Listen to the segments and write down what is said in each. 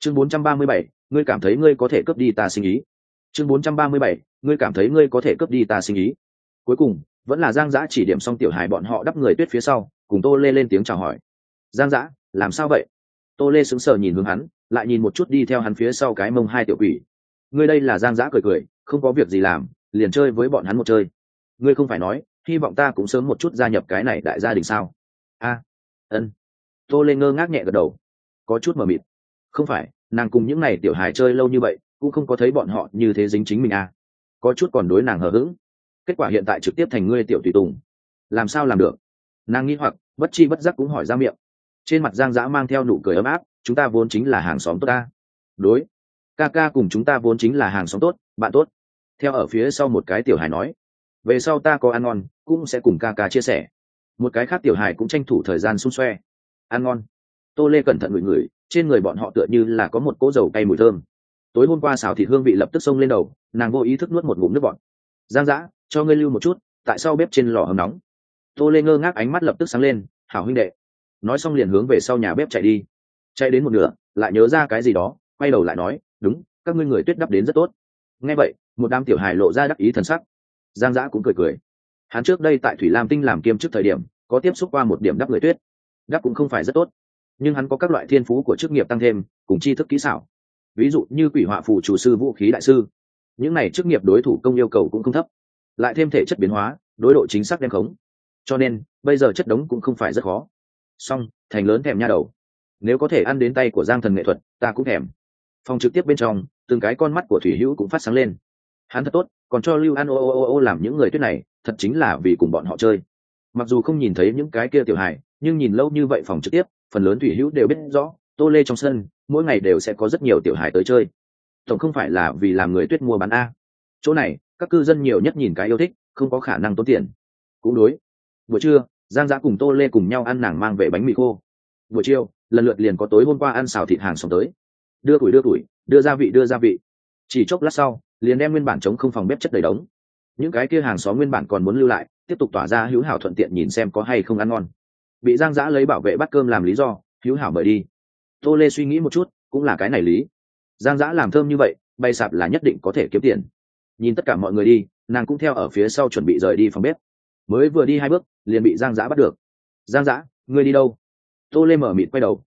Chương 437, ngươi cảm thấy ngươi có thể cướp đi ta sinh ý. Chương 437, ngươi cảm thấy ngươi có thể cướp đi ta sinh ý. Cuối cùng, vẫn là Giang Dã chỉ điểm xong tiểu hài bọn họ đắp người tuyết phía sau, cùng Tô Lê lên tiếng chào hỏi. Giang Dã, làm sao vậy? Tô Lê sững sờ nhìn hướng hắn, lại nhìn một chút đi theo hắn phía sau cái mông hai tiểu quỷ. Ngươi đây là Giang Dã cười cười, không có việc gì làm, liền chơi với bọn hắn một chơi. Ngươi không phải nói, hy vọng ta cũng sớm một chút gia nhập cái này đại gia đình sao? A, ân. Tô Lê ngơ ngác nhẹ gật đầu, có chút mờ mịt. Không phải, nàng cùng những này tiểu hài chơi lâu như vậy, cũng không có thấy bọn họ như thế dính chính mình à? Có chút còn đối nàng hờ hững. Kết quả hiện tại trực tiếp thành ngươi tiểu tùy tùng, làm sao làm được? Nàng nghi hoặc, bất chi bất giác cũng hỏi ra miệng. Trên mặt Giang Dã mang theo nụ cười ấm áp, chúng ta vốn chính là hàng xóm tốt ta. Đối, ca ca cùng chúng ta vốn chính là hàng xóm tốt, bạn tốt. Theo ở phía sau một cái tiểu hài nói, về sau ta có ăn ngon cũng sẽ cùng ca ca chia sẻ. Một cái khác tiểu hài cũng tranh thủ thời gian xung xoe. Ăn ngon. Tô Lê cẩn thận ngửi ngửi, trên người bọn họ tựa như là có một cỗ dầu cay mùi thơm. Tối hôm qua xào thịt hương vị lập tức xông lên đầu, nàng vô ý thức nuốt một ngụm nước bọt. Giang Dã, cho ngươi lưu một chút, tại sao bếp trên lò hầm nóng? Tô Lê ngơ ngác, ánh mắt lập tức sáng lên. Hảo huynh đệ. Nói xong liền hướng về sau nhà bếp chạy đi. Chạy đến một nửa, lại nhớ ra cái gì đó, quay đầu lại nói, đúng, các ngươi người tuyết đắp đến rất tốt. Nghe vậy, một đám tiểu hài lộ ra đắc ý thần sắc. Giang Dã cũng cười cười. Hắn trước đây tại Thủy Lam Tinh làm kiêm chức thời điểm, có tiếp xúc qua một điểm đắp người tuyết. Đắp cũng không phải rất tốt, nhưng hắn có các loại thiên phú của chức nghiệp tăng thêm, cùng tri thức kỹ xảo. Ví dụ như quỷ họa phù chủ sư, vũ khí đại sư. Những này chức nghiệp đối thủ công yêu cầu cũng không thấp, lại thêm thể chất biến hóa, đối độ chính xác đem khống. Cho nên, bây giờ chất đống cũng không phải rất khó. Song, thành lớn thèm nha đầu. Nếu có thể ăn đến tay của Giang Thần nghệ thuật, ta cũng thèm. Phòng trực tiếp bên trong, từng cái con mắt của Thủy Hữu cũng phát sáng lên. Hắn thật tốt, còn cho lưu ăn ô làm những người tuyết này, thật chính là vì cùng bọn họ chơi. Mặc dù không nhìn thấy những cái kia tiểu hài, nhưng nhìn lâu như vậy phòng trực tiếp, phần lớn Thủy Hữu đều biết rõ, Tô Lê trong sân mỗi ngày đều sẽ có rất nhiều tiểu hài tới chơi. Tổng không phải là vì làm người tuyết mua bán a. Chỗ này, các cư dân nhiều nhất nhìn cái yêu thích, không có khả năng tốn tiền. Cũng đối. Buổi trưa, Giang Dã cùng Tô Lê cùng nhau ăn nàng mang về bánh mì khô. Buổi chiều, lần lượt liền có tối hôm qua ăn xào thịt hàng xóm tới. Đưa tuổi, đưa gia vị. Chỉ chốc lát sau, liền đem nguyên bản trống không phòng bếp chất đầy đống. Những cái kia hàng xóm nguyên bản còn muốn lưu lại, tiếp tục tỏa ra hữu hảo thuận tiện nhìn xem có hay không ăn ngon. Bị Giang Dã lấy bảo vệ bát cơm làm lý do, hữu hảo mời đi. Tô Lê suy nghĩ một chút, cũng là cái này lý. Giang Dã làm thơm như vậy, bay sạp là nhất định có thể kiếm tiền. Nhìn tất cả mọi người đi, nàng cũng theo ở phía sau chuẩn bị rời đi phòng bếp. Mới vừa đi 2 bước, liền bị Giang Dã bắt được. Giang Dã, ngươi đi đâu? Tô Lê mở mịt quay đầu.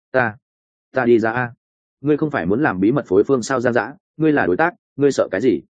Ta đi ra a. Ngươi không phải muốn làm bí mật phối phương sao? Giang Dã, ngươi là đối tác, ngươi sợ cái gì?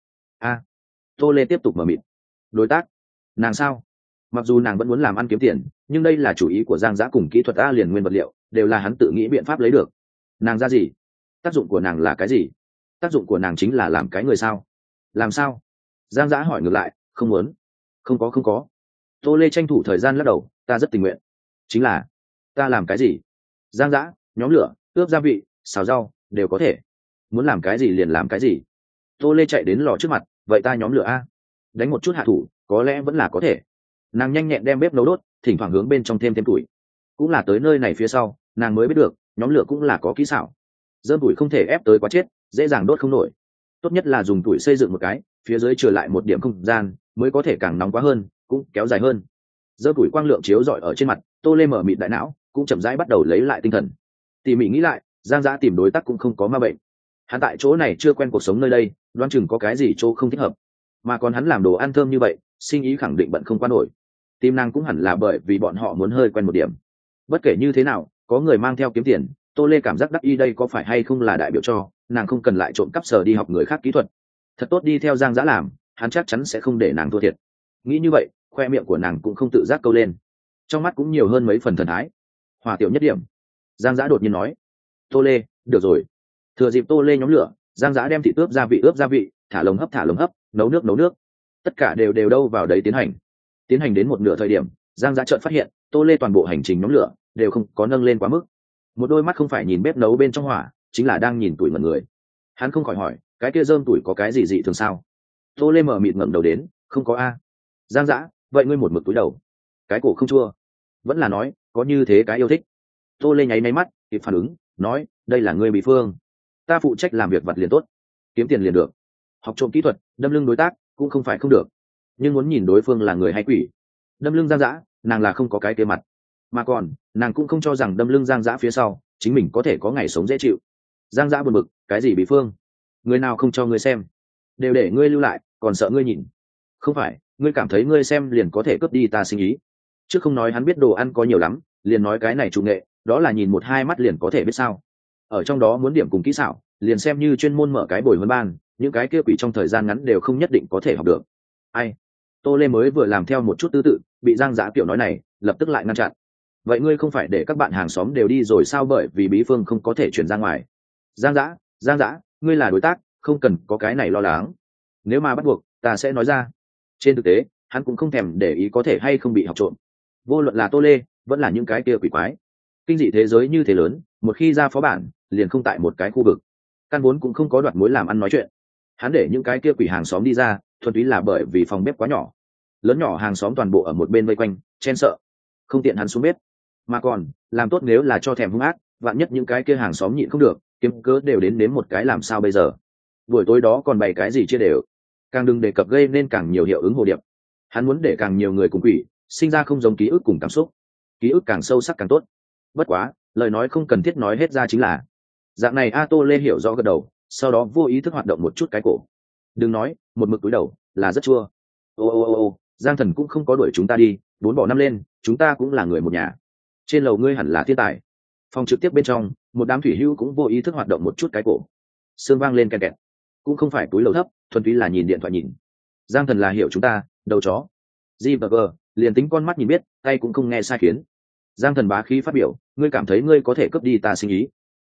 Tô Lê tiếp tục mở mịt. Đối tác? Nàng sao? Mặc dù nàng vẫn muốn làm ăn kiếm tiền, nhưng đây là chủ ý của Giang Dã cùng kỹ thuật A liền nguyên vật liệu, đều là hắn tự nghĩ biện pháp lấy được. Nàng ra gì? Tác dụng của nàng là cái gì? Tác dụng của nàng chính là làm cái người sao? Làm sao? Giang Dã hỏi ngược lại. Không muốn. Không có. Tô Lê tranh thủ thời gian lắc đầu. Ta rất tình nguyện. Chính là, ta làm cái gì? Giang Dã, nhóm lửa, ướp gia vị, xào rau, đều có thể. Muốn làm cái gì liền làm cái gì. Tô Lê chạy đến lò trước mặt. Vậy ta nhóm lửa a? Đánh một chút hạ thủ, có lẽ vẫn là có thể. Nàng nhanh nhẹn đem bếp nấu đốt, thỉnh thoảng hướng bên trong thêm tuổi. Cũng là tới nơi này phía sau, nàng mới biết được, nhóm lửa cũng là có kỹ xảo. Dơm tuổi không thể ép tới quá chết, dễ dàng đốt không nổi. Tốt nhất là dùng tuổi xây dựng một cái, phía dưới trở lại một điểm không gian, mới có thể càng nóng quá hơn, cũng kéo dài hơn. Dơm tuổi quang lượng chiếu rọi ở trên mặt, Tô Lê mở mịt đại não, cũng chậm rãi bắt đầu lấy lại tinh thần. Tỉ mỉ nghĩ lại, Giang Dã tìm đối tác cũng không có ma bệnh. Hắn tại chỗ này chưa quen cuộc sống nơi đây, đoán chừng có cái gì chỗ không thích hợp. Mà còn hắn làm đồ ăn thơm như vậy, sinh ý khẳng định bận không qua nổi. Tim nàng cũng hẳn là bởi vì bọn họ muốn hơi quen một điểm. Bất kể như thế nào, có người mang theo kiếm tiền, Tô Lê cảm giác đắc ý đây có phải hay không là đại biểu cho nàng không cần lại trộm cắp sờ đi học người khác kỹ thuật. Thật tốt đi theo Giang Dã làm, hắn chắc chắn sẽ không để nàng thua thiệt. Nghĩ như vậy, khoe miệng của nàng cũng không tự giác câu lên, trong mắt cũng nhiều hơn mấy phần thần thái. Hòa tiểu nhất điểm. Giang Dã đột nhiên nói. Tô Lê, được rồi. Thừa dịp Tô Lê nhóm lửa, Giang Dã đem thịt ướp gia vị, thả lồng hấp, nấu nước. Tất cả đều đâu vào đấy tiến hành đến một nửa thời điểm, Giang Dã chợt phát hiện Tô Lê toàn bộ hành trình nhóm lửa đều không có nâng lên quá mức. Một đôi mắt không phải nhìn bếp nấu bên trong hỏa, chính là đang nhìn tuổi mật người. Hắn không khỏi hỏi, cái kia rơm tuổi có cái gì dị thường sao? Tô Lê mở mịt ngẩng đầu đến. Không có a. Giang Dã, vậy ngươi một mực túi đầu, cái cổ không chua? Vẫn là nói có như thế cái yêu thích? Tô Lê nháy mắt kịp phản ứng, nói, đây là ngươi bị phương, ta phụ trách làm việc vặt liền tốt, kiếm tiền liền được. Học trộm kỹ thuật, đâm lưng đối tác cũng không phải không được, nhưng muốn nhìn đối phương là người hay quỷ. Đâm lưng Giang Dã, nàng là không có cái kia mặt, mà còn nàng cũng không cho rằng đâm lưng Giang Dã phía sau chính mình có thể có ngày sống dễ chịu. Giang Dã buồn bực, cái gì bí phương? Người nào không cho ngươi xem, đều để ngươi lưu lại, còn sợ ngươi nhìn? Không phải, ngươi cảm thấy ngươi xem liền có thể cướp đi ta sinh ý? Chứ không nói hắn biết đồ ăn có nhiều lắm, liền nói cái này chủ nghệ, đó là nhìn một hai mắt liền có thể biết sao? Ở trong đó muốn điểm cùng kỹ xảo, liền xem như chuyên môn mở cái bồi huấn ban, những cái kia quỷ trong thời gian ngắn đều không nhất định có thể học được. Ai? Tô Lê mới vừa làm theo một chút tư tự, bị Giang Dã kiểu nói này lập tức lại ngăn chặn. Vậy ngươi không phải để các bạn hàng xóm đều đi rồi sao, bởi vì bí phương không có thể chuyển ra ngoài? Giang Dã, ngươi là đối tác, không cần có cái này lo lắng. Nếu mà bắt buộc, ta sẽ nói ra. Trên thực tế, hắn cũng không thèm để ý có thể hay không bị học trộm. Vô luận là Tô Lê, vẫn là những cái kia quỷ quái. Kinh dị thế giới như thế lớn, một khi ra phó bản, liền không tại một cái khu vực. Căn vốn cũng không có đoạt mối làm ăn nói chuyện. Hắn để những cái kia quỷ hàng xóm đi ra, thuần túy là bởi vì phòng bếp quá nhỏ. Lớn nhỏ hàng xóm toàn bộ ở một bên vây quanh, chen sợ. Không tiện hắn xuống bếp. Mà còn, làm tốt nếu là cho thèm hung ác, vạn nhất những cái kia hàng xóm nhịn không được, kiếm cớ đều đến một cái làm sao bây giờ? Buổi tối đó còn bày cái gì chia đều, càng đừng đề cập gây nên càng nhiều hiệu ứng hồ điệp. Hắn muốn để càng nhiều người cùng quỷ sinh ra không giống ký ức cùng cảm xúc, ký ức càng sâu sắc càng tốt. Bất quá, lời nói không cần thiết nói hết ra chính là dạng này. A Tô Lê hiểu rõ gật đầu, sau đó vô ý thức hoạt động một chút cái cổ. Đừng nói, một mực túi đầu là rất chua. Ô, Giang Thần cũng không có đuổi chúng ta đi, 4 bỏ 5 lên, chúng ta cũng là người một nhà. Trên lầu ngươi hẳn là thiên tài. Phòng trực tiếp bên trong, một đám thủy hữu cũng vô ý thức hoạt động một chút cái cổ. Xương vang lên ken kẹt. Cũng không phải túi lầu thấp, thuần túy là nhìn điện thoại nhìn. Giang Thần là hiểu chúng ta, đầu chó. G liền tính con mắt nhìn biết, tay cũng không nghe sai khiến. Giang Thần bá khí phát biểu, ngươi cảm thấy ngươi có thể cướp đi ta sinh ý?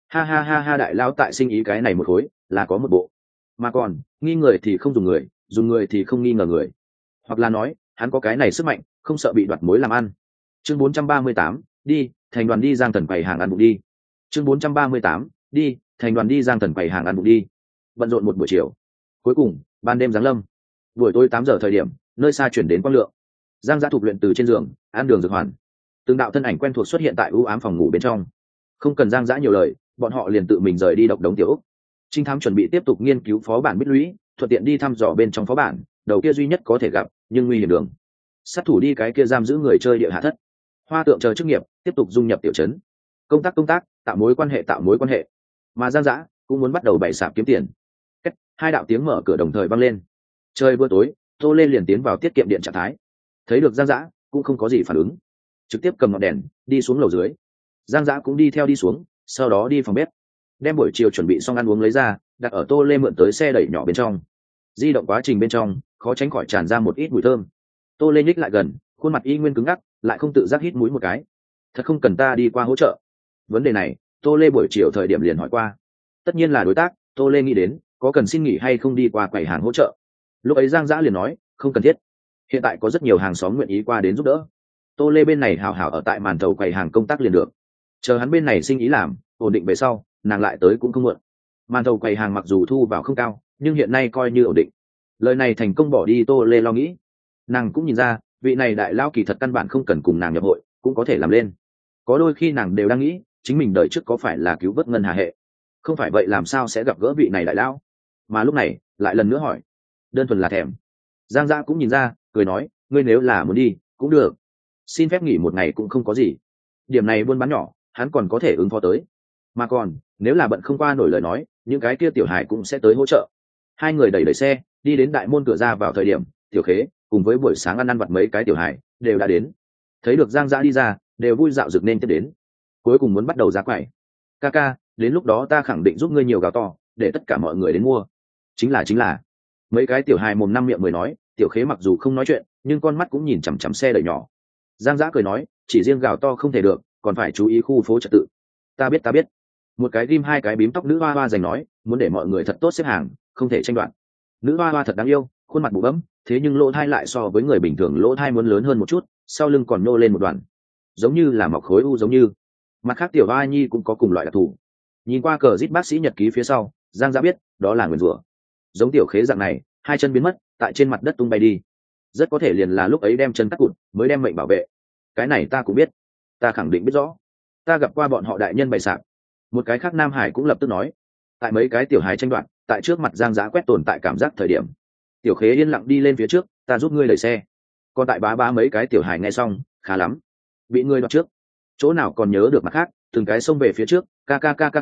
Ha, đại lao tại sinh ý cái này một khối là có một bộ, mà còn nghi người thì không dùng người thì không nghi ngờ người, hoặc là nói hắn có cái này sức mạnh, không sợ bị đoạt mối làm ăn. Chương 438, đi thành đoàn đi. Giang Thần quầy hàng ăn bụng đi. Chương 438, đi thành đoàn đi. Giang Thần quầy hàng ăn bụng đi. Bận rộn một buổi chiều, cuối cùng ban đêm giáng lâm. Buổi tối 8 giờ thời điểm, nơi xa chuyển đến quang lượng. Giang Dã thục luyện từ trên giường, ăn đường dược hoàn. Từng đạo thân ảnh quen thuộc xuất hiện tại ưu ám phòng ngủ bên trong. Không cần Giang Dã nhiều lời, bọn họ liền tự mình rời đi độc đống tiểu ốc. Trinh thám chuẩn bị tiếp tục nghiên cứu phó bản bích lũy, thuận tiện đi thăm dò bên trong phó bản, đầu kia duy nhất có thể gặp nhưng nguy hiểm đường. Sát thủ đi cái kia giam giữ người chơi địa hạ thất. Hoa Tượng chờ chức nghiệp tiếp tục dung nhập tiểu trấn. Công tác, tạo mối quan hệ. Mà Giang Dã cũng muốn bắt đầu bày sạp kiếm tiền. Hai đạo tiếng mở cửa đồng thời vang lên. Trời vừa tối, Tô Lên liền tiến vào tiết kiệm điện trạng thái. Thấy được Giang Dã, cũng không có gì phản ứng, trực tiếp cầm ngọn đèn đi xuống lầu dưới. Giang Dã cũng đi theo đi xuống, sau đó đi phòng bếp, đem buổi chiều chuẩn bị xong ăn uống lấy ra, đặt ở Tô Lê mượn tới xe đẩy nhỏ bên trong. Di động quá trình bên trong, khó tránh khỏi tràn ra một ít mùi thơm. Tô Lê nhích lại gần, khuôn mặt y nguyên cứng ngắc, lại không tự giác hít mũi một cái. Thật không cần ta đi qua hỗ trợ? Vấn đề này, Tô Lê buổi chiều thời điểm liền hỏi qua. Tất nhiên là đối tác, Tô Lê nghĩ đến, có cần xin nghỉ hay không đi qua quầy hàng hỗ trợ. Lúc ấy Giang Dã liền nói, không cần thiết. Hiện tại có rất nhiều hàng xóm nguyện ý qua đến giúp đỡ. Tô Lê bên này hào hào ở tại màn thầu quầy hàng công tác liền được. Chờ hắn bên này sinh ý làm, ổn định về sau, nàng lại tới cũng không muộn. Màn thầu quầy hàng mặc dù thu vào không cao, nhưng hiện nay coi như ổn định. Lời này thành công bỏ đi Tô Lê lo nghĩ. Nàng cũng nhìn ra, vị này đại lao kỳ thật căn bản không cần cùng nàng nhập hội, cũng có thể làm lên. Có đôi khi nàng đều đang nghĩ, chính mình đời trước có phải là cứu vớt ngân hà hệ, không phải vậy làm sao sẽ gặp gỡ vị này đại lao. Mà lúc này lại lần nữa hỏi, đơn thuần là thèm. Giang Dã cũng nhìn ra, cười nói, ngươi nếu là muốn đi cũng được, xin phép nghỉ một ngày cũng không có gì. Điểm này buôn bán nhỏ, hắn còn có thể ứng phó tới. Mà còn nếu là bận không qua nổi lời nói, những cái kia tiểu hải cũng sẽ tới hỗ trợ. Hai người đẩy xe đi đến đại môn cửa ra vào thời điểm, Tiểu Khế cùng với buổi sáng ăn vặt mấy cái tiểu hải đều đã đến. Thấy được Giang Dã đi ra, đều vui dạo rực nên tiếp đến. Cuối cùng muốn bắt đầu giá quầy. Ca, đến lúc đó ta khẳng định giúp ngươi nhiều gạo to, để tất cả mọi người đến mua. Chính là mấy cái tiểu hài mồm năm miệng mười nói. Tiểu Khế mặc dù không nói chuyện, nhưng con mắt cũng nhìn chằm chằm xe đẩy nhỏ. Giang Dã cười nói, chỉ riêng gạo to không thể được, còn phải chú ý khu phố trật tự. Ta biết. Một cái ghim hai cái bím tóc nữ hoa hoa giành nói, muốn để mọi người thật tốt xếp hàng, không thể tranh đoạt. Nữ hoa hoa thật đáng yêu, khuôn mặt bụ bẫm, thế nhưng lỗ thai lại so với người bình thường lỗ thai muốn lớn hơn một chút, sau lưng còn nô lên một đoạn, giống như là mọc khối u giống như. Mặt khác tiểu hoa nhi cũng có cùng loại đặc thù. Nhìn qua cờ rít bác sĩ nhật ký phía sau, Giang Dã biết đó là nguyền rủa. Giống Tiểu Khế dạng này, hai chân biến mất, tại trên mặt đất tung bay đi, rất có thể liền là lúc ấy đem chân cắt cụt mới đem mệnh bảo vệ. Cái này ta cũng biết, ta khẳng định biết rõ, ta gặp qua bọn họ đại nhân bày sạp. Một cái khác Nam Hải cũng lập tức nói. Tại mấy cái tiểu hài tranh đoạt, tại trước mặt Giang Dã quét tồn tại cảm giác thời điểm, Tiểu Khế yên lặng đi lên phía trước, ta giúp ngươi đẩy xe. Còn tại bá mấy cái tiểu hài nghe xong, khá lắm, bị ngươi đoạt trước, chỗ nào còn nhớ được mặt khác, từng cái xông về phía trước, ca,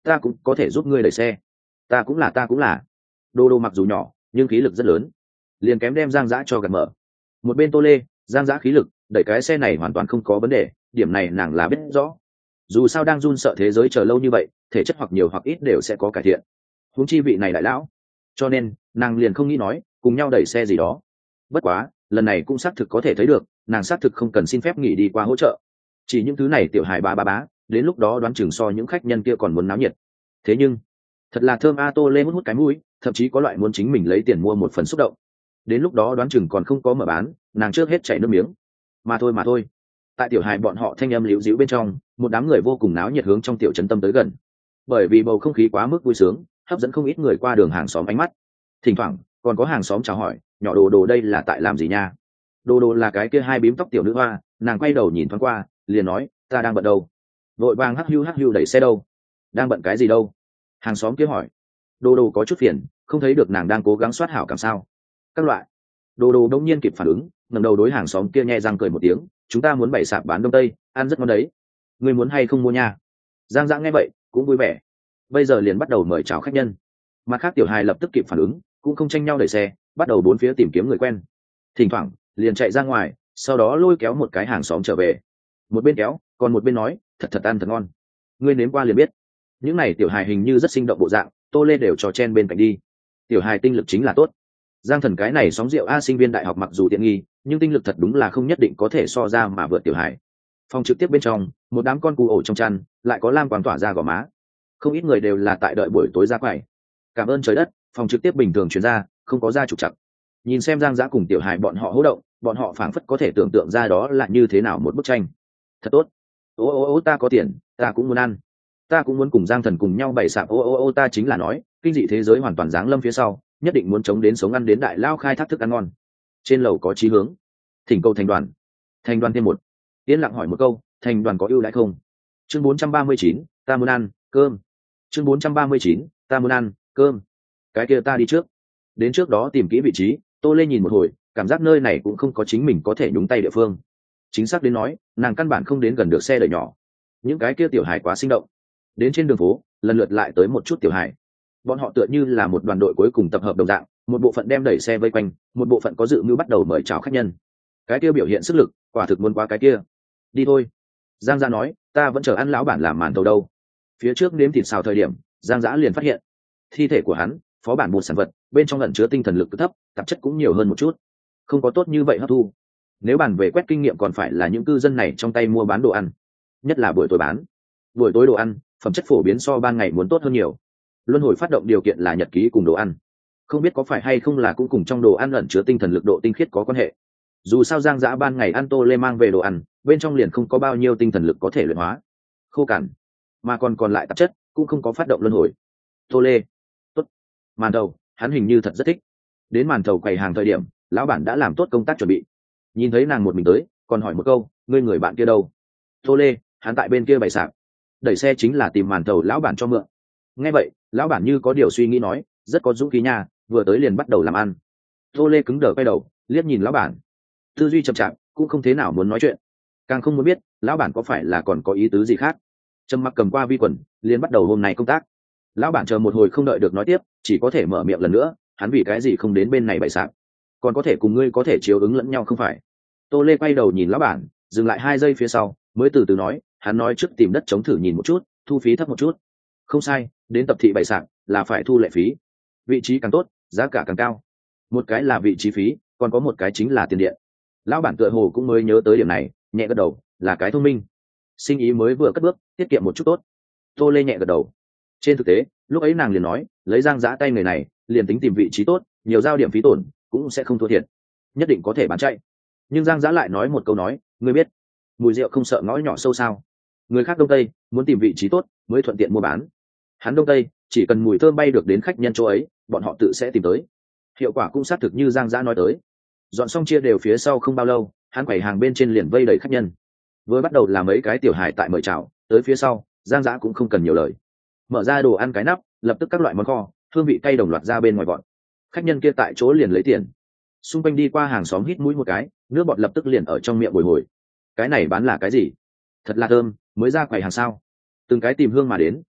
ta cũng có thể giúp ngươi đẩy xe. Ta cũng là. Đô đô mặc dù nhỏ nhưng khí lực rất lớn, liền kém đem Giang Dã cho gạt mở. Một bên Tô Lê, Giang Dã khí lực đẩy cái xe này hoàn toàn không có vấn đề, điểm này nàng là biết rõ. Dù sao đang run sợ thế giới chờ lâu như vậy, thể chất hoặc nhiều hoặc ít đều sẽ có cải thiện, huống chi vị này đại lão. Cho nên nàng liền không nghĩ nói cùng nhau đẩy xe gì đó. Bất quá lần này cũng xác thực có thể thấy được, nàng xác thực không cần xin phép nghỉ đi qua hỗ trợ. Chỉ những thứ này tiểu hài bá, đến lúc đó đoán chừng so những khách nhân kia còn muốn náo nhiệt. Thế nhưng thật là thơm a. Tô Lê hút cái mũi, thậm chí có loại muốn chính mình lấy tiền mua một phần xúc động. Đến lúc đó đoán chừng còn không có mở bán, nàng trước hết chảy nước miếng. Mà thôi. Tại tiểu hài bọn họ thanh âm liễu díu bên trong, một đám người vô cùng náo nhiệt hướng trong tiểu trấn tâm tới gần. Bởi vì bầu không khí quá mức vui sướng, hấp dẫn không ít người qua đường hàng xóm ánh mắt. Thỉnh thoảng còn có hàng xóm chào hỏi, nhỏ đồ đồ đây là tại làm gì nha? Đồ đồ là cái kia hai bím tóc tiểu nữ hoa, nàng quay đầu nhìn thoáng qua, liền nói, ta đang bận đâu? Vội vàng hắc hưu đẩy xe đâu? Đang bận cái gì đâu? Hàng xóm kia hỏi. Đồ đồ có chút phiền, không thấy được nàng đang cố gắng soát hảo cảm sao? Các loại. Đồ đồ đông nhiên kịp phản ứng, ngẩng đầu đối hàng xóm kia nhe răng cười một tiếng, chúng ta muốn bày sạp bán đông tây, ăn rất ngon đấy. Ngươi muốn hay không mua nha? Giang Dã nghe vậy cũng vui vẻ. Bây giờ liền bắt đầu mời chào khách nhân. Mặt khác tiểu hài lập tức kịp phản ứng, cũng không tranh nhau đẩy xe, bắt đầu bốn phía tìm kiếm người quen. Thỉnh thoảng liền chạy ra ngoài, sau đó lôi kéo một cái hàng xóm trở về. Một bên kéo, còn một bên nói, thật ăn thật ngon. Ngươi nếm qua liền biết. Những này tiểu hài hình như rất sinh động bộ dạng, Tô Lê đều cho chen bên cạnh đi. Tiểu hài tinh lực chính là tốt. Giang Thần cái này sóng rượu a sinh viên đại học mặc dù tiện nghi, nhưng tinh lực thật đúng là không nhất định có thể so ra mà vượt tiểu hài. Phòng trực tiếp bên trong, một đám con cù ổ trong chăn, lại có lam quang tỏa ra gò má. Không ít người đều là tại đợi buổi tối ra quầy. Cảm ơn trời đất, phòng trực tiếp bình thường chuyển ra, không có ra trục trặc. Nhìn xem Giang Dã cùng tiểu hài bọn họ hô động, bọn họ phảng phất có thể tưởng tượng ra đó là như thế nào một bức tranh. Thật tốt. Ô, ta có tiền, ta cũng muốn ăn. Ta cũng muốn cùng Giang Thần cùng nhau bày sạp. Ô, ta chính là nói, kinh dị thế giới hoàn toàn giáng lâm phía sau, nhất định muốn chống đến sống ăn đến đại lao khai thác thức ăn ngon. Trên lầu có chí hướng. Thỉnh cầu thành đoàn. Thành đoàn thêm một. Yên lặng hỏi một câu, thành đoàn có ưu đãi không? Chương 439, ta muốn ăn cơm. Chương 439, ta muốn ăn cơm. Cái kia ta đi trước. Đến trước đó tìm kỹ vị trí, Tô Lê nhìn một hồi, cảm giác nơi này cũng không có chính mình có thể nhúng tay địa phương. Chính xác đến nói, nàng căn bản không đến gần được xe đẩy nhỏ. Những cái kia tiểu hải quá sinh động. Đến trên đường phố, lần lượt lại tới một chút tiểu hải. Bọn họ tựa như là một đoàn đội cuối cùng tập hợp đồng dạng, một bộ phận đem đẩy xe vây quanh, một bộ phận có dự mưu bắt đầu mời chào khách nhân. Cái kia biểu hiện sức lực, quả thực muốn quá cái kia. Đi thôi. Giang Dã nói, ta vẫn chờ ăn lão bản làm màn tàu đâu. Phía trước nếm thịt xào thời điểm, Giang Dã liền phát hiện thi thể của hắn, phó bản một sản vật, bên trong ẩn chứa tinh thần lực thấp, tạp chất cũng nhiều hơn một chút, không có tốt như vậy hấp thu. Nếu bàn về quét kinh nghiệm còn phải là những cư dân này trong tay mua bán đồ ăn, nhất là buổi tối bán. Buổi tối đồ ăn, phẩm chất phổ biến so ban ngày muốn tốt hơn nhiều. Luân hồi phát động điều kiện là nhật ký cùng đồ ăn. Không biết có phải hay không là cũng cùng trong đồ ăn ẩn chứa tinh thần lực độ tinh khiết có quan hệ. Dù sao Giang Dã ban ngày ăn Tô Lê mang về đồ ăn, bên trong liền không có bao nhiêu tinh thần lực có thể luyện hóa, khô cằn, mà còn lại tạp chất cũng không có phát động luân hồi. Tô Lê, tốt. Màn thầu, hắn hình như thật rất thích. Đến màn thầu quầy hàng thời điểm, lão bản đã làm tốt công tác chuẩn bị. Nhìn thấy nàng một mình tới, còn hỏi một câu, ngươi người bạn kia đâu? Tô Lê, hắn tại bên kia bày sạp. Đẩy xe chính là tìm màn thầu lão bản cho mượn. Nghe vậy, lão bản như có điều suy nghĩ nói, rất có dũng khí nha, vừa tới liền bắt đầu làm ăn. Tô Lê cứng đờ quay đầu, liếc nhìn lão bản. Tư duy chậm chạp, cũng không thế nào muốn nói chuyện, càng không muốn biết lão bản có phải là còn có ý tứ gì khác. Trầm mặc cầm qua vi quần, liền bắt đầu hôm nay công tác. Lão bản chờ một hồi không đợi được nói tiếp, chỉ có thể mở miệng lần nữa, hắn vì cái gì không đến bên này bày sạp, còn có thể cùng ngươi có thể chiếu ứng lẫn nhau không phải? Tô Lê quay đầu nhìn lão bản, dừng lại 2 giây phía sau, mới từ từ nói, hắn nói trước tìm đất chống thử nhìn một chút, thu phí thấp một chút. Không sai, đến tập thị bày sạp là phải thu lệ phí, vị trí càng tốt giá cả càng cao. Một cái là vị trí phí, còn có một cái chính là tiền điện. Lão bản tựa hồ cũng mới nhớ tới điểm này, nhẹ gật đầu, là cái thông minh. Sinh ý mới vừa cất bước, tiết kiệm một chút tốt. Tô Lê nhẹ gật đầu. Trên thực tế, lúc ấy nàng liền nói, lấy Giang Dã tay người này, liền tính tìm vị trí tốt, nhiều giao điểm phí tổn, cũng sẽ không thua thiệt, nhất định có thể bán chạy. Nhưng Giang Dã lại nói một câu nói, ngươi biết, mùi rượu không sợ ngõ nhỏ sâu sao? Người khác đông tây, muốn tìm vị trí tốt mới thuận tiện mua bán. Hắn đông tây, chỉ cần mùi thơm bay được đến khách nhân chỗ ấy, bọn họ tự sẽ tìm tới. Hiệu quả cũng xác thực như Giang Dã nói tới. Dọn xong chia đều phía sau không bao lâu, hắn quầy hàng bên trên liền vây đầy khách nhân. Vừa bắt đầu là mấy cái tiểu hài tại mời chào, tới phía sau, Giang Dã cũng không cần nhiều lời, mở ra đồ ăn cái nắp, lập tức các loại món kho, hương vị cay đồng loạt ra bên ngoài bọn. Khách nhân kia tại chỗ liền lấy tiền. Xung quanh đi qua hàng xóm hít mũi một cái, nước bọt lập tức liền ở trong miệng bồi hồi. Cái này bán là cái gì? Thật là thơm, mới ra quầy hàng sao? Từng cái tìm hương mà đến,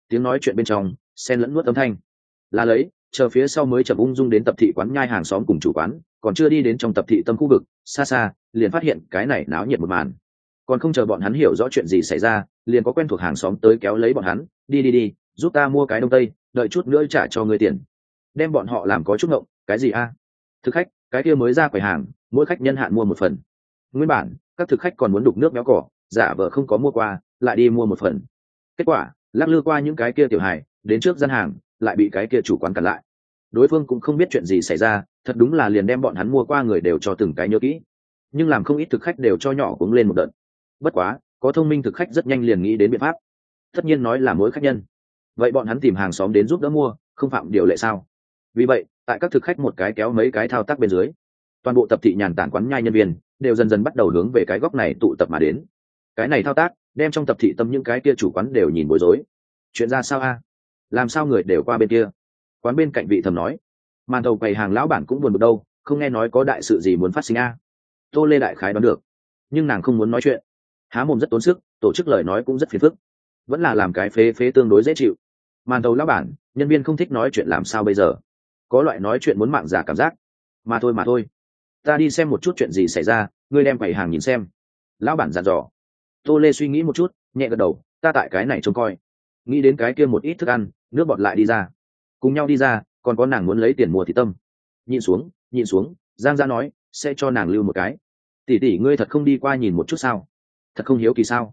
tiếng nói chuyện bên trong xen lẫn nuốt âm thanh. Là lấy chờ phía sau mới chậm ung dung đến tập thị quán nhai hàng xóm cùng chủ quán, còn chưa đi đến trong tập thị tâm khu vực, xa xa liền phát hiện cái này náo nhiệt một màn. Còn không chờ bọn hắn hiểu rõ chuyện gì xảy ra, liền có quen thuộc hàng xóm tới kéo lấy bọn hắn, đi, giúp ta mua cái đông tây, đợi chút nữa trả cho ngươi tiền. Đem bọn họ làm có chút ngộng, cái gì a? Thực khách, cái kia mới ra quầy hàng, mỗi khách nhân hạn mua một phần. Nguyên bản các thực khách còn muốn đục nước béo cỏ, giả vờ không có mua qua, lại đi mua một phần. Kết quả lắc lư qua những cái kia tiểu hài, đến trước gian hàng lại bị cái kia chủ quán cản lại. Đối phương cũng không biết chuyện gì xảy ra, thật đúng là liền đem bọn hắn mua qua người đều cho từng cái nhớ kỹ. Nhưng làm không ít thực khách đều cho nhỏ cũng lên một đợt. Bất quá có thông minh thực khách rất nhanh liền nghĩ đến biện pháp. Tất nhiên nói là mỗi khách nhân, vậy bọn hắn tìm hàng xóm đến giúp đỡ mua, không phạm điều lệ sao? Vì vậy tại các thực khách một cái kéo mấy cái thao tác bên dưới, toàn bộ tập thị nhàn tản quán nhai nhân viên đều dần dần bắt đầu hướng về cái góc này tụ tập mà đến. Cái này thao tác đem trong tập thị tâm những cái kia chủ quán đều nhìn bối rối. Chuyện ra sao a? Làm sao người đều qua bên kia? Quán bên cạnh vị thầm nói. Màn thầu quầy hàng lão bản cũng buồn bực đâu, không nghe nói có đại sự gì muốn phát sinh a. Tô Lê đại khái đoán được, nhưng nàng không muốn nói chuyện, há mồm rất tốn sức, tổ chức lời nói cũng rất phiền phức, vẫn là làm cái phế phế tương đối dễ chịu. Màn thầu lão bản, nhân viên không thích nói chuyện làm sao bây giờ? Có loại nói chuyện muốn mạng giả cảm giác. Mà thôi, ta đi xem một chút chuyện gì xảy ra, ngươi đem quầy hàng nhìn xem. Lão bản dặn dò. Tô Lê suy nghĩ một chút, nhẹ gật đầu, ta tại cái này trông coi. Nghĩ đến cái kia một ít thức ăn, nước bọt lại đi ra. Cùng nhau đi ra, còn có nàng muốn lấy tiền mua thịt tâm. Nhìn xuống, Giang Gia nói, sẽ cho nàng lưu một cái. Tỷ ngươi thật không đi qua nhìn một chút sao? Thật không hiếu kỳ sao?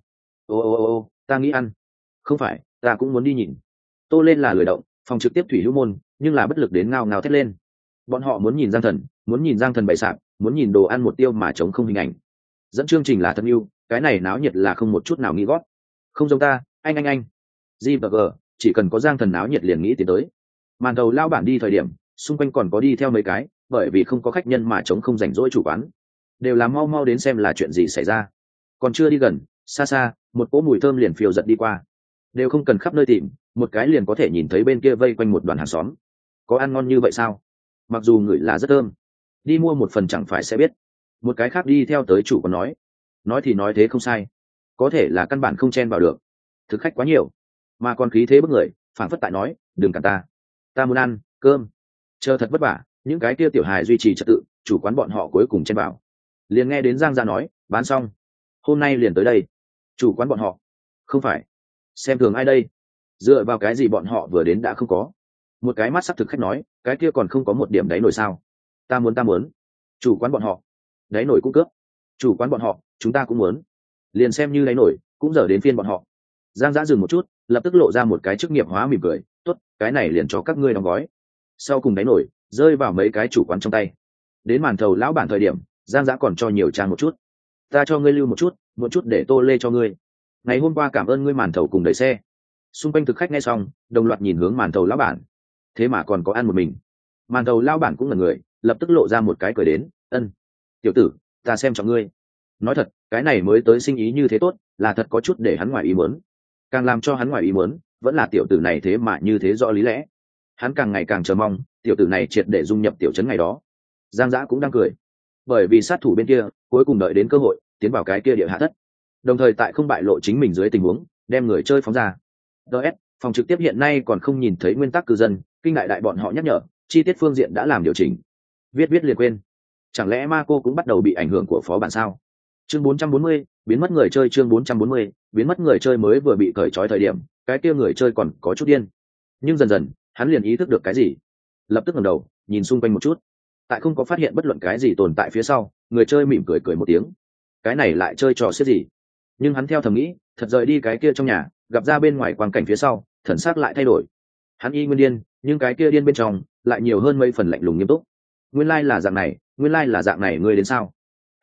Ô, ta nghĩ ăn. Không phải, ta cũng muốn đi nhìn. Tô lên là lười động, phòng trực tiếp thủy hữu môn, nhưng là bất lực đến ngao ngao thét lên. Bọn họ muốn nhìn Giang Thần bày sạp, muốn nhìn đồ ăn một tiêu mà chống không hình ảnh. Dẫn chương trình là thân yêu, cái này náo nhiệt là không một chút nào nghĩ gót. Không giống ta, anh. G và G, chỉ cần có Giang Thần náo nhiệt liền nghĩ tiến tới. Màn đầu lao bản đi thời điểm, xung quanh còn có đi theo mấy cái, bởi vì không có khách nhân mà chống không rảnh rỗi chủ quán. Đều là mau đến xem là chuyện gì xảy ra. Còn chưa đi gần, xa, một cỗ mùi thơm liền phiêu giật đi qua. Đều không cần khắp nơi tìm, một cái liền có thể nhìn thấy bên kia vây quanh một đoàn hàng xóm. Có ăn ngon như vậy sao? Mặc dù ngửi là rất thơm, đi mua một phần chẳng phải sẽ biết. Một cái khác đi theo tới chủ còn nói thì nói thế không sai, có thể là căn bản không chen vào được, thực khách quá nhiều, mà còn khí thế bức người, phản phất tại nói đừng cản ta muốn ăn cơm. Chờ thật vất vả, những cái kia tiểu hài duy trì trật tự, chủ quán bọn họ cuối cùng chen vào. Liền nghe đến Giang Gia nói bán xong, hôm nay liền tới đây. Chủ quán bọn họ không phải xem thường ai đây? Dựa vào cái gì bọn họ vừa đến đã không có? Một cái mắt sắc thực khách nói, cái kia còn không có một điểm đáy nổi sao? Ta muốn. Chủ quán bọn họ đáy nổi cũng cướp. Chủ quán bọn họ chúng ta cũng muốn. Liền xem như đáy nổi cũng giờ đến phiên bọn họ. Giang Giã dừng một chút, lập tức lộ ra một cái chức nghiệp hóa mỉm cười, tốt, cái này liền cho các ngươi đóng gói. Sau cùng đáy nổi rơi vào mấy cái chủ quán trong tay. Đến màn thầu lão bản thời điểm, Giang Giã còn cho nhiều trang một chút. Ta cho ngươi lưu một chút để Tô Lê cho ngươi. Ngày hôm qua cảm ơn ngươi màn thầu cùng đẩy xe. Xung quanh thực khách nghe xong, đồng loạt nhìn hướng màn thầu lão bản. Thế mà còn có ăn một mình. Màn thầu lão bản cũng là người, lập tức lộ ra một cái cười đến, ân, tiểu tử, ta xem trọng ngươi. Nói thật, cái này mới tới sinh ý như thế tốt, là thật có chút để hắn ngoài ý muốn. Càng làm cho hắn ngoài ý muốn, vẫn là tiểu tử này thế mà như thế rõ lý lẽ. Hắn càng ngày càng chờ mong tiểu tử này triệt để dung nhập tiểu trấn ngày đó. Giang Giã cũng đang cười, bởi vì sát thủ bên kia cuối cùng đợi đến cơ hội tiến vào cái kia địa hạ thất, đồng thời tại không bại lộ chính mình dưới tình huống đem người chơi phóng ra. DS, phòng trực tiếp hiện nay còn không nhìn thấy nguyên tắc cư dân, kinh đại bọn họ nhắc nhở, chi tiết phương diện đã làm điều chỉnh. Viết liền quên. Chẳng lẽ Marco cũng bắt đầu bị ảnh hưởng của phó bản sao? Chương 440, biến mất người chơi. Chương 440, biến mất người chơi. Mới vừa bị cởi trói thời điểm, cái kia người chơi còn có chút điên, nhưng dần dần hắn liền ý thức được cái gì, lập tức ngẩng đầu nhìn xung quanh một chút. Tại không có phát hiện bất luận cái gì tồn tại phía sau, người chơi mỉm cười một tiếng. Cái này lại chơi trò xiết gì? Nhưng hắn theo thầm nghĩ, thật rời đi cái kia trong nhà, gặp ra bên ngoài quang cảnh phía sau, thần sắc lại thay đổi. Hắn y nguyên điên, nhưng cái kia điên bên trong lại nhiều hơn mấy phần lạnh lùng nghiêm túc. Nguyên lai là dạng này, ngươi đến sao?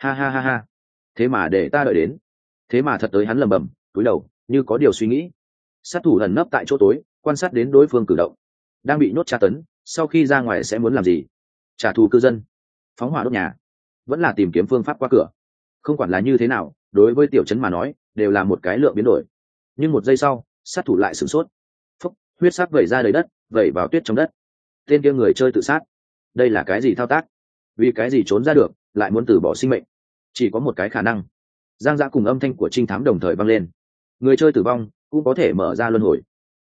Ha. Thế mà để ta đợi đến. Thế mà thật tới, hắn lẩm bẩm, cúi đầu như có điều suy nghĩ. Sát thủ ẩn nấp tại chỗ tối, quan sát đến đối phương cử động. Đang bị nhốt tra tấn, sau khi ra ngoài sẽ muốn làm gì? Trả thù cư dân, phóng hỏa đốt nhà, vẫn là tìm kiếm phương pháp qua cửa? Không quản là như thế nào, đối với tiểu trấn mà nói đều là một cái lượng biến đổi. Nhưng một giây sau, sát thủ lại sửng sốt. Phúc, huyết sắc vẩy ra đầy đất, vẩy vào tuyết trong đất. Tên kia người chơi tự sát. Đây là cái gì thao tác? Vì cái gì trốn ra được lại muốn từ bỏ sinh mệnh? Chỉ có một cái khả năng. Giang Giã cùng âm thanh của trinh thám đồng thời vang lên. Người chơi tử vong cũng có thể mở ra luân hồi.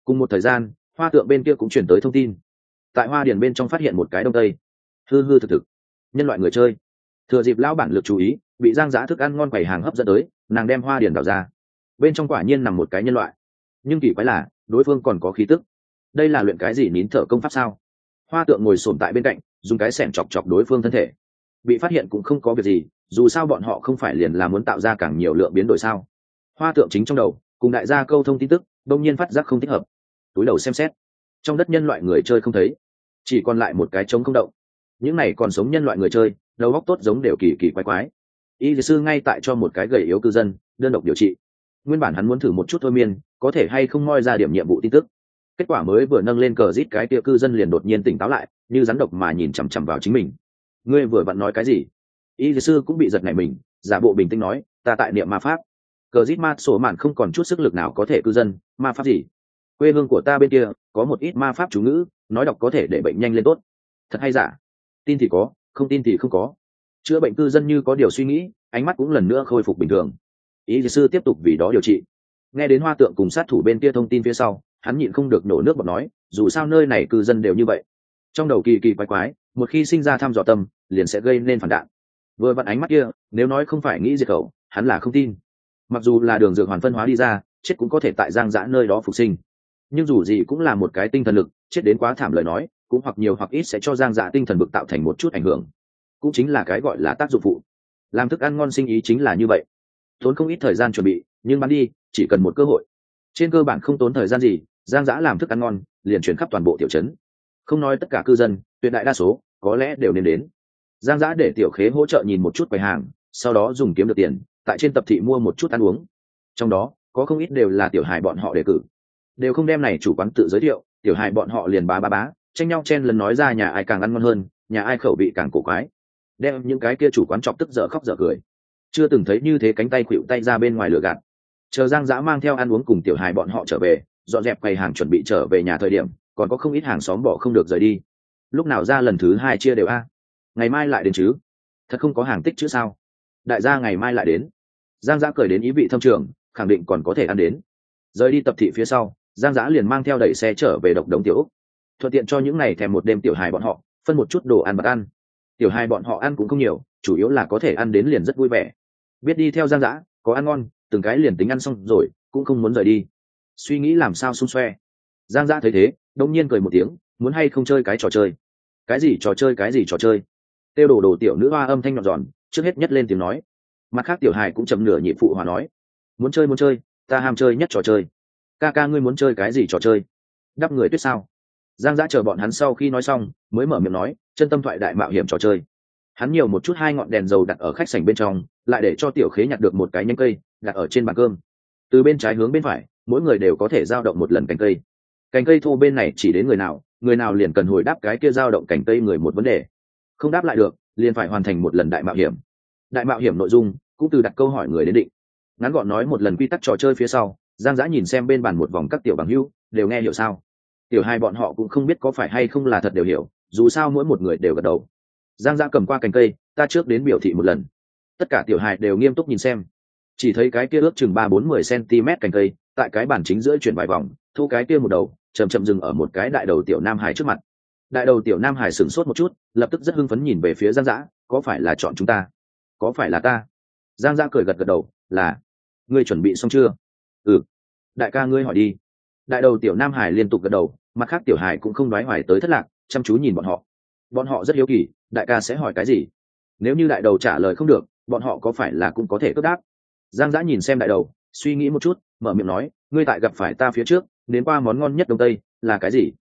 Cùng một thời gian, hoa tượng bên kia cũng chuyển tới thông tin. Tại hoa điền bên trong phát hiện một cái đông tây, hư hư thực thực nhân loại người chơi. Thừa dịp lão bản lực chú ý, bị Giang Dã thức ăn ngon quầy hàng hấp dẫn tới, nàng đem hoa điền đào ra. Bên trong quả nhiên nằm một cái nhân loại, nhưng kỳ quái là đối phương còn có khí tức. Đây là luyện cái gì nín thở công pháp sao? Hoa tượng ngồi xổm tại bên cạnh, dùng cái xẻng chọc chọc đối phương thân thể. Bị phát hiện cũng không có việc gì, dù sao bọn họ không phải liền là muốn tạo ra càng nhiều lượng biến đổi sao? Hoa tượng chính trong đầu cùng đại gia câu thông tin tức, đông nhiên phát giác không thích hợp. Túi đầu xem xét, trong đất nhân loại người chơi không thấy, chỉ còn lại một cái trống không động. Những này còn sống nhân loại người chơi, đầu óc tốt giống đều kỳ kỳ quái quái. Y sư ngay tại cho một cái gầy yếu cư dân đơn độc điều trị. Nguyên bản hắn muốn thử một chút thôi miên, có thể hay không moi ra điểm nhiệm vụ tin tức. Kết quả mới vừa nâng lên cờ rít, cái kia cư dân liền đột nhiên tỉnh táo lại, như rắn độc mà nhìn chằm chằm vào chính mình. Ngươi vừa vặn nói cái gì? Y sư cũng bị giật nảy mình, giả bộ bình tĩnh nói, ta tại niệm ma pháp. Cờ rít ma sổ mạn không còn chút sức lực nào có thể cư dân, ma pháp gì? Quê hương của ta bên kia có một ít ma pháp chú ngữ, nói đọc có thể để bệnh nhanh lên tốt. Thật hay giả? Tin thì có, không tin thì không có. Chữa bệnh cư dân như có điều suy nghĩ, ánh mắt cũng lần nữa khôi phục bình thường. Y sư tiếp tục vì đó điều trị. Nghe đến hoa tượng cùng sát thủ bên kia thông tin phía sau, hắn nhịn không được nổ nước bọt nói, dù sao nơi này cư dân đều như vậy, trong đầu kỳ kỳ quái quái, một khi sinh ra thăm dò tâm liền sẽ gây nên phản đạn. Vừa vặn ánh mắt kia, nếu nói không phải nghĩ diệt khẩu, hắn là không tin. Mặc dù là đường dược hoàn phân hóa đi ra, chết cũng có thể tại Giang Dã nơi đó phục sinh, nhưng dù gì cũng là một cái tinh thần lực, chết đến quá thảm lời nói cũng hoặc nhiều hoặc ít sẽ cho Giang Dã tinh thần vực tạo thành một chút ảnh hưởng, cũng chính là cái gọi là tác dụng phụ. Làm thức ăn ngon sinh ý chính là như vậy, tốn không ít thời gian chuẩn bị, nhưng bán đi chỉ cần một cơ hội. Trên cơ bản không tốn thời gian gì, Giang Dã làm thức ăn ngon liền chuyển khắp toàn bộ tiểu trấn. Không nói tất cả cư dân, tuyệt đại đa số có lẽ đều nên đến. Giang Dã để tiểu khế hỗ trợ nhìn một chút quầy hàng, sau đó dùng kiếm được tiền tại trên tập thị mua một chút ăn uống. Trong đó có không ít đều là tiểu hài bọn họ đề cử, đều không đem này chủ quán tự giới thiệu, tiểu hài bọn họ liền bá tranh nhau chen lần nói ra nhà ai càng ăn ngon hơn, nhà ai khẩu vị càng cổ quái, đem những cái kia chủ quán chọc tức dở khóc dở cười. Chưa từng thấy như thế cánh tay khuỵu tay ra bên ngoài lửa gạt. Chờ Giang Dã mang theo ăn uống cùng tiểu hài bọn họ trở về, dọn dẹp quầy hàng chuẩn bị trở về nhà thời điểm, còn có không ít hàng xóm bỏ không được rời đi. Lúc nào ra lần thứ 2 chia đều a? Ngày mai lại đến chứ? Thật không có hàng tích chữ sao? Đại gia ngày mai lại đến. Giang Dã cười đến ý vị thâm trường, khẳng định còn có thể ăn đến. Rời đi tập thị phía sau, Giang Dã liền mang theo đẩy xe trở về độc đống tiểu Úc, thuận tiện cho những này thèm một đêm tiểu hài bọn họ phân một chút đồ ăn bật ăn. Tiểu hài bọn họ ăn cũng không nhiều, chủ yếu là có thể ăn đến liền rất vui vẻ. Biết đi theo Giang Dã, có ăn ngon, từng cái liền tính ăn xong rồi cũng không muốn rời đi, suy nghĩ làm sao xung xoe. Giang Dã thấy thế, đông nhiên cười một tiếng, muốn hay không chơi cái trò chơi? Cái gì trò chơi? Cái gì trò chơi? Tiêu đồ tiểu nữ hoa âm thanh nhọn giòn trước hết nhất lên tiếng nói. Mặt khác tiểu hài cũng chậm nửa nhịp phụ hòa nói, muốn chơi, ta ham chơi nhất trò chơi. Ca ngươi muốn chơi cái gì trò chơi? Đắp người tuyết sao? Giang Dã chờ bọn hắn sau khi nói xong mới mở miệng nói, chân tâm thoại đại mạo hiểm trò chơi. Hắn nhiều một chút 2 ngọn đèn dầu đặt ở khách sảnh bên trong, lại để cho tiểu khế nhặt được một cái nhánh cây đặt ở trên bàn cơm. Từ bên trái hướng bên phải, mỗi người đều có thể dao động một lần cành cây. Cành cây thô bên này chỉ đến người nào liền cần hồi đáp cái kia dao động cành cây người một vấn đề. Không đáp lại được, liền phải hoàn thành một lần đại mạo hiểm. Đại mạo hiểm nội dung cũng từ đặt câu hỏi người đến định. Ngắn gọn nói một lần quy tắc trò chơi phía sau, Giang Dã nhìn xem bên bàn một vòng các tiểu bằng hữu, đều nghe hiểu sao? Tiểu hai bọn họ cũng không biết có phải hay không là thật đều hiểu, dù sao mỗi một người đều gật đầu. Giang Dã cầm qua cành cây, ta trước đến biểu thị một lần. Tất cả tiểu hài đều nghiêm túc nhìn xem, chỉ thấy cái kia ước chừng 3-4-10 cm cành cây tại cái bàn chính giữa chuyển vài vòng, thu cái kia một đầu chậm chậm dừng ở một cái đại đầu tiểu nam hải trước mặt. Đại đầu tiểu nam hải sửng sốt một chút, lập tức rất hưng phấn nhìn về phía Giang Dã, có phải là chọn chúng ta? Có phải là ta? Giang Dã cười gật đầu, là. Ngươi chuẩn bị xong chưa? Ừ. Đại ca ngươi hỏi đi. Đại đầu tiểu nam hải liên tục gật đầu, mặt khác tiểu hải cũng không đoái hoài tới thất lạc, chăm chú nhìn bọn họ. Bọn họ rất hiếu kỳ, đại ca sẽ hỏi cái gì? Nếu như đại đầu trả lời không được, bọn họ có phải là cũng có thể cướp đáp? Giang Dã nhìn xem đại đầu, suy nghĩ một chút, mở miệng nói, ngươi tại gặp phải ta phía trước đến qua món ngon nhất đông tây là cái gì?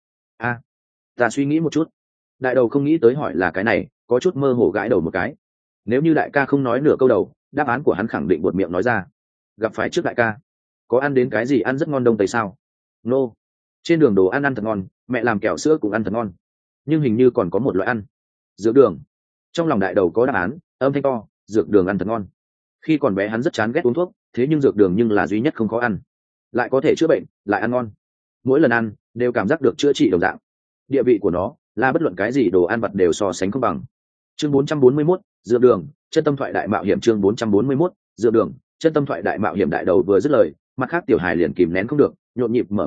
Ta suy nghĩ một chút. Đại đầu không nghĩ tới hỏi là cái này, có chút mơ hồ gãi đầu một cái. Nếu như đại ca không nói nửa câu đầu, đáp án của hắn khẳng định buột miệng nói ra. Gặp phải trước đại ca, có ăn đến cái gì ăn rất ngon đông tây sao? Nô. Trên đường đồ ăn ăn thật ngon, mẹ làm kẹo sữa cũng ăn thật ngon, nhưng hình như còn có một loại ăn, dược đường. Trong lòng đại đầu có đáp án, âm thanh to, dược đường ăn thật ngon. Khi còn bé hắn rất chán ghét uống thuốc, thế nhưng dược đường nhưng là duy nhất không khó ăn, lại có thể chữa bệnh, lại ăn ngon. Mỗi lần ăn đều cảm giác được chữa trị đồng dạng. Địa vị của nó là bất luận cái gì đồ ăn vặt đều so sánh không bằng. Chương 441, dược đường, chân tâm thoại đại mạo hiểm. Chương 441, dược đường, chân tâm thoại đại mạo hiểm. Đại đầu vừa dứt lời, mặt khác tiểu hài liền kìm nén không được, nhộn nhịp mở miệng nói,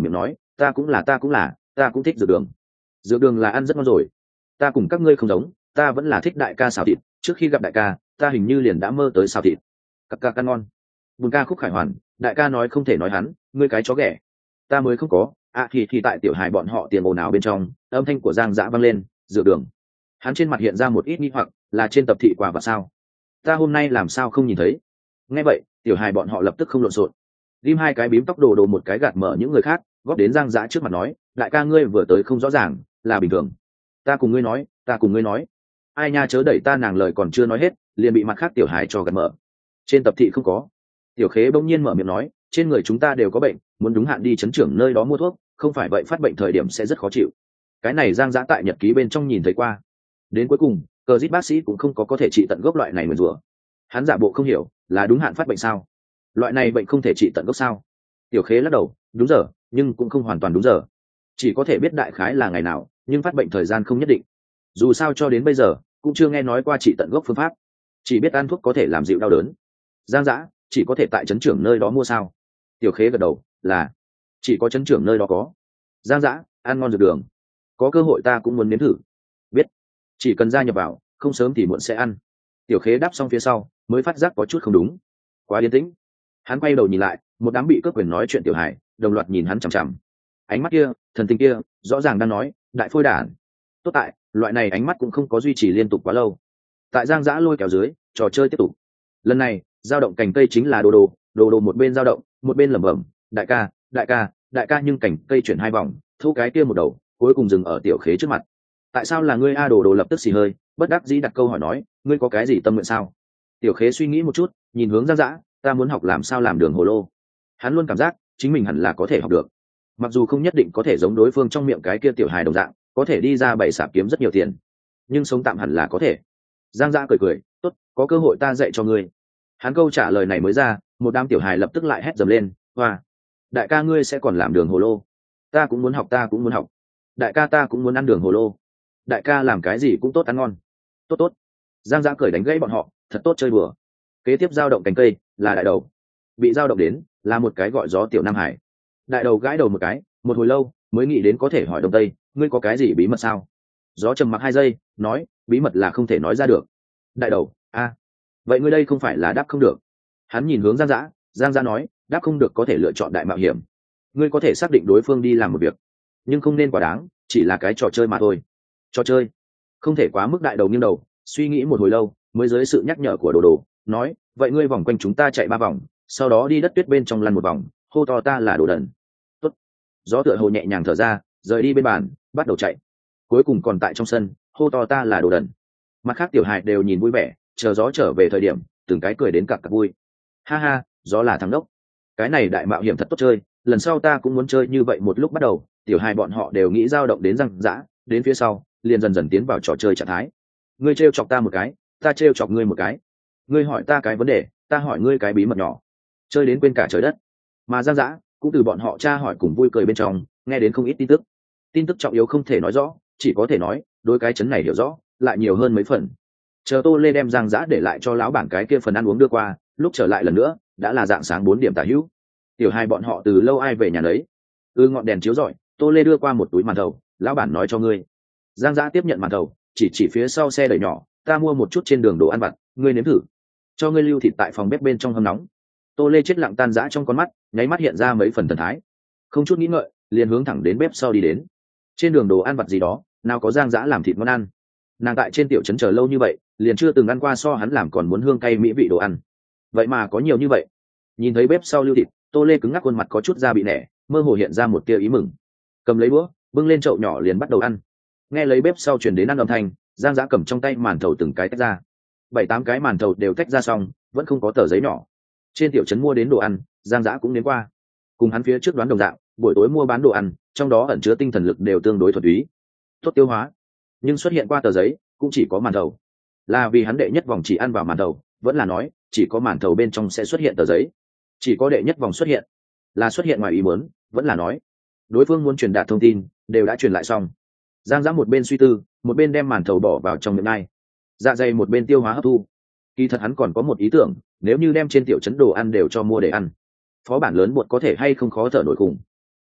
ta cũng thích dược đường. Dược đường là ăn rất ngon rồi. Ta cùng các ngươi không giống, ta vẫn là thích đại ca xào thịt. Trước khi gặp đại ca, ta hình như liền đã mơ tới xào thịt. Cặp ca ăn ngon. Bùn ca khúc khải hoàn, đại ca nói không thể nói hắn, ngươi cái chó ghẻ. Ta mới không có. Thì tại tiểu hài bọn họ tiền ồn ào bên trong, âm thanh của Giang Dã vang lên, dược đường. Hắn trên mặt hiện ra một ít nghi hoặc, là trên tập thị quả và sao? Ta hôm nay làm sao không nhìn thấy? Nghe vậy, tiểu hài bọn họ lập tức không lộn xộn. Ghim hai cái bím tóc đồ đồ một cái gạt mở những người khác, góp đến Giang Dã trước mặt nói, đại ca ngươi vừa tới không rõ ràng, là bình thường. Ta cùng ngươi nói. Ai nha, chớ đẩy ta, nàng lời còn chưa nói hết, liền bị mặt khác tiểu hài cho gạt mở. Trên tập thị không có. Tiểu khế bỗng nhiên mở miệng nói, trên người chúng ta đều có bệnh, muốn đúng hạn đi chấn trưởng nơi đó mua thuốc, không phải vậy phát bệnh thời điểm sẽ rất khó chịu. Cái này Giang Dã tại nhật ký bên trong nhìn thấy qua. Đến cuối cùng, cờ giết bác sĩ cũng không có thể trị tận gốc loại này nguyền rủa. Hắn giả bộ không hiểu, là đúng hạn phát bệnh sao? Loại này bệnh không thể trị tận gốc sao? Tiểu khế lắc đầu, đúng giờ, nhưng cũng không hoàn toàn đúng giờ. Chỉ có thể biết đại khái là ngày nào, nhưng phát bệnh thời gian không nhất định. Dù sao cho đến bây giờ, cũng chưa nghe nói qua trị tận gốc phương pháp. Chỉ biết ăn thuốc có thể làm dịu đau đớn. Giang Dã, chỉ có thể tại trấn trưởng nơi đó mua sao? Tiểu khế gật đầu, là chỉ có trấn trưởng nơi đó có. Giang Dã, ăn ngon dược đường. Có cơ hội ta cũng muốn nếm thử. Biết. Chỉ cần gia nhập vào, không sớm thì muộn sẽ ăn. Tiểu khế đáp xong phía sau, mới phát giác có chút không đúng. Quá yên tĩnh. Hắn quay đầu nhìn lại, một đám bị cướp quyền nói chuyện tiểu hải, đồng loạt nhìn hắn chằm chằm. Ánh mắt kia, thần tình kia, rõ ràng đang nói, đại phôi đản. Tốt tại, loại này ánh mắt cũng không có duy trì liên tục quá lâu. Tại Giang Dã lôi kéo dưới, trò chơi tiếp tục. Lần này, dao động cành cây chính là đồ đồ một bên dao động, một bên lẩm bẩm, đại ca, nhưng cành cây chuyển hai vòng, thu cái kia một đầu, cuối cùng dừng ở tiểu khế trước mặt. Tại sao là ngươi? Đồ đồ lập tức xì hơi, bất đắc dĩ đặt câu hỏi nói, ngươi có cái gì tâm nguyện sao? Tiểu khế suy nghĩ một chút, nhìn hướng Giang Dã, ta muốn học làm sao làm đường hồ lô. Hắn luôn cảm giác chính mình hẳn là có thể học được, mặc dù không nhất định có thể giống đối phương trong miệng cái kia tiểu hài đồng dạng, có thể đi ra bày sạp kiếm rất nhiều tiền, nhưng sống tạm hẳn là có thể. Giang Dã cười, tốt, có cơ hội ta dạy cho ngươi. Hắn câu trả lời này mới ra, một đám tiểu hài lập tức lại hét dầm lên, hoa, đại ca ngươi sẽ còn làm đường hồ lô? Ta cũng muốn học. Đại ca ta cũng muốn ăn đường hồ lô. Đại ca làm cái gì cũng tốt, ăn ngon. Tốt. Giang Dã cười đánh gãy bọn họ, thật tốt chơi bừa. Kế tiếp dao động cành cây là đại đầu, bị dao động đến là một cái gọi gió tiểu Nam Hải. Đại đầu gãi đầu một cái, một hồi lâu mới nghĩ đến có thể hỏi Đông Tây, ngươi có cái gì bí mật sao? Gió trầm mặc 2 giây, nói, bí mật là không thể nói ra được. Đại đầu, vậy ngươi đây không phải là đáp không được? Hắn nhìn hướng Giang Dã nói, đáp không được có thể lựa chọn đại mạo hiểm. Ngươi có thể xác định đối phương đi làm một việc, nhưng không nên quá đáng, chỉ là cái trò chơi mà thôi. Trò chơi không thể quá mức. Đại đầu nghiêng đầu, suy nghĩ một hồi lâu mới dưới sự nhắc nhở của đồ đồ nói, vậy ngươi vòng quanh chúng ta chạy 3 vòng, sau đó đi đất tuyết bên trong lăn 1 vòng, hô to ta là đồ đần. Tốt. Gió tựa hồ nhẹ nhàng thở ra, rời đi bên bàn, bắt đầu chạy. Cuối cùng còn tại trong sân hô to ta là đồ đần. Mặt khác tiểu hài đều nhìn vui vẻ, chờ gió trở về thời điểm từng cái cười đến cặc cặc vui. Ha ha, gió là thằng đốc, cái này đại mạo hiểm thật tốt chơi, lần sau ta cũng muốn chơi như vậy. Một lúc bắt đầu tiểu hài bọn họ đều nghĩ dao động đến Giang Dã, đến phía sau liền dần dần tiến vào trò chơi trạng thái. Ngươi trêu chọc ta một cái, ta trêu chọc ngươi một cái. Ngươi hỏi ta cái vấn đề, ta hỏi ngươi cái bí mật nhỏ, chơi đến quên cả trời đất. Mà Giang Dã cũng từ bọn họ tra hỏi cùng vui cười bên trong nghe đến không ít tin tức trọng yếu không thể nói rõ, chỉ có thể nói đối cái chấn này hiểu rõ lại nhiều hơn mấy phần. Chờ Tô Lê đem Giang Dã để lại cho lão bản cái kia phần ăn uống đưa qua, lúc trở lại lần nữa đã là dạng sáng 4 điểm tả hữu. Tiểu hai bọn họ từ lâu ai về nhà lấy. Ngọn đèn chiếu rọi, Tô Lê đưa qua một túi màn thầu, lão bản nói cho ngươi. Giang Dã tiếp nhận màn thầu, chỉ phía sau xe đẩy nhỏ, ta mua một chút trên đường đồ ăn vặt, ngươi nếm thử. Cho ngươi lưu thịt tại phòng bếp bên trong hâm nóng. Tô Lê chết lặng tan rã trong con mắt, nháy mắt hiện ra mấy phần thần thái, không chút nghĩ ngợi liền hướng thẳng đến bếp sau đi đến. Trên đường đồ ăn vặt gì đó, nào có Giang Dã làm thịt ngon ăn. Nàng tại trên tiểu trấn chờ lâu như vậy, liền chưa từng ăn qua so hắn làm còn muốn hương cay mỹ vị đồ ăn. Vậy mà có nhiều như vậy. Nhìn thấy bếp sau lưu thịt, Tô Lê cứng ngắc khuôn mặt có chút da bị nẻ, mơ hồ hiện ra một tia ý mừng. Cầm lấy búa, bưng lên chậu nhỏ liền bắt đầu ăn. Nghe lấy bếp sau truyền đến ăn âm thanh, Giang Dã cầm trong tay màn thầu từng cái tách ra. 7-8 cái màn thầu đều tách ra xong, vẫn không có tờ giấy nhỏ. Trên tiểu trấn mua đến đồ ăn, Giang Dã cũng đến qua. Cùng hắn phía trước đoán đồng dạng, buổi tối mua bán đồ ăn, trong đó ẩn chứa tinh thần lực đều tương đối thuần túy, tốt tiêu hóa. Nhưng xuất hiện qua tờ giấy, cũng chỉ có màn thầu. Là vì hắn đệ nhất vòng chỉ ăn vào màn thầu, vẫn là nói chỉ có màn thầu bên trong sẽ xuất hiện tờ giấy? Chỉ có đệ nhất vòng xuất hiện, là xuất hiện ngoài ý muốn, vẫn là nói đối phương muốn truyền đạt thông tin đều đã truyền lại xong. Giang Dã một bên suy tư, một bên đem màn thầu bỏ vào trong miệng nai, dạ dày một bên tiêu hóa hấp thu. Kỳ thật hắn còn có một ý tưởng, nếu như đem trên tiểu trấn đồ ăn đều cho mua để ăn, phó bản lớn bột có thể hay không khó thở nổi cùng.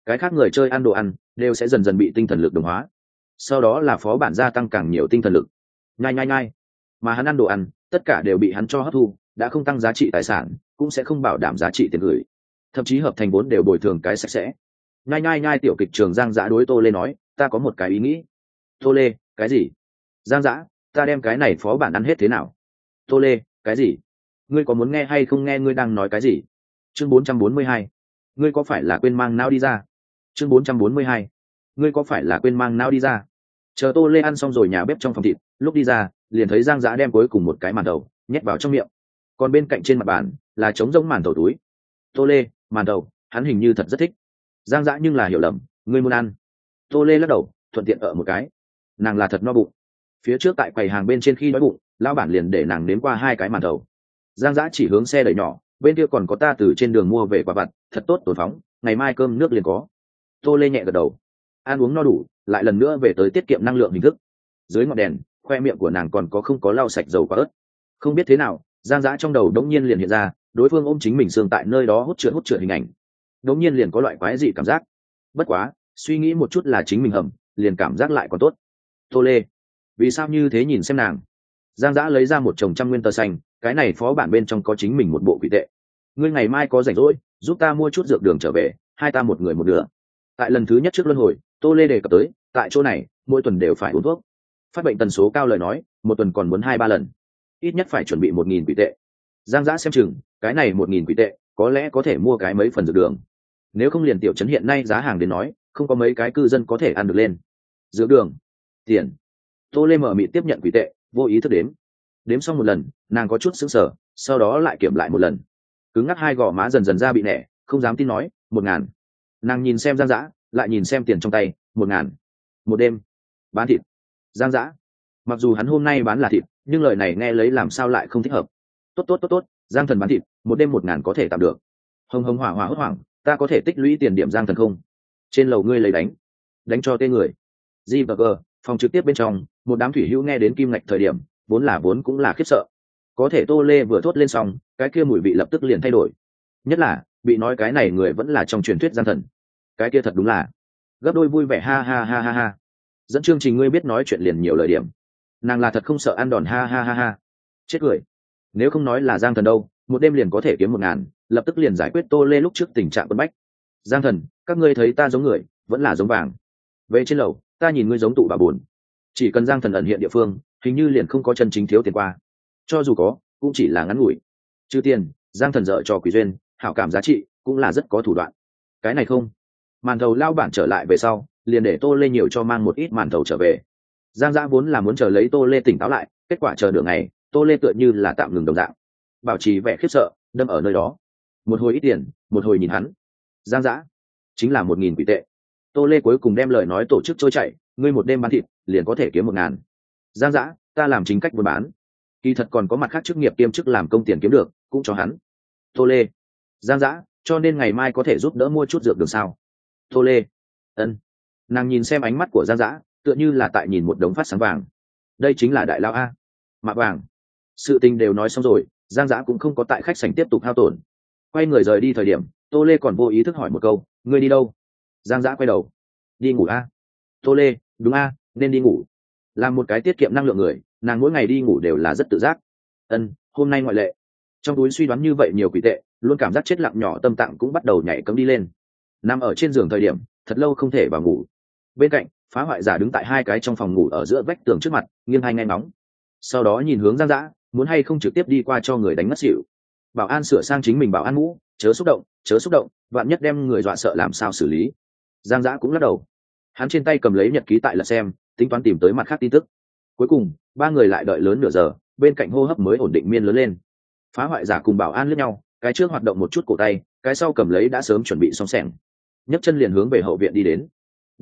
cái khác người chơi ăn đồ ăn đều sẽ dần dần bị tinh thần lực đồng hóa, sau đó là phó bản gia tăng càng nhiều tinh thần lực. Nhai nhai nhai, mà hắn ăn đồ ăn tất cả đều bị hắn cho hấp thu, đã không tăng giá trị tài sản cũng sẽ không bảo đảm giá trị tiền gửi, thậm chí hợp thành vốn đều bồi thường cái sạch sẽ. Nhai nhai nhai, tiểu kịch trường Giang Dã đối Tô Lê nói, ta có một cái ý nghĩ. Tô Lê, cái gì? Giang Dã, ta đem cái này phó bản ăn hết thế nào? Tô Lê, cái gì? Ngươi có muốn nghe hay không nghe ngươi đang nói cái gì? Chương 442. Ngươi có phải là quên mang não đi ra? Chương 442. Ngươi có phải là quên mang não đi ra? Chờ Tô Lê ăn xong rồi nhà bếp trong phòng thịt, lúc đi ra liền thấy Giang Dã đem cuối cùng một cái màn đầu nhét vào trong miệng, còn bên cạnh trên mặt bàn là trống rỗng màn đầu túi. Tô Lê, màn đầu, hắn hình như thật rất thích. Giang Dã nhưng là hiểu lầm, ngươi muốn ăn? Tô Lê lắc đầu, thuận tiện ở một cái. Nàng là thật no bụng. Phía trước tại quầy hàng bên trên khi đói bụng, lão bản liền để nàng nếm qua 2 cái màn đầu. Giang Dã chỉ hướng xe đẩy nhỏ, bên kia còn có ta từ trên đường mua về quả vặt, thật tốt tồn phóng, ngày mai cơm nước liền có. Tô Lê nhẹ gật đầu. Ăn uống no đủ, lại lần nữa về tới tiết kiệm năng lượng hình thức. Dưới ngọn đèn, khoe miệng của nàng còn có không có lau sạch dầu quả ớt. Không biết thế nào, Giang Dã trong đầu đống nhiên liền hiện ra, đối phương ôm chính mình xương tại nơi đó hút trượt hình ảnh. Đống nhiên liền có loại quái dị cảm giác. Bất quá, suy nghĩ một chút là chính mình hầm, liền cảm giác lại còn tốt. Tô Lê, vì sao như thế nhìn xem nàng? Giang Dã lấy ra một chồng 100 nguyên tờ xanh, cái này phó bản bên trong có chính mình một bộ quỷ tệ. Ngươi ngày mai có rảnh rỗi, giúp ta mua chút dược đường trở về, hai ta một người một nửa. Tại lần thứ nhất trước luân hồi, Tô Lê đề cập tới, tại chỗ này mỗi tuần đều phải uống thuốc, phát bệnh tần số cao lời nói một tuần còn muốn 2-3 lần, ít nhất phải chuẩn bị 1.000 quỷ tệ. Giang Dã xem chừng cái này 1.000 quỷ tệ có lẽ có thể mua cái mấy phần dược đường, nếu không liền tiểu trấn hiện nay giá hàng đến nói không có mấy cái cư dân có thể ăn được lên. Dược đường, tiền. Tô Lê mở mịt tiếp nhận quỷ tệ, vô ý thức đếm xong một lần, nàng có chút sững sờ, sau đó lại kiểm lại một lần, cứng ngắc 2 gò má dần dần ra bị nẻ, không dám tin nói 1.000. Nàng nhìn xem Giang Dã, lại nhìn xem tiền trong tay, 1.000 một đêm bán thịt. Giang Dã mặc dù hắn hôm nay bán là thịt, nhưng lời này nghe lấy làm sao lại không thích hợp. Tốt, Giang Thần bán thịt, một đêm 1.000 có thể tạm được. Hồng hồng hỏa hỏa hốt hoảng, ta có thể tích lũy tiền điểm Giang Thần không? Trên lầu ngươi lấy đánh cho tên người. G&G phòng trực tiếp bên trong, một đám thủy hữu nghe đến kim ngạch thời điểm vốn cũng là khiếp sợ. Có thể Tô Lê vừa thốt lên xong, cái kia mùi vị lập tức liền thay đổi. Nhất là bị nói cái này người vẫn là trong truyền thuyết Giang Thần, cái kia thật đúng là gấp đôi vui vẻ. Ha ha ha ha ha, dẫn chương trình ngươi biết nói chuyện liền nhiều lời điểm, nàng là thật không sợ ăn đòn. Ha ha ha ha, chết cười. Nếu không nói là Giang Thần đâu, một đêm liền có thể kiếm 1.000, lập tức liền giải quyết Tô Lê lúc trước tình trạng bức bách. Giang Thần, các ngươi thấy ta giống người vẫn là giống vàng? Về trên lầu ta nhìn ngươi giống tụ bà buồn, chỉ cần Giang Thần ẩn hiện địa phương hình như liền không có chân chính thiếu tiền qua, cho dù có cũng chỉ là ngắn ngủi. Trừ tiền, Giang Thần dợ cho quỷ duyên, hảo cảm giá trị cũng là rất có thủ đoạn. Cái này không, màn thầu lao bản trở lại về sau liền để Tô Lê nhiều cho mang một ít màn thầu trở về. Giang Dã vốn là muốn chờ lấy Tô Lê tỉnh táo lại, kết quả chờ được ngày Tô Lê tựa như là tạm ngừng đồng dạng, bảo trì vẻ khiếp sợ đâm ở nơi đó, một hồi ít tiền, một hồi nhìn hắn. Giang Dã chính là 1.000 quỷ tệ. Tô Lê cuối cùng đem lời nói tổ chức trôi chảy, ngươi một đêm bán thịt liền có thể kiếm 1.000. Giang Dã, ta làm chính cách buôn bán, kỳ thật còn có mặt khác chức nghiệp kiêm chức làm công tiền kiếm được, cũng cho hắn. Tô Lê, Giang Dã, cho nên ngày mai có thể giúp đỡ mua chút dược được sao? Tô Lê, ân. Nàng nhìn xem ánh mắt của Giang Dã tựa như là tại nhìn một đống phát sáng vàng. Đây chính là đại lão a, mạ vàng. Sự tình đều nói xong rồi, Giang Dã cũng không có tại khách sảnh tiếp tục hao tổn. Quay người rời đi thời điểm, Tô Lê còn vô ý thức hỏi một câu, ngươi đi đâu? Giang Dã quay đầu, đi ngủ a. Tô Lê, đúng a, nên đi ngủ. Làm một cái tiết kiệm năng lượng người, nàng mỗi ngày đi ngủ đều là rất tự giác. Ân, hôm nay ngoại lệ. Trong túi suy đoán như vậy nhiều quỷ tệ, luôn cảm giác chết lặng nhỏ tâm tạng cũng bắt đầu nhảy cấm đi lên. Nằm ở trên giường thời điểm thật lâu không thể vào ngủ. Bên cạnh phá hoại giả đứng tại 2 cái trong phòng ngủ ở giữa vách tường trước mặt, nghiêng hai nghe nóng, sau đó nhìn hướng Giang Dã, muốn hay không trực tiếp đi qua cho người đánh mất xỉu. Bảo an sửa sang chính mình bảo an mũ, chớ xúc động, vạn nhất đem người dọa sợ làm sao xử lý. Giang Dã cũng lắc đầu, hắn trên tay cầm lấy nhật ký tại lật xem, tính toán tìm tới mặt khác tin tức. Cuối cùng 3 người lại đợi lớn nửa giờ, bên cạnh hô hấp mới ổn định miên lớn lên. Phá hoại giả cùng bảo an liếc nhau, cái trước hoạt động một chút cổ tay, cái sau cầm lấy đã sớm chuẩn bị xong sẻng, nhấc chân liền hướng về hậu viện đi đến.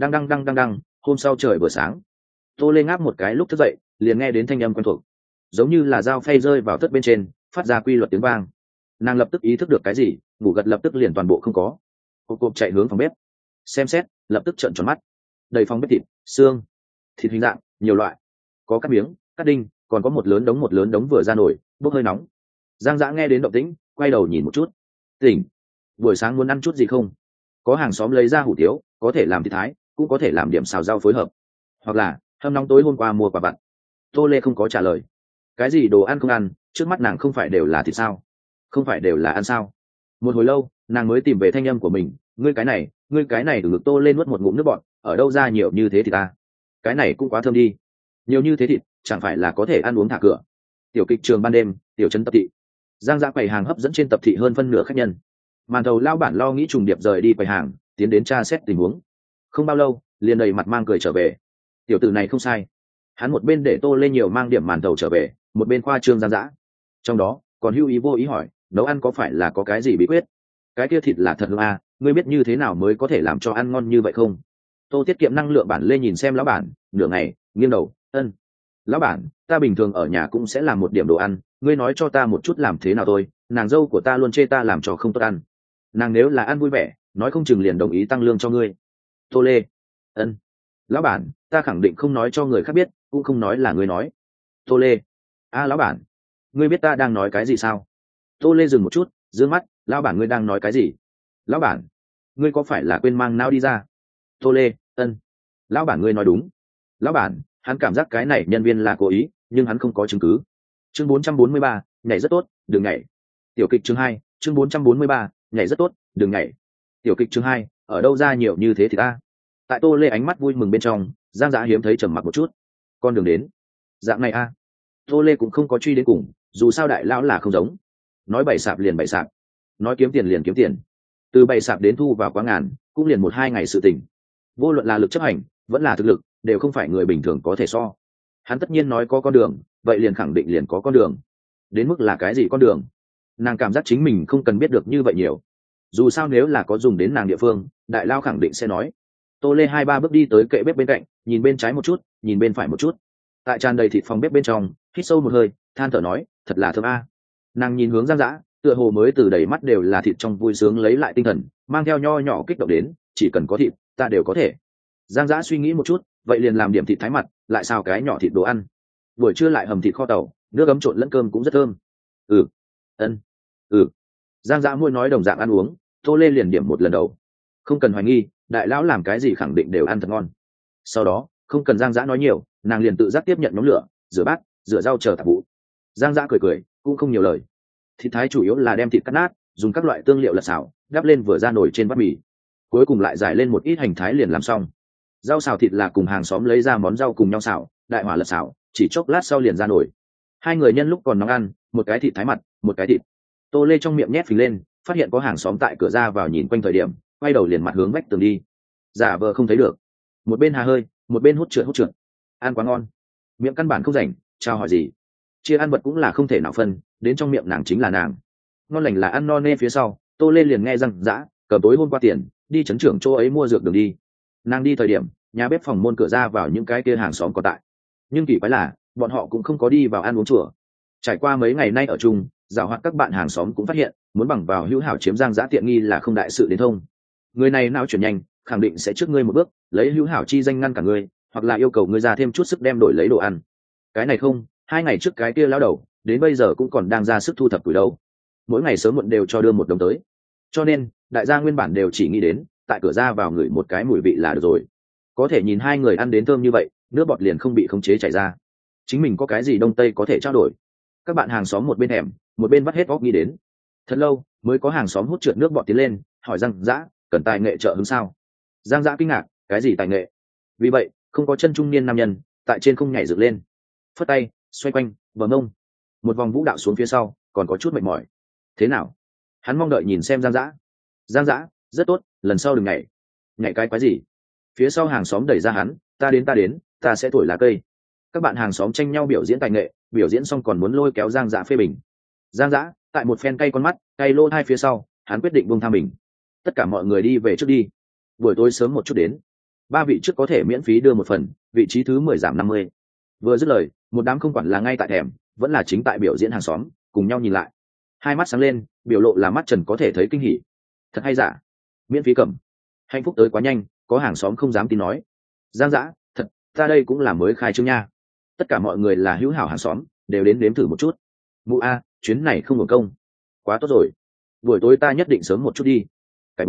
Đăng, hôm sau trời vừa sáng, Tô Lê ngáp một cái lúc thức dậy, liền nghe đến thanh âm quen thuộc, giống như là dao phay rơi vào thất bên trên, phát ra quy luật tiếng vang. Nàng lập tức ý thức được cái gì, ngủ gật lập tức liền toàn bộ không có, cộp chạy hướng phòng bếp, xem xét, lập tức trợn tròn mắt. Đầy phòng bếp thịt, xương, thịt hình dạng, nhiều loại, có cắt miếng, cắt đinh, còn có một lớn đống vừa ra nổi, bốc hơi nóng. Giang Dã nghe đến động tĩnh, quay đầu nhìn một chút, tỉnh, buổi sáng muốn ăn chút gì không? có hàng xóm lấy ra hủ tiếu, có thể làm thịt thái, cũng có thể làm điểm xào rau phối hợp, hoặc là hâm nóng tối hôm qua mua quả vặt. Tô lê không có trả lời. Cái gì đồ ăn không ăn, trước mắt nàng không phải đều là thịt sao, không phải đều là ăn sao? Một hồi lâu nàng mới tìm về thanh âm của mình. Ngươi cái này từ ngực Tô lên nuốt một ngụm nước bọt. Ở đâu ra nhiều như thế thì ta, cái này cũng quá thơm đi. Nhiều như thế thịt chẳng phải là có thể ăn uống thả cửa. Tiểu kịch trường ban đêm, tiểu trấn tập thị. Giang Dã quầy hàng hấp dẫn trên tập thị hơn phân nửa khách nhân. Màn thầu lao bản lo nghĩ trùng điệp rời đi quầy hàng, tiến đến tra xét tình huống. Không bao lâu liền đầy mặt mang cười trở về. Tiểu tử này không sai, hắn một bên để Tô lên nhiều mang điểm màn thầu trở về, một bên khoa trương Giang Dã. Trong đó còn hưu ý vô ý hỏi, nấu ăn có phải là có cái gì bí quyết? Cái kia thịt là thật hương à, ngươi biết như thế nào mới có thể làm cho ăn ngon như vậy không? Tô tiết kiệm năng lượng bản lê nhìn xem lão bản nửa ngày, nghiêng đầu, ân. Lão bản, ta bình thường ở nhà cũng sẽ làm một điểm đồ ăn, ngươi nói cho ta một chút làm thế nào thôi. Nàng dâu của ta luôn chê ta làm cho không tốt ăn, nàng nếu là ăn vui vẻ nói không chừng liền đồng ý tăng lương cho ngươi. Tô lê, ân. Lão bản, ta khẳng định không nói cho người khác biết, cũng không nói là ngươi nói. Tô lê, lão bản, ngươi biết ta đang nói cái gì sao? Tô lê dừng một chút, d ư ơ n g mắt. Lão bản, ngươi đang nói cái gì? Lão bản, ngươi có phải là quên mang não đi ra? Tô lê, ân. Lão bản, ngươi nói đúng. Lão bản, hắn cảm giác cái này nhân viên là cố ý, nhưng hắn không có chứng cứ. Chương 443, nhảy rất tốt, đừng nhảy. Tiểu kịch chương 2, chương 443, nhảy rất tốt, đừng nhảy. Tiểu kịch chương 2, ở đâu ra nhiều như thế thì ta? Tại Tô lê ánh mắt vui mừng bên trong, Giang Dã hiếm thấy trầm mặc một chút. Con đường đến dạng này a. Tô lê cũng không có truy đến cùng, dù sao đại lão là không giống. Nói bày sạp liền bày sạp, nói kiếm tiền liền kiếm tiền. Từ bày sạp đến thu vào quá ngàn, cũng liền 1-2 ngày sự tình. Vô luận là lực chấp hành vẫn là thực lực, đều không phải người bình thường có thể so. Hắn tất nhiên nói có con đường, vậy liền khẳng định liền có con đường. Đến mức là cái gì con đường, nàng cảm giác chính mình không cần biết được như vậy nhiều. Dù sao nếu là có dùng đến nàng địa phương, đại lao khẳng định sẽ nói. Tô lê 2-3 bước đi tới kệ bếp bên cạnh, nhìn bên trái một chút, nhìn bên phải một chút. Tại tràn đầy thịt phòng bếp bên trong, hít sâu một hơi, than thở nói, thật là thơm a. Nàng nhìn hướng Giang Dã, tựa hồ mới từ đầy mắt đều là thịt trong vui sướng lấy lại tinh thần, mang theo nho nhỏ kích động đến, chỉ cần có thịt ta đều có thể. Giang Dã suy nghĩ một chút, vậy liền làm điểm thịt thái mặt, lại xào cái nhỏ thịt đồ ăn. Buổi trưa lại hầm thịt kho tàu, nước ấm trộn lẫn cơm cũng rất thơm. Ân. Giang Dã môi nói đồng dạng ăn uống. Tô lê liền điểm một lần đầu. Không cần hoài nghi, đại lão làm cái gì khẳng định đều ăn thật ngon. Sau đó không cần Giang Dã nói nhiều, nàng liền tự giác tiếp nhận nhóm lửa, rửa bát, rửa rau chờ tạp vụ. Giang Dã cười cười, cũng không nhiều lời. Thịt thái chủ yếu là đem thịt cắt nát, dùng các loại tương liệu lật xào, đắp lên vừa ra nồi trên bát mì. Cuối cùng lại giải lên một ít hành thái liền làm xong. Rau xào thịt là cùng hàng xóm lấy ra món rau cùng nhau xào, đại hỏa lật xào, chỉ chốc lát sau liền ra nồi. Hai người nhân lúc còn nóng ăn, một cái thịt thái mặt, một cái thịt. Tô lê trong miệng nhét phình lên, phát hiện có hàng xóm tại cửa ra vào nhìn quanh thời điểm, quay đầu liền mặt hướng vách tường đi, giả vờ không thấy được. Một bên hà hơi, một bên hút trượt. Ăn quá ngon, miệng căn bản không rảnh chào hỏi gì. Chia ăn vật cũng là không thể nào phân, đến trong miệng nàng chính là nàng. Ngon lành là ăn no nê phía sau, Tô lê liền nghe Giang Dã cầm tối hôm qua tiền đi trấn trưởng chỗ ấy mua dược đường đi. Nàng đi thời điểm, nhà bếp phòng môn cửa ra vào những cái kia hàng xóm có tại, nhưng kỳ quái là bọn họ cũng không có đi vào ăn uống chùa. Trải qua mấy ngày nay ở chung, giảo hoạt các bạn hàng xóm cũng phát hiện, muốn bằng vào hữu hảo chiếm Giang Dã tiện nghi là không đại sự đến thông. Người này não chuyển nhanh, khẳng định sẽ trước ngươi một bước, lấy hữu hảo chi danh ngăn cả ngươi, hoặc là yêu cầu ngươi ra thêm chút sức đem đổi lấy đồ ăn. Cái này không, 2 ngày trước cái kia lão đầu, đến bây giờ cũng còn đang ra sức thu thập củi đâu. Mỗi ngày sớm muộn đều cho đưa một đồng tới. Cho nên, đại gia nguyên bản đều chỉ nghĩ đến, tại cửa ra vào ngửi một cái mùi vị là được rồi. Có thể nhìn hai người ăn đến thơm như vậy, nước bọt liền không bị khống chế chảy ra. Chính mình có cái gì đông tây có thể trao đổi. Các bạn hàng xóm một bên hẻm, một bên vắt hết óc nghĩ đến. Thật lâu mới có hàng xóm hút trượt nước bọt tiến lên, hỏi Giang Dã, cần tài nghệ trợ hứng sao? Giang Dã kinh ngạc, cái gì tài nghệ? Vì vậy không có chân trung niên nam nhân tại trên không nhảy dựng lên, phất tay xoay quanh vờ mông một vòng vũ đạo xuống phía sau, còn có chút mệt mỏi. Thế nào? Hắn mong đợi nhìn xem Giang Dã. Giang Dã, rất tốt, lần sau đừng nhảy. Nhảy cái quái gì? Phía sau hàng xóm đẩy ra hắn, ta đến, ta sẽ thổi lá cây. Các bạn hàng xóm tranh nhau biểu diễn tài nghệ, biểu diễn xong còn muốn lôi kéo Giang Dã phê bình. Giang Dã tại một phen cay con mắt, cay lô hai phía sau, hắn quyết định buông tha mình. Tất cả mọi người đi về trước đi, buổi tối sớm một chút đến. 3 vị trước có thể miễn phí đưa một phần, vị trí thứ 10 giảm 50. Vừa dứt lời, một đám không quản là ngay tại thèm, vẫn là chính tại biểu diễn hàng xóm, cùng nhau nhìn lại. Hai mắt sáng lên, biểu lộ là mắt trần có thể thấy kinh hỉ. Thật hay giả? Miễn phí cầm. Hạnh phúc tới quá nhanh, có hàng xóm không dám tin nói. Giang Dã, thật, ta đây cũng là mới khai trương nha. Tất cả mọi người là hữu hảo hàng xóm, đều đến đếm thử một chút. Mụ a, chuyến này không hưởng công. Quá tốt rồi. Buổi tối ta nhất định sớm một chút đi. Cái bữa,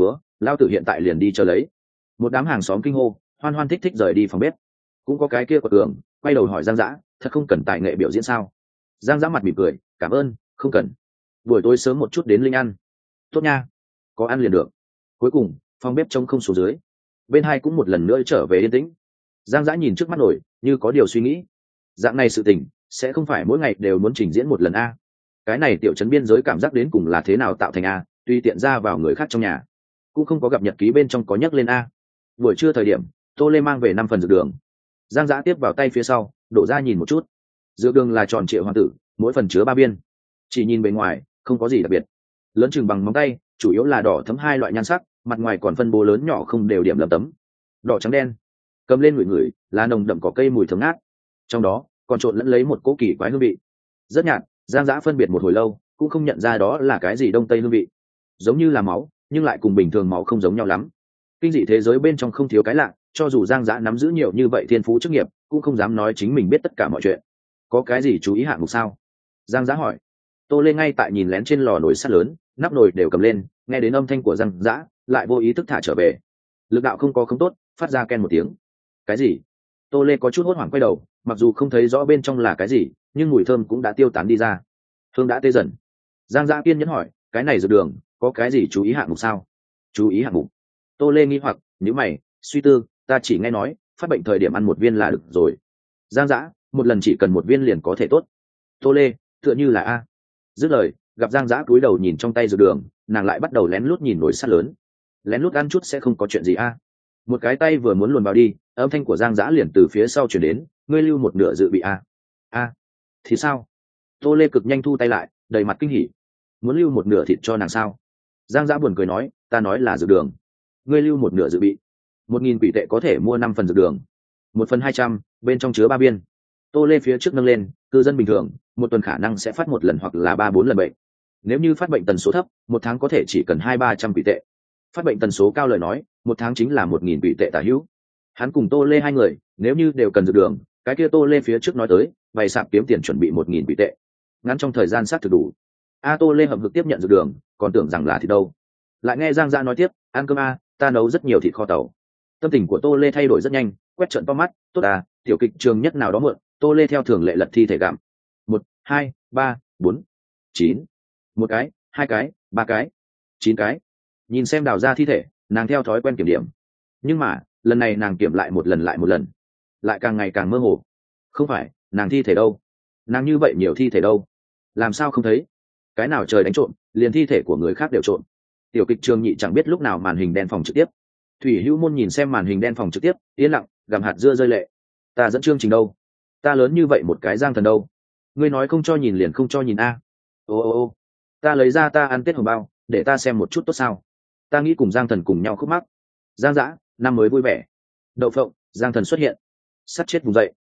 lao tử hiện tại liền đi chờ lấy. Một đám hàng xóm kinh hô, hoan hoan thích thích rời đi phòng bếp. Cũng có cái kia của tường quay đầu hỏi Giang Dã, thật không cần tài nghệ biểu diễn sao? Giang Dã mặt mỉm cười, cảm ơn, không cần. Buổi tối sớm một chút đến linh ăn. Tốt nha, có ăn liền được. Cuối cùng phòng bếp trông không xuống dưới, bên hai cũng một lần nữa trở về yên tĩnh. Giang Dã nhìn trước mắt nổi, như có điều suy nghĩ. Dạng này sự tình sẽ không phải mỗi ngày đều muốn trình diễn một lần a. Cái này tiểu trấn biên giới cảm giác đến cùng là thế nào tạo thành a, tùy tiện ra vào người khác trong nhà cũng không có gặp nhật ký bên trong có nhắc lên a. Buổi trưa thời điểm Tô Lê mang về 5 phần dược đường. Giang Dã tiếp vào tay phía sau, đổ ra nhìn một chút. Dược đường là tròn trịa hoàng tử, mỗi phần chứa 3 viên. Chỉ nhìn bề ngoài không có gì đặc biệt, lớn chừng bằng móng tay, chủ yếu là đỏ thấm hai loại nhan sắc, mặt ngoài còn phân bố lớn nhỏ không đều điểm lấm tấm, đỏ trắng đen. Cầm lên ngửi ngửi, là nồng đậm cỏ cây mùi thơm ngát, trong đó còn trộn lẫn lấy một cỗ kỳ quái hương vị rất nhạt. Giang Dã phân biệt một hồi lâu cũng không nhận ra đó là cái gì đông tây hương vị, giống như là máu nhưng lại cùng bình thường máu không giống nhau lắm. Kinh dị thế giới bên trong không thiếu cái lạ, cho dù Giang Dã nắm giữ nhiều như vậy thiên phú chức nghiệp cũng không dám nói chính mình biết tất cả mọi chuyện. Có cái gì chú ý hạng mục sao? Giang Dã hỏi. Tô Lê ngay tại nhìn lén trên lò nồi sắt lớn, nắp nồi đều cầm lên, nghe đến âm thanh của Giang Dã lại vô ý thức thả trở về. Lực đạo không có không tốt, phát ra ken một tiếng. Cái gì? Tô Lê có chút hốt hoảng quay đầu, mặc dù không thấy rõ bên trong là cái gì nhưng mùi thơm cũng đã tiêu tán đi ra, hương đã tê dần. Giang Dã kiên nhẫn hỏi, cái này dược đường có cái gì chú ý hạng mục sao? Chú ý hạng mục? Tô Lê nghi hoặc nhíu mày suy tư, ta chỉ nghe nói phát bệnh thời điểm ăn 1 viên là được rồi. Giang Dã, một lần chỉ cần 1 viên liền có thể tốt. Tô Lê, tựa như là a. Dứt lời, gặp Giang Dã cúi đầu nhìn trong tay dược đường, nàng lại bắt đầu lén lút nhìn nồi sắt lớn. Lén lút ăn chút sẽ không có chuyện gì a. Một cái tay vừa muốn luồn vào đi, âm thanh của Giang Dã liền từ phía sau chuyển đến, ngươi lưu một nửa dự bị a. A, thì sao? Tô Lê cực nhanh thu tay lại, đầy mặt kinh hỉ. Muốn lưu một nửa thịt cho nàng sao? Giang Dã buồn cười nói, ta nói là dược đường, ngươi lưu một nửa dự bị. 1.000 quỷ tệ có thể mua 5 phần dược đường, 1 phần 200, bên trong chứa 3 viên. Tô Lê phía trước nâng lên, cư dân bình thường một tuần khả năng sẽ phát 1 lần hoặc là 3-4 lần bệnh. Nếu như phát bệnh tần số thấp, 1 tháng có thể chỉ cần 200-300 quỷ tệ. Phát bệnh tần số cao lời nói, 1 tháng chính là 1.000 quỷ tệ tả hữu. Hắn cùng Tô Lê hai người nếu như đều cần dược đường, cái kia Tô Lê phía trước nói tới bày sạp kiếm tiền chuẩn bị 1.000 quỷ tệ, ngắn trong thời gian sát thực đủ. Tô Lê hậm hực tiếp nhận dược đường, còn tưởng rằng là thịt đâu. Lại nghe Giang Dã nói tiếp, ăn cơm ta nấu rất nhiều thịt kho tàu. Tâm tình của Tô Lê thay đổi rất nhanh, quét trợn to mắt, tốt tiểu kịch trường nhất nào đó mượn. Tô Lê theo thường lệ lật thi thể gặm. 1, 2, 3, 4, 9. 1 cái, 2 cái, 3 cái, 9 cái. Nhìn xem đào ra thi thể, nàng theo thói quen kiểm điểm. Nhưng mà lần này nàng kiểm lại một lần lại một lần, lại càng ngày càng mơ hồ. Không phải, nàng thi thể đâu? Nàng như vậy nhiều thi thể đâu? Làm sao không thấy? Cái nào trời đánh trộm, liền thi thể của người khác đều trộm. Tiểu kịch trường nhị chẳng biết lúc nào màn hình đen phòng trực tiếp. Thủy Hữu Môn nhìn xem màn hình đen phòng trực tiếp, yên lặng, gặm hạt dưa rơi lệ. Ta dẫn chương trình đâu? Ta lớn như vậy một cái Giang Thần đâu? Ngươi nói không cho nhìn liền không cho nhìn a. Ô, ta lấy ra ta ăn Tết hồng bao, để ta xem một chút tốt sao? Ta nghĩ cùng Giang Thần cùng nhau khúc mắc. Giang Dã, năm mới vui vẻ. Đậu phộng, Giang Thần xuất hiện. Sát chết vùng dậy.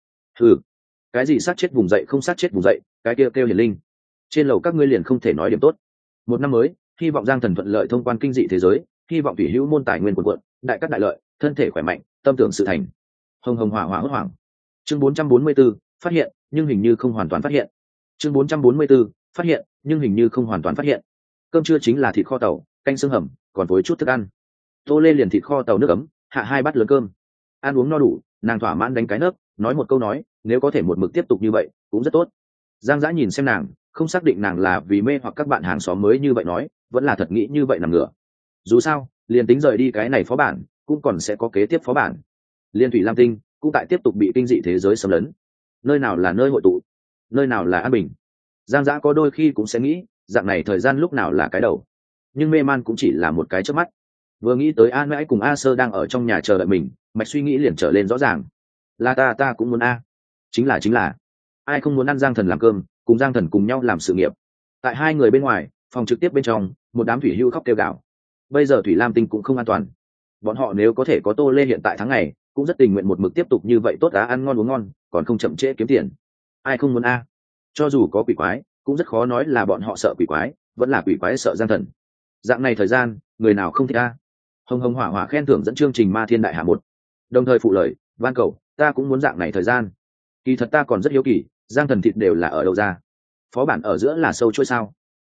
Cái gì sát chết vùng dậy không sát chết vùng dậy, cái kia kêu hiển linh. Trên lầu các ngươi liền không thể nói điểm tốt. Một năm mới, hy vọng Giang Thần thuận lợi thông quan kinh dị thế giới, hy vọng Thủy Hữu Môn tài nguyên quần quận, đại cát đại lợi, thân thể khỏe mạnh, tâm tưởng sự thành. Hồng hồng hỏa hỏa hốt hoảng. Chương 444, phát hiện, nhưng hình như không hoàn toàn phát hiện. Chương 444, phát hiện, nhưng hình như không hoàn toàn phát hiện. Cơm trưa chính là thịt kho tàu, canh xương hầm, còn với chút thức ăn. Tô Lê liền thịt kho tàu nước ấm, hạ 2 bát lớn cơm. Ăn uống no đủ, nàng thỏa mãn đánh cái nấc, nói một câu nói, nếu có thể một mực tiếp tục như vậy, cũng rất tốt. Giang Dã nhìn xem nàng, không xác định nàng là vì mê hoặc các bạn hàng xóm mới như vậy nói, vẫn là thật nghĩ như vậy nằm ngửa. Dù sao, liền tính rời đi cái này phó bản, cũng còn sẽ có kế tiếp phó bản. Liên Thủy Lam Tinh cũng tại tiếp tục bị kinh dị thế giới xâm lấn. Nơi nào là nơi hội tụ, nơi nào là an bình. Giang Dã có đôi khi cũng sẽ nghĩ, dạng này thời gian lúc nào là cái đầu. Nhưng mê man cũng chỉ là một cái chớp mắt. Vừa nghĩ tới An Mãi cùng A Sơ đang ở trong nhà chờ đợi mình, mạch suy nghĩ liền trở lên rõ ràng. Là ta cũng muốn chính là ai không muốn ăn Giang Thần làm cơm, cùng Giang Thần cùng nhau làm sự nghiệp. Tại hai người bên ngoài phòng trực tiếp bên trong, một đám Thủy Hưu khóc kêu gào. Bây giờ Thủy Lam Tinh cũng không an toàn, bọn họ nếu có thể có Tô Lê hiện tại tháng ngày, cũng rất tình nguyện một mực tiếp tục như vậy, tốt ăn ngon uống ngon, còn không chậm trễ kiếm tiền. Ai không muốn cho dù có quỷ quái, cũng rất khó nói là bọn họ sợ quỷ quái, vẫn là quỷ quái sợ Giang Thần. Dạng này thời gian, người nào không thích Hồng hồng hỏa hỏa khen thưởng dẫn chương trình Ma Thiên Đại Hạ 1, đồng thời phụ lời van cầu, ta cũng muốn dạng này thời gian. Kỳ thật ta còn rất hiếu kỳ, Giang Thần thịt đều là ở đâu ra? Phó bản ở giữa là sâu trôi sao?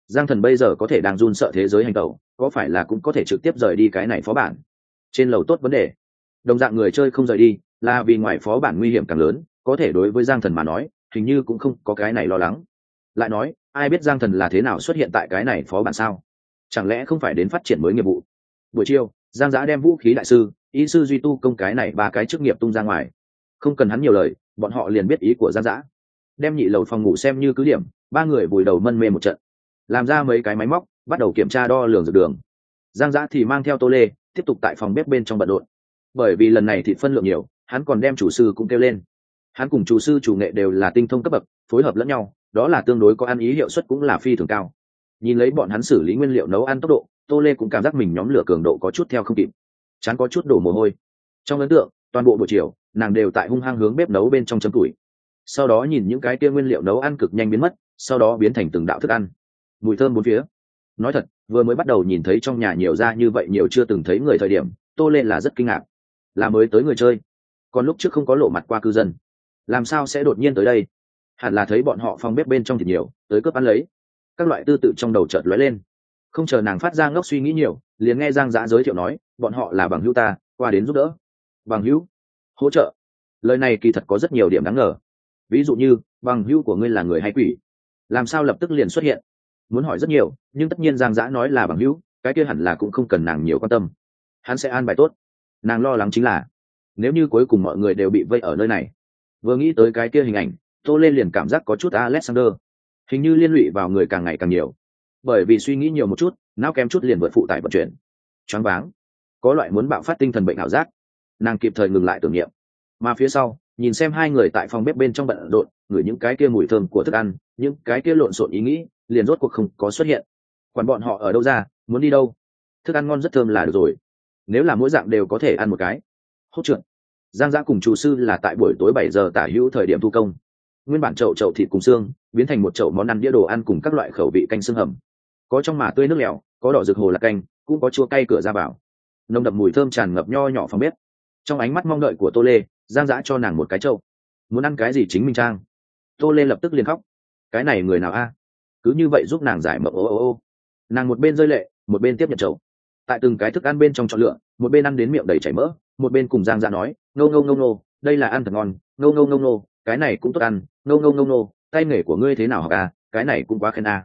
Giang Thần bây giờ có thể đang run sợ thế giới hành tẩu, có phải là cũng có thể trực tiếp rời đi cái này phó bản. Trên lầu tốt vấn đề, đồng dạng người chơi không rời đi là vì ngoài phó bản nguy hiểm càng lớn, có thể đối với Giang Thần mà nói hình như cũng không có cái này lo lắng. Lại nói ai biết Giang Thần là thế nào xuất hiện tại cái này phó bản sao? Chẳng lẽ không phải đến phát triển mới nghiệp vụ? Buổi chiều Giang Giã đem vũ khí đại sư, ý sư duy tu công cái này ba cái chức nghiệp tung ra ngoài. Không cần hắn nhiều lời, bọn họ liền biết ý của Giang Giã. Đem nhị lầu phòng ngủ xem như cứ điểm, ba người vùi đầu mân mê một trận, làm ra mấy cái máy móc, bắt đầu kiểm tra đo lường dược đường. Giang Giã thì mang theo Tô Lê tiếp tục tại phòng bếp bên trong bận rộn. Bởi vì lần này thịt phân lượng nhiều, hắn còn đem chủ sư cũng kêu lên. Hắn cùng chủ sư chủ nghệ đều là tinh thông cấp bậc, phối hợp lẫn nhau, đó là tương đối có ăn ý, hiệu suất cũng là phi thường cao. Nhìn lấy bọn hắn xử lý nguyên liệu nấu ăn tốc độ, Tô Lê cũng cảm giác mình nhóm lửa cường độ có chút theo không kịp, chán có chút đổ mồ hôi. Trong ấn tượng toàn bộ buổi chiều nàng đều tại hung hăng hướng bếp nấu bên trong châm củi, sau đó nhìn những cái kia nguyên liệu nấu ăn cực nhanh biến mất, sau đó biến thành từng đạo thức ăn, mùi thơm bốn phía. Nói thật, vừa mới bắt đầu nhìn thấy trong nhà nhiều ra như vậy nhiều chưa từng thấy người thời điểm, Tô Lê là rất kinh ngạc. Là mới tới người chơi, còn lúc trước không có lộ mặt qua cư dân, làm sao sẽ đột nhiên tới đây? Hẳn là thấy bọn họ phòng bếp bên trong thì nhiều, tới cướp ăn lấy. Các loại tư tự trong đầu chợt lóe lên. Không chờ nàng phát ra ngốc suy nghĩ nhiều, liền nghe Giang Giã giới thiệu nói, bọn họ là bằng hữu ta, qua đến giúp đỡ. Bằng hữu? Hỗ trợ? Lời này kỳ thật có rất nhiều điểm đáng ngờ. Ví dụ như, bằng hữu của ngươi là người hay quỷ? Làm sao lập tức liền xuất hiện? Muốn hỏi rất nhiều, nhưng tất nhiên Giang Giã nói là bằng hữu, cái kia hẳn là cũng không cần nàng nhiều quan tâm. Hắn sẽ an bài tốt. Nàng lo lắng chính là, nếu như cuối cùng mọi người đều bị vây ở nơi này. Vừa nghĩ tới cái kia hình ảnh, Tô Lê liền cảm giác có chút Alexander, hình như liên lụy vào người càng ngày càng nhiều. Bởi vì suy nghĩ nhiều một chút, não kém chút liền vượt phụ tải vận chuyển, choáng váng, có loại muốn bạo phát tinh thần bệnh ảo giác. Nàng kịp thời ngừng lại tưởng niệm, mà phía sau nhìn xem hai người tại phòng bếp bên trong bận rộn, ngửi những cái kia mùi thơm của thức ăn, những cái kia lộn xộn ý nghĩ liền rốt cuộc không có xuất hiện. Quản bọn họ ở đâu ra, muốn đi đâu, thức ăn ngon rất thơm là được rồi. Nếu là mỗi dạng đều có thể ăn một cái. Hốt trượt. Giang Giã cùng chủ sư là tại buổi tối 7 giờ tả hữu thời điểm thu công. Nguyên bản chậu thịt cùng xương biến thành một chậu món ăn đĩa đồ ăn cùng các loại khẩu vị canh xương hầm, có trong mà tươi nước lèo, có đỏ rực hồ lạc canh, cũng có chua cay cửa ra vào. Nồng đậm mùi thơm tràn ngập nho nhỏ phòng bếp. Trong ánh mắt mong đợi của Tô Lê, Giang Giã cho nàng một cái chậu. Muốn ăn cái gì chính mình trang. Tô Lê lập tức liền khóc. Cái này người nào a? Cứ như vậy giúp nàng giải mộng ô. Nàng một bên rơi lệ, một bên tiếp nhận chậu. Tại từng cái thức ăn bên trong chọn lựa, một bên ăn đến miệng đầy chảy mỡ, một bên cùng Giang Giã nói, ngô, đây là ăn thật ngon, ngô, cái này cũng tốt ăn, ngô, tay nghề của ngươi thế nào học a, cái này cũng quá khen a.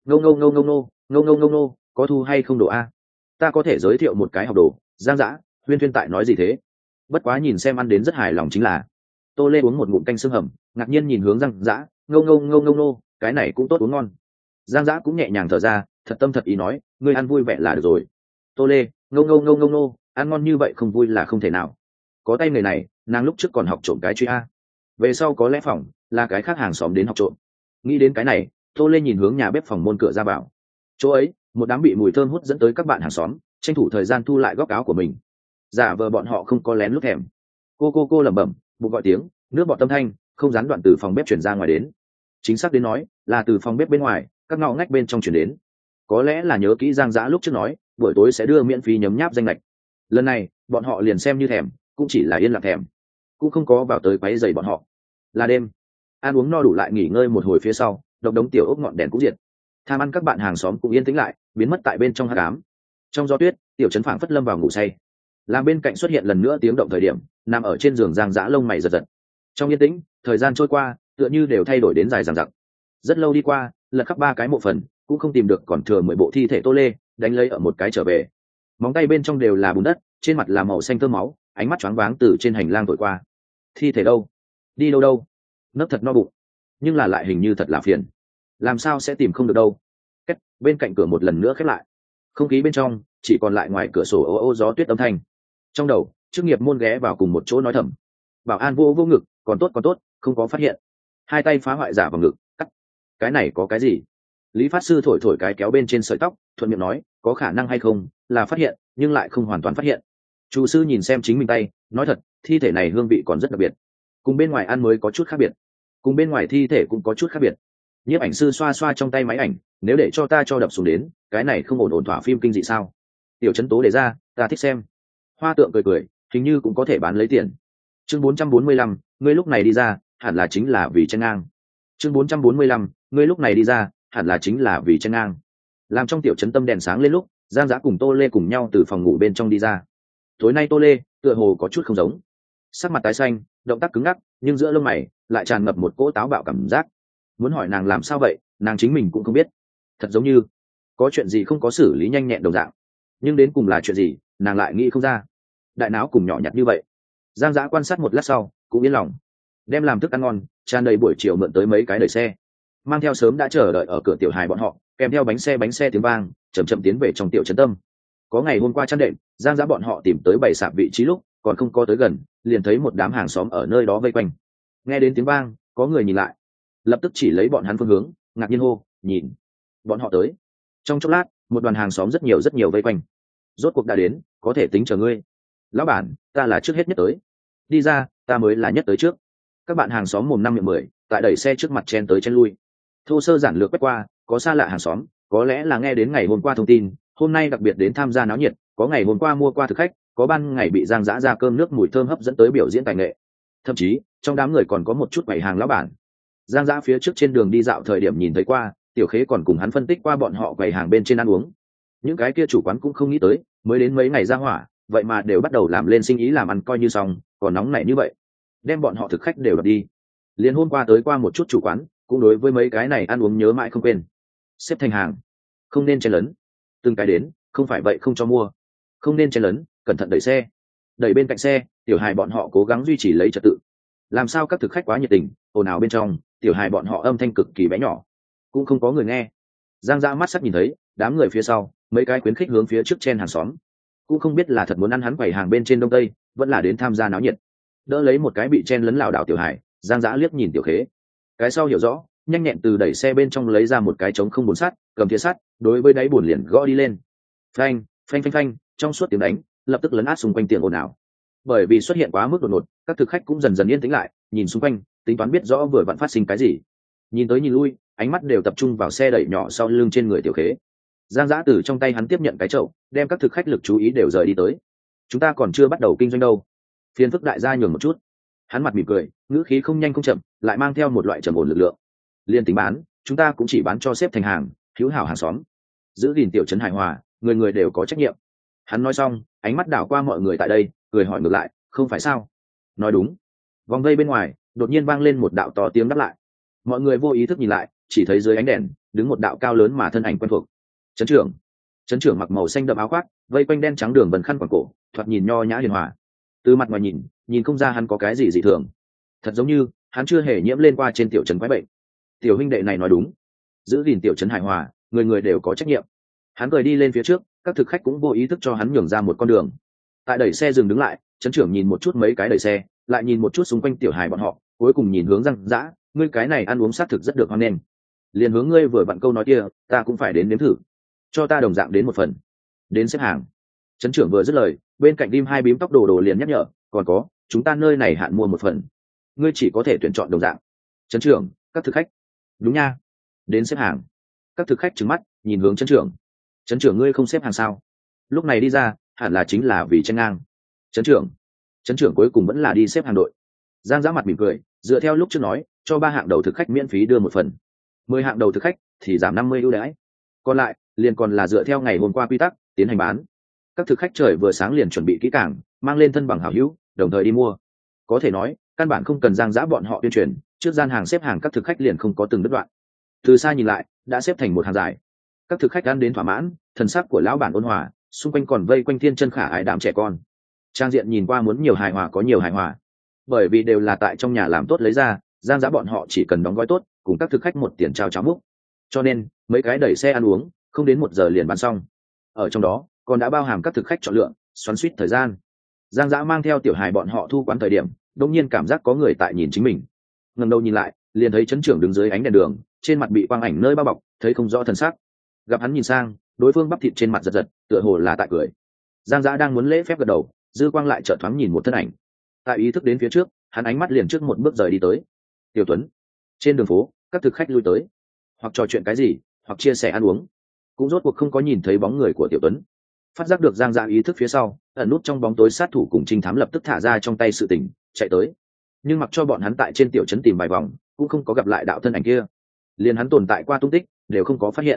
Ngô, có thu hay không đồ a? Ta có thể giới thiệu một cái học đồ. Giang Giã, huyên tại nói gì thế? Bất quá nhìn xem ăn đến rất hài lòng chính là. Tô Lê uống một ngụm canh xương hầm, ngạc nhiên nhìn hướng Giang Giã, ngô, cái này cũng tốt uống ngon. Giang Giã cũng nhẹ nhàng thở ra, thật tâm thật ý nói, ngươi ăn vui vẻ là được rồi. Tô Lê, ngô, ăn ngon như vậy không vui là không thể nào. Có tay người này, nàng lúc trước còn học trộm cái truy a, về sau có lẽ phòng là cái khác hàng xóm đến học trộm. Nghĩ đến cái này, Tô Lê nhìn hướng nhà bếp phòng môn cửa ra vào. Chỗ ấy, một đám bị mùi thơm hút dẫn tới các bạn hàng xóm, tranh thủ thời gian thu lại góc áo của mình, giả vờ bọn họ không có lén lút thèm. Cô lẩm bẩm, bụng gọi tiếng, nước bọt tâm thanh không gián đoạn từ phòng bếp chuyển ra ngoài đến. Chính xác đến nói là từ phòng bếp bên ngoài, các ngõ ngách bên trong chuyển đến. Có lẽ là nhớ kỹ Giang Giã lúc trước nói buổi tối sẽ đưa miễn phí nhấm nháp danh lệch. Lần này bọn họ liền xem như thèm, cũng chỉ là yên lặng thèm, cũng không có vào tới quấy rầy bọn họ. Là đêm, ăn uống no đủ lại nghỉ ngơi một hồi phía sau, độc đống tiểu ốc ngọn đèn cũng diệt. Tham ăn các bạn hàng xóm cũng yên tĩnh lại, biến mất tại bên trong hắc ám. Trong gió tuyết, tiểu trấn phảng phất lâm vào ngủ say. Làm bên cạnh xuất hiện lần nữa tiếng động thời điểm, nằm ở trên giường Giang Giã lông mày giật giật. Trong yên tĩnh, thời gian trôi qua, tựa như đều thay đổi đến dài dằng dặc. Rất lâu đi qua, lật khắp 3 cái mộ phần, cũng không tìm được còn thừa 10 bộ thi thể Tô Lê, đánh lấy ở một cái trở về. Móng tay bên trong đều là bùn đất, trên mặt là màu xanh thơm máu, ánh mắt choáng váng từ trên hành lang thổi qua. Thi thể đâu? Đi đâu? Nấp thật no bụng, nhưng là lại hình như thật là phiền. Làm sao sẽ tìm không được đâu? Bên cạnh cửa một lần nữa khép lại. Không khí bên trong chỉ còn lại ngoài cửa sổ ô gió tuyết âm thanh. Trong đầu, chức nghiệp môn ghé vào cùng một chỗ nói thầm. Bảo an vô ngực, còn tốt, không có phát hiện. Hai tay phá hoại giả vào ngực, cắt. Cái này có cái gì? Lý Phát Sư thổi cái kéo bên trên sợi tóc, thuận miệng nói, có khả năng hay không là phát hiện, nhưng lại không hoàn toàn phát hiện. Chủ sư nhìn xem chính mình tay, nói thật, thi thể này hương vị còn rất đặc biệt. Cùng bên ngoài ăn mới có chút khác biệt, cùng bên ngoài thi thể cũng có chút khác biệt. Nhiếp ảnh sư xoa xoa trong tay máy ảnh, nếu để cho ta cho đập xuống đến, cái này không ổn thỏa phim kinh dị sao? Tiểu Trấn Tố đề ra, ta thích xem. Hoa Tượng cười, hình như cũng có thể bán lấy tiền. Chương 445, ngươi lúc này đi ra, hẳn là chính là vì chen ngang. Chương 445, ngươi lúc này đi ra, hẳn là chính là vì chen ngang. Làm trong tiểu trấn tâm đèn sáng lên lúc, Giang Dã cùng Tô Lê cùng nhau từ phòng ngủ bên trong đi ra. Tối nay Tô Lê tựa hồ có chút không giống, sắc mặt tái xanh, động tác cứng ngắc, nhưng giữa lông mày lại tràn ngập một cỗ táo bạo cảm giác. Muốn hỏi nàng làm sao vậy, nàng chính mình cũng không biết. Thật giống như có chuyện gì không có xử lý nhanh nhẹn đồng dạng, nhưng đến cùng là chuyện gì, nàng lại nghĩ không ra. Đại não cùng nhỏ nhặt như vậy. Giang Dã quan sát một lát sau, cũng yên lòng, đem làm thức ăn ngon tràn đầy buổi chiều mượn tới mấy cái đẩy xe, mang theo sớm đã chờ đợi ở cửa tiểu hài bọn họ, kèm theo bánh xe tiếng vang chậm chậm tiến về trong tiểu trấn tâm. Có ngày hôm qua chăn đệm, Giang Dã bọn họ tìm tới bày sạp vị trí lúc còn không có tới gần, liền thấy một đám hàng xóm ở nơi đó vây quanh. Nghe đến tiếng vang, có người nhìn lại, lập tức chỉ lấy bọn hắn phương hướng, ngạc nhiên hô, nhìn, bọn họ tới. Trong chốc lát, một đoàn hàng xóm rất nhiều vây quanh. Rốt cuộc đã đến, có thể tính chờ ngươi. Lão bản, ta là trước hết nhất tới. Đi ra, ta mới là nhất tới trước. Các bạn hàng xóm mồm năm miệng mười, tại đẩy xe trước mặt chen tới chen lui. Thô sơ giản lược quét qua, có xa lạ hàng xóm, có lẽ là nghe đến ngày hôm qua thông tin, hôm nay đặc biệt đến tham gia náo nhiệt, có ngày hôm qua mua qua thực khách, có ban ngày bị Giang Dã ra cơm nước mùi thơm hấp dẫn tới biểu diễn tài nghệ. Thậm chí, trong đám người còn có một chút quầy hàng lão bản. Giang Dã phía trước trên đường đi dạo thời điểm nhìn thấy qua, Tiểu Khế còn cùng hắn phân tích qua bọn họ quầy hàng bên trên ăn uống. Những cái kia chủ quán cũng không nghĩ tới, mới đến mấy ngày ra hỏa, vậy mà đều bắt đầu làm lên sinh ý làm ăn coi như xong, còn nóng nảy như vậy, đem bọn họ thực khách đều đập đi. Liên hôm qua tới qua một chút chủ quán, cũng đối với mấy cái này ăn uống nhớ mãi không quên. Xếp thành hàng, không nên chen lấn, từng cái đến, không phải vậy không cho mua. Không nên chen lấn, cẩn thận đẩy xe. Đẩy bên cạnh xe, tiểu hài bọn họ cố gắng duy trì lấy trật tự. Làm sao các thực khách quá nhiệt tình, ồn ào bên trong, tiểu hài bọn họ âm thanh cực kỳ bé nhỏ, cũng không có người nghe. Giang Dã mắt sắc nhìn thấy, đám người phía sau, mấy cái khuyến khích hướng phía trước chen hàng xóm, cũng không biết là thật muốn ăn hắn quầy hàng bên trên đông tây, vẫn là đến tham gia náo nhiệt. Đỡ lấy một cái bị chen lấn lảo đảo tiểu hài, Giang Dã liếc nhìn Tiểu Khế, cái sau hiểu rõ, nhanh nhẹn từ đẩy xe bên trong lấy ra một cái trống không bồn sắt, cầm thìa sắt, đối với đáy bồn liền gõ đi lên. Phanh, phanh phanh phanh, trong suốt tiếng đánh, lập tức lấn át xung quanh tiếng ồn ào. Bởi vì xuất hiện quá mức đột ngột, các thực khách cũng dần dần yên tĩnh lại, nhìn xung quanh, tính toán biết rõ vừa vặn phát sinh cái gì. Nhìn tới nhìn lui, ánh mắt đều tập trung vào xe đẩy nhỏ sau lưng trên người Tiểu Khế. Giang Dã từ trong tay hắn tiếp nhận cái chậu, đem các thực khách lực chú ý đều rời đi tới. Chúng ta còn chưa bắt đầu kinh doanh đâu. Phiền phức đại gia nhường một chút. Hắn mặt mỉm cười, ngữ khí không nhanh không chậm, lại mang theo một loại trầm ổn lực lượng. Liên tính bán, chúng ta cũng chỉ bán cho xếp thành hàng, hữu hảo hàng xóm, giữ gìn tiểu trấn hài hòa, người người đều có trách nhiệm. Hắn nói xong, ánh mắt đảo qua mọi người tại đây, cười hỏi ngược lại, không phải sao? Nói đúng. Vòng vây bên ngoài đột nhiên vang lên một đạo to tiếng đáp lại. Mọi người vô ý thức nhìn lại, chỉ thấy dưới ánh đèn đứng một đạo cao lớn mà thân ảnh quen thuộc. Trấn trưởng mặc màu xanh đậm áo khoác, vây quanh đen trắng đường vần khăn quàng cổ, thoạt nhìn nho nhã hiền hòa. Từ mặt ngoài nhìn không ra hắn có cái gì dị thường, thật giống như hắn chưa hề nhiễm lên qua trên tiểu trấn quái bệnh. Tiểu huynh đệ này nói đúng, giữ gìn tiểu trấn hài hòa, người người đều có trách nhiệm. Hắn cười đi lên phía trước, các thực khách cũng vô ý thức cho hắn nhường ra một con đường. Tại đẩy xe dừng đứng lại, trấn trưởng nhìn một chút mấy cái đẩy xe, lại nhìn một chút xung quanh tiểu hài bọn họ, cuối cùng nhìn hướng Giang Dã, ngươi cái này ăn uống xác thực rất được hoan nghênh. Liền hướng ngươi vừa vặn câu nói kia, ta cũng phải đến nếm thử, cho ta đồng dạng đến một phần. Đến xếp hàng. Trấn trưởng vừa dứt lời, bên cạnh Dim hai bím tóc đồ liền nhắc nhở, còn có, chúng ta nơi này hạn mua một phần, ngươi chỉ có thể tuyển chọn đồng dạng. Trấn trưởng, các thực khách. Đúng nha. Đến xếp hàng. Các thực khách trừng mắt nhìn hướng trấn trưởng. Trấn trưởng ngươi không xếp hàng sao? Lúc này đi ra, hẳn là chính là vì tranh ngang. Trấn trưởng cuối cùng vẫn là đi xếp hàng đội. Giang Dã mặt mỉm cười, dựa theo lúc trước nói, cho 3 hạng đầu thực khách miễn phí đưa một phần, 10 hạng đầu thực khách thì giảm 50 ưu đãi, còn lại liền còn là dựa theo ngày hôm qua quy tắc tiến hành bán. Các thực khách trời vừa sáng liền chuẩn bị kỹ càng, mang lên thân bằng hảo hữu, đồng thời đi mua. Có thể nói, căn bản không cần Giang Dã bọn họ tuyên truyền, trước gian hàng xếp hàng các thực khách liền không có từng đứt đoạn. Từ xa nhìn lại, đã xếp thành một hàng dài. Các thực khách ăn đến thỏa mãn, thần sắc của lão bản ôn hòa, xung quanh còn vây quanh thiên chân khả ái đám trẻ con. Trang diện nhìn qua muốn nhiều hài hòa có nhiều hài hòa. Bởi vì đều là tại trong nhà làm tốt lấy ra, Giang Dã bọn họ chỉ cần đóng gói tốt, cùng các thực khách một tiền trao cháo múc. Cho nên, mấy cái đẩy xe ăn uống, không đến 1 giờ liền bán xong. Ở trong đó, còn đã bao hàm các thực khách chọn lựa, xoắn xuýt thời gian. Giang Dã mang theo tiểu hài bọn họ thu quán thời điểm, đột nhiên cảm giác có người tại nhìn chính mình. Ngẩng đầu nhìn lại, liền thấy trấn trưởng đứng dưới ánh đèn đường, trên mặt bị quang ảnh nơi bao bọc, thấy không rõ thân sắc. Gặp hắn nhìn sang, đối phương bắp thịt trên mặt giật giật, tựa hồ là tại cười. Giang Dã đang muốn lễ phép gật đầu, dư quang lại chợt thoáng nhìn một thân ảnh. Tại ý thức đến phía trước, hắn ánh mắt liền trước một bước rời đi tới. Tiểu Tuấn. Trên đường phố, các thực khách lui tới, hoặc trò chuyện cái gì, hoặc chia sẻ ăn uống, cũng rốt cuộc không có nhìn thấy bóng người của Tiểu Tuấn. Phát giác được Giang Dã ý thức phía sau, ẩn nút trong bóng tối sát thủ cùng trinh thám lập tức thả ra trong tay sự tình, chạy tới. Nhưng mặc cho bọn hắn tại trên tiểu trấn tìm vài vòng, cũng không có gặp lại đạo thân ảnh kia, liền hắn tồn tại qua tung tích đều không có phát hiện.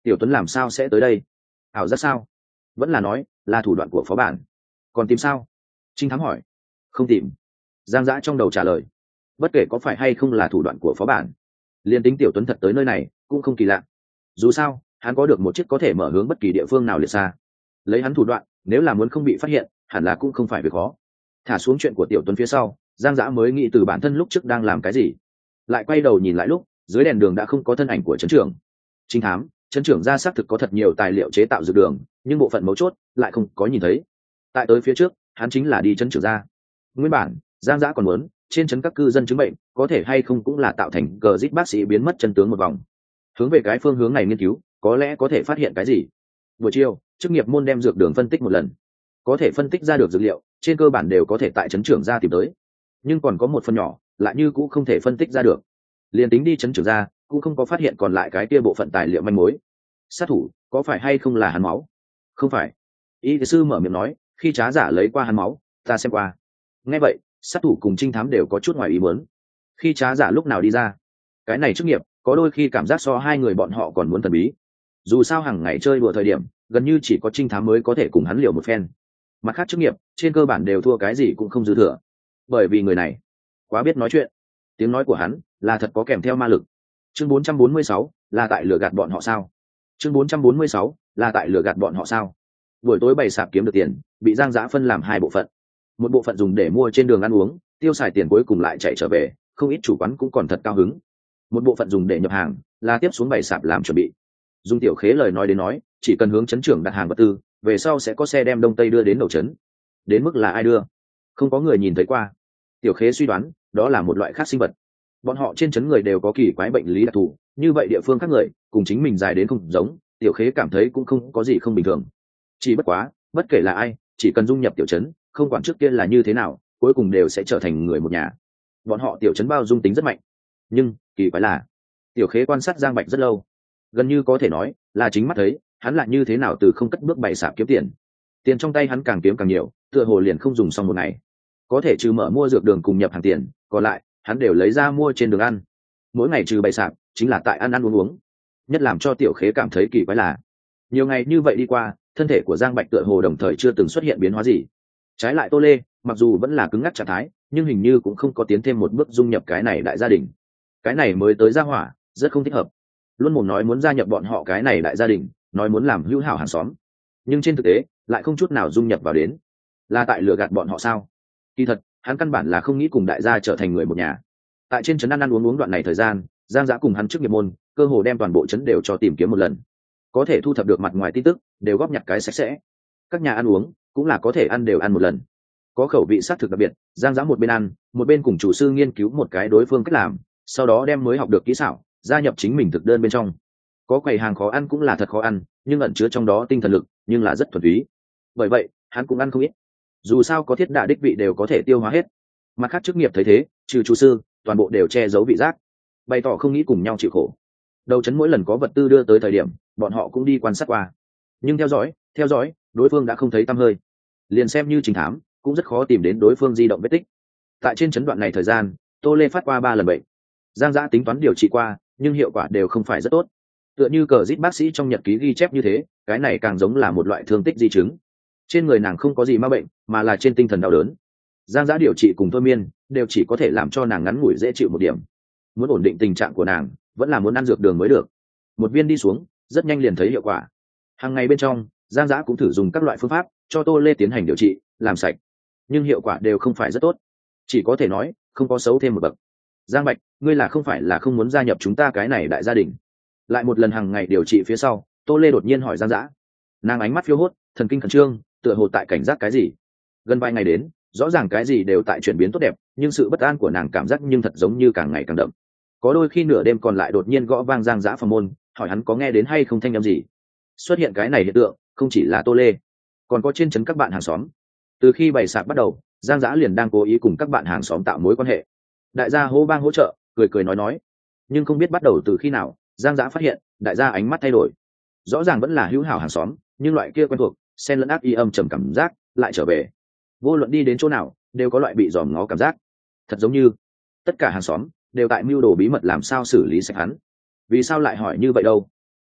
Tiểu Tuấn làm sao sẽ tới đây? Ảo giác sao? Vẫn là nói là thủ đoạn của phó bản? Còn tìm sao? Trinh Thám hỏi. Không tìm. Giang Dã trong đầu trả lời. Bất kể có phải hay không là thủ đoạn của phó bản, liên tính Tiểu Tuấn thật tới nơi này cũng không kỳ lạ. Dù sao hắn có được một chiếc có thể mở hướng bất kỳ địa phương nào liệt xa. Lấy hắn thủ đoạn, nếu là muốn không bị phát hiện hẳn là cũng không phải việc khó. Thả xuống chuyện của Tiểu Tuấn phía sau, Giang Dã mới nghĩ từ bản thân lúc trước đang làm cái gì. Lại quay đầu nhìn lại lúc dưới đèn đường đã không có thân ảnh của trấn trưởng. Trinh Thám, trấn trưởng ra xác thực có thật nhiều tài liệu chế tạo dược đường, nhưng bộ phận mấu chốt lại không có nhìn thấy. Tại tới phía trước hắn chính là đi trấn trưởng ra. Nguyên bản Giang Dã còn muốn trên trấn các cư dân chứng bệnh có thể hay không cũng là tạo thành cờ giết bác sĩ biến mất chân tướng một vòng, hướng về cái phương hướng này nghiên cứu có lẽ có thể phát hiện cái gì. Buổi chiều chức nghiệp môn đem dược đường phân tích một lần, có thể phân tích ra được dược liệu trên cơ bản đều có thể tại trấn trưởng ra tìm tới, nhưng còn có một phần nhỏ lại như cũng không thể phân tích ra được. Liền tính đi trấn trưởng ra cũng không có phát hiện còn lại cái kia bộ phận tài liệu manh mối. Sát thủ có phải hay không là hắn máu? Không phải. Y sư mở miệng nói, khi trá giả lấy qua hắn máu ta xem qua. Nghe vậy sát thủ cùng trinh thám đều có chút ngoài ý muốn. Khi trá giả lúc nào đi ra? Cái này chức nghiệp có đôi khi cảm giác so hai người bọn họ còn muốn thần bí. Dù sao hàng ngày chơi đùa thời điểm gần như chỉ có trinh thám mới có thể cùng hắn liều một phen, mặt khác chức nghiệp trên cơ bản đều thua cái gì cũng không dư thừa, bởi vì người này quá biết nói chuyện. Tiếng nói của hắn là thật có kèm theo ma lực. Chương 446 là tại lừa gạt bọn họ sao? Chương 446 là tại lừa gạt bọn họ sao? Buổi tối bày sạp kiếm được tiền bị Giang Dã phân làm hai bộ phận. Một bộ phận dùng để mua trên đường ăn uống tiêu xài tiền cuối cùng lại chạy trở về, không ít chủ quán cũng còn thật cao hứng. Một bộ phận dùng để nhập hàng, là tiếp xuống bày sạp làm chuẩn bị. Dung Tiểu Khế lời nói đến nói, chỉ cần hướng trấn trưởng đặt hàng vật tư, về sau sẽ có xe đem đông tây đưa đến đầu trấn. Đến mức là ai đưa, không có người nhìn thấy qua. Tiểu Khế suy đoán đó là một loại khác sinh vật. Bọn họ trên trấn người đều có kỳ quái bệnh lý đặc thù, như vậy địa phương khác người cùng chính mình dài đến không giống, Tiểu Khế cảm thấy cũng không có gì không bình thường. Chỉ bất quá, bất kể là ai, chỉ cần dung nhập tiểu trấn, không quản trước kia là như thế nào, cuối cùng đều sẽ trở thành người một nhà. Bọn họ tiểu trấn bao dung tính rất mạnh. Nhưng kỳ quái là, Tiểu Khế quan sát Giang Bạch rất lâu, gần như có thể nói là chính mắt thấy hắn lại như thế nào từ không cất bước bày sạp kiếm tiền. Tiền trong tay hắn càng kiếm càng nhiều, tựa hồ liền không dùng xong một ngày. Có thể trừ mở mua dược đường cùng nhập hàng tiền, còn lại hắn đều lấy ra mua trên đường ăn. Mỗi ngày trừ bày sạp chính là tại ăn ăn uống uống. Nhất làm cho Tiểu Khế cảm thấy kỳ quái là, nhiều ngày như vậy đi qua, thân thể của Giang Bạch tựa hồ đồng thời chưa từng xuất hiện biến hóa gì. Trái lại Tô Lê mặc dù vẫn là cứng ngắc trạng thái, nhưng hình như cũng không có tiến thêm một bước dung nhập cái này đại gia đình. Cái này mới tới gia hỏa rất không thích hợp, luôn mồm nói muốn gia nhập bọn họ cái này đại gia đình, nói muốn làm hữu hảo hàng xóm, nhưng trên thực tế lại không chút nào dung nhập vào đến. Là tại lừa gạt bọn họ sao? Kỳ thật hắn căn bản là không nghĩ cùng đại gia trở thành người một nhà. Tại trên trấn ăn ăn uống uống đoạn này thời gian, Giang Dã cùng hắn trước nghiệp môn cơ hồ đem toàn bộ trấn đều cho tìm kiếm một lần, có thể thu thập được mặt ngoài tin tức đều góp nhặt cái sạch sẽ. Các nhà ăn uống cũng là có thể ăn đều ăn một lần, có khẩu vị sát thực đặc biệt. Giang Dã một bên ăn một bên cùng chủ sư nghiên cứu một cái đối phương cách làm, sau đó đem mới học được kỹ xảo gia nhập chính mình thực đơn bên trong. Có quầy hàng khó ăn cũng là thật khó ăn, nhưng ẩn chứa trong đó tinh thần lực nhưng là rất thuần túy, bởi vậy hắn cũng ăn không ít. Dù sao có thiết đà đích vị đều có thể tiêu hóa hết. Mặt khác chức nghiệp thấy thế, trừ chủ sư toàn bộ đều che giấu vị giác, bày tỏ không nghĩ cùng nhau chịu khổ. Đầu trấn mỗi lần có vật tư đưa tới thời điểm bọn họ cũng đi quan sát qua, nhưng theo dõi đối phương đã không thấy tăm hơi. Liền xem như trình thám cũng rất khó tìm đến đối phương di động vết tích. Tại trên trấn đoạn này thời gian, Tô Lê phát qua 3 lần bệnh. Giang Dã tính toán điều trị qua, nhưng hiệu quả đều không phải rất tốt. Tựa như cờ giết bác sĩ trong nhật ký ghi chép như thế, cái này càng giống là một loại thương tích di chứng. Trên người nàng không có gì ma bệnh, mà là trên tinh thần đau đớn. Giang Dã điều trị cùng thôi miên đều chỉ có thể làm cho nàng ngắn ngủi dễ chịu một điểm. Muốn ổn định tình trạng của nàng, vẫn là muốn ăn dược đường mới được. Một viên đi xuống, rất nhanh liền thấy hiệu quả. Hàng ngày bên trong, Giang Dã cũng thử dùng các loại phương pháp cho Tô Lê tiến hành điều trị, làm sạch, nhưng hiệu quả đều không phải rất tốt, chỉ có thể nói không có xấu thêm một bậc. Giang Bạch, ngươi là không phải là không muốn gia nhập chúng ta cái này đại gia đình? Lại một lần hàng ngày điều trị phía sau, Tô Lê đột nhiên hỏi Giang Dã. Nàng ánh mắt phiêu hốt, thần kinh khẩn trương, tựa hồ tại cảnh giác cái gì. Gần vài ngày đến, rõ ràng cái gì đều tại chuyển biến tốt đẹp, nhưng sự bất an của nàng cảm giác nhưng thật giống như càng ngày càng đậm. Có đôi khi nửa đêm còn lại đột nhiên gõ vang Giang Dã phòng môn, hỏi hắn có nghe đến hay không thanh âm gì. Xuất hiện cái này hiện tượng không chỉ là Tô Lê, còn có trên trấn các bạn hàng xóm. Từ khi bày sạp bắt đầu, Giang Dã liền đang cố ý cùng các bạn hàng xóm tạo mối quan hệ. Đại gia hô bang hỗ trợ, cười cười nói, nhưng không biết bắt đầu từ khi nào, Giang Dã phát hiện đại gia ánh mắt thay đổi. Rõ ràng vẫn là hữu hảo hàng xóm, nhưng loại kia quen thuộc xen lẫn ác ý âm trầm cảm giác lại trở về. Vô luận đi đến chỗ nào đều có loại bị dòm ngó cảm giác, thật giống như tất cả hàng xóm đều tại mưu đồ bí mật làm sao xử lý sạch hắn. Vì sao lại hỏi như vậy đâu?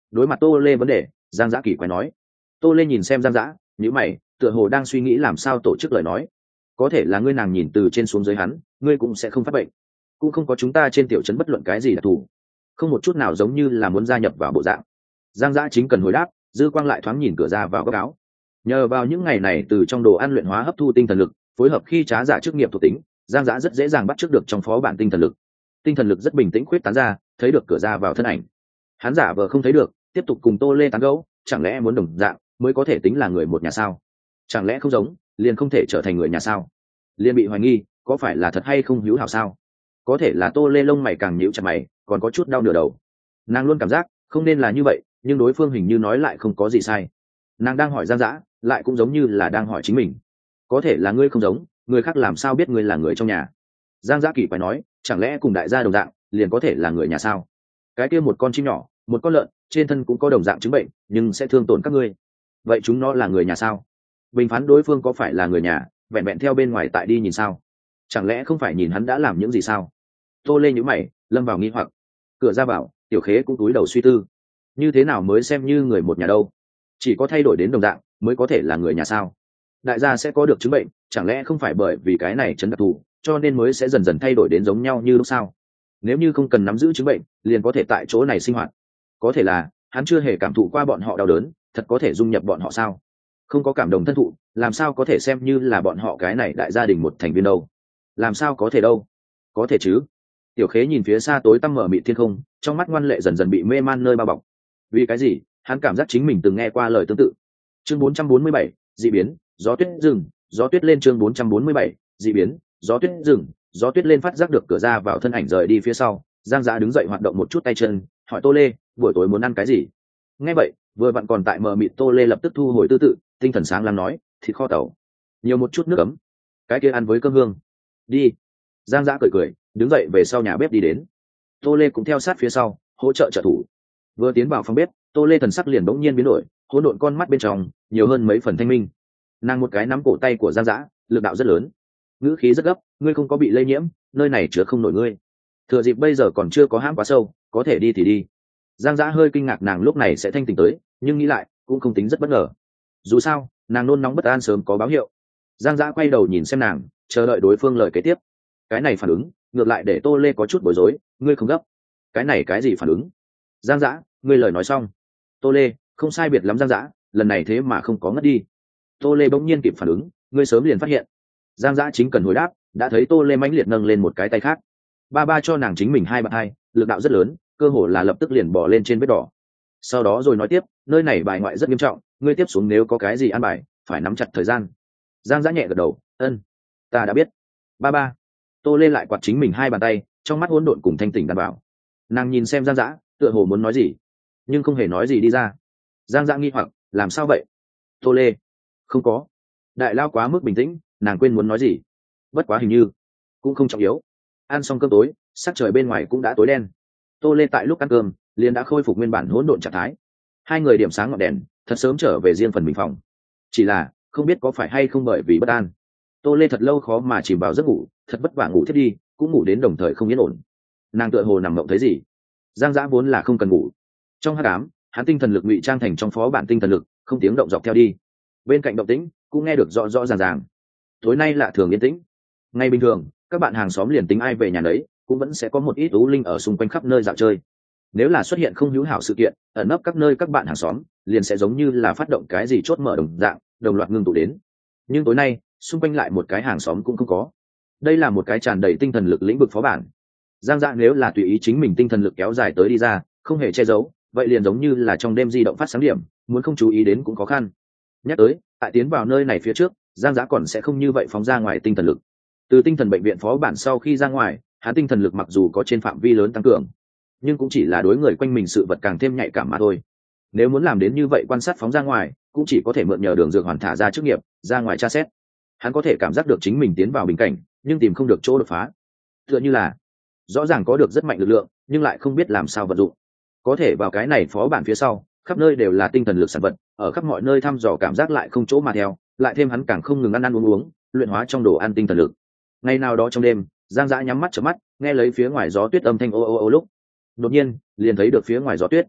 Đối mặt Tô Lê vấn đề, Giang Dã kỳ quái nói. Tô Lê nhìn xem Giang Dã, nhíu mày, tựa hồ đang suy nghĩ làm sao tổ chức lời nói. Có thể là ngươi nàng nhìn từ trên xuống dưới hắn, ngươi cũng sẽ không phát bệnh, cũng không có chúng ta trên tiểu trấn bất luận cái gì đặc thù, không một chút nào giống như là muốn gia nhập vào bộ dạng. Giang Dã chính cần hồi đáp, dư quang lại thoáng nhìn cửa ra vào góc áo. Nhờ vào những ngày này từ trong đồ ăn luyện hóa hấp thu tinh thần lực, phối hợp khi trá giả chức nghiệp thuộc tính, Giang Dã rất dễ dàng bắt chước được trong phó bản tinh thần lực. Tinh thần lực rất bình tĩnh khuyết tán ra, thấy được cửa ra vào thân ảnh. Hắn giả vờ không thấy được, tiếp tục cùng Tô Lê tán gẫu, chẳng lẽ muốn đồng dạng mới có thể tính là người một nhà sao? Chẳng lẽ không giống, liền không thể trở thành người nhà sao? Liền bị hoài nghi, có phải là thật hay không hữu hảo sao? Có thể là Tô Lê lông mày càng nhíu chặt mày, còn có chút đau nửa đầu. Nàng luôn cảm giác không nên là như vậy, nhưng đối phương hình như nói lại không có gì sai. Nàng đang hỏi Giang Dã, lại cũng giống như là đang hỏi chính mình. Có thể là ngươi không giống, người khác làm sao biết ngươi là người trong nhà? Giang Dã kỳ phải nói, chẳng lẽ cùng đại gia đồng dạng liền có thể là người nhà sao? Cái kia một con chim nhỏ, một con lợn, trên thân cũng có đồng dạng chứng bệnh, nhưng sẽ thương tổn các ngươi. Vậy chúng nó là người nhà sao? Bình phán đối phương có phải là người nhà, vẹn vẹn theo bên ngoài tại đi nhìn sao? Chẳng lẽ không phải nhìn hắn đã làm những gì sao? Tô Lê nhíu mày, lâm vào nghi hoặc. Cửa ra vào, Tiểu Khế cũng cúi đầu suy tư. Như thế nào mới xem như người một nhà đâu? Chỉ có thay đổi đến đồng dạng mới có thể là người nhà sao? Đại gia sẽ có được chứng bệnh, chẳng lẽ không phải bởi vì cái này chấn đặc thù, cho nên mới sẽ dần dần thay đổi đến giống nhau như lúc sao? Nếu như không cần nắm giữ chứng bệnh, liền có thể tại chỗ này sinh hoạt. Có thể là hắn chưa hề cảm thụ qua bọn họ đau đớn, thật có thể dung nhập bọn họ sao? Không có cảm đồng thân thụ, làm sao có thể xem như là bọn họ cái này đại gia đình một thành viên đâu? Làm sao có thể đâu? Có thể chứ? Tiểu Khế nhìn phía xa tối tăm mở mịt thiên không, trong mắt ngoan lệ dần dần bị mê man nơi bao bọc. Vì cái gì? Hắn cảm giác chính mình từng nghe qua lời tương tự. Chương 447, dị biến, gió tuyết rừng, gió tuyết lên. Chương 447, dị biến, gió tuyết rừng, gió tuyết lên. Phát giác được cửa ra vào thân ảnh rời đi phía sau, Giang Dã đứng dậy hoạt động một chút tay chân, hỏi Tô Lê, buổi tối muốn ăn cái gì? Nghe vậy, vừa vặn còn tại mờ mịt Tô Lê lập tức thu hồi tư tự, tinh thần sáng láng nói, thịt kho tàu, nhiều một chút nước ấm, cái kia ăn với cơm hương. Đi. Giang Dã cười cười, đứng dậy về sau nhà bếp đi đến. Tô Lê cũng theo sát phía sau, hỗ trợ trợ thủ. Vừa tiến vào phòng bếp, Tô Lê thần sắc liền bỗng nhiên biến đổi, hỗn độn con mắt bên trong nhiều hơn mấy phần thanh minh. Nàng một cái nắm cổ tay của Giang Dã, lực đạo rất lớn, ngữ khí rất gấp, ngươi không có bị lây nhiễm, nơi này chứa không nổi ngươi. Thừa dịp bây giờ còn chưa có hãm quá sâu, có thể đi thì đi. Giang Dã hơi kinh ngạc nàng lúc này sẽ thanh tỉnh tới, nhưng nghĩ lại cũng không tính rất bất ngờ. Dù sao, nàng nôn nóng bất an sớm có báo hiệu. Giang Dã quay đầu nhìn xem nàng, chờ đợi đối phương lời kế tiếp. Cái này phản ứng ngược lại để Tô Lê có chút bối rối, ngươi không gấp? Cái này cái gì phản ứng? Giang Dã, ngươi lời nói xong. Tô Lê, không sai biệt lắm Giang Dã, lần này thế mà không có ngất đi. Tô Lê bỗng nhiên kịp phản ứng, ngươi sớm liền phát hiện. Giang Dã chính cần hồi đáp, đã thấy Tô Lê mãnh liệt nâng lên một cái tay khác. Ba ba cho nàng chính mình hai bạn hai, lực đạo rất lớn, cơ hồ là lập tức liền bỏ lên trên vết đỏ. Sau đó rồi nói tiếp, nơi này bài ngoại rất nghiêm trọng, ngươi tiếp xuống nếu có cái gì ăn bài, phải nắm chặt thời gian. Giang Dã nhẹ gật đầu, ân, ta đã biết. Ba ba. Tô Lê lại quạt chính mình hai bàn tay, trong mắt hỗn độn cùng thanh tỉnh đảm bảo. Nàng nhìn xem Giang Dã, tựa hồ muốn nói gì, nhưng không hề nói gì đi ra. Giang Dã nghi hoặc, làm sao vậy? Tô Lê, không có. Đại lao quá mức bình tĩnh, nàng quên muốn nói gì. Bất quá hình như cũng không trọng yếu. Ăn xong cơm tối, sắc trời bên ngoài cũng đã tối đen. Tô Lê tại lúc ăn cơm liền đã khôi phục nguyên bản hỗn độn trạng thái. Hai người điểm sáng ngọn đèn, thật sớm trở về riêng phần mình phòng. Chỉ là không biết có phải hay không bởi vì bất an, Tô Lê thật lâu khó mà chìm vào giấc ngủ, thật vất vả ngủ thiết đi, cũng ngủ đến đồng thời không yên ổn. Nàng tựa hồ nằm mộng thấy gì. Giang Dã vốn là không cần ngủ. Trong hắc ám, hắn tinh thần lực ngụy trang thành trong phó bản tinh thần lực, không tiếng động dọc theo đi. Bên cạnh động tĩnh cũng nghe được rõ rõ ràng ràng. Tối nay lạ thường yên tĩnh. Ngày bình thường, các bạn hàng xóm liền tính ai về nhà đấy, cũng vẫn sẽ có một ít ú linh ở xung quanh khắp nơi dạo chơi. Nếu là xuất hiện không hữu hảo sự kiện, ẩn nấp các nơi các bạn hàng xóm, liền sẽ giống như là phát động cái gì chốt mở đồng dạng, đồng loạt ngưng tụ đến. Nhưng tối nay, xung quanh lại một cái hàng xóm cũng không có. Đây là một cái tràn đầy tinh thần lực lĩnh vực phó bản. Giang Dã nếu là tùy ý chính mình tinh thần lực kéo dài tới đi ra, không hề che giấu, vậy liền giống như là trong đêm di động phát sáng điểm, muốn không chú ý đến cũng khó khăn. Nhắc tới, tại tiến vào nơi này phía trước, Giang Dã còn sẽ không như vậy phóng ra ngoài tinh thần lực. Từ tinh thần bệnh viện phó bản sau khi ra ngoài, hắn tinh thần lực mặc dù có trên phạm vi lớn tăng cường, nhưng cũng chỉ là đối người quanh mình sự vật càng thêm nhạy cảm mà thôi. Nếu muốn làm đến như vậy quan sát phóng ra ngoài, cũng chỉ có thể mượn nhờ đường dược hoàn thả ra chức nghiệp, ra ngoài tra xét. Hắn có thể cảm giác được chính mình tiến vào bình cảnh, nhưng tìm không được chỗ đột phá. Tựa như là rõ ràng có được rất mạnh lực lượng, nhưng lại không biết làm sao vận dụng. Có thể vào cái này phó bản phía sau, khắp nơi đều là tinh thần lực sản vật, ở khắp mọi nơi thăm dò cảm giác lại không chỗ mà theo, lại thêm hắn càng không ngừng ăn ăn uống uống, luyện hóa trong đồ ăn tinh thần lực. Ngày nào đó trong đêm, Giang Dã nhắm mắt chớp mắt, nghe lấy phía ngoài gió tuyết âm thanh ô ô ô lúc, đột nhiên liền thấy được phía ngoài gió tuyết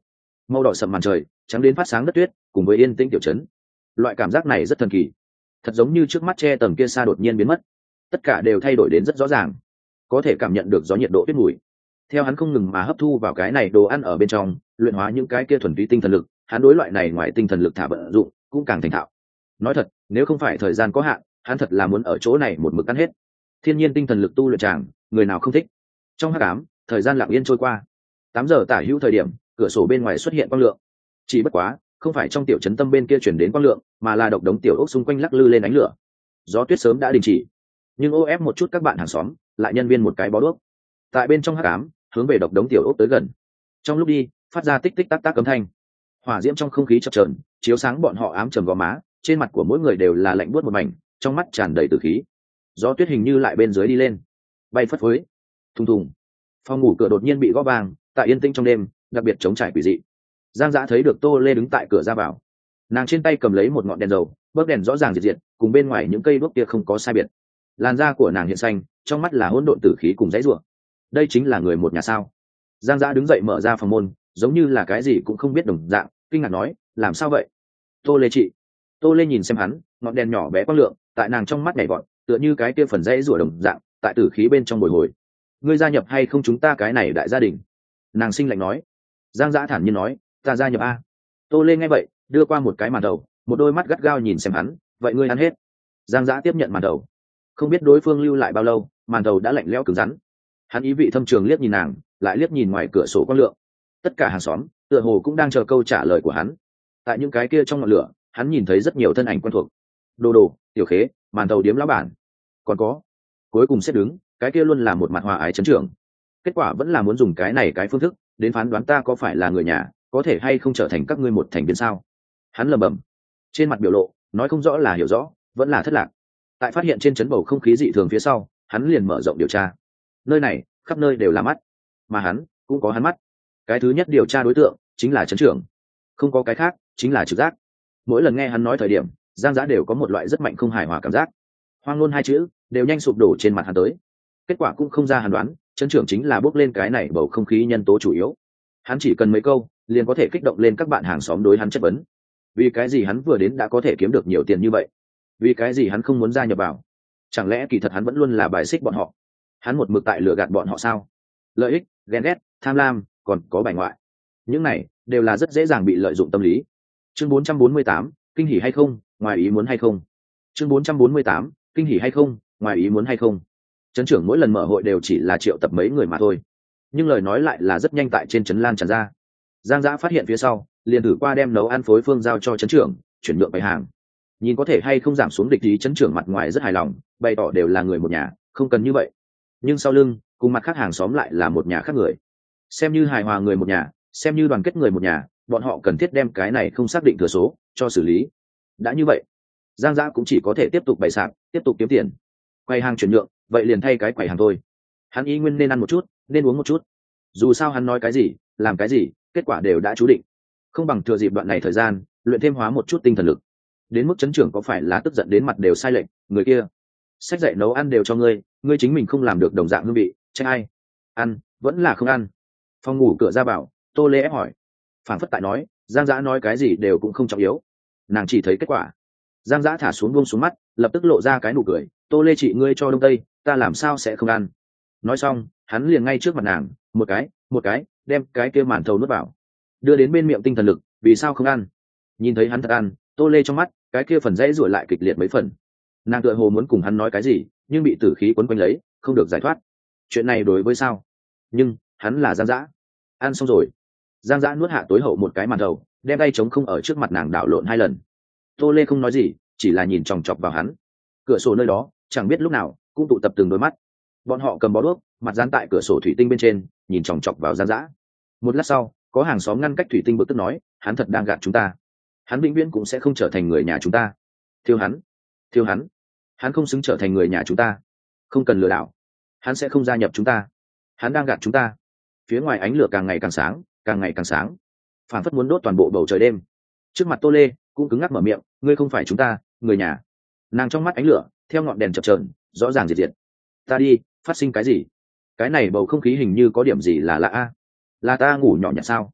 màu đỏ sậm màn trời, trắng đến phát sáng đất tuyết, cùng với yên tĩnh tiểu trấn. Loại cảm giác này rất thần kỳ, thật giống như trước mắt che tầng kia xa đột nhiên biến mất, tất cả đều thay đổi đến rất rõ ràng, có thể cảm nhận được gió nhiệt độ tuyết mùi. Theo hắn không ngừng mà hấp thu vào cái này đồ ăn ở bên trong, luyện hóa những cái kia thuần túy tinh thần lực, hắn đối loại này ngoài tinh thần lực thả vận dụng cũng càng thành thạo. Nói thật, nếu không phải thời gian có hạn, hắn thật là muốn ở chỗ này một mực ăn hết. Thiên nhiên tinh thần lực tu luyện tràng, người nào không thích. Trong hắc ám, thời gian lặng yên trôi qua. 8 giờ tả hữu thời điểm, cửa sổ bên ngoài xuất hiện quang lượng. Chỉ bất quá, không phải trong tiểu trấn tâm bên kia chuyển đến quang lượng, mà là độc đống tiểu ốc xung quanh lắc lư lên ánh lửa. Gió tuyết sớm đã đình chỉ, nhưng ô ép một chút các bạn hàng xóm, lại nhân viên một cái bó đuốc. Tại bên trong hắc ám, hướng về độc đống tiểu ốc tới gần. Trong lúc đi, phát ra tích tích tắc tắc âm thanh. Hỏa diễm trong không khí chập chờn, chiếu sáng bọn họ ám trầm gò má, trên mặt của mỗi người đều là lạnh buốt một mảnh, trong mắt tràn đầy tử khí. Gió tuyết hình như lại bên dưới đi lên, bay phất phới. Thùng thùng. Phòng ngủ cửa đột nhiên bị gõ vang, tại yên tĩnh trong đêm, đặc biệt trống trải quỷ dị. Giang Dã thấy được Tô Lê đứng tại cửa ra vào, nàng trên tay cầm lấy một ngọn đèn dầu, bấc đèn rõ ràng diệt diệt, cùng bên ngoài những cây đuốc kia không có sai biệt. Làn da của nàng hiện xanh, trong mắt là hỗn độn tử khí cùng dãy rủa. Đây chính là người một nhà sao? Giang Dã đứng dậy mở ra phòng môn, giống như là cái gì cũng không biết đồng dạng, kinh ngạc nói, làm sao vậy? Tô Lê chị. Tô Lê nhìn xem hắn, ngọn đèn nhỏ bé quang lượng, tại nàng trong mắt nhảy vọt, tựa như cái kia phần dãy rủa đồng dạng, tại tử khí bên trong bồi hồi. Ngươi gia nhập hay không chúng ta cái này đại gia đình? Nàng sinh lạnh nói. Giang Dã thản nhiên nói, ta gia nhập a. Tô Lê nghe vậy, đưa qua một cái màn đầu, một đôi mắt gắt gao nhìn xem hắn, vậy ngươi ăn hết? Giang Dã tiếp nhận màn đầu, không biết đối phương lưu lại bao lâu, màn đầu đã lạnh lẽo cứng rắn. Hắn ý vị thâm trường liếc nhìn nàng, lại liếc nhìn ngoài cửa sổ quang lượng. Tất cả hàng xóm tựa hồ cũng đang chờ câu trả lời của hắn. Tại những cái kia trong ngọn lửa, hắn nhìn thấy rất nhiều thân ảnh quen thuộc. Đồ Đồ, Tiểu Khế, màn đầu điếm lão bản, còn có cuối cùng xếp đứng, cái kia luôn là một mặt hòa ái trấn trưởng. Kết quả vẫn là muốn dùng cái này cái phương thức đến phán đoán ta có phải là người nhà, có thể hay không trở thành các ngươi một thành viên sao? Hắn lẩm bẩm, trên mặt biểu lộ nói không rõ là hiểu rõ, vẫn là thất lạc. Tại phát hiện trên trấn bầu không khí dị thường phía sau, hắn liền mở rộng điều tra. Nơi này khắp nơi đều là mắt, mà hắn cũng có hắn mắt. Cái thứ nhất điều tra đối tượng chính là trấn trưởng, không có cái khác, chính là trực giác. Mỗi lần nghe hắn nói thời điểm, Giang Dã đều có một loại rất mạnh không hài hòa cảm giác. Hoang ngôn hai chữ đều nhanh sụp đổ trên mặt hắn tới. Kết quả cũng không ra hắn đoán, trấn trưởng chính là bước lên cái này bầu không khí nhân tố chủ yếu. Hắn chỉ cần mấy câu liền có thể kích động lên các bạn hàng xóm đối hắn chất vấn. Vì cái gì hắn vừa đến đã có thể kiếm được nhiều tiền như vậy? Vì cái gì hắn không muốn gia nhập vào? Chẳng lẽ kỳ thật hắn vẫn luôn là bài xích bọn họ? Hắn một mực tại lừa gạt bọn họ sao? Lợi ích, ghen ghét, tham lam, còn có bài ngoại, những này đều là rất dễ dàng bị lợi dụng tâm lý. Chương 448, kinh hỉ hay không, ngoài ý muốn hay không? Chương 448, kinh hỉ hay không, ngoài ý muốn hay không? Trấn trưởng mỗi lần mở hội đều chỉ là triệu tập mấy người mà thôi, nhưng lời nói lại là rất nhanh tại trên trấn lan tràn ra. Giang Dã phát hiện phía sau, liền thử qua đem nấu ăn phối phương giao cho trấn trưởng, chuyển nhượng bày hàng, nhìn có thể hay không giảm xuống địch ý. Trấn trưởng mặt ngoài rất hài lòng, bày tỏ đều là người một nhà, không cần như vậy. Nhưng sau lưng, cùng mặt khác hàng xóm lại là một nhà khác người. Xem như hài hòa người một nhà, xem như đoàn kết người một nhà, bọn họ cần thiết đem cái này không xác định thừa số cho xử lý. Đã như vậy, Giang Dã cũng chỉ có thể tiếp tục bày sạp, tiếp tục kiếm tiền. Quầy hàng chuyển nhượng, vậy liền thay cái quầy hàng thôi. Hắn ý nguyên nên ăn một chút, nên uống một chút. Dù sao hắn nói cái gì, làm cái gì, kết quả đều đã chú định. Không bằng thừa dịp đoạn này thời gian, luyện thêm hóa một chút tinh thần lực. Đến mức trấn trưởng có phải là tức giận đến mặt đều sai lệch, người kia sách dạy nấu ăn đều cho ngươi, ngươi chính mình không làm được đồng dạng hương vị, trách ai? Ăn, vẫn là không ăn. Phòng ngủ cửa ra bảo, Tô Lê ép hỏi. Phản phất tại nói, Giang Dã nói cái gì đều cũng không trọng yếu. Nàng chỉ thấy kết quả. Giang Dã thả xuống buông xuống mắt, lập tức lộ ra cái nụ cười. Tô Lê chị ngươi cho đông tây, ta làm sao sẽ không ăn? Nói xong, hắn liền ngay trước mặt nàng, một cái, đem cái kia màn thầu nuốt vào, đưa đến bên miệng tinh thần lực. Vì sao không ăn? Nhìn thấy hắn thật ăn, Tô Lê trong mắt, cái kia phần dãy ruổi lại kịch liệt mấy phần. Nàng tựa hồ muốn cùng hắn nói cái gì, nhưng bị tử khí quấn quanh lấy, không được giải thoát. Chuyện này đối với sao? Nhưng hắn là Giang Dã. Ăn xong rồi, Giang Dã nuốt hạ tối hậu một cái màn đầu, đem tay trống không ở trước mặt nàng đảo lộn 2 lần. Tô Lê không nói gì, chỉ là nhìn chòng chọc vào hắn. Cửa sổ nơi đó, chẳng biết lúc nào cũng tụ tập từng đôi mắt. Bọn họ cầm bó đuốc, mặt dán tại cửa sổ thủy tinh bên trên, nhìn chòng chọc vào Giang Dã. Một lát sau, có hàng xóm ngăn cách thủy tinh bực tức nói, hắn thật đang gạt chúng ta. Hắn vĩnh viễn cũng sẽ không trở thành người nhà chúng ta. Thiêu hắn, hắn không xứng trở thành người nhà chúng ta. Không cần lừa đảo, hắn sẽ không gia nhập chúng ta. Hắn đang gạt chúng ta. Phía ngoài ánh lửa càng ngày càng sáng, càng ngày càng sáng, phản phất muốn đốt toàn bộ bầu trời đêm. Trước mặt Tô Lê cũng cứng ngắc mở miệng, ngươi không phải chúng ta người nhà. Nàng trong mắt ánh lửa theo ngọn đèn chập chờn rõ ràng diệt diệt. Ta đi, phát sinh cái gì? Cái này bầu không khí hình như có điểm gì là lạ a. Là ta ngủ nhỏ nhặt sao?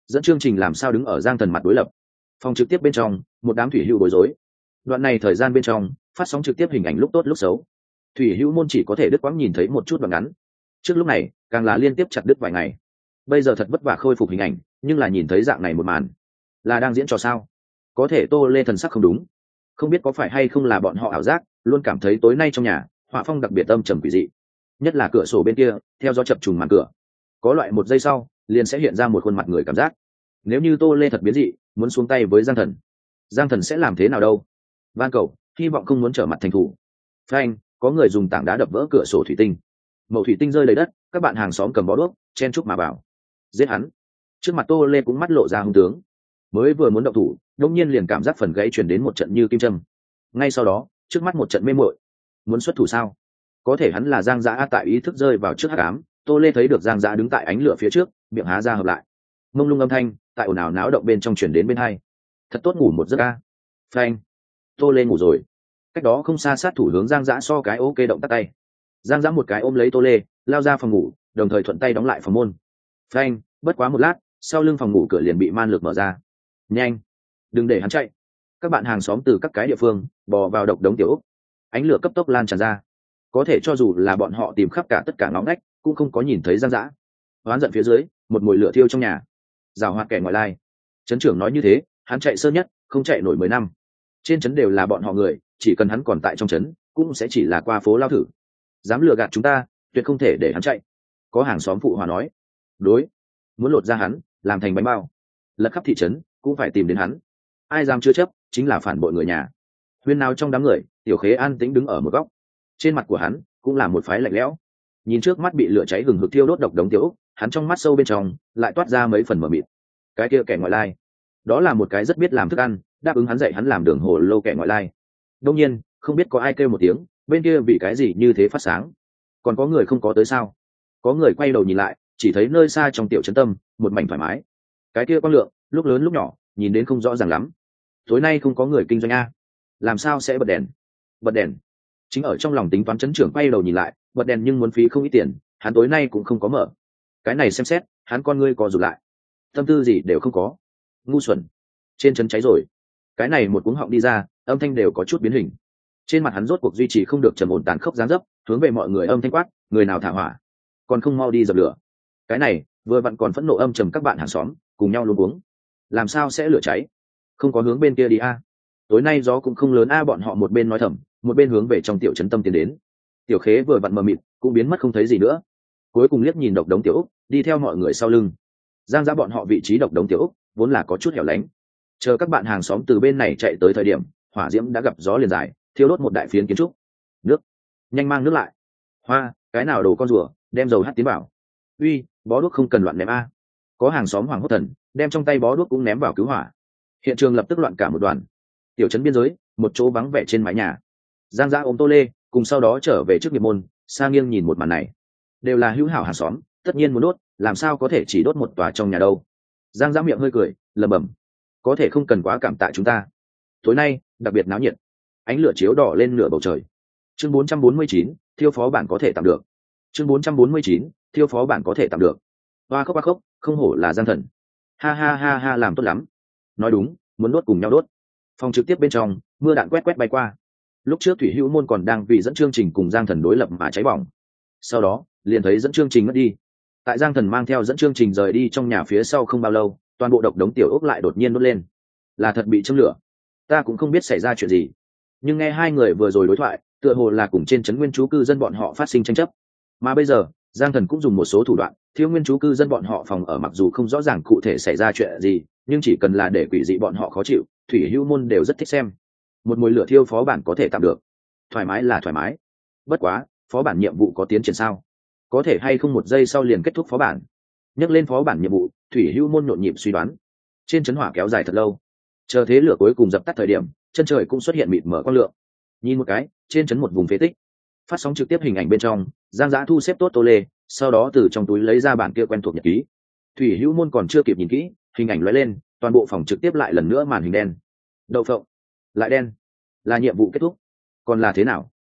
dẫn chương trình làm sao đứng ở Giang Thần mặt đối lập. Phòng trực tiếp bên trong một đám thủy hữu bối rối. Đoạn này thời gian bên trong phát sóng trực tiếp hình ảnh lúc tốt lúc xấu, thủy hữu môn chỉ có thể đứt quãng nhìn thấy một chút đoạn ngắn, trước lúc này càng là liên tiếp chặt đứt vài ngày. Bây giờ thật vất vả khôi phục hình ảnh, nhưng là nhìn thấy dạng này một màn, là đang diễn trò sao? Có thể Tô Lê thần sắc không đúng, không biết có phải hay không là bọn họ ảo giác, luôn cảm thấy tối nay trong nhà họa phong đặc biệt âm trầm quỷ dị, nhất là cửa sổ bên kia theo gió chập trùng màn cửa, có loại một giây sau liền sẽ hiện ra một khuôn mặt người cảm giác. Nếu như Tô Lê thật biến dị, muốn xuống tay với Giang Thần sẽ làm thế nào đâu? Van cầu, hy vọng không muốn trở mặt thành thủ. Phanh, có người dùng tảng đá đập vỡ cửa sổ thủy tinh, mẩu thủy tinh rơi lấy đất, các bạn hàng xóm cầm bó đuốc chen chúc mà vào giết hắn. Trước mặt Tô Lê cũng mắt lộ ra hung tướng, mới vừa muốn động thủ đông nhiên liền cảm giác phần gãy truyền đến một trận như kim châm, ngay sau đó trước mắt một trận mê mội. Muốn xuất thủ sao? Có thể hắn là Giang Dã, tại ý thức rơi vào trước hắc ám. Tô Lê thấy được Giang Dã đứng tại ánh lửa phía trước, miệng há ra hợp lại, mông lung âm thanh tại ồn ào náo động bên trong chuyển đến bên hai. Thật tốt ngủ một giấc a. Phanh, Tô Lê ngủ rồi. Cách đó không xa sát thủ hướng Giang Dã so cái ok động tắt tay. Giang Dã một cái ôm lấy Tô Lê lao ra phòng ngủ, đồng thời thuận tay đóng lại phòng môn. Phanh, bất quá một lát sau lưng phòng ngủ cửa liền bị man lực mở ra. Nhanh, đừng để hắn chạy. Các bạn hàng xóm từ các cái địa phương bò vào độc đống tiểu úc, ánh lửa cấp tốc lan tràn ra. Có thể cho dù là bọn họ tìm khắp cả tất cả ngõ ngách cũng không có nhìn thấy Giang Dã. Oán giận phía dưới một mùi lửa thiêu trong nhà. Giảo hoạt kẻ ngoại lai. Trấn trưởng nói như thế, hắn chạy sơ nhất không chạy nổi 10 năm. Trên trấn đều là bọn họ người, chỉ cần hắn còn tại trong trấn cũng sẽ chỉ là qua phố lao thử. Dám lừa gạt chúng ta, tuyệt không thể để hắn chạy. Có hàng xóm phụ hòa nói. Đối, muốn lột ra hắn làm thành bánh bao, lật khắp thị trấn cũng phải tìm đến hắn. Ai dám chưa chấp chính là phản bội người nhà. Huyên nào trong đám người, Tiểu Khế an tĩnh đứng ở một góc, trên mặt của hắn cũng là một phái lạnh lẽo. Nhìn trước mắt bị lửa cháy hừng hực thiêu đốt độc đống tiểu úc, hắn trong mắt sâu bên trong lại toát ra mấy phần mờ mịt. Cái kia kẻ ngoại lai, đó là một cái rất biết làm thức ăn, đáp ứng hắn dạy hắn làm đường hồ lô kẻ ngoại lai. Đông nhiên không biết có ai kêu một tiếng, bên kia bị cái gì như thế phát sáng. Còn có người không có tới sao? Có người quay đầu nhìn lại, chỉ thấy nơi xa trong tiểu trấn tâm một mảnh thoải mái. Cái kia quang lượng lúc lớn lúc nhỏ, nhìn đến không rõ ràng lắm. Tối nay không có người kinh doanh a, làm sao sẽ bật đèn? Bật đèn? Chính ở trong lòng tính toán, trấn trưởng quay đầu nhìn lại, bật đèn nhưng muốn phí không ít tiền, hắn tối nay cũng không có mở. Cái này xem xét, hắn con ngươi co rụt lại, tâm tư gì đều không có. Ngu xuẩn, trên trấn cháy rồi. Cái này một cuống họng đi ra, âm thanh đều có chút biến hình. Trên mặt hắn rốt cuộc duy trì không được trầm ổn tàn khốc dáng dấp, hướng về mọi người âm thanh quát, người nào thả hỏa, còn không mau đi dập lửa. Cái này vừa vặn còn phẫn nộ âm trầm các bạn hàng xóm cùng nhau luống cuống. Làm sao sẽ lửa cháy? Không có hướng bên kia đi a. Tối nay gió cũng không lớn a. Bọn họ một bên nói thầm, một bên hướng về trong tiểu trấn tâm tiến đến. Tiểu Khế vừa vặn mờ mịt cũng biến mất không thấy gì nữa, cuối cùng liếc nhìn độc đống tiểu úc, đi theo mọi người sau lưng. Giang Dã bọn họ vị trí độc đống tiểu úc vốn là có chút hẻo lánh, chờ các bạn hàng xóm từ bên này chạy tới thời điểm, hỏa diễm đã gặp gió liền dài, thiêu đốt một đại phiến kiến trúc. Nước, nhanh mang nước lại. Hoa, cái nào đồ con rùa, đem dầu hắt tiến vào. Uy, bó đuốc không cần loạn ném a. Có hàng xóm hoảng hốt thần, đem trong tay bó đuốc cũng ném vào cứu hỏa. Hiện trường lập tức loạn cả một đoàn. Tiểu trấn biên giới, một chỗ vắng vẻ trên mái nhà. Giang Dã ôm Tô Lê, cùng sau đó trở về trước nghiệp môn, xa nghiêng nhìn một màn này. Đều là hữu hảo hàng xóm, tất nhiên muốn đốt, làm sao có thể chỉ đốt một tòa trong nhà đâu. Giang Dã miệng hơi cười, lẩm bẩm, có thể không cần quá cảm tạ chúng ta. Tối nay đặc biệt náo nhiệt, ánh lửa chiếu đỏ lên nửa bầu trời. Chương 449, thiêu phó bản có thể tạm được. Chương 449, thiêu phó bản có thể tạm được. Hoa khóc, không hổ là Giang Thần. Ha ha ha ha, làm tốt lắm. Nói đúng, muốn đốt cùng nhau đốt. Phòng trực tiếp bên trong, mưa đạn quét bay qua. Lúc trước Thủy Hữu Môn còn đang vì dẫn chương trình cùng Giang Thần đối lập mà cháy bỏng. Sau đó, liền thấy dẫn chương trình mất đi. Tại Giang Thần mang theo dẫn chương trình rời đi trong nhà phía sau không bao lâu, toàn bộ độc đống tiểu ốc lại đột nhiên đốt lên. Là thật bị châm lửa. Ta cũng không biết xảy ra chuyện gì, nhưng nghe hai người vừa rồi đối thoại, tựa hồ là cùng trên trấn nguyên trú cư dân bọn họ phát sinh tranh chấp. Mà bây giờ, Giang Thần cũng dùng một số thủ đoạn, thiêu nguyên trú cư dân bọn họ phòng ở, mặc dù không rõ ràng cụ thể xảy ra chuyện gì, nhưng chỉ cần là để quỷ dị bọn họ khó chịu, Thủy Hữu Môn đều rất thích xem. Một mùi lửa thiêu phó bản có thể tạm được. Thoải mái là thoải mái. Bất quá, phó bản nhiệm vụ có tiến triển sao? Có thể hay không một giây sau liền kết thúc phó bản? Nhắc lên phó bản nhiệm vụ, Thủy Hữu Môn nhộn nhịp suy đoán. Trên trấn hỏa kéo dài thật lâu, chờ thế lửa cuối cùng dập tắt thời điểm, chân trời cũng xuất hiện mịt mở quang lượng. Nhìn một cái, trên trấn một vùng phế tích. Phát sóng trực tiếp hình ảnh bên trong, Giang Dã thu xếp tốt Tô Lê, sau đó từ trong túi lấy ra bản kia quen thuộc nhật ký. Thủy Hữu Môn còn chưa kịp nhìn kỹ, hình ảnh lóe lên, toàn bộ phòng trực tiếp lại lần nữa màn hình đen. Đậu phộng, lại đen. Là nhiệm vụ kết thúc, còn là thế nào?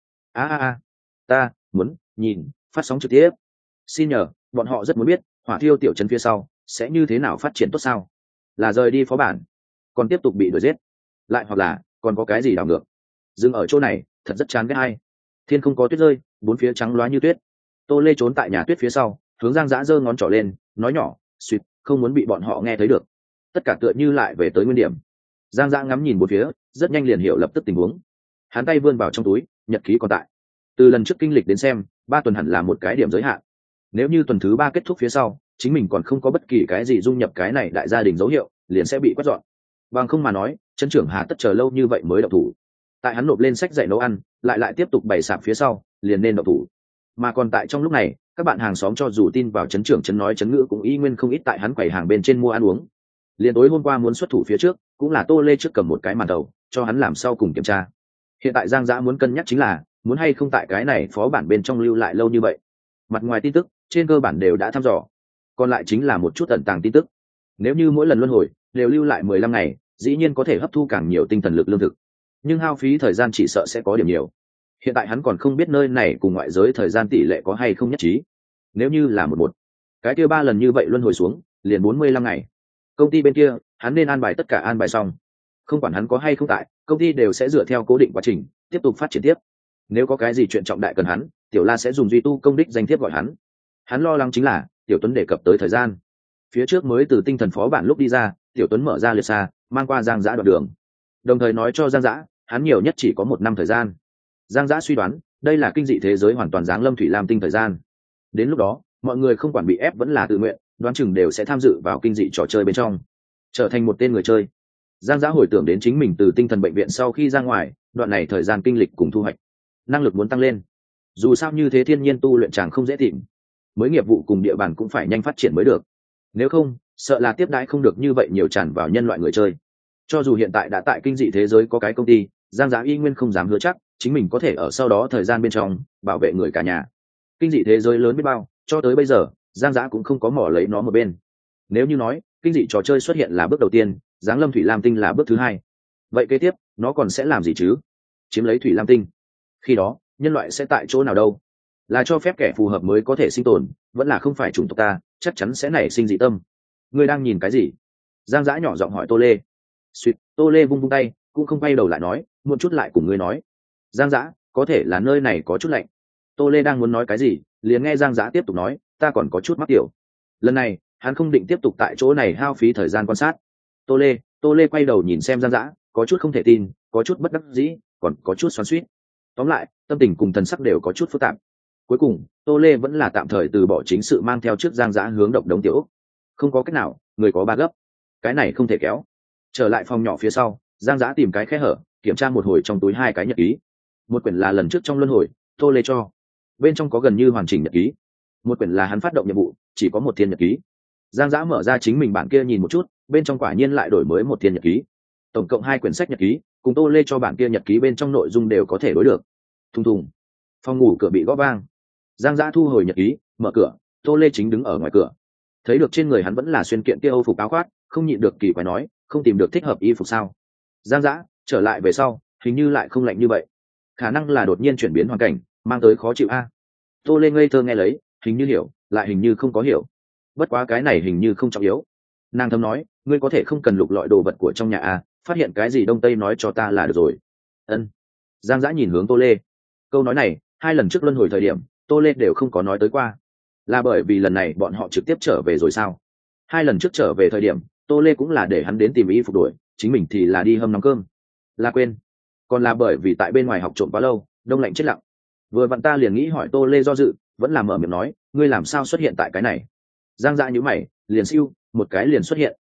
Ta muốn nhìn phát sóng trực tiếp. Xin nhờ, bọn họ rất muốn biết hỏa thiêu tiểu trấn phía sau sẽ như thế nào phát triển tốt sao? Là rời đi phó bản, còn tiếp tục bị đuổi giết, lại hoặc là còn có cái gì đảo ngược? Dừng ở chỗ này thật rất chán ghét hay. Thiên không có tuyết rơi, bốn phía trắng loá như tuyết. Tô Lê trốn tại nhà tuyết phía sau, hướng Giang Dã giơ ngón trỏ lên, nói nhỏ, suýt, không muốn bị bọn họ nghe thấy được. Tất cả tựa như lại về tới nguyên điểm. Giang Dã ngắm nhìn bốn phía, rất nhanh liền hiểu lập tức tình huống. Hắn tay vươn vào trong túi, nhật ký còn tại. Từ lần trước kinh lịch đến xem, 3 tuần hẳn là một cái điểm giới hạn. Nếu như tuần thứ 3 kết thúc phía sau, chính mình còn không có bất kỳ cái gì dung nhập cái này đại gia đình dấu hiệu, liền sẽ bị quét dọn. Bằng không mà nói, trấn trưởng Hà tất chờ lâu như vậy mới động thủ. Tại hắn nộp lên sách dạy nấu ăn, lại tiếp tục bày sạp phía sau, liền nên động thủ. Mà còn tại trong lúc này, các bạn hàng xóm cho dù tin vào trấn trưởng trấn nói trấn ngữ cũng y nguyên không ít tại hắn quầy hàng bên trên mua ăn uống. Liền tối hôm qua muốn xuất thủ phía trước, cũng là Tô Lê trước cầm một cái màn đầu, cho hắn làm sau cùng kiểm tra. Hiện tại Giang Dã muốn cân nhắc chính là muốn hay không tại cái này phó bản bên trong lưu lại lâu như vậy. Mặt ngoài tin tức trên cơ bản đều đã thăm dò, còn lại chính là một chút ẩn tàng tin tức. Nếu như mỗi lần luân hồi đều lưu lại 15 ngày, dĩ nhiên có thể hấp thu càng nhiều tinh thần lực lương thực, nhưng hao phí thời gian chỉ sợ sẽ có điểm nhiều. Hiện tại hắn còn không biết nơi này cùng ngoại giới thời gian tỷ lệ có hay không nhất trí. Nếu như là một cái kia 3 lần như vậy luân hồi xuống, liền 45 ngày. Công ty bên kia, hắn nên an bài tất cả an bài xong. Không quản hắn có hay không tại, công ty đều sẽ dựa theo cố định quá trình tiếp tục phát triển tiếp. Nếu có cái gì chuyện trọng đại cần hắn, Tiểu La sẽ dùng duy tu công đích danh thiếp gọi hắn. Hắn lo lắng chính là Tiểu Tuấn đề cập tới thời gian. Phía trước mới từ tinh thần phó bản lúc đi ra, Tiểu Tuấn mở ra liệt xa, mang qua Giang Dã đoạn đường, đồng thời nói cho Giang Dã hắn nhiều nhất chỉ có 1 năm thời gian. Giang Dã suy đoán đây là kinh dị thế giới hoàn toàn giáng lâm thủy lam tinh thời gian. Đến lúc đó mọi người không quản bị ép vẫn là tự nguyện, đoán chừng đều sẽ tham dự vào kinh dị trò chơi bên trong, trở thành một tên người chơi. Giang Dã hồi tưởng đến chính mình từ tinh thần bệnh viện sau khi ra ngoài, đoạn này thời gian kinh lịch cùng thu hoạch, năng lực muốn tăng lên. Dù sao như thế thiên nhiên tu luyện chàng không dễ tìm, mới nghiệp vụ cùng địa bàn cũng phải nhanh phát triển mới được. Nếu không, sợ là tiếp đãi không được như vậy nhiều tràn vào nhân loại người chơi. Cho dù hiện tại đã tại kinh dị thế giới có cái công ty, Giang Dã y nguyên không dám hứa chắc chính mình có thể ở sau đó thời gian bên trong bảo vệ người cả nhà. Kinh dị thế giới lớn biết bao, cho tới bây giờ Giang Dã cũng không có mỏ lấy nó một bên. Nếu như nói kinh dị trò chơi xuất hiện là bước đầu tiên, giáng lâm thủy lam tinh là bước thứ 2, vậy kế tiếp nó còn sẽ làm gì chứ? Chiếm lấy thủy lam tinh, khi đó nhân loại sẽ tại chỗ nào đâu? Là cho phép kẻ phù hợp mới có thể sinh tồn, vẫn là không phải chủng tộc ta chắc chắn sẽ nảy sinh dị tâm. Ngươi đang nhìn cái gì? Giang Dã nhỏ giọng hỏi Tô Lê. Suýt, Tô Lê vung tay, cũng không quay đầu lại nói, một chút lại cùng ngươi nói. Giang Dã, có thể là nơi này có chút lạnh. Tô Lê đang muốn nói cái gì, liền nghe Giang Dã tiếp tục nói, ta còn có chút mắc tiểu. Lần này hắn không định tiếp tục tại chỗ này hao phí thời gian quan sát. Tô Lê quay đầu nhìn xem Giang Dã, có chút không thể tin, có chút bất đắc dĩ, còn có chút xoắn xuýt. Tóm lại tâm tình cùng thần sắc đều có chút phức tạp. Cuối cùng Tô Lê vẫn là tạm thời từ bỏ chính sự, mang theo trước Giang Dã hướng động đống tiểu ốc. Không có cách nào, người có 3 gấp, cái này không thể kéo. Trở lại phòng nhỏ phía sau, Giang Dã tìm cái khe hở, kiểm tra một hồi trong túi 2 cái nhật ký. Một quyển là lần trước trong luân hồi Tô Lê cho, bên trong có gần như hoàn chỉnh nhật ký. Một quyển là hắn phát động nhiệm vụ, chỉ có 1 thiên nhật ký. Giang Dã mở ra chính mình bản kia nhìn một chút, bên trong quả nhiên lại đổi mới 1 thiên nhật ký. Tổng cộng 2 quyển sách nhật ký, cùng Tô Lê cho bản kia nhật ký bên trong nội dung đều có thể đối được. Thùng thùng, phòng ngủ cửa bị gõ vang. Giang Dã thu hồi nhật ký, mở cửa, Tô Lê chính đứng ở ngoài cửa. Thấy được trên người hắn vẫn là xuyên kiện kia Âu phục áo khoác, không nhịn được kỳ quái nói, không tìm được thích hợp y phục sao? Giang Dã trở lại về sau, hình như lại không lạnh như vậy. Khả năng là đột nhiên chuyển biến hoàn cảnh, mang tới khó chịu a. Tô Lê ngây thơ nghe lấy, hình như hiểu, lại hình như không có hiểu. Bất quá cái này hình như không trọng yếu. Nàng thầm nói, ngươi có thể không cần lục lọi đồ vật của trong nhà a, phát hiện cái gì đông tây nói cho ta là được rồi. Ân. Giang Dã nhìn hướng Tô Lê. Câu nói này 2 lần trước luân hồi thời điểm Tô Lê đều không có nói tới qua. Là bởi vì lần này bọn họ trực tiếp trở về rồi sao? 2 lần trước trở về thời điểm Tô Lê cũng là để hắn đến tìm y phục đổi, chính mình thì là đi hâm nóng cơm. Là quên. Còn là bởi vì tại bên ngoài học trộm quá lâu, đông lạnh chết lặng. Vừa vặn ta liền nghĩ hỏi Tô Lê do dự, vẫn là mở miệng nói, ngươi làm sao xuất hiện tại cái này? Giang Dã nhíu mày, liền siêu, một cái liền xuất hiện.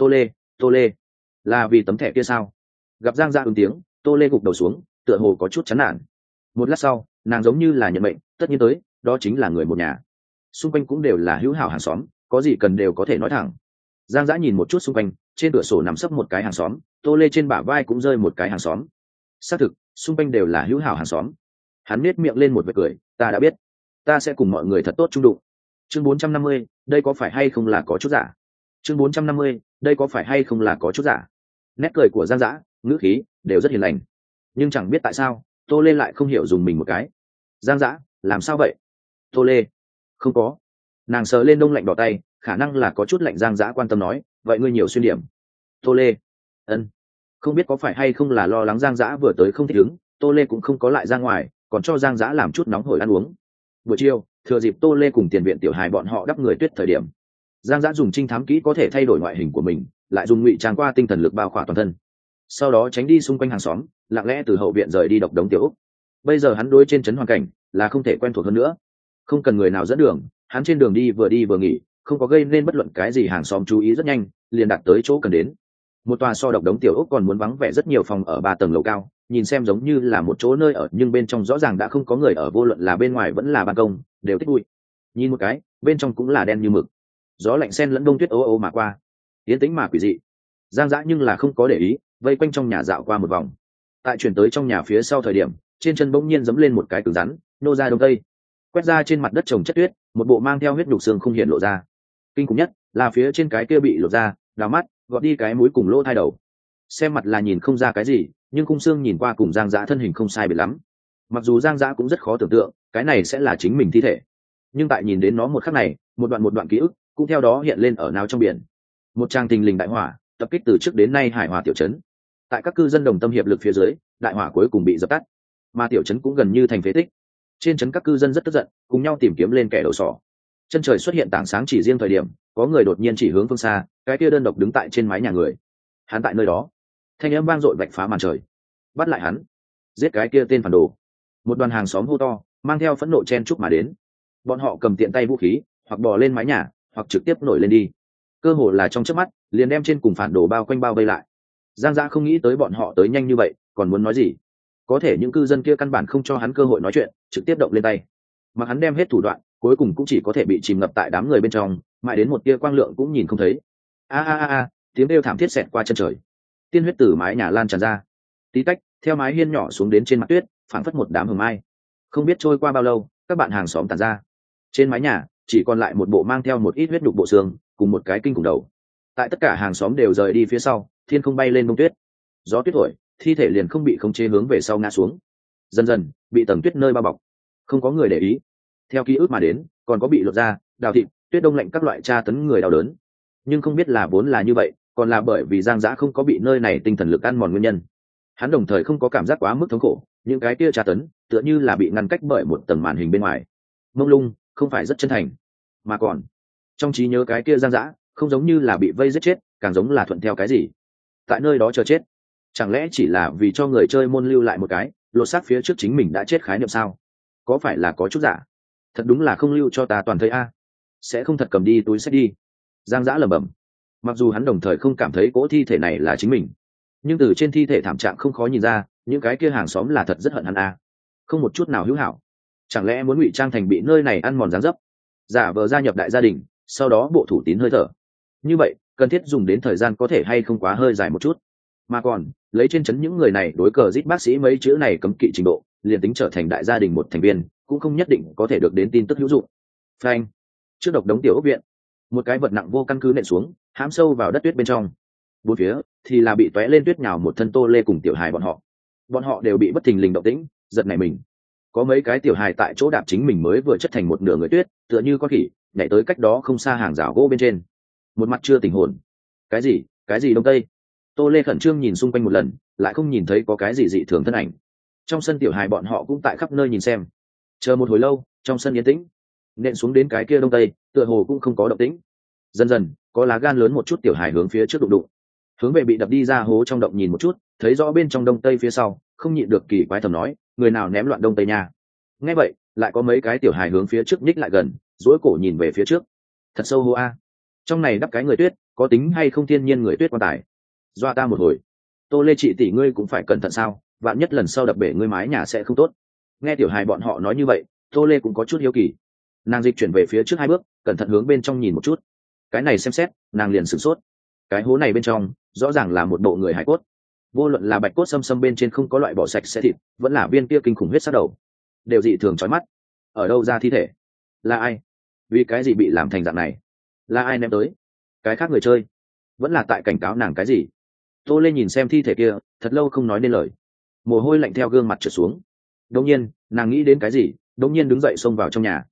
Tô Lê, là vì tấm thẻ kia sao? Gặp Giang Dã ứng tiếng, Tô Lê gục đầu xuống, tựa hồ có chút chán nản. Một lát sau, nàng giống như là nhận mệnh, tất nhiên tới, đó chính là người một nhà. Xung quanh cũng đều là hữu hảo hàng xóm, có gì cần đều có thể nói thẳng. Giang Dã nhìn một chút xung quanh, trên cửa sổ nằm sấp một cái hàng xóm, Tô Lê trên bả vai cũng rơi một cái hàng xóm. Xác thực, xung quanh đều là hữu hảo hàng xóm. Hắn nhếch miệng lên một vệt cười, ta đã biết, ta sẽ cùng mọi người thật tốt chung đụng. Chương 450, đây có phải hay không là có chút giả? Chương 450, đây có phải hay không là có chút giả? Nét cười của Giang Dã, ngữ khí đều rất hiền lành, nhưng chẳng biết tại sao Tô Lê lại không hiểu dùng mình một cái. Giang Dã, làm sao vậy? Tô Lê, không có. Nàng sờ lên đông lạnh đỏ tay, khả năng là có chút lạnh. Giang Dã quan tâm nói, vậy ngươi nhiều xuyên điểm. Tô Lê, ân, không biết có phải hay không là lo lắng Giang Dã vừa tới không thích ứng, Tô Lê cũng không có lại ra ngoài, còn cho Giang Dã làm chút nóng hổi ăn uống. Buổi chiều, thừa dịp Tô Lê cùng tiền viện tiểu hài bọn họ đắp người tuyết thời điểm, Giang Dã dùng trinh thám kỹ có thể thay đổi ngoại hình của mình, lại dùng ngụy trang qua tinh thần lực bao khỏa toàn thân, sau đó tránh đi xung quanh hàng xóm, lặng lẽ từ hậu viện rời đi độc đống tiểu úc. Bây giờ hắn đối trên trấn hoàn cảnh là không thể quen thuộc hơn nữa, không cần người nào dẫn đường, hắn trên đường đi vừa nghỉ, không có gây nên bất luận cái gì hàng xóm chú ý, rất nhanh liền đạt tới chỗ cần đến. Một tòa so độc đống tiểu úc còn muốn vắng vẻ rất nhiều phòng ở 3 tầng lầu cao, nhìn xem giống như là một chỗ nơi ở, nhưng bên trong rõ ràng đã không có người ở, vô luận là bên ngoài vẫn là ban công đều tích bụi. Nhìn một cái, bên trong cũng là đen như mực, gió lạnh xen lẫn đông tuyết ô ô mà qua, yên tĩnh mà quỷ dị. Giang Dã nhưng là không có để ý, vây quanh trong nhà dạo qua một vòng. Tại chuyển tới trong nhà phía sau thời điểm, trên chân bỗng nhiên giẫm lên một cái cứng rắn, nô ra đông tây, quét ra trên mặt đất trồng chất tuyết, một bộ mang theo huyết nhục xương không hiện lộ ra. Kinh khủng nhất là phía trên cái kia bị lột ra, đào mắt, gọt đi cái mũi cùng lỗ tai đầu. Xem mặt là nhìn không ra cái gì, nhưng khung xương nhìn qua cùng Giang Dã thân hình không sai biệt lắm. Mặc dù Giang Dã cũng rất khó tưởng tượng cái này sẽ là chính mình thi thể, nhưng tại nhìn đến nó một khắc này, một đoạn ký ức cũng theo đó hiện lên ở não trong biển. Một trang thình lình đại hỏa tập kích từ trước đến nay hải hòa tiểu trấn. Tại các cư dân đồng tâm hiệp lực phía dưới, đại hỏa cuối cùng bị dập tắt, mà tiểu trấn cũng gần như thành phế tích. Trên trấn các cư dân rất tức giận, cùng nhau tìm kiếm lên kẻ đầu sỏ. Chân trời xuất hiện tảng sáng chỉ riêng thời điểm, có người đột nhiên chỉ hướng phương xa, cái kia đơn độc đứng tại trên mái nhà người. Hắn tại nơi đó, thanh âm vang dội vạch phá màn trời. Bắt lại hắn, giết cái kia tên phản đồ. Một đoàn hàng xóm hô to, mang theo phẫn nộ chen chúc mà đến. Bọn họ cầm tiện tay vũ khí, hoặc bò lên mái nhà, hoặc trực tiếp nổi lên đi. Cơ hồ là trong chớp mắt, liền đem trên cùng phản đồ bao quanh bao vây lại. Giang Dã không nghĩ tới bọn họ tới nhanh như vậy, còn muốn nói gì? Có thể những cư dân kia căn bản không cho hắn cơ hội nói chuyện, trực tiếp động lên tay. Mà hắn đem hết thủ đoạn, cuối cùng cũng chỉ có thể bị chìm ngập tại đám người bên trong, mãi đến một tia quang lượng cũng nhìn không thấy. A, tiếng kêu thảm thiết xẹt qua chân trời. Tiên huyết từ mái nhà lan tràn ra, tí tách theo mái hiên nhỏ xuống đến trên mặt tuyết, phảng phất một đám hồng mai. Không biết trôi qua bao lâu, các bạn hàng xóm tản ra. Trên mái nhà chỉ còn lại một bộ mang theo một ít huyết đục bộ xương, cùng một cái kinh khủng đầu. Tại tất cả hàng xóm đều rời đi phía sau, thiên không bay lên bông tuyết, gió tuyết thổi, thi thể liền không bị khống chế hướng về sau ngã xuống, dần dần bị tầng tuyết nơi bao bọc, không có người để ý. Theo ký ức mà đến, còn có bị lột da, đào thịt, tuyết đông lạnh các loại tra tấn người đau đớn. Nhưng không biết là vốn là như vậy, còn là bởi vì Giang Dã không có bị nơi này tinh thần lực ăn mòn nguyên nhân. Hắn đồng thời không có cảm giác quá mức thống khổ, những cái kia tra tấn tựa như là bị ngăn cách bởi một tầng màn hình bên ngoài, mông lung, không phải rất chân thành. Mà còn trong trí nhớ cái kia Giang Dã không giống như là bị vây giết chết, càng giống là thuận theo cái gì tại nơi đó chờ chết. Chẳng lẽ chỉ là vì cho người chơi môn lưu lại một cái lột xác phía trước chính mình đã chết khái niệm sao? Có phải là có chút giả? Thật đúng là không lưu cho ta toàn thấy a. Sẽ không thật cầm đi túi xách đi. Giang Dã lẩm bẩm. Mặc dù hắn đồng thời không cảm thấy cỗ thi thể này là chính mình, nhưng từ trên thi thể thảm trạng không khó nhìn ra, những cái kia hàng xóm là thật rất hận hắn a, không một chút nào hữu hảo. Chẳng lẽ muốn ngụy trang thành bị nơi này ăn mòn dáng dấp, giả vờ gia nhập đại gia đình, sau đó bộ thủ tín hơi thở? Như vậy cần thiết dùng đến thời gian có thể hay không quá hơi dài một chút? Mà còn lấy trên chấn những người này đối cờ giết bác sĩ mấy chữ này cấm kỵ trình độ, liền tính trở thành đại gia đình một thành viên cũng không nhất định có thể được đến tin tức hữu dụng. Phanh! Trước độc đống tiểu ốc viện, một cái vật nặng vô căn cứ nện xuống, hãm sâu vào đất tuyết bên trong. Bốn phía thì là bị tóe lên tuyết nhào một thân Tô Lê cùng tiểu hài bọn họ đều bị bất thình lình động tĩnh giật nảy mình. Có mấy cái tiểu hài tại chỗ đạp chính mình mới vừa chất thành một nửa người tuyết, tựa như con khỉ nhảy tới cách đó không xa hàng rào gỗ bên trên, một mặt chưa tỉnh hồn. Cái gì đông tây? Tô Lê khẩn trương nhìn xung quanh một lần, lại không nhìn thấy có cái gì dị thường thân ảnh. Trong sân tiểu hài bọn họ cũng tại khắp nơi nhìn xem. Chờ một hồi lâu, trong sân yên tĩnh. Nện xuống đến cái kia đông tây, tựa hồ cũng không có động tĩnh. Dần dần, có lá gan lớn một chút tiểu hài hướng phía trước đụng, hướng về bị đập đi ra hố trong động nhìn một chút, thấy rõ bên trong đông tây phía sau, không nhịn được kỳ quái thầm nói, người nào ném loạn đông tây nha. Nghe vậy, lại có mấy cái tiểu hài hướng phía trước nhích lại gần, duỗi cổ nhìn về phía trước. Thật sâu hố a. Trong này đắp cái người tuyết, có tính hay không thiên nhiên người tuyết quan tài? Doa ta một hồi. Tô Lê chị tỷ ngươi cũng phải cẩn thận sao, vạn nhất lần sau đập bể ngươi mái nhà sẽ không tốt. Nghe tiểu hài bọn họ nói như vậy, Tô Lê cũng có chút hiếu kỳ. Nàng dịch chuyển về phía trước 2 bước, cẩn thận hướng bên trong nhìn một chút. Cái này xem xét, nàng liền sửng sốt. Cái hố này bên trong rõ ràng là một bộ người hải cốt. Vô luận là bạch cốt xâm bên trên không có loại bỏ sạch sẽ thịt, vẫn là viên kia kinh khủng huyết sát đầu, đều dị thường chói mắt. Ở đâu ra thi thể? Là ai? Vì cái gì bị làm thành dạng này? Là ai ném tới? Cái khác người chơi? Vẫn là tại cảnh cáo nàng cái gì? Tô Lê nhìn xem thi thể kia, thật lâu không nói nên lời. Mồ hôi lạnh theo gương mặt trượt xuống. Đột nhiên nàng nghĩ đến cái gì, đột nhiên đứng dậy xông vào trong nhà.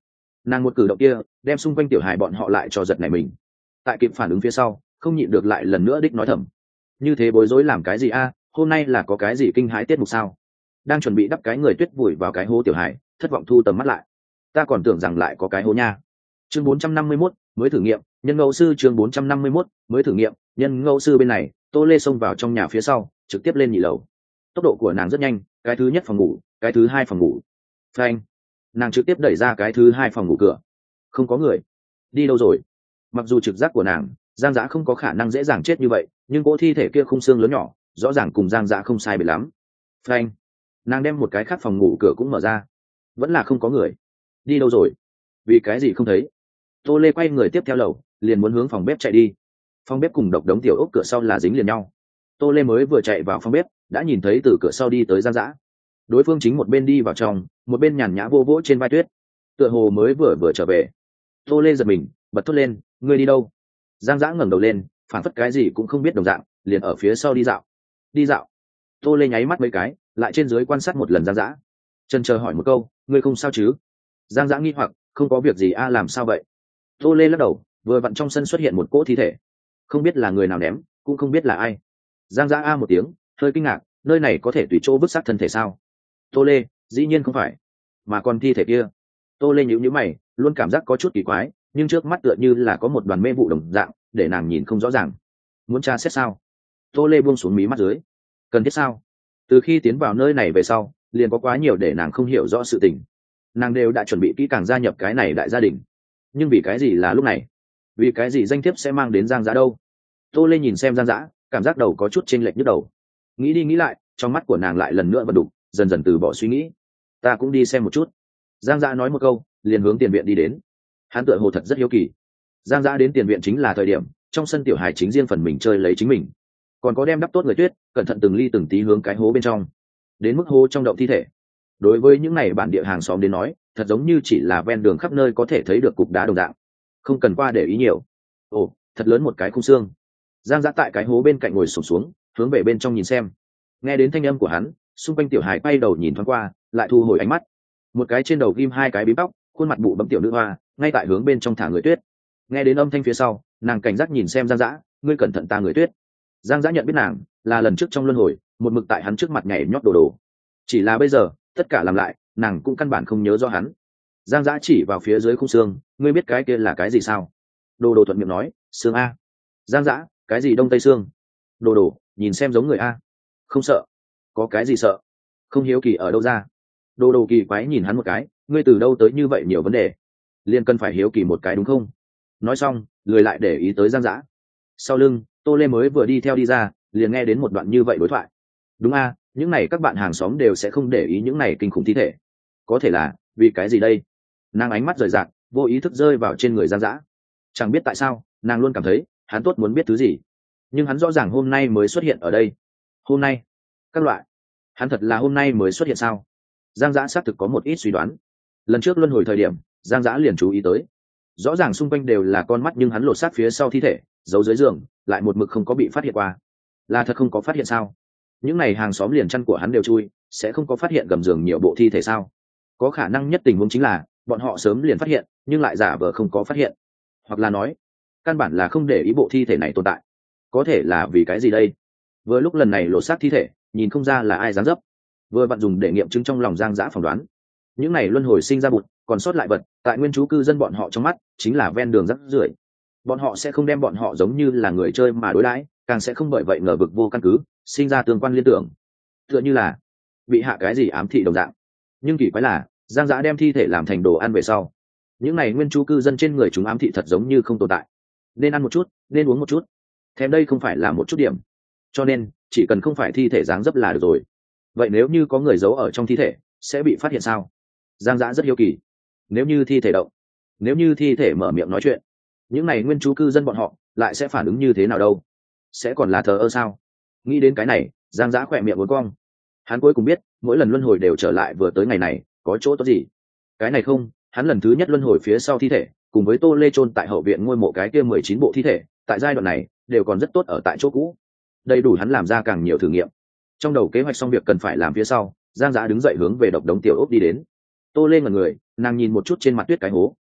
Nàng một cử động kia đem xung quanh tiểu hài bọn họ lại cho giật này mình. Tại kịp phản ứng phía sau, không nhịn được lại lần nữa đích nói thầm: như thế bối rối làm cái gì a? Hôm nay là có cái gì kinh hãi tiết mục sao? Đang chuẩn bị đắp cái người tuyết vùi vào cái hố tiểu hài, thất vọng thu tầm mắt lại. Ta còn tưởng rằng lại có cái hố nha. Chương 451, mới thử nghiệm, nhân ngẫu sư. Chương 451, mới thử nghiệm, nhân ngẫu sư. Bên này Tô Lê xông vào trong nhà phía sau, trực tiếp lên nhị lầu. Tốc độ của nàng rất nhanh, cái thứ nhất phòng ngủ, cái thứ hai phòng ngủ. Phanh, nàng trực tiếp đẩy ra cái thứ hai phòng ngủ cửa. Không có người. Đi đâu rồi? Mặc dù trực giác của nàng, Giang Dã không có khả năng dễ dàng chết như vậy, nhưng cỗ thi thể kia khung xương lớn nhỏ, rõ ràng cùng Giang Dã không sai biệt lắm. Phanh, nàng đem một cái khác phòng ngủ cửa cũng mở ra. Vẫn là không có người. Đi đâu rồi? Vì cái gì không thấy? Tô Lê quay người tiếp theo lầu, liền muốn hướng phòng bếp chạy đi. Phòng bếp cùng độc đống tiểu ốc cửa sau là dính liền nhau. Tô Lê mới vừa chạy vào phòng bếp, đã nhìn thấy từ cửa sau đi tới Giang Dã. Đối phương chính một bên đi vào trong, một bên nhàn nhã vô vỗ trên vai Tuyết. Tựa hồ mới vừa trở về. Tô Lê giật mình, bật thốt lên: ngươi đi đâu? Giang Dã ngẩng đầu lên, phản phất cái gì cũng không biết đồng dạng, liền ở phía sau đi dạo. Đi dạo? Tô Lê nháy mắt mấy cái, lại trên dưới quan sát một lần Giang Dã. Chần chờ hỏi một câu: ngươi không sao chứ? Giang Dã nghi hoặc: không có việc gì a. Làm sao vậy? Tô Lê lắc đầu, vừa vặn trong sân xuất hiện một cỗ thi thể, không biết là người nào ném, cũng không biết là ai. Giang Dã a một tiếng, hơi kinh ngạc: nơi này có thể tùy chỗ vứt xác thân thể sao? Tô Lê: dĩ nhiên không phải. Mà còn thi thể kia? Tô Lê nhíu nhíu mày, luôn cảm giác có chút kỳ quái, nhưng trước mắt tựa như là có một đoàn mê vụ đồng dạng, để nàng nhìn không rõ ràng. Muốn tra xét sao? Tô Lê buông xuống mí mắt dưới. Cần thiết sao? Từ khi tiến vào nơi này về sau, liền có quá nhiều để nàng không hiểu rõ sự tình. Nàng đều đã chuẩn bị kỹ càng gia nhập cái này đại gia đình, nhưng vì cái gì là lúc này? Vì cái gì danh thiếp sẽ mang đến Giang Dã đâu? Tô Lê nhìn xem Giang Dã, cảm giác đầu có chút chênh lệch nhức đầu. Nghĩ đi nghĩ lại, trong mắt của nàng lại lần nữa vận đục, dần dần từ bỏ suy nghĩ. Ta cũng đi xem một chút. Giang Dã nói một câu, liền hướng tiền viện đi đến. Hắn tựa hồ thật rất hiếu kỳ. Giang Dã đến tiền viện chính là thời điểm trong sân tiểu hài chính riêng phần mình chơi lấy chính mình, còn có đem đắp tốt người Tuyết, cẩn thận từng ly từng tí hướng cái hố bên trong, đến mức hố trong động thi thể. Đối với những này bản địa hàng xóm đến nói, thật giống như chỉ là ven đường khắp nơi có thể thấy được cục đá đồng dạng, không cần qua để ý nhiều. Ồ, thật lớn một cái khung xương. Giang Dã tại cái hố bên cạnh ngồi xổm xuống, hướng về bên trong nhìn xem. Nghe đến thanh âm của hắn, xung quanh tiểu hài quay đầu nhìn thoáng qua, lại thu hồi ánh mắt. Một cái trên đầu ghim hai cái bím tóc, khuôn mặt bụ bấm tiểu nữ hoa, ngay tại hướng bên trong thả người Tuyết. Nghe đến âm thanh phía sau, nàng cảnh giác nhìn xem Giang Dã: ngươi cẩn thận ta người Tuyết. Giang Dã nhận biết nàng là lần trước trong luân hồi một mực tại hắn trước mặt nhảy nhót đồ đồ, chỉ là bây giờ tất cả làm lại, nàng cũng căn bản không nhớ rõ hắn. Giang Dã chỉ vào phía dưới khung xương: ngươi biết cái kia là cái gì sao? Đồ đồ thuận miệng nói: xương a. Giang Dã: cái gì đông tây xương? Đồ đồ nhìn xem giống người a. Không sợ. Có cái gì sợ? Không hiếu kỳ ở đâu ra? Đồ đồ kỳ quái nhìn hắn một cái: ngươi từ đâu tới như vậy nhiều vấn đề, liền cần phải hiếu kỳ một cái đúng không? Nói xong lười lại để ý tới Giang Dã. Sau lưng Tô Lê mới vừa đi theo đi ra, liền nghe đến một đoạn như vậy đối thoại. Đúng a, những này các bạn hàng xóm đều sẽ không để ý những này kinh khủng thi thể. Có thể là vì cái gì đây? Nàng ánh mắt rời rạc, vô ý thức rơi vào trên người Giang Dã. Chẳng biết tại sao, nàng luôn cảm thấy hắn tốt muốn biết thứ gì, nhưng hắn rõ ràng hôm nay mới xuất hiện ở đây. Hôm nay? Các loại, hắn thật là hôm nay mới xuất hiện sao? Giang Dã xác thực có một ít suy đoán. Lần trước luân hồi thời điểm, Giang Dã liền chú ý tới, rõ ràng xung quanh đều là con mắt, nhưng hắn lột xác phía sau thi thể, giấu dưới giường, lại một mực không có bị phát hiện qua. Là thật không có phát hiện sao? Những này hàng xóm liền chăn của hắn đều chui, sẽ không có phát hiện gầm giường nhiều bộ thi thể sao? Có khả năng nhất tình huống chính là bọn họ sớm liền phát hiện, nhưng lại giả vờ không có phát hiện, hoặc là nói căn bản là không để ý bộ thi thể này tồn tại. Có thể là vì cái gì đây? Vừa lúc lần này lột xác thi thể, nhìn không ra là ai dám dấp, vừa vặn dùng để nghiệm chứng trong lòng Giang Dã phỏng đoán. Những này luân hồi sinh ra bụt, còn sót lại vật, tại nguyên trú cư dân bọn họ trong mắt chính là ven đường rác rưởi. Bọn họ sẽ không đem bọn họ giống như là người chơi mà đối đãi, càng sẽ không bởi vậy ngờ vực vô căn cứ, sinh ra tương quan liên tưởng, tựa như là bị hạ cái gì ám thị đồng dạng. Nhưng kỳ quái là Giang Dã đem thi thể làm thành đồ ăn về sau, những này nguyên trú cư dân trên người chúng ám thị thật giống như không tồn tại. Nên ăn một chút, nên uống một chút, thèm đây không phải là một chút điểm. Cho nên chỉ cần không phải thi thể dáng dấp là được rồi. Vậy nếu như có người giấu ở trong thi thể, sẽ bị phát hiện sao? Giang Dã rất hiếu kỳ. Nếu như thi thể động, nếu như thi thể mở miệng nói chuyện, những này nguyên trú cư dân bọn họ lại sẽ phản ứng như thế nào đâu? Sẽ còn là thờ ơ sao? Nghĩ đến cái này, Giang Dã khỏe miệng uốn cong. Hắn cuối cùng biết, mỗi lần luân hồi đều trở lại vừa tới ngày này, có chỗ tốt gì. Cái này không, hắn lần thứ nhất luân hồi phía sau thi thể, cùng với Tô Lê chôn tại hậu viện ngôi mộ cái kia 19 bộ thi thể, tại giai đoạn này đều còn rất tốt ở tại chỗ cũ. Đầy đủ hắn làm ra càng nhiều thử nghiệm. Trong đầu kế hoạch xong việc cần phải làm phía sau, Giang Dã đứng dậy hướng về độc đống tiểu ốc đi đến. Tô Lê ngẩn người, nàng nhìn một chút trên mặt Tuyết cái hố,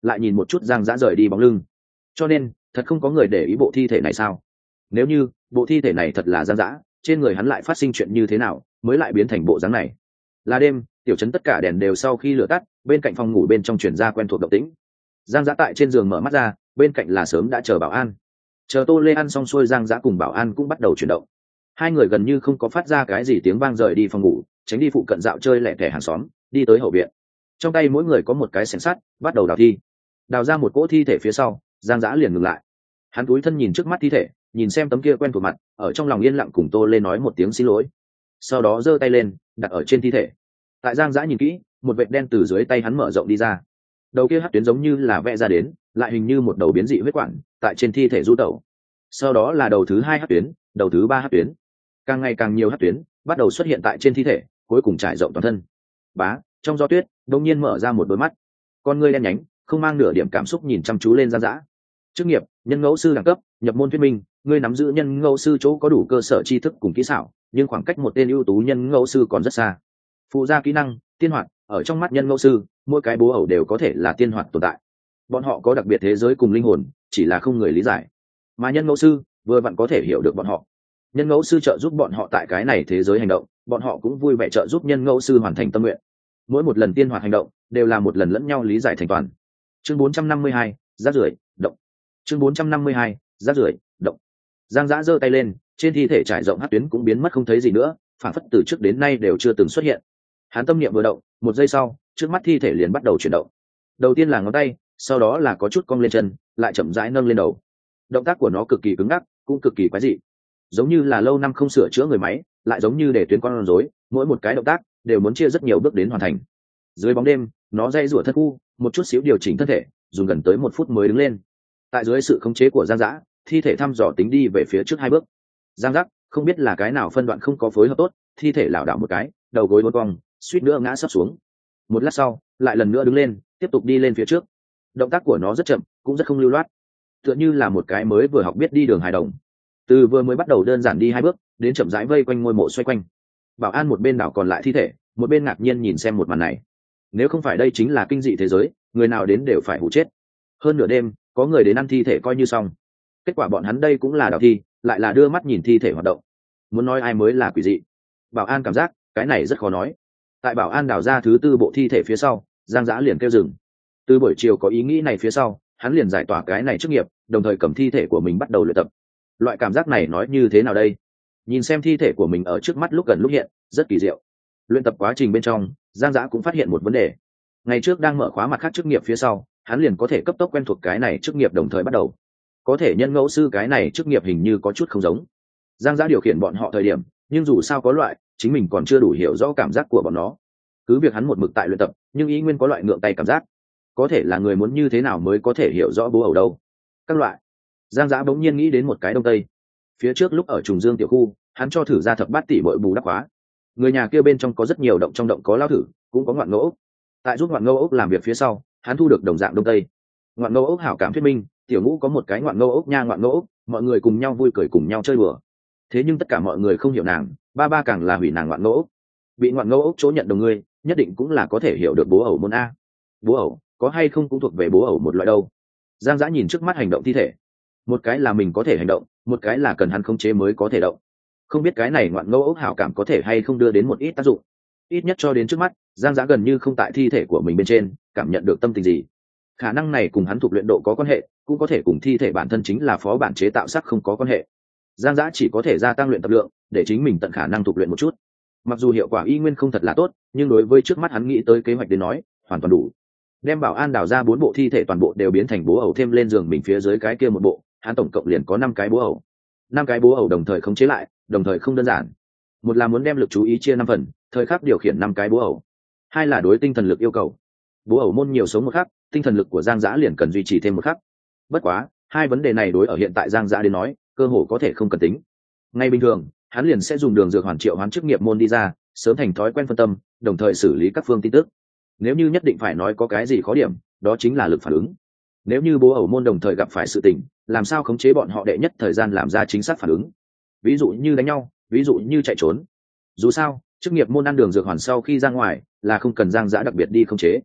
lại nhìn một chút Giang Dã rời đi bóng lưng. Cho nên thật không có người để ý bộ thi thể này sao? Nếu như bộ thi thể này thật là Giang Dã, trên người hắn lại phát sinh chuyện như thế nào mới lại biến thành bộ dáng này? Là đêm, tiểu trấn tất cả đèn đều sau khi lửa tắt, bên cạnh phòng ngủ bên trong truyền ra quen thuộc động tĩnh. Giang Dã tại trên giường mở mắt ra, bên cạnh là sớm đã chờ bảo an. Chờ Tô Lê ăn xong xuôi, Giang Dã cùng bảo an cũng bắt đầu chuyển động. Hai người gần như không có phát ra cái gì tiếng vang rời đi phòng ngủ, tránh đi phụ cận dạo chơi lẻ tẻ hàng xóm, đi tới hậu viện. Trong tay mỗi người có một cái xẻng sắt, bắt đầu đào thi. Đào ra một cỗ thi thể phía sau, Giang Dã liền ngừng lại. Hắn cúi thân nhìn trước mắt thi thể, nhìn xem tấm kia quen thuộc mặt, ở trong lòng yên lặng cùng Tô Lê nói một tiếng xin lỗi. Sau đó giơ tay lên, đặt ở trên thi thể. Tại Giang Dã nhìn kỹ, một vệt đen từ dưới tay hắn mở rộng đi ra. Đầu kia hắc tuyến giống như là vẽ ra đến, lại hình như một đầu biến dị huyết quản tại trên thi thể du tẩu. Sau đó là đầu thứ hai hắc tuyến, đầu thứ ba hắc tuyến, càng ngày càng nhiều hắc tuyến bắt đầu xuất hiện tại trên thi thể, cuối cùng trải rộng toàn thân. Bá, trong gió tuyết đông nhiên mở ra một đôi mắt, con ngươi đen nhánh, không mang nửa điểm cảm xúc nhìn chăm chú lên Giang Dã. Chức nghiệp: nhân ngẫu sư đẳng cấp, nhập môn thuyết minh, ngươi nắm giữ nhân ngẫu sư chỗ có đủ cơ sở tri thức cùng kỹ xảo, nhưng khoảng cách một tên ưu tú nhân ngẫu sư còn rất xa. Phụ gia kỹ năng: tiên hoạt. Ở trong mắt nhân ngẫu sư, mỗi cái bố ẩu đều có thể là tiên hoạt tồn tại. Bọn họ có đặc biệt thế giới cùng linh hồn, chỉ là không người lý giải. Mà nhân ngẫu sư vừa vặn có thể hiểu được bọn họ. Nhân ngẫu sư trợ giúp bọn họ tại cái này thế giới hành động, bọn họ cũng vui vẻ trợ giúp nhân ngẫu sư hoàn thành tâm nguyện. Mỗi một lần tiên hoạt hành động đều là một lần lẫn nhau lý giải thành toàn. Chương 452, rác rưởi động. Chương 452, rác rưởi động. Giang Dã giơ tay lên, trên thi thể trải rộng hắc tuyến cũng biến mất không thấy gì nữa, phản phất từ trước đến nay đều chưa từng xuất hiện. Hắn tâm niệm vừa động, một giây sau, trước mắt thi thể liền bắt đầu chuyển động. Đầu tiên là ngón tay, sau đó là có chút cong lên chân, lại chậm rãi nâng lên đầu. Động tác của nó cực kỳ cứng ngắc, cũng cực kỳ quái dị, giống như là lâu năm không sửa chữa người máy, lại giống như để tuyến con rối, mỗi một cái động tác đều muốn chia rất nhiều bước đến hoàn thành. Dưới bóng đêm, nó dây rủa thân khu, một chút xíu điều chỉnh thân thể, dùng gần tới 1 phút mới đứng lên. Tại dưới sự khống chế của Giang Dã, thi thể thăm dò tính đi về phía trước 2 bước. Giang Dã không biết là cái nào phân đoạn không có phối hợp tốt, thi thể lảo đảo một cái, đầu gối uốn cong, suýt nữa ngã sấp xuống. Một lát sau, lại lần nữa đứng lên, tiếp tục đi lên phía trước. Động tác của nó rất chậm, cũng rất không lưu loát, tựa như là một cái mới vừa học biết đi đường hài đồng. Từ vừa mới bắt đầu đơn giản đi 2 bước, đến chậm rãi vây quanh ngôi mộ xoay quanh. Bảo an một bên đảo còn lại thi thể, một bên ngạc nhiên nhìn xem một màn này. Nếu không phải đây chính là kinh dị thế giới, người nào đến đều phải hụ chết. Hơn nửa đêm, có người đến ăn thi thể coi như xong. Kết quả bọn hắn đây cũng là đào thi, lại là đưa mắt nhìn thi thể hoạt động. Muốn nói ai mới là quỷ dị. Bảo an cảm giác cái này rất khó nói. Tại bảo an đào ra thứ 4 bộ thi thể phía sau, Giang Dã liền kêu dừng. Từ buổi chiều có ý nghĩ này phía sau, hắn liền giải tỏa cái này chức nghiệp, đồng thời cầm thi thể của mình bắt đầu luyện tập. Loại cảm giác này nói như thế nào đây? Nhìn xem thi thể của mình ở trước mắt lúc gần lúc hiện, rất kỳ diệu. Luyện tập quá trình bên trong, Giang Dã cũng phát hiện một vấn đề. Ngày trước đang mở khóa mặt khác chức nghiệp phía sau, hắn liền có thể cấp tốc quen thuộc cái này chức nghiệp đồng thời bắt đầu. Có thể nhân ngẫu sư cái này chức nghiệp hình như có chút không giống. Giang Dã điều khiển bọn họ thời điểm, nhưng dù sao có loại, chính mình còn chưa đủ hiểu rõ cảm giác của bọn nó. Cứ việc hắn một mực tại luyện tập, nhưng ý nguyên có loại ngượng tay cảm giác. Có thể là người muốn như thế nào mới có thể hiểu rõ bố ẩu đâu? Các loại. Giang Dã bỗng nhiên nghĩ đến một cái đông tây. Phía trước lúc ở Trùng Dương tiểu khu, hắn cho thử ra thập bát tỷ bội bù đắp khóa. Người nhà kia bên trong có rất nhiều động, trong động có lao thử, cũng có ngoạn ngẫu ốc. Tại giúp ngoạn ngẫu ốc làm việc phía sau, hắn thu được đồng dạng đông tây. Ngoạn ngẫu ốc hảo cảm thuyết minh, tiểu ngũ có một cái ngoạn ngẫu ốc nha, ngoạn ngẫu ốc, mọi người cùng nhau vui cười cùng nhau chơi đùa. Thế nhưng tất cả mọi người không hiểu nàng, ba càng là hủy nàng ngoạn ngẫu ốc. Bị ngoạn ngẫu ốc chỗ nhận đồng ngươi, nhất định cũng là có thể hiểu được bố ẩu môn a. Bố ẩu có hay không cũng thuộc về bố ẩu một loại đâu. Giang Dã nhìn trước mắt hành động thi thể, một cái là mình có thể hành động, một cái là cần hắn khống chế mới có thể động. Không biết cái này ngoạn ngẫu ốc hảo cảm có thể hay không đưa đến một ít tác dụng. Ít nhất cho đến trước mắt, Giang Dã gần như không tại thi thể của mình bên trên cảm nhận được tâm tình gì. Khả năng này cùng hắn thuộc luyện độ có quan hệ, cũng có thể cùng thi thể bản thân chính là phó bản chế tạo sắc không có quan hệ. Giang Dã chỉ có thể gia tăng luyện tập lượng, để chính mình tận khả năng thuộc luyện một chút. Mặc dù hiệu quả y nguyên không thật là tốt, nhưng đối với trước mắt hắn nghĩ tới kế hoạch đến nói, hoàn toàn đủ. Đem bảo an đào ra 4 bộ thi thể toàn bộ đều biến thành bố ẩu, thêm lên giường mình phía dưới cái kia một bộ, hắn tổng cộng liền có 5 cái bố ẩu. 5 cái bố ẩu đồng thời khống chế lại, đồng thời không đơn giản. Một là muốn đem lực chú ý chia 5 phần, thời khắc điều khiển 5 cái bố ẩu. Hai là đối tinh thần lực yêu cầu. Bố ẩu môn nhiều sống một khắc, tinh thần lực của Giang Dã liền cần duy trì thêm một khắc. Bất quá, hai vấn đề này đối ở hiện tại Giang Dã đến nói, cơ hồ có thể không cần tính. Ngay bình thường, hắn liền sẽ dùng đường dược hoàn triệu hoán chức nghiệp môn đi ra, sớm thành thói quen phân tâm, đồng thời xử lý các phương tin tức. Nếu như nhất định phải nói có cái gì khó điểm, đó chính là lực phản ứng. Nếu như bố ẩu môn đồng thời gặp phải sự tình, làm sao khống chế bọn họ đệ nhất thời gian làm ra chính xác phản ứng? Ví dụ như đánh nhau, ví dụ như chạy trốn. Dù sao, chức nghiệp môn ăn đường dược hoàn sau khi ra ngoài, là không cần Giang Dã đặc biệt đi khống chế.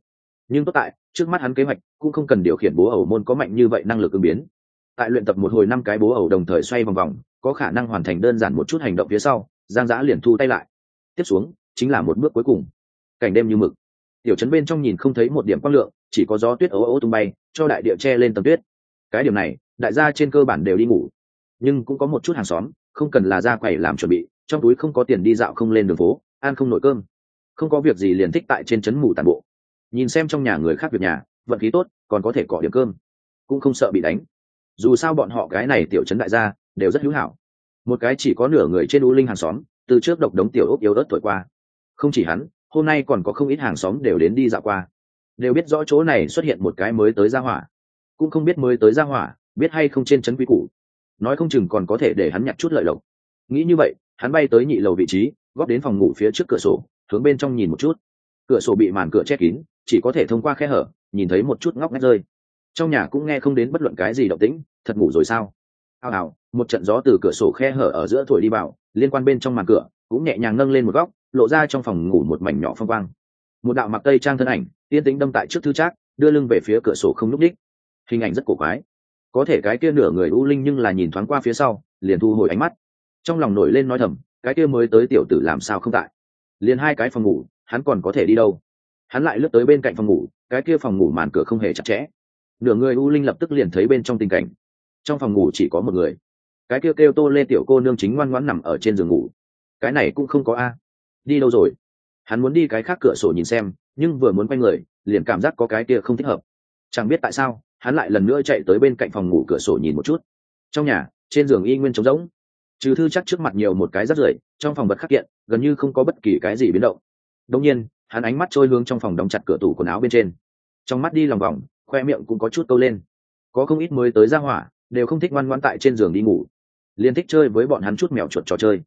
nhưng tốt tại trước mắt hắn kế hoạch cũng không cần điều khiển bố ẩu môn có mạnh như vậy năng lực ứng biến. Tại luyện tập một hồi 5 cái bố ẩu đồng thời xoay vòng vòng, có khả năng hoàn thành đơn giản một chút hành động phía sau, Giang Dã liền thu tay lại. Tiếp xuống chính là một bước cuối cùng. Cảnh đêm như mực, tiểu trấn bên trong nhìn không thấy một điểm quang lượng, chỉ có gió tuyết ố ố tung bay cho đại địa che lên tầng tuyết. Cái điểm này đại gia trên cơ bản đều đi ngủ, nhưng cũng có một chút hàng xóm không cần là ra quầy làm chuẩn bị, trong túi không có tiền đi dạo không lên đường phố, ăn không nổi cơm, không có việc gì liền thích tại trên trấn mù tàn bộ, nhìn xem trong nhà người khác việc nhà, vận khí tốt còn có thể cọ điểm cơm, cũng không sợ bị đánh. Dù sao bọn họ cái này tiểu trấn đại gia đều rất hữu hảo. Một cái chỉ có nửa người trên u linh hàng xóm từ trước độc đống tiểu ốc yếu ớt thổi qua, không chỉ hắn, hôm nay còn có không ít hàng xóm đều đến đi dạo qua, đều biết rõ chỗ này xuất hiện một cái mới tới gia hỏa, cũng không biết mới tới gia hỏa biết hay không trên trấn quý củ, nói không chừng còn có thể để hắn nhặt chút lợi lộc. Nghĩ như vậy, hắn bay tới nhị lầu vị trí, góp đến phòng ngủ phía trước cửa sổ, hướng bên trong nhìn một chút. Cửa sổ bị màn cửa che kín, chỉ có thể thông qua khe hở nhìn thấy một chút ngóc ngách rơi. Trong nhà cũng nghe không đến bất luận cái gì động tĩnh, thật ngủ rồi sao? Ào ào, một trận gió từ cửa sổ khe hở ở giữa thổi đi vào, liên quan bên trong màn cửa cũng nhẹ nhàng nâng lên một góc, lộ ra trong phòng ngủ một mảnh nhỏ phong quang. Một đạo mặc tây trang thân ảnh, yên tĩnh đâm tại trước thư trác, đưa lưng về phía cửa sổ không núp đích. Hình ảnh rất cổ quái, có thể cái kia nửa người u linh nhưng là nhìn thoáng qua phía sau, liền thu hồi ánh mắt. Trong lòng nổi lên nói thầm, cái kia mới tới tiểu tử làm sao không tại? Liền 2 cái phòng ngủ, hắn còn có thể đi đâu? Hắn lại lướt tới bên cạnh phòng ngủ, cái kia phòng ngủ màn cửa không hề chặt chẽ. Nửa người u linh lập tức liền thấy bên trong tình cảnh. Trong phòng ngủ chỉ có một người, cái kia kêu Tô Lê tiểu cô nương chính ngoan ngoãn nằm ở trên giường ngủ. Cái này cũng không có a. Đi đâu rồi? Hắn muốn đi cái khác cửa sổ nhìn xem, nhưng vừa muốn quay người, liền cảm giác có cái kia không thích hợp. Chẳng biết tại sao, hắn lại lần nữa chạy tới bên cạnh phòng ngủ cửa sổ nhìn một chút. Trong nhà, trên giường y nguyên trống rỗng, trừ thư chắc trước mặt nhiều một cái rác rưởi, trong phòng vật khắc kiện gần như không có bất kỳ cái gì biến động. Đột nhiên, hắn ánh mắt trôi hướng trong phòng đóng chặt cửa tủ quần áo bên trên, trong mắt đi lòng vòng, khoe miệng cũng có chút câu lên. Có không ít mới tới ra hỏa, đều không thích ngoan ngoãn tại trên giường đi ngủ, liền thích chơi với bọn hắn chút mèo chuột trò chơi.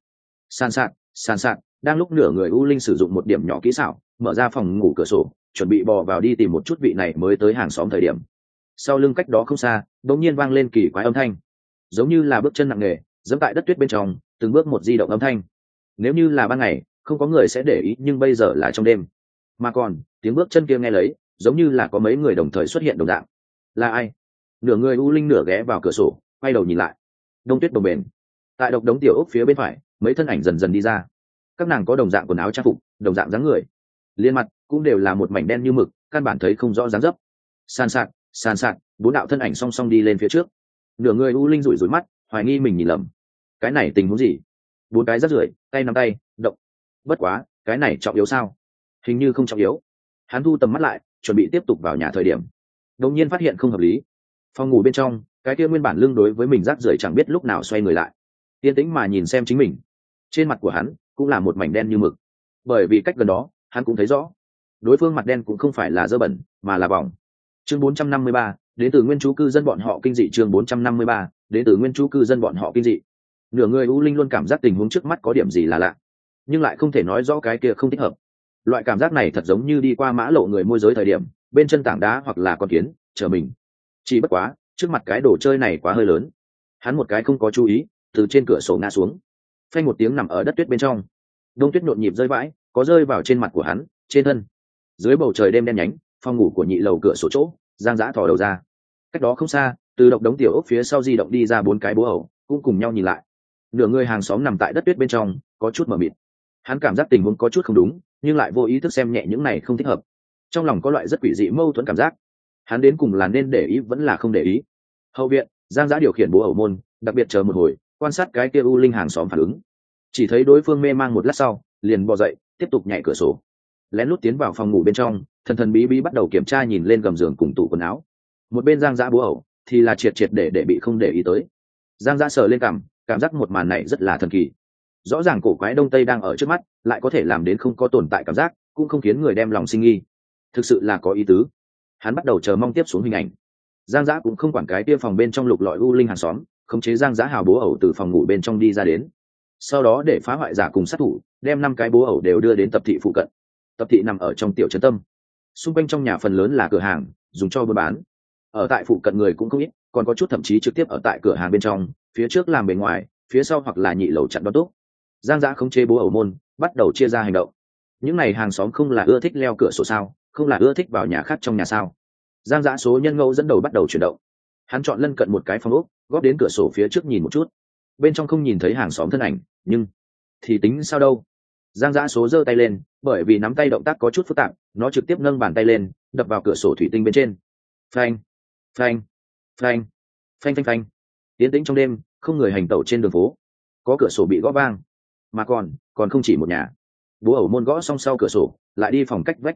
San sạc, đang lúc nửa người u linh sử dụng một điểm nhỏ kỹ xảo, mở ra phòng ngủ cửa sổ, chuẩn bị bò vào đi tìm một chút vị này mới tới hàng xóm thời điểm. Sau lưng cách đó không xa, đột nhiên vang lên kỳ quái âm thanh, giống như là bước chân nặng nề dẫm tại đất tuyết bên trong, từng bước một di động âm thanh. Nếu như là ban ngày, không có người sẽ để ý, nhưng bây giờ là trong đêm, mà còn tiếng bước chân kia nghe lấy giống như là có mấy người đồng thời xuất hiện đồng dạng. Là ai? Nửa người u linh nửa ghé vào cửa sổ, quay đầu nhìn lại. Đông tuyết đồng bền, tại độc đống tiểu ốc phía bên phải, mấy thân ảnh dần dần đi ra. Các nàng có đồng dạng quần áo trang phục, đồng dạng dáng người, liên mặt cũng đều là một mảnh đen như mực, căn bản thấy không rõ dáng dấp. San sạc, 4 đạo thân ảnh song song đi lên phía trước. Nửa người u linh rủi rủi mắt, hoài nghi mình nhìn lầm. Cái này tình huống gì? 4 cái rất rưởi, tay nắm tay động. Bất quá, cái này trọng yếu sao? Hình như không trọng yếu. Hắn thu tầm mắt lại, chuẩn bị tiếp tục vào nhà thời điểm, đột nhiên phát hiện không hợp lý. Phòng ngủ bên trong, cái kia nguyên bản lưng đối với mình rác rưởi chẳng biết lúc nào xoay người lại, yên tĩnh mà nhìn xem chính mình. Trên mặt của hắn cũng là một mảnh đen như mực, bởi vì cách gần đó, hắn cũng thấy rõ, đối phương mặt đen cũng không phải là dơ bẩn, mà là bỏng. Chương 453, đến từ nguyên trú cư dân bọn họ kinh dị. Chương 453, đến từ nguyên trú cư dân bọn họ kinh dị. Nửa người u linh luôn cảm giác tình huống trước mắt có điểm gì là lạ, nhưng lại không thể nói rõ cái kia không thích hợp. Loại cảm giác này thật giống như đi qua mã lộ người môi giới thời điểm, bên chân tảng đá hoặc là con kiến chờ mình. Chỉ bất quá, trước mặt cái đồ chơi này quá hơi lớn, hắn một cái không có chú ý, từ trên cửa sổ ngã xuống, phanh một tiếng nằm ở đất tuyết bên trong. Đông tuyết nhộn nhịp rơi vãi, có rơi vào trên mặt của hắn, trên thân. Dưới bầu trời đêm đen nhánh, phòng ngủ của nhị lầu cửa sổ chỗ, Giang Dã thò đầu ra. Cách đó không xa, từ độc đống tiểu ốc phía sau di động đi ra 4 cái bố ẩu, cũng cùng nhau nhìn lại. Nửa người hàng xóm nằm tại đất tuyết bên trong, có chút mờ mịt. Hắn cảm giác tình huống có chút không đúng, nhưng lại vô ý thức xem nhẹ những này không thích hợp. Trong lòng có loại rất quỷ dị mâu thuẫn cảm giác. Hắn đến cùng là nên để ý vẫn là không để ý. Hậu viện, Giang Dã điều khiển bố ẩu môn, đặc biệt chờ một hồi, quan sát cái kia u linh hàng xóm phản ứng. Chỉ thấy đối phương mê mang một lát sau, liền bò dậy, tiếp tục nhảy cửa sổ, lén lút tiến vào phòng ngủ bên trong, thần thần bí bí bắt đầu kiểm tra nhìn lên gầm giường cùng tủ quần áo. Một bên Giang Dã bố ẩu thì là triệt để bị không để ý tới. Giang Dã sờ lên cảm giác một màn này rất là thần kỳ. Rõ ràng cổ quái đông tây đang ở trước mắt, lại có thể làm đến không có tồn tại cảm giác, cũng không khiến người đem lòng sinh nghi. Thực sự là có ý tứ. Hắn bắt đầu chờ mong tiếp xuống hình ảnh. Giang Dã cũng không quản cái kia phòng bên trong lục lọi u linh hàng xóm, khống chế Giang Dã hào bố ẩu từ phòng ngủ bên trong đi ra đến. Sau đó để phá hoại giả cùng sát thủ, đem 5 cái bố ẩu đều đưa đến tập thị phụ cận. Tập thị nằm ở trong tiểu trấn tâm, xung quanh trong nhà phần lớn là cửa hàng dùng cho buôn bán. Ở tại phụ cận người cũng không ít, còn có chút thậm chí trực tiếp ở tại cửa hàng bên trong, phía trước làm bề ngoài, phía sau hoặc là nhị lầu chặn đón tốt. Giang Dã khống chế bố ẩu môn, bắt đầu chia ra hành động. Những này hàng xóm không là ưa thích leo cửa sổ sao? không là ưa thích vào nhà khác trong nhà sao? Giang Dã số nhân ngẫu dẫn đầu bắt đầu chuyển động. Hắn chọn lân cận một cái phòng ốc, góp đến cửa sổ phía trước nhìn một chút. Bên trong không nhìn thấy hàng xóm thân ảnh, nhưng thì tính sao đâu? Giang Dã số giơ tay lên, bởi vì nắm tay động tác có chút phức tạp, nó trực tiếp nâng bàn tay lên, đập vào cửa sổ thủy tinh bên trên. Phanh, phanh, phanh, phanh phanh phanh. Tiến tĩnh trong đêm, không người hành tẩu trên đường phố. Có cửa sổ bị gõ vang, mà còn không chỉ một nhà. Bố ẩu môn gõ xong sau cửa sổ, lại đi phòng cách vách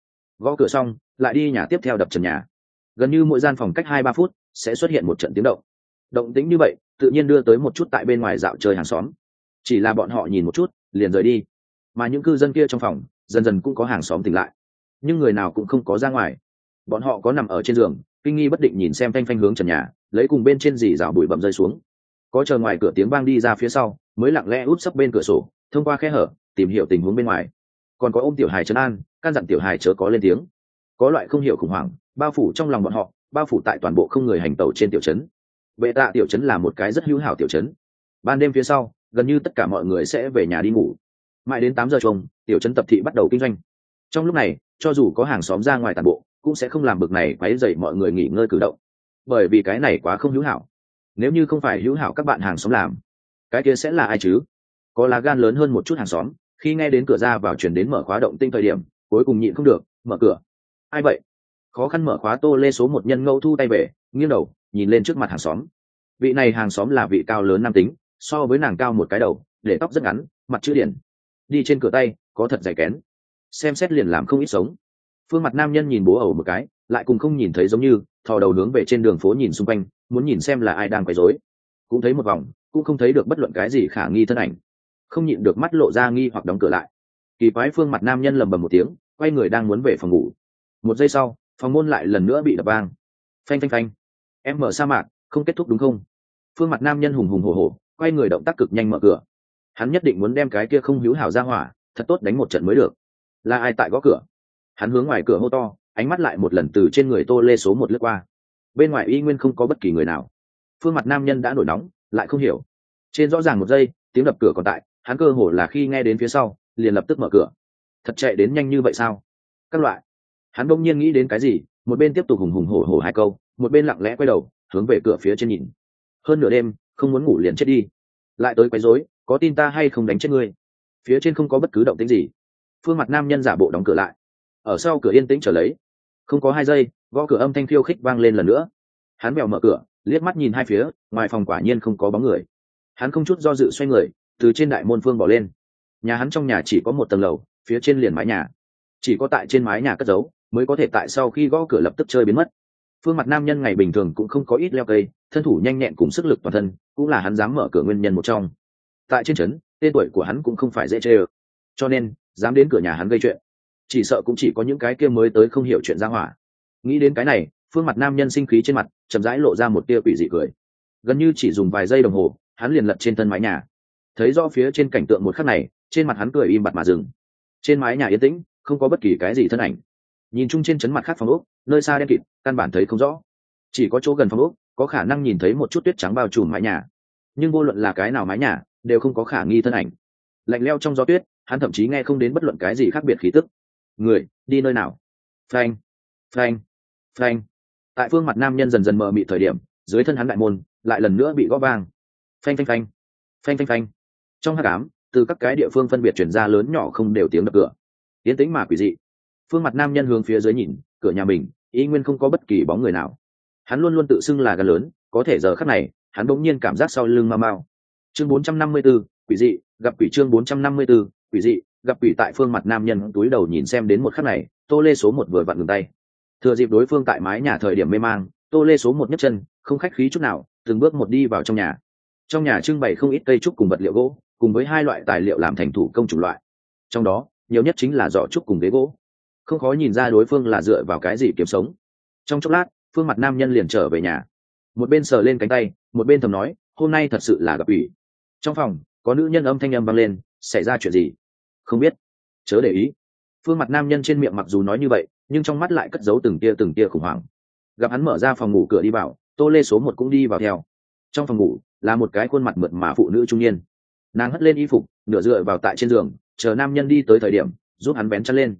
gõ cửa xong lại đi nhà tiếp theo đập trần nhà. Gần như mỗi gian phòng cách 2-3 phút sẽ xuất hiện một trận tiếng động tĩnh như vậy tự nhiên đưa tới một chút tại bên ngoài dạo chơi hàng xóm. Chỉ là bọn họ nhìn một chút liền rời đi, mà những cư dân kia trong phòng dần dần cũng có hàng xóm tỉnh lại, nhưng người nào cũng không có ra ngoài. Bọn họ có nằm ở trên giường kinh nghi bất định nhìn xem phanh phanh hướng trần nhà, lấy cùng bên trên dì rào bụi bặm rơi xuống. Có chờ ngoài cửa tiếng vang đi ra phía sau mới lặng lẽ úp sấp bên cửa sổ, thông qua khe hở tìm hiểu tình huống bên ngoài. Còn có ôm tiểu hài trấn an, căn dặn tiểu hài chớ có lên tiếng. Có loại không hiểu khủng hoảng bao phủ trong lòng bọn họ, bao phủ tại toàn bộ không người hành tẩu trên tiểu trấn. Bệ Tạ tiểu trấn là một cái rất hữu hảo tiểu trấn. Ban đêm phía sau gần như tất cả mọi người sẽ về nhà đi ngủ. Mãi đến 8 giờ chung, tiểu trấn tập thị bắt đầu kinh doanh. Trong lúc này cho dù có hàng xóm ra ngoài tàn bộ cũng sẽ không làm bực này quấy rầy mọi người nghỉ ngơi cử động, bởi vì cái này quá không hữu hảo. Nếu như không phải hữu hảo các bạn hàng xóm làm, cái kia sẽ là ai chứ? Có lá gan lớn hơn một chút hàng xóm, khi nghe đến cửa ra vào chuyển đến mở khóa động tinh thời điểm, cuối cùng nhịn không được mở cửa. Ai vậy? Khó khăn mở khóa Tô Lê số một nhân ngẫu thu tay về, nghiêng đầu nhìn lên trước mặt hàng xóm. Vị này hàng xóm là vị cao lớn nam tính, so với nàng cao một cái đầu, để tóc rất ngắn, mặt chữ điển, đi trên cửa tay có thật dày kén, xem xét liền làm không ít sống. Phương mặt nam nhân nhìn bố ẩu một cái, lại cùng không nhìn thấy giống như, thò đầu hướng về trên đường phố nhìn xung quanh, muốn nhìn xem là ai đang quấy rối. Cũng thấy một vòng, cũng không thấy được bất luận cái gì khả nghi thân ảnh, không nhịn được mắt lộ ra nghi hoặc đóng cửa lại. Kỳ quái, Phương mặt nam nhân lầm bầm một tiếng, quay người đang muốn về phòng ngủ. Một giây sau, phòng môn lại lần nữa bị đập vang. Phanh phanh phanh. Em mở sa mạc, không kết thúc đúng không? Phương mặt nam nhân hùng hùng hổ hổ, quay người động tác cực nhanh mở cửa. Hắn nhất định muốn đem cái kia không hữu hảo ra hỏa, thật tốt đánh một trận mới được. Là ai tại gõ cửa? Hắn hướng ngoài cửa hô to, ánh mắt lại một lần từ trên người Tô Lê số một lướt qua. Bên ngoài y nguyên không có bất kỳ người nào. Phương mặt nam nhân đã nổi nóng, lại không hiểu. Trên rõ ràng một giây, tiếng đập cửa còn tại, hắn cơ hồ là khi nghe đến phía sau, liền lập tức mở cửa. Thật chạy đến nhanh như vậy sao? Các loại. Hắn đông nhiên nghĩ đến cái gì, một bên tiếp tục hùng hùng hổ hổ hai câu, một bên lặng lẽ quay đầu hướng về cửa phía trên nhìn. Hơn nửa đêm không muốn ngủ liền chết đi, lại tới quấy rối, có tin ta hay không đánh chết ngươi? Phía trên không có bất cứ động tĩnh gì. Phương mặt nam nhân giả bộ đóng cửa lại, ở sau cửa yên tĩnh trở lấy. Không có 2 giây, gõ cửa âm thanh khiêu khích vang lên lần nữa. Hắn mèo mở cửa, liếc mắt nhìn hai phía, ngoài phòng quả nhiên không có bóng người. Hắn không chút do dự xoay người, từ trên đại môn phương bỏ lên. Nhà hắn trong nhà chỉ có một tầng lầu, phía trên liền mái nhà, chỉ có tại trên mái nhà cất giấu mới có thể tại sau khi gõ cửa lập tức chơi biến mất. Phương mặt nam nhân ngày bình thường cũng không có ít leo cây, thân thủ nhanh nhẹn cùng sức lực toàn thân cũng là hắn dám mở cửa nguyên nhân một trong. Tại trên trấn, tên tuổi của hắn cũng không phải dễ chê ơ, cho nên dám đến cửa nhà hắn gây chuyện, chỉ sợ cũng chỉ có những cái kia mới tới không hiểu chuyện ra hỏa. Nghĩ đến cái này, phương mặt nam nhân sinh khí trên mặt chậm rãi lộ ra một tia quỷ dị cười. Gần như chỉ dùng vài giây đồng hồ, hắn liền lật trên thân mái nhà, thấy rõ phía trên cảnh tượng một khắc này, trên mặt hắn cười im bặt mà dừng. Trên mái nhà yên tĩnh, không có bất kỳ cái gì thân ảnh. Nhìn chung trên trấn mặt khác phòng ốc, nơi xa đen kịt, căn bản thấy không rõ. Chỉ có chỗ gần phòng ốc có khả năng nhìn thấy một chút tuyết trắng bao trùm mái nhà, nhưng vô luận là cái nào mái nhà đều không có khả nghi thân ảnh. Lạnh leo trong gió tuyết, hắn thậm chí nghe không đến bất luận cái gì khác biệt khí tức. Người đi nơi nào? Phanh, phanh, phanh. Tại phương mặt nam nhân dần dần mờ mịt thời điểm, dưới thân hắn đại môn lại lần nữa bị gõ vang. Phanh phanh phanh, phanh phanh phanh. Trong hắc ám, từ các cái địa phương phân biệt truyền ra lớn nhỏ không đều tiếng đập cửa. Tiến tĩnh mà quỷ dị. Phương mặt nam nhân hướng phía dưới nhìn, cửa nhà mình y nguyên không có bất kỳ bóng người nào. Hắn luôn luôn tự xưng là gan lớn, có thể giờ khắc này hắn bỗng nhiên cảm giác sau lưng mau mau. Chương 454, quỷ dị gặp quỷ. Chương 454, quỷ dị gặp quỷ. Tại phương mặt nam nhân túi đầu nhìn xem đến một khắc này, Tô Lê số một vừa vặn ngừng tay. Thừa dịp đối phương tại mái nhà thời điểm mê mang, Tô Lê số một nhấc chân, không khách khí chút nào, từng bước một đi vào trong nhà. Trong nhà trưng bày không ít cây trúc cùng vật liệu gỗ, cùng với 2 loại tài liệu làm thành thủ công chủng loại. Trong đó nhiều nhất chính là giỏ trúc cùng ghế gỗ. Không khó nhìn ra đối phương là dựa vào cái gì kiếm sống. Trong chốc lát, phương mặt nam nhân liền trở về nhà, một bên sờ lên cánh tay, một bên thầm nói, hôm nay thật sự là gặp ủy. Trong phòng có nữ nhân âm thanh âm vang lên, xảy ra chuyện gì? Không biết, chớ để ý. Phương mặt nam nhân trên miệng mặc dù nói như vậy, nhưng trong mắt lại cất giấu từng tia khủng hoảng. Gặp hắn mở ra phòng ngủ cửa đi vào, Tô Lê số một cũng đi vào theo. Trong phòng ngủ là một cái khuôn mặt mượt mà phụ nữ trung niên. Nàng hất lên y phục, nửa dựa vào tại trên giường, chờ nam nhân đi tới thời điểm giúp hắn vén chăn lên.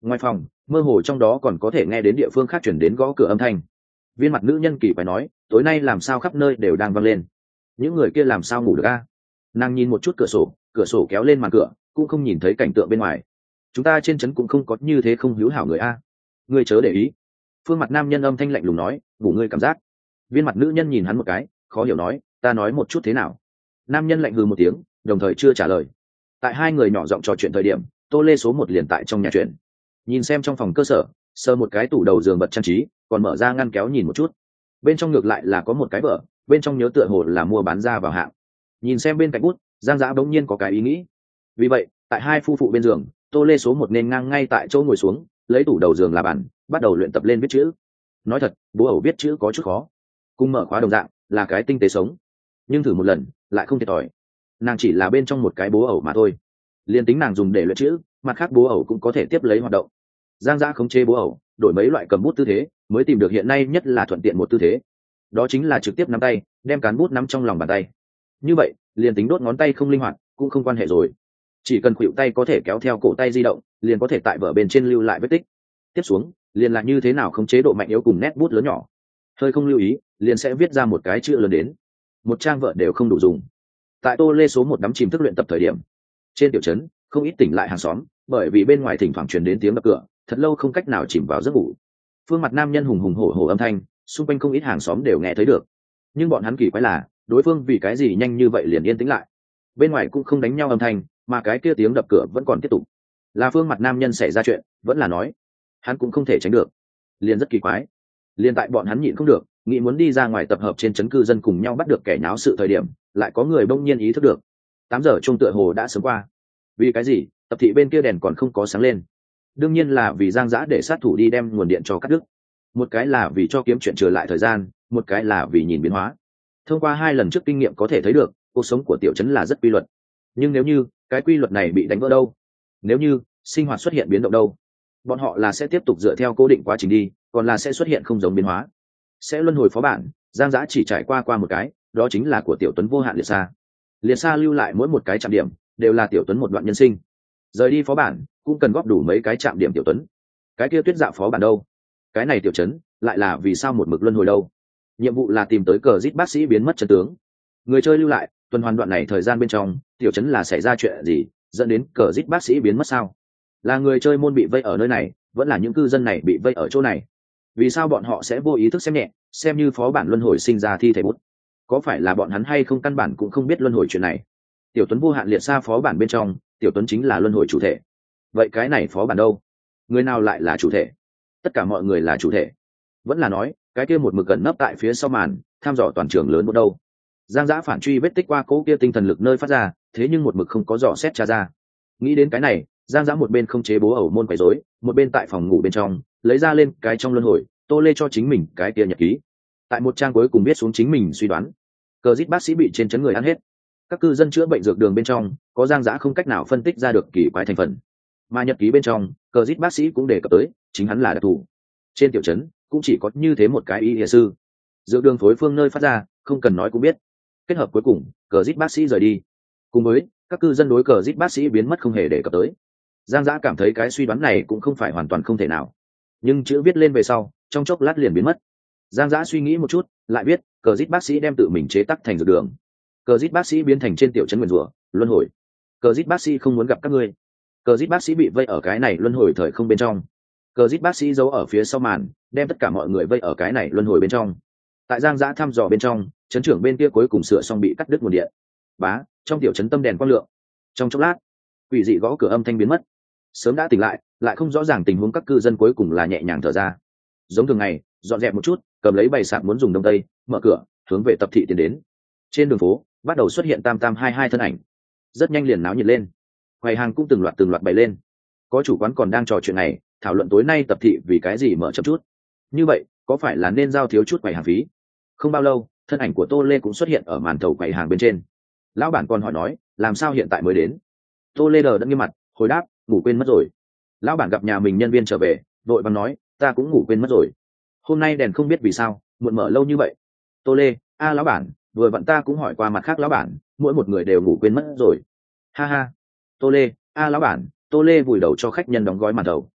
Ngoài phòng mơ hồ trong đó còn có thể nghe đến địa phương khác chuyển đến gõ cửa âm thanh. Viên mặt nữ nhân kỳ phải nói, tối nay làm sao khắp nơi đều đang vang lên, những người kia làm sao ngủ được a? Nàng nhìn một chút cửa sổ kéo lên màn cửa cũng không nhìn thấy cảnh tượng bên ngoài. Chúng ta trên trấn cũng không có như thế không hữu hảo người a. Ngươi chớ để ý. Phương mặt nam nhân âm thanh lạnh lùng nói, ngủ ngươi cảm giác. Viên mặt nữ nhân nhìn hắn một cái, khó hiểu nói, ta nói một chút thế nào? Nam nhân lạnh hừ một tiếng, đồng thời chưa trả lời. Tại hai người nhỏ giọng trò chuyện thời điểm, Tô Lê số 1 liền tại trong nhà chuyện. Nhìn xem trong phòng cơ sở, sờ một cái tủ đầu giường bật trang trí, còn mở ra ngăn kéo nhìn một chút. Bên trong ngược lại là có một cái vở, bên trong nhớ tựa hồ là mua bán ra vào hạng. Nhìn xem bên cạnh bút, Giang Dã bỗng nhiên có cái ý nghĩ. Vì vậy, tại hai phu phụ bên giường, Tô Lê số 1 nên ngang ngay tại chỗ ngồi xuống, lấy tủ đầu giường là bàn, bắt đầu luyện tập lên viết chữ. Nói thật, bố ẩu viết chữ có chút khó. Cùng mở khóa đồng dạng, là cái tinh tế sống. Nhưng thử một lần, lại không thiệt thòi. Nàng chỉ là bên trong một cái bố ẩu mà thôi. Liên tính nàng dùng để luyện chữ, mặt khác bố ẩu cũng có thể tiếp lấy hoạt động. Giang Dã khống chế bố ẩu, đổi mấy loại cầm bút tư thế, mới tìm được hiện nay nhất là thuận tiện một tư thế. Đó chính là trực tiếp nắm tay, đem cán bút nắm trong lòng bàn tay. Như vậy, liền tính đốt ngón tay không linh hoạt, cũng không quan hệ rồi. Chỉ cần khuỷu tay có thể kéo theo cổ tay di động, liền có thể tại vở bên trên lưu lại vết tích. Tiếp xuống, liền là như thế nào khống chế độ mạnh yếu cùng nét bút lớn nhỏ. Hơi không lưu ý, liền sẽ viết ra một cái chữ lớn đến. Một trang vở đều không đủ dùng. Tại Tô Lê số 1 đắm chìm thức luyện tập thời điểm, trên tiểu trấn, không ít tỉnh lại hàng xóm, bởi vì bên ngoài thỉnh thoảng truyền đến tiếng đập cửa, thật lâu không cách nào chìm vào giấc ngủ. Phương mặt nam nhân hùng hùng hổ hổ âm thanh, xung quanh không ít hàng xóm đều nghe thấy được. Nhưng bọn hắn kỳ quái là, đối phương vì cái gì nhanh như vậy liền yên tĩnh lại. Bên ngoài cũng không đánh nhau âm thanh, mà cái kia tiếng đập cửa vẫn còn tiếp tục. Là Phương mặt nam nhân xảy ra chuyện, vẫn là nói, hắn cũng không thể tránh được. Liền rất kỳ quái. Liền tại bọn hắn nhịn không được, nghĩ muốn đi ra ngoài tập hợp trên trấn cư dân cùng nhau bắt được kẻ náo sự thời điểm, lại có người bỗng nhiên ý thức được. 8 giờ chung tựa hồ đã sớm qua. Vì cái gì, tập thị bên kia đèn còn không có sáng lên? Đương nhiên là vì Giang Dã để sát thủ đi đem nguồn điện cho cắt đứt. Một cái là vì cho kiếm chuyện trở lại thời gian, một cái là vì nhìn biến hóa. Thông qua 2 lần trước kinh nghiệm có thể thấy được, cuộc sống của tiểu trấn là rất quy luật. Nhưng nếu như cái quy luật này bị đánh vỡ đâu? Nếu như sinh hoạt xuất hiện biến động đâu? Bọn họ là sẽ tiếp tục dựa theo cố định quá trình đi, còn là sẽ xuất hiện không giống biến hóa? Sẽ luân hồi phó bản, Giang Dã chỉ trải qua một cái, đó chính là của tiểu tuấn vô hạn liệt xa. Liệt xa lưu lại mỗi một cái trạm điểm, đều là tiểu tuấn một đoạn nhân sinh. Rời đi phó bản, cũng cần góp đủ mấy cái trạm điểm tiểu tuấn. Cái kia tuyết dạ phó bản đâu? Cái này tiểu trấn lại là vì sao một mực luân hồi đâu? Nhiệm vụ là tìm tới cờ giết bác sĩ biến mất chân tướng. Người chơi lưu lại, tuần hoàn đoạn này thời gian bên trong, tiểu trấn là xảy ra chuyện gì, dẫn đến cờ giết bác sĩ biến mất sao? Là người chơi môn bị vây ở nơi này, vẫn là những cư dân này bị vây ở chỗ này? Vì sao bọn họ sẽ vô ý thức xem nhẹ, xem như phó bản luân hồi sinh ra thi thể bút? Có phải là bọn hắn hay không căn bản cũng không biết luân hồi chuyện này? Tiểu tuấn vô hạn liệt xa phó bản bên trong, tiểu tuấn chính là luân hồi chủ thể. Vậy cái này phó bản đâu? Người nào lại là chủ thể? Tất cả mọi người là chủ thể, vẫn là nói cái kia một mực gần nấp tại phía sau màn tham dò toàn trường lớn một đâu? Giang Dã phản truy vết tích qua cố kia tinh thần lực nơi phát ra, thế nhưng một mực không có dò xét tra ra. Nghĩ đến cái này, Giang Dã một bên không chế bố ẩu môn quấy rối, một bên tại phòng ngủ bên trong lấy ra lên cái trong luân hồi, Tô Lê cho chính mình cái kia nhật ký. Tại một trang cuối cùng viết xuống chính mình suy đoán, cờ giết bác sĩ bị trên chấn người ăn hết. Các cư dân chữa bệnh dược đường bên trong có Giang Dã không cách nào phân tích ra được kỳ quái thành phần, mà nhật ký bên trong cờ giết bác sĩ cũng đề cập tới chính hắn là đặc thù. Trên tiểu trấn cũng chỉ có như thế một cái y y sư. Dược đường phối phương nơi phát ra, không cần nói cũng biết. Kết hợp cuối cùng, cờ giết bác sĩ rời đi, cùng với các cư dân đối cờ giết bác sĩ biến mất không hề đề cập tới. Giang Dã cảm thấy cái suy đoán này cũng không phải hoàn toàn không thể nào, nhưng chữ viết lên về sau, trong chốc lát liền biến mất. Giang Dã suy nghĩ một chút, lại biết cờ giết bác sĩ đem tự mình chế tác thành dược đường. Cờ giết bác sĩ biến thành trên tiểu trấn nguyền rủa, luân hồi. Cờ giết bác sĩ không muốn gặp các ngươi. Cờ giết bác sĩ bị vây ở cái này luân hồi thời không bên trong. Cờ giết bác sĩ giấu ở phía sau màn, đem tất cả mọi người vây ở cái này luân hồi bên trong. Tại Giang Dã thăm dò bên trong, trấn trưởng bên kia cuối cùng sửa xong bị cắt đứt nguồn điện. Bá, trong tiểu trấn tâm đèn quang lượng. Trong chốc lát, quỷ dị gõ cửa âm thanh biến mất. Sớm đã tỉnh lại không rõ ràng tình huống các cư dân cuối cùng là nhẹ nhàng thở ra. Giống thường ngày, dọn dẹp một chút, cầm lấy bày sạp muốn dùng đông tây, mở cửa, hướng về tập thị tiến đến. Trên đường phố, bắt đầu xuất hiện tam tam hai hai thân ảnh. Rất nhanh liền náo nhiệt lên. Quầy hàng cũng từng loạt bày lên. Có chủ quán còn đang trò chuyện này, thảo luận tối nay tập thị vì cái gì mở chậm chút. Như vậy, có phải là nên giao thiếu chút quầy hàng phí? Không bao lâu, thân ảnh của Tô Lê cũng xuất hiện ở màn thầu quầy hàng bên trên. Lão bản còn hỏi nói, làm sao hiện tại mới đến? Tô Lê đờ đẫn nghiêm mặt, hồi đáp, ngủ quên mất rồi. Lão bản gặp nhà mình nhân viên trở về, vội vàng nói, ta cũng ngủ quên mất rồi. Hôm nay đèn không biết vì sao muộn mở lâu như vậy. Tô Lê, lão bản, vừa vặn ta cũng hỏi qua mặt khác lão bản, mỗi một người đều ngủ quên mất rồi. Ha ha. Tô Lê, lão bản. Tô Lê vùi đầu cho khách nhân đóng gói màn thầu.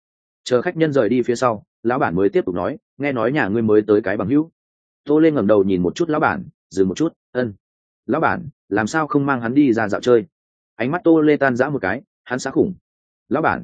Chờ khách nhân rời đi phía sau, lão bản mới tiếp tục nói, nghe nói nhà ngươi mới tới cái bằng hữu. Tô Lê ngẩng đầu nhìn một chút lão bản, dừng một chút, ân. Lão bản, làm sao không mang hắn đi ra dạo chơi? Ánh mắt Tô Lê tan rã một cái, hắn xã khủng. Lão bản.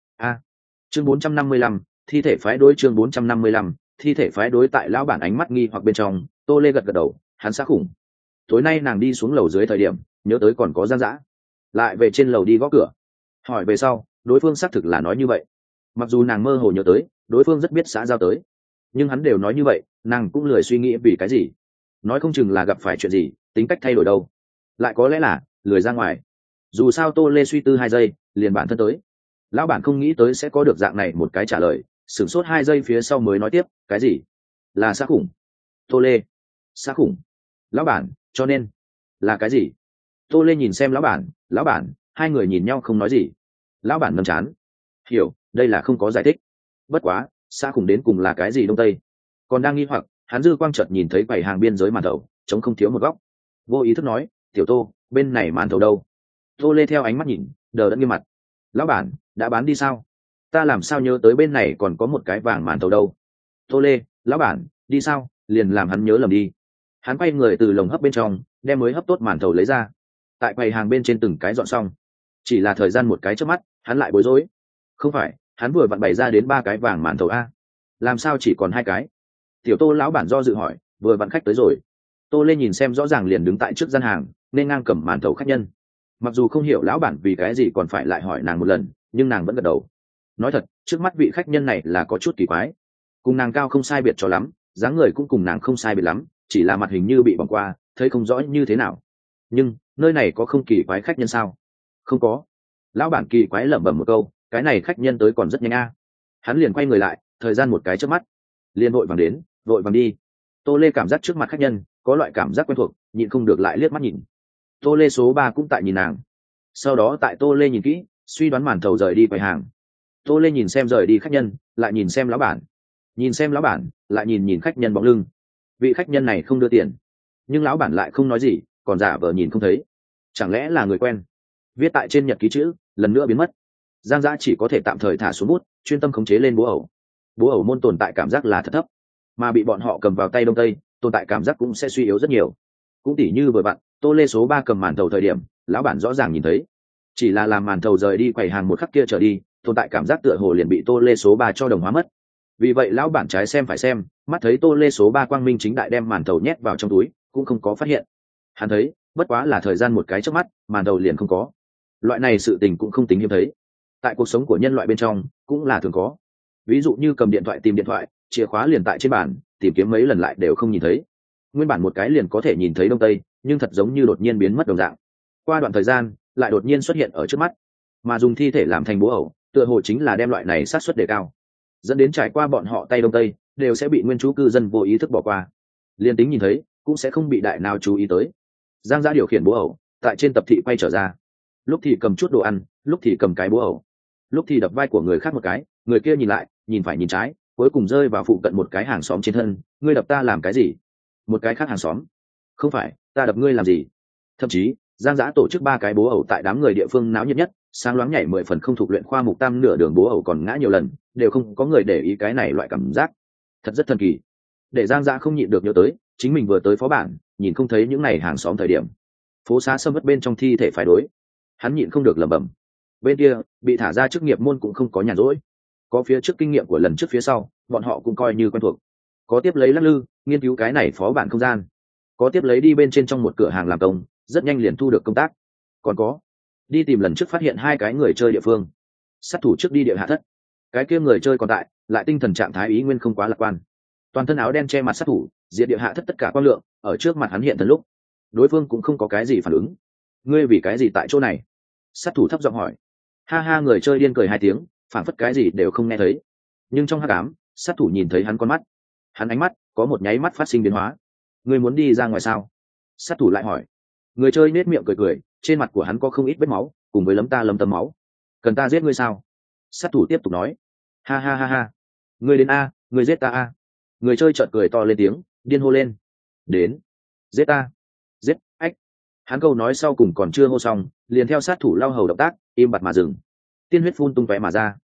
Chương 455, thi thể phái đối. Chương 455, thi thể phái đối. Tại lão bản ánh mắt nghi hoặc bên trong, Tô Lê gật gật đầu, hắn xã khủng. Tối nay nàng đi xuống lầu dưới thời điểm, nhớ tới còn có Giang Dã, lại về trên lầu đi gõ cửa. Hỏi về sau, đối phương xác thực là nói như vậy. Mặc dù nàng mơ hồ nhớ tới, đối phương rất biết xã giao tới, nhưng hắn đều nói như vậy, nàng cũng lười suy nghĩ vì cái gì. Nói không chừng là gặp phải chuyện gì, tính cách thay đổi đâu. Lại có lẽ là lười ra ngoài. Dù sao Tô Lê suy tư 2 giây, liền bản thân tới. Lão bản không nghĩ tới sẽ có được dạng này một cái trả lời, sửng sốt 2 giây phía sau mới nói tiếp, cái gì? Là xã khủng. Tô Lê. Xã khủng. Lão bản, cho nên là cái gì? Tô Lê nhìn xem lão bản, hai người nhìn nhau không nói gì. Lão bản nâng chán. Hiểu, đây là không có giải thích. Bất quá, xã khủng đến cùng là cái gì đông tây? Còn đang nghi hoặc, hắn dư quang chợt nhìn thấy quầy hàng biên giới màn thầu, trống không thiếu một góc. Vô ý thức nói, tiểu Tô, bên này màn thầu đâu? Tô Lê theo ánh mắt nhìn, đờ đẫn nghiêm mặt. Lão bản, đã bán đi sao? Ta làm sao nhớ tới bên này còn có một cái vàng màn thầu đâu? Tô Lê, lão bản, đi sao? Liền làm hắn nhớ lầm đi. Hắn quay người từ lồng hấp bên trong, đem mới hấp tốt màn thầu lấy ra. Tại quầy hàng bên trên từng cái dọn xong. Chỉ là thời gian một cái trước mắt, hắn lại bối rối. Không phải, hắn vừa vặn bày ra đến 3 cái vàng màn thầu a. Làm sao chỉ còn 2 cái? Tiểu Tô lão bản do dự hỏi, vừa vặn khách tới rồi. Tô Lê nhìn xem rõ ràng liền đứng tại trước gian hàng, nên ngang cầm màn thầu khách nhân. Mặc dù không hiểu lão bản vì cái gì còn phải lại hỏi nàng một lần, nhưng nàng vẫn gật đầu. Nói thật, trước mắt vị khách nhân này là có chút kỳ quái. Cùng nàng cao không sai biệt cho lắm, dáng người cũng cùng nàng không sai biệt lắm, chỉ là mặt hình như bị bỏng qua, thấy không rõ như thế nào. Nhưng nơi này có không kỳ quái khách nhân sao? Không có. Lão bản kỳ quái lẩm bẩm một câu, cái này khách nhân tới còn rất nhanh a. Hắn liền quay người lại, thời gian một cái trước mắt, liền vội vàng đến, vội vàng đi. Tô Lê cảm giác trước mặt khách nhân có loại cảm giác quen thuộc, nhịn không được lại liếc mắt nhìn. Tô Lê số 3 cũng tại nhìn nàng. Sau đó tại Tô Lê nhìn kỹ, suy đoán màn thầu rời đi quầy hàng. Tô Lê nhìn xem rời đi khách nhân, lại nhìn xem lão bản, nhìn xem lão bản, lại nhìn khách nhân bóng lưng. Vị khách nhân này không đưa tiền, nhưng lão bản lại không nói gì, còn giả vờ nhìn không thấy. Chẳng lẽ là người quen? Viết tại trên nhật ký chữ lần nữa biến mất. Giang Dã chỉ có thể tạm thời thả xuống bút, chuyên tâm khống chế lên búa ẩu. Búa ẩu môn tồn tại cảm giác là thật thấp, mà bị bọn họ cầm vào tay đông tây, tồn tại cảm giác cũng sẽ suy yếu rất nhiều. Cũng tỉ như vừa bạn, Tô Lê số 3 cầm màn thầu thời điểm, lão bản rõ ràng nhìn thấy. Chỉ là làm màn thầu rời đi quầy hàng một khắc kia trở đi, tồn tại cảm giác tựa hồ liền bị Tô Lê số 3 cho đồng hóa mất. Vì vậy lão bản trái xem phải xem, mắt thấy Tô Lê số 3 quang minh chính đại đem màn thầu nhét vào trong túi, cũng không có phát hiện. Hắn thấy, bất quá là thời gian một cái chớp mắt, màn thầu liền không có. Loại này sự tình cũng không tính hiếm thấy. Tại cuộc sống của nhân loại bên trong, cũng là thường có. Ví dụ như cầm điện thoại tìm điện thoại, chìa khóa liền tại trên bàn, tìm kiếm mấy lần lại đều không nhìn thấy. Nguyên bản một cái liền có thể nhìn thấy đông tây, nhưng thật giống như đột nhiên biến mất đồng dạng. Qua đoạn thời gian, lại đột nhiên xuất hiện ở trước mắt. Mà dùng thi thể làm thành búa ẩu, tựa hồ chính là đem loại này sát suất đề cao, dẫn đến trải qua bọn họ tay đông tây đều sẽ bị nguyên trú cư dân vô ý thức bỏ qua. Liên tính nhìn thấy cũng sẽ không bị đại nào chú ý tới. Giang Dã điều khiển búa ẩu tại trên tập thị quay trở ra, lúc thì cầm chút đồ ăn, lúc thì cầm cái búa ẩu, lúc thì đập vai của người khác một cái, người kia nhìn lại, nhìn phải nhìn trái, cuối cùng rơi vào phụ cận một cái hàng xóm trên thân. Ngươi đập ta làm cái gì? Một cái khác hàng xóm, không phải, ta đập ngươi làm gì? Thậm chí Giang Dã tổ chức 3 cái búa ẩu tại đám người địa phương náo nhiệt nhất, sáng loáng nhảy 10 phần không thuộc luyện khoa mục tam nửa đường búa ẩu còn ngã nhiều lần, đều không có người để ý cái này loại cảm giác, thật rất thần kỳ. Để Giang Dã không nhịn được nhớ tới, chính mình vừa tới phó bản, nhìn không thấy những này hàng xóm thời điểm, phố xá sâm mất bên trong thi thể phải đối, hắn nhịn không được lẩm bẩm. Bên kia, bị thả ra chức nghiệp môn cũng không có nhàn rỗi, có phía trước kinh nghiệm của lần trước phía sau, bọn họ cũng coi như quen thuộc. Có tiếp lấy lắc lư, nghiên cứu cái này phó bản không gian, có tiếp lấy đi bên trên trong một cửa hàng làm công, rất nhanh liền thu được công tác. Còn có đi tìm lần trước phát hiện 2 cái người chơi địa phương, sát thủ trước đi địa hạ thất. Cái kia người chơi còn tại, lại tinh thần trạng thái ý nguyên không quá lạc quan, toàn thân áo đen che mặt sát thủ diệt địa hạ thất tất cả quang lượng, ở trước mặt hắn hiện thần lúc, đối phương cũng không có cái gì phản ứng. Ngươi vì cái gì tại chỗ này? Sát thủ thấp giọng hỏi. Ha ha, người chơi điên cười 2 tiếng, phản phất cái gì đều không nghe thấy. Nhưng trong hắc ám, sát thủ nhìn thấy hắn con mắt, hắn ánh mắt có một nháy mắt phát sinh biến hóa. Ngươi muốn đi ra ngoài sao? Sát thủ lại hỏi. Người chơi nết miệng cười cười, trên mặt của hắn có không ít vết máu, cùng với lấm tấm máu. Cần ta giết ngươi sao? Sát thủ tiếp tục nói. Ha ha ha ha, ngươi đến a, ngươi giết ta a. Người chơi chợt cười to lên tiếng, điên hô lên. Đến, giết ta, giết, ách. Hắn câu nói sau cùng còn chưa hô xong, liền theo sát thủ lao hầu động tác, im bặt mà dừng. Tiên huyết phun tung tóe mà ra.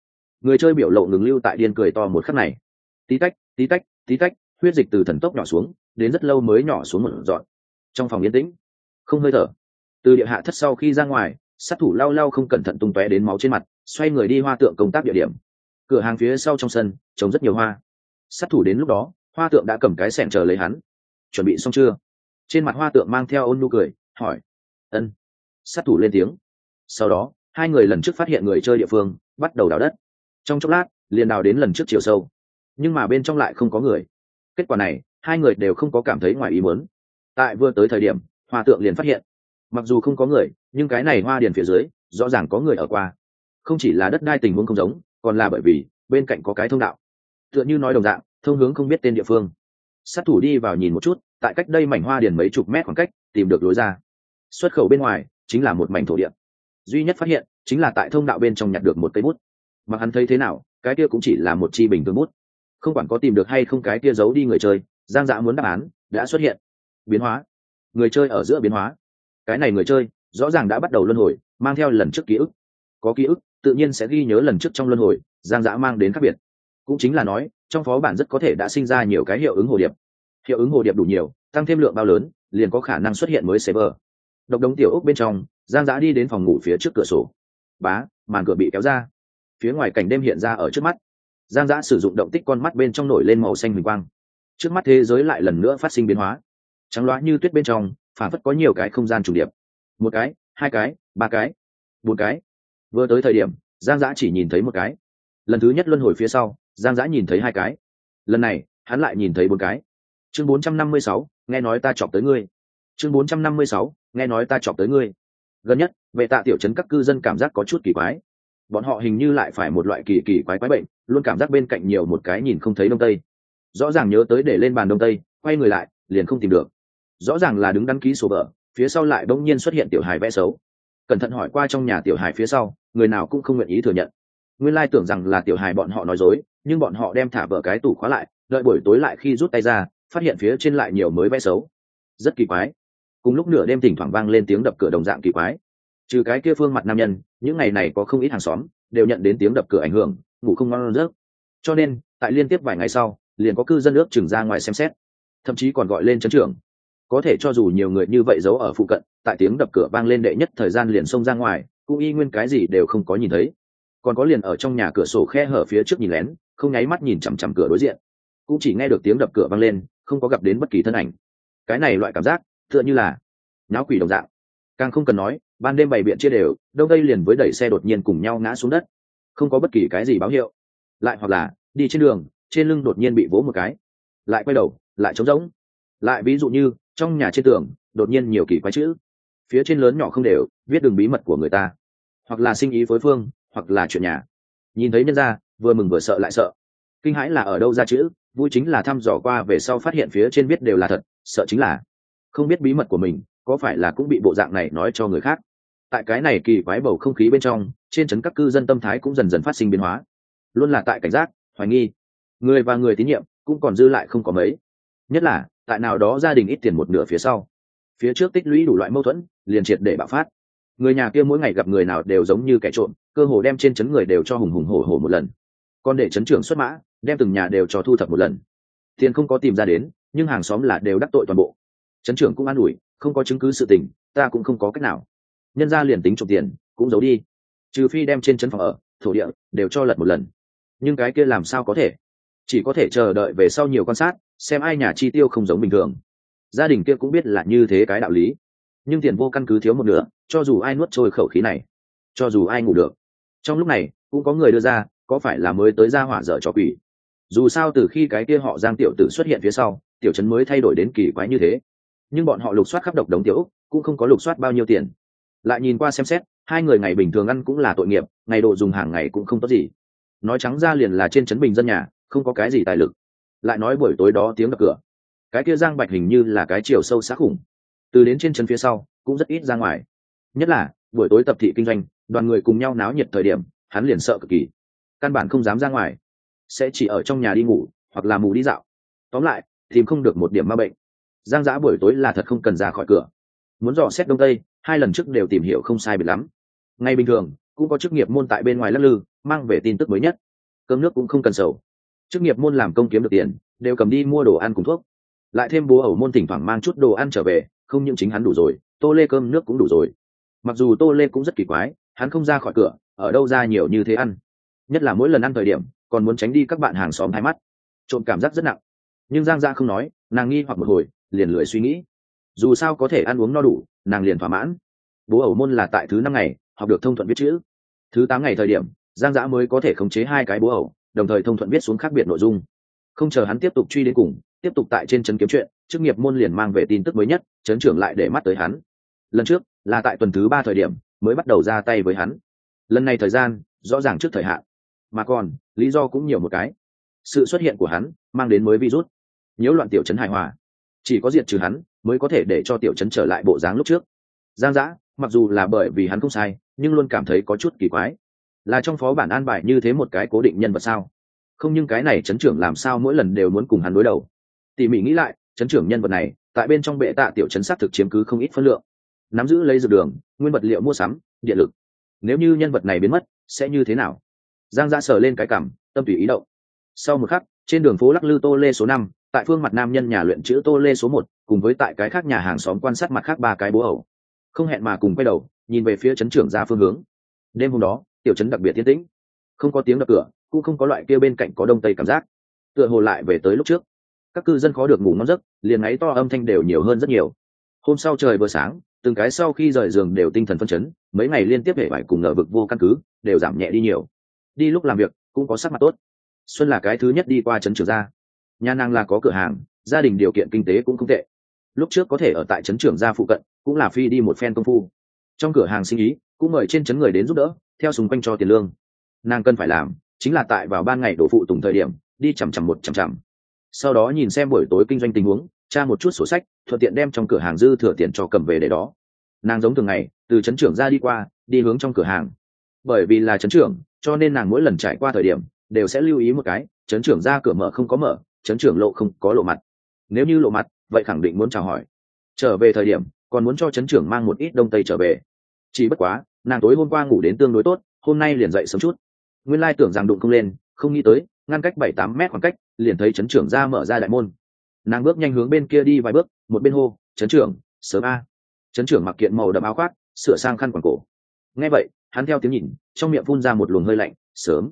Người chơi biểu lộ ngừng lưu tại điên cười to một khắc này. Tí tách tí tách tí tách, huyết dịch từ thần tốc nhỏ xuống, đến rất lâu mới nhỏ xuống một dọn. Trong phòng yên tĩnh, không hơi thở. Từ địa hạ thất sau khi ra ngoài, sát thủ lau lau không cẩn thận tung tóe đến máu trên mặt, xoay người đi hoa tượng công tác địa điểm. Cửa hàng phía sau trong sân trồng rất nhiều hoa. Sát thủ đến lúc đó, hoa tượng đã cầm cái xẻng chờ lấy hắn. Chuẩn bị xong chưa? Trên mặt hoa tượng mang theo ôn nhu cười, hỏi. Ân. Sát thủ lên tiếng. Sau đó, hai người lần trước phát hiện người chơi địa phương, bắt đầu đào đất. Trong chốc lát, liền đào đến lần trước chiều sâu, nhưng mà bên trong lại không có người. Kết quả này, hai người đều không có cảm thấy ngoài ý muốn. Tại vừa tới thời điểm, hoa tượng liền phát hiện, mặc dù không có người, nhưng cái này hoa điền phía dưới rõ ràng có người ở qua. Không chỉ là đất đai tình huống không giống, còn là bởi vì bên cạnh có cái thông đạo, tựa như nói đồng dạng, thông hướng không biết tên địa phương. Sát thủ đi vào nhìn một chút, tại cách đây mảnh hoa điền mấy chục mét khoảng cách, tìm được lối ra. Xuất khẩu bên ngoài chính là một mảnh thổ địa. Duy nhất phát hiện chính là tại thông đạo bên trong nhặt được một cây bút. Mà hắn thấy thế nào, cái kia cũng chỉ là một chi bình thường bút. Không quản có tìm được hay không cái kia giấu đi người chơi, Giang Dã muốn đáp án đã xuất hiện. Biến hóa. Người chơi ở giữa biến hóa. Cái này người chơi rõ ràng đã bắt đầu luân hồi, mang theo lần trước ký ức. Có ký ức tự nhiên sẽ ghi nhớ lần trước trong luân hồi, Giang Dã mang đến khác biệt. Cũng chính là nói, trong phó bản rất có thể đã sinh ra nhiều cái hiệu ứng hồ điệp. Hiệu ứng hồ điệp đủ nhiều, tăng thêm lượng bao lớn, liền có khả năng xuất hiện mới server. Độc đống tiểu ốc bên trong, Giang Dã đi đến phòng ngủ phía trước cửa sổ. Bá, màn cửa bị kéo ra. Phía ngoài cảnh đêm hiện ra ở trước mắt. Giang Dã sử dụng động tích con mắt bên trong nổi lên màu xanh huỳnh quang. Trước mắt thế giới lại lần nữa phát sinh biến hóa. Trắng loá như tuyết bên trong, phản phất có nhiều cái không gian trùng điệp. Một cái, hai cái, ba cái, bốn cái. Vừa tới thời điểm, Giang Dã chỉ nhìn thấy một cái. Lần thứ nhất luân hồi phía sau, Giang Dã nhìn thấy hai cái. Lần này, hắn lại nhìn thấy bốn cái. Chương 456, nghe nói ta chọc tới ngươi. Chương 456, nghe nói ta chọc tới ngươi. Gần nhất, vệ tạ tiểu trấn các cư dân cảm giác có chút kỳ quái. Bọn họ hình như lại phải một loại kỳ kỳ quái quái bệnh, luôn cảm giác bên cạnh nhiều một cái nhìn không thấy đông tây. Rõ ràng nhớ tới để lên bàn đông tây, quay người lại, liền không tìm được. Rõ ràng là đứng đăng ký sổ vở, phía sau lại bỗng nhiên xuất hiện tiểu hài vẽ xấu. Cẩn thận hỏi qua trong nhà tiểu hài phía sau, người nào cũng không nguyện ý thừa nhận. Nguyên lai tưởng rằng là tiểu hài bọn họ nói dối, nhưng bọn họ đem thả vở cái tủ khóa lại, đợi buổi tối lại khi rút tay ra, phát hiện phía trên lại nhiều mới vẽ xấu. Rất kỳ quái. Cùng lúc nửa đêm thỉnh thoảng vang lên tiếng đập cửa đồng dạng kỳ quái. Trừ cái kia phương mặt nam nhân, những ngày này có không ít hàng xóm đều nhận đến tiếng đập cửa ảnh hưởng, ngủ không ngon giấc. Cho nên, tại liên tiếp vài ngày sau, liền có cư dân ước chừng ra ngoài xem xét, thậm chí còn gọi lên trấn trưởng. Có thể cho dù nhiều người như vậy giấu ở phụ cận, tại tiếng đập cửa vang lên đệ nhất thời gian liền xông ra ngoài, cũng y nguyên cái gì đều không có nhìn thấy. Còn có liền ở trong nhà cửa sổ khe hở phía trước nhìn lén, không nháy mắt nhìn chằm chằm cửa đối diện, cũng chỉ nghe được tiếng đập cửa vang lên, không có gặp đến bất kỳ thân ảnh. Cái này loại cảm giác tựa như là nháo quỷ đồng dạng. Càng không cần nói, ban đêm bày biện chia đều, đông tây liền với đẩy xe đột nhiên cùng nhau ngã xuống đất, không có bất kỳ cái gì báo hiệu. Lại hoặc là đi trên đường, trên lưng đột nhiên bị vỗ một cái, lại quay đầu, lại trống rỗng. Lại ví dụ như trong nhà trên tường đột nhiên nhiều kỳ quái chữ, phía trên lớn nhỏ không đều, viết đường bí mật của người ta, hoặc là sinh ý phối phương, hoặc là chuyện nhà. Nhìn thấy nhân ra, vừa mừng vừa sợ lại sợ. Kinh hãi là ở đâu ra chữ, vui chính là thăm dò qua về sau phát hiện phía trên viết đều là thật, sợ chính là không biết bí mật của mình có phải là cũng bị bộ dạng này nói cho người khác. Tại cái này kỳ quái bầu không khí bên trong, trên trấn các cư dân tâm thái cũng dần dần phát sinh biến hóa, luôn là tại cảnh giác, hoài nghi. Người và người tín nhiệm cũng còn dư lại không có mấy, nhất là tại nào đó gia đình ít tiền một nửa phía sau, phía trước tích lũy đủ loại mâu thuẫn liền triệt để bạo phát. Người nhà kia mỗi ngày gặp người nào đều giống như kẻ trộm, cơ hồ đem trên trấn người đều cho hùng hùng hổ hổ một lần, còn để trấn trưởng xuất mã đem từng nhà đều cho thu thập một lần. Tiền không có tìm ra đến, nhưng hàng xóm là đều đắc tội toàn bộ. Trấn trưởng cũng an ủi, không có chứng cứ sự tình, ta cũng không có cách nào. Nhân ra liền tính trộm tiền cũng giấu đi, trừ phi đem trên trấn phòng ở, thổ địa đều cho lật một lần. Nhưng cái kia làm sao có thể, chỉ có thể chờ đợi về sau nhiều quan sát, xem ai nhà chi tiêu không giống bình thường. Gia đình kia cũng biết là như thế cái đạo lý, nhưng tiền vô căn cứ thiếu một nửa, cho dù ai nuốt trôi khẩu khí này, cho dù ai ngủ được. Trong lúc này cũng có người đưa ra, có phải là mới tới ra hỏa dở trò quỷ. Dù sao từ khi cái kia họ Giang tiểu tử xuất hiện phía sau, tiểu trấn mới thay đổi đến kỳ quái như thế. Nhưng bọn họ lục soát khắp độc đống tiểu Úc, cũng không có lục soát bao nhiêu tiền. Lại nhìn qua xem xét, hai người ngày bình thường ăn cũng là tội nghiệp, ngày độ dùng hàng ngày cũng không tốt gì. Nói trắng ra liền là trên trấn bình dân nhà, không có cái gì tài lực. Lại nói buổi tối đó tiếng đập cửa, cái kia Giang Bạch hình như là cái chiều sâu xác khủng, từ đến trên trấn phía sau cũng rất ít ra ngoài. Nhất là buổi tối tập thị kinh doanh, đoàn người cùng nhau náo nhiệt thời điểm, hắn liền sợ cực kỳ, căn bản không dám ra ngoài, sẽ chỉ ở trong nhà đi ngủ hoặc là mù đi dạo. Tóm lại tìm không được một điểm ma bệnh. Giang Dã buổi tối là thật không cần ra khỏi cửa, muốn dò xét đông tây, hai lần trước đều tìm hiểu không sai biệt lắm. Ngày bình thường cũng có chức nghiệp môn tại bên ngoài lắc lư, mang về tin tức mới nhất. cơm nước cũng không cần sầu. Chức nghiệp môn làm công kiếm được tiền đều cầm đi mua đồ ăn cùng thuốc, lại thêm bố ẩu môn thỉnh thoảng mang chút đồ ăn trở về, không những chính hắn đủ rồi, Tô Lê cơm nước cũng đủ rồi. Mặc dù Tô Lê cũng rất kỳ quái, hắn không ra khỏi cửa, ở đâu ra nhiều như thế ăn, nhất là mỗi lần ăn thời điểm còn muốn tránh đi các bạn hàng xóm hai mắt, trộm cảm giác rất nặng. Nhưng Giang Gia không nói, nàng nghi hoặc một hồi liền lười suy nghĩ, dù sao có thể ăn uống no đủ, nàng liền thỏa mãn. Bố ẩu môn là tại thứ 5 ngày học được thông thuận viết chữ, thứ 8 ngày thời điểm Giang Dã mới có thể khống chế 2 cái bố ẩu, đồng thời thông thuận viết xuống khác biệt nội dung. Không chờ hắn tiếp tục truy đến cùng, tiếp tục tại trên trấn kiếm chuyện, chức nghiệp môn liền mang về tin tức mới nhất, trấn trưởng lại để mắt tới hắn. Lần trước là tại tuần thứ 3 thời điểm mới bắt đầu ra tay với hắn, lần này thời gian rõ ràng trước thời hạn, mà còn lý do cũng nhiều một cái. Sự xuất hiện của hắn mang đến mới virus, nhiễu loạn tiểu trấn hài hòa, chỉ có diệt trừ hắn mới có thể để cho tiểu trấn trở lại bộ dáng lúc trước. Giang Dã mặc dù là bởi vì hắn không sai, nhưng luôn cảm thấy có chút kỳ quái, là trong phó bản an bài như thế một cái cố định nhân vật sao? Không, nhưng cái này trấn trưởng làm sao mỗi lần đều muốn cùng hắn đối đầu? Tỉ mỉ nghĩ lại, trấn trưởng nhân vật này tại bên trong bệ tạ tiểu trấn xác thực chiếm cứ không ít phân lượng, nắm giữ lấy dược đường, nguyên vật liệu mua sắm, điện lực. Nếu như nhân vật này biến mất sẽ như thế nào? Giang Dã sờ lên cái cằm, tâm tùy ý động. Sau một khắc, trên đường phố lắc lư Tô Lê số 5, tại phương mặt nam nhân nhà luyện chữ Tô Lê số 1, cùng với tại cái khác nhà hàng xóm quan sát mặt khác 3 cái bố ẩu, không hẹn mà cùng quay đầu nhìn về phía trấn trưởng ra phương hướng. Đêm hôm đó tiểu trấn đặc biệt yên tĩnh, không có tiếng đập cửa, cũng không có loại kia bên cạnh có đông tây cảm giác, tựa hồ lại về tới lúc trước. Các cư dân khó được ngủ ngon giấc, liền ngáy to âm thanh đều nhiều hơn rất nhiều. Hôm sau trời vừa sáng, từng cái sau khi rời giường đều tinh thần phân chấn, mấy ngày liên tiếp hệ vải cùng ngờ vực vô căn cứ đều giảm nhẹ đi nhiều. Đi lúc làm việc cũng có sắc mặt tốt. Xuân là cái thứ nhất đi qua trấn trưởng gia, nhà nàng là có cửa hàng, gia đình điều kiện kinh tế cũng không tệ. Lúc trước có thể ở tại trấn trưởng gia phụ cận cũng là phi đi một phen công phu. Trong cửa hàng sinh ý cũng mời trên trấn người đến giúp đỡ, theo xung quanh cho tiền lương. Nàng cần phải làm chính là tại vào ban ngày đổ phụ tùng thời điểm đi chằm chằm, sau đó nhìn xem buổi tối kinh doanh tình huống, tra một chút sổ sách, thuận tiện đem trong cửa hàng dư thừa tiền cho cầm về để đó. Nàng giống thường ngày từ trấn trưởng ra đi qua, đi hướng trong cửa hàng. Bởi vì là trấn trưởng, cho nên nàng mỗi lần trải qua thời điểm đều sẽ lưu ý một cái, trấn trưởng ra cửa mở không có mở, trấn trưởng lộ không có lộ mặt. Nếu như lộ mặt, vậy khẳng định muốn chào hỏi. Trở về thời điểm còn muốn cho trấn trưởng mang một ít đông tây trở về. Chỉ bất quá nàng tối hôm qua ngủ đến tương đối tốt, hôm nay liền dậy sớm chút. Nguyên lai tưởng rằng đụng không lên, không nghĩ tới ngăn cách 7-8 mét khoảng cách liền thấy trấn trưởng ra mở ra đại môn. Nàng bước nhanh hướng bên kia đi vài bước, một bên hô, trấn trưởng sớm a. Trấn trưởng mặc kiện màu đậm áo khoác, sửa sang khăn quàng cổ. Nghe vậy hắn theo tiếng nhìn, trong miệng phun ra một luồng hơi lạnh.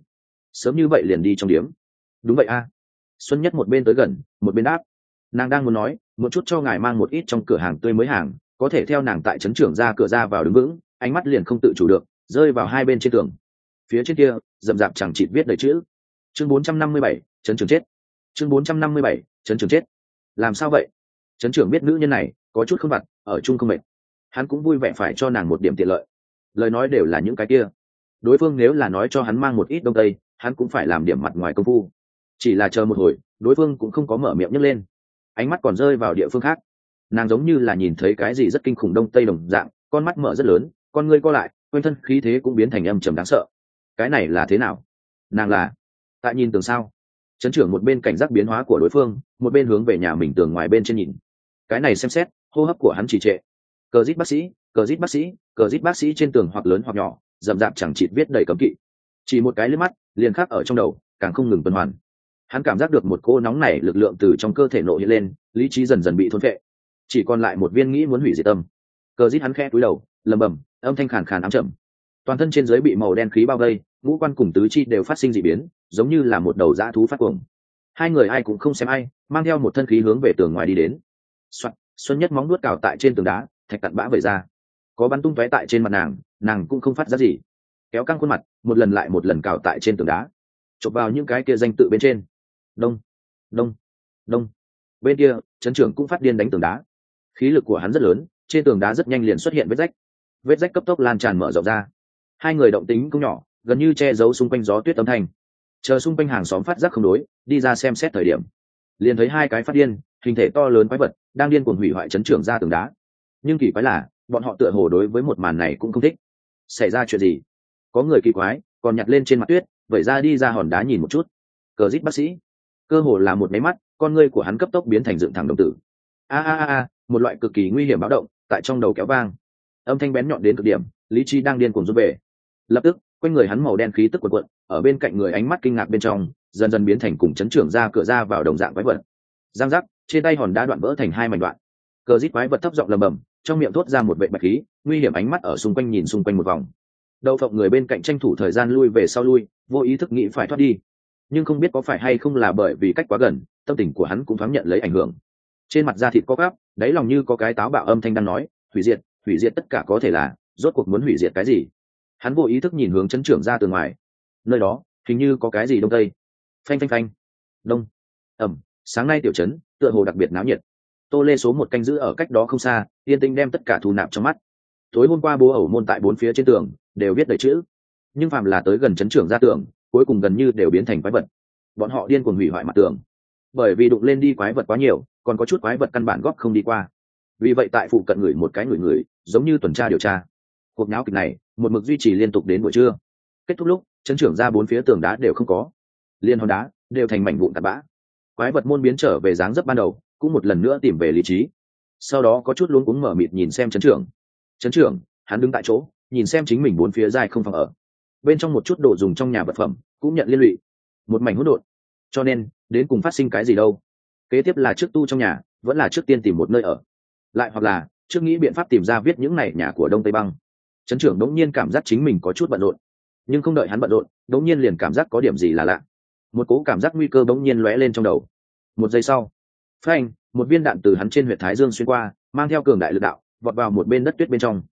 Sớm như vậy liền đi trong điếm? Đúng vậy a. Xuân Nhất một bên tới gần một bên đáp. Nàng đang muốn nói một chút cho ngài mang một ít trong cửa hàng tươi mới hàng, có thể theo nàng tại trấn trưởng ra cửa ra vào đứng vững, ánh mắt liền không tự chủ được rơi vào hai bên trên tường. Phía trên kia rậm rạp chẳng chịt viết đầy chữ. Chương 457, trấn trưởng chết. Chương 457, trấn trưởng chết. Làm sao vậy? Trấn trưởng biết nữ nhân này có chút không vặt, ở chung không mệt, hắn cũng vui vẻ phải cho nàng một điểm tiện lợi. Lời nói đều là những cái kia, đối phương nếu là nói cho hắn mang một ít đông tây, hắn cũng phải làm điểm mặt ngoài công phu. Chỉ là chờ một hồi, đối phương cũng không có mở miệng nhấc lên, ánh mắt còn rơi vào địa phương khác. Nàng giống như là nhìn thấy cái gì rất kinh khủng đông tây đồng dạng, con mắt mở rất lớn, con ngươi co lại, quanh thân khí thế cũng biến thành âm trầm đáng sợ. Cái này là thế nào? Nàng là tại nhìn tường sao? Trấn trưởng một bên cảnh giác biến hóa của đối phương, một bên hướng về nhà mình tường ngoài bên trên nhìn. Cái này xem xét, hô hấp của hắn trì trệ. Cờ rít bác sĩ, cờ rít bác sĩ, cờ rít bác sĩ trên tường hoặc lớn hoặc nhỏ, rậm rạp chẳng chịt viết đầy cấm kỵ. Chỉ một cái liếc mắt, liền khắc ở trong đầu, càng không ngừng tuần hoàn. Hắn cảm giác được một cô nóng nảy lực lượng từ trong cơ thể nổi hiện lên, lý trí dần dần bị thôn phệ, chỉ còn lại một viên nghĩ muốn hủy diệt tâm. Cờ rít hắn khẽ cúi đầu, lẩm bẩm, âm thanh khàn khàn ám chậm. Toàn thân trên dưới bị màu đen khí bao vây, ngũ quan cùng tứ chi đều phát sinh dị biến, giống như là một đầu dã thú phát cuồng. Hai người ai cũng không xem ai, mang theo một thân khí hướng về tường ngoài đi đến. Soạn, Xuân Nhất móng nuốt cào tại trên tường đá, thạch cặn bã vẩy ra, có bắn tung tóe tại trên mặt nàng cũng không phát ra gì. Kéo căng khuôn mặt, một lần lại một lần cào tại trên tường đá, chộp vào những cái kia danh tự bên trên. Đông, đông, đông. Bên kia, trấn trưởng cũng phát điên đánh tường đá. Khí lực của hắn rất lớn, trên tường đá rất nhanh liền xuất hiện vết rách cấp tốc lan tràn mở rộng ra. Hai người động tính cũng nhỏ, gần như che giấu xung quanh gió tuyết âm thanh. Chờ xung quanh hàng xóm phát giác không đối, đi ra xem xét thời điểm, liền thấy hai cái phát điên, hình thể to lớn quái vật đang điên cuồng hủy hoại trấn trưởng ra tường đá. Nhưng kỳ quái là, bọn họ tựa hồ đối với một màn này cũng không thích. Xảy ra chuyện gì? Có người kỳ quái còn nhặt lên trên mặt tuyết, vẩy ra đi ra hòn đá nhìn một chút. Cờ rít bác sĩ, cơ hồ là một máy mắt, con ngươi của hắn cấp tốc biến thành dựng thẳng đồng tử. A, một loại cực kỳ nguy hiểm báo động tại trong đầu kéo vang. Âm thanh bén nhọn đến cực điểm, lý trí đang điên cuồng rút về. Lập tức quanh người hắn màu đen khí tức quần quận, ở bên cạnh người ánh mắt kinh ngạc bên trong dần dần biến thành cùng chấn trưởng ra cửa ra vào đồng dạng quái vật. Giang giác, trên tay hòn đá đoạn vỡ thành hai mảnh đoạn. Cờ rít quái vật thấp giọng lầm bầm, trong miệng thốt ra một vệ bạch khí, nguy hiểm ánh mắt ở xung quanh nhìn xung quanh một vòng. Đậu phộng người bên cạnh tranh thủ thời gian lui về sau lui, vô ý thức nghĩ phải thoát đi, nhưng không biết có phải hay không là bởi vì cách quá gần, tâm tình của hắn cũng thoáng nhận lấy ảnh hưởng. Trên mặt da thịt có gắp, đáy lòng như có cái táo bạo âm thanh đang nói, hủy diệt tất cả có thể là, rốt cuộc muốn hủy diệt cái gì? Hắn vô ý thức nhìn hướng chấn trưởng ra từ ngoài, nơi đó hình như có cái gì đông tây. Phanh phanh phanh, đông, ẩm. Sáng nay tiểu trấn tựa hồ đặc biệt náo nhiệt. Tô Lê số một canh giữ ở cách đó không xa, yên tĩnh đem tất cả thu nạp trong mắt. Tối hôm qua bố ẩu môn tại bốn phía trên tường đều viết đầy chữ, nhưng phàm là tới gần chấn trưởng ra tường, cuối cùng gần như đều biến thành quái vật. Bọn họ điên cuồng hủy hoại mặt tường, bởi vì đụng lên đi quái vật quá nhiều, còn có chút quái vật căn bản góp không đi qua. Vì vậy tại phụ cận người một cái người giống như tuần tra điều tra. Cuộc náo kịch này một mực duy trì liên tục đến buổi trưa. Kết thúc lúc chấn trưởng ra bốn phía tường đá đều không có, liên hòn đá đều thành mảnh vụn tạt bã. Quái vật môn biến trở về dáng dấp ban đầu, cũng một lần nữa tìm về lý trí. Sau đó có chút luống cuống mở mịt nhìn xem chấn trưởng, hắn đứng tại chỗ nhìn xem chính mình bốn phía dài không phòng ở, bên trong một chút đồ dùng trong nhà vật phẩm cũng nhận liên lụy, một mảnh hỗn độn. Cho nên đến cùng phát sinh cái gì đâu? Kế tiếp là trước tu trong nhà, vẫn là trước tiên tìm một nơi ở, lại hoặc là trước nghĩ biện pháp tìm ra viết những này nhà của Đông Tây Băng. Chấn trưởng đống nhiên cảm giác chính mình có chút bận rộn, nhưng không đợi hắn bận rộn, đống nhiên liền cảm giác có điểm gì là lạ. Một cố cảm giác nguy cơ đống nhiên lóe lên trong đầu. Một giây sau, phanh, một viên đạn từ hắn trên huyệt thái dương xuyên qua, mang theo cường đại lực đạo vọt vào một bên đất tuyết bên trong.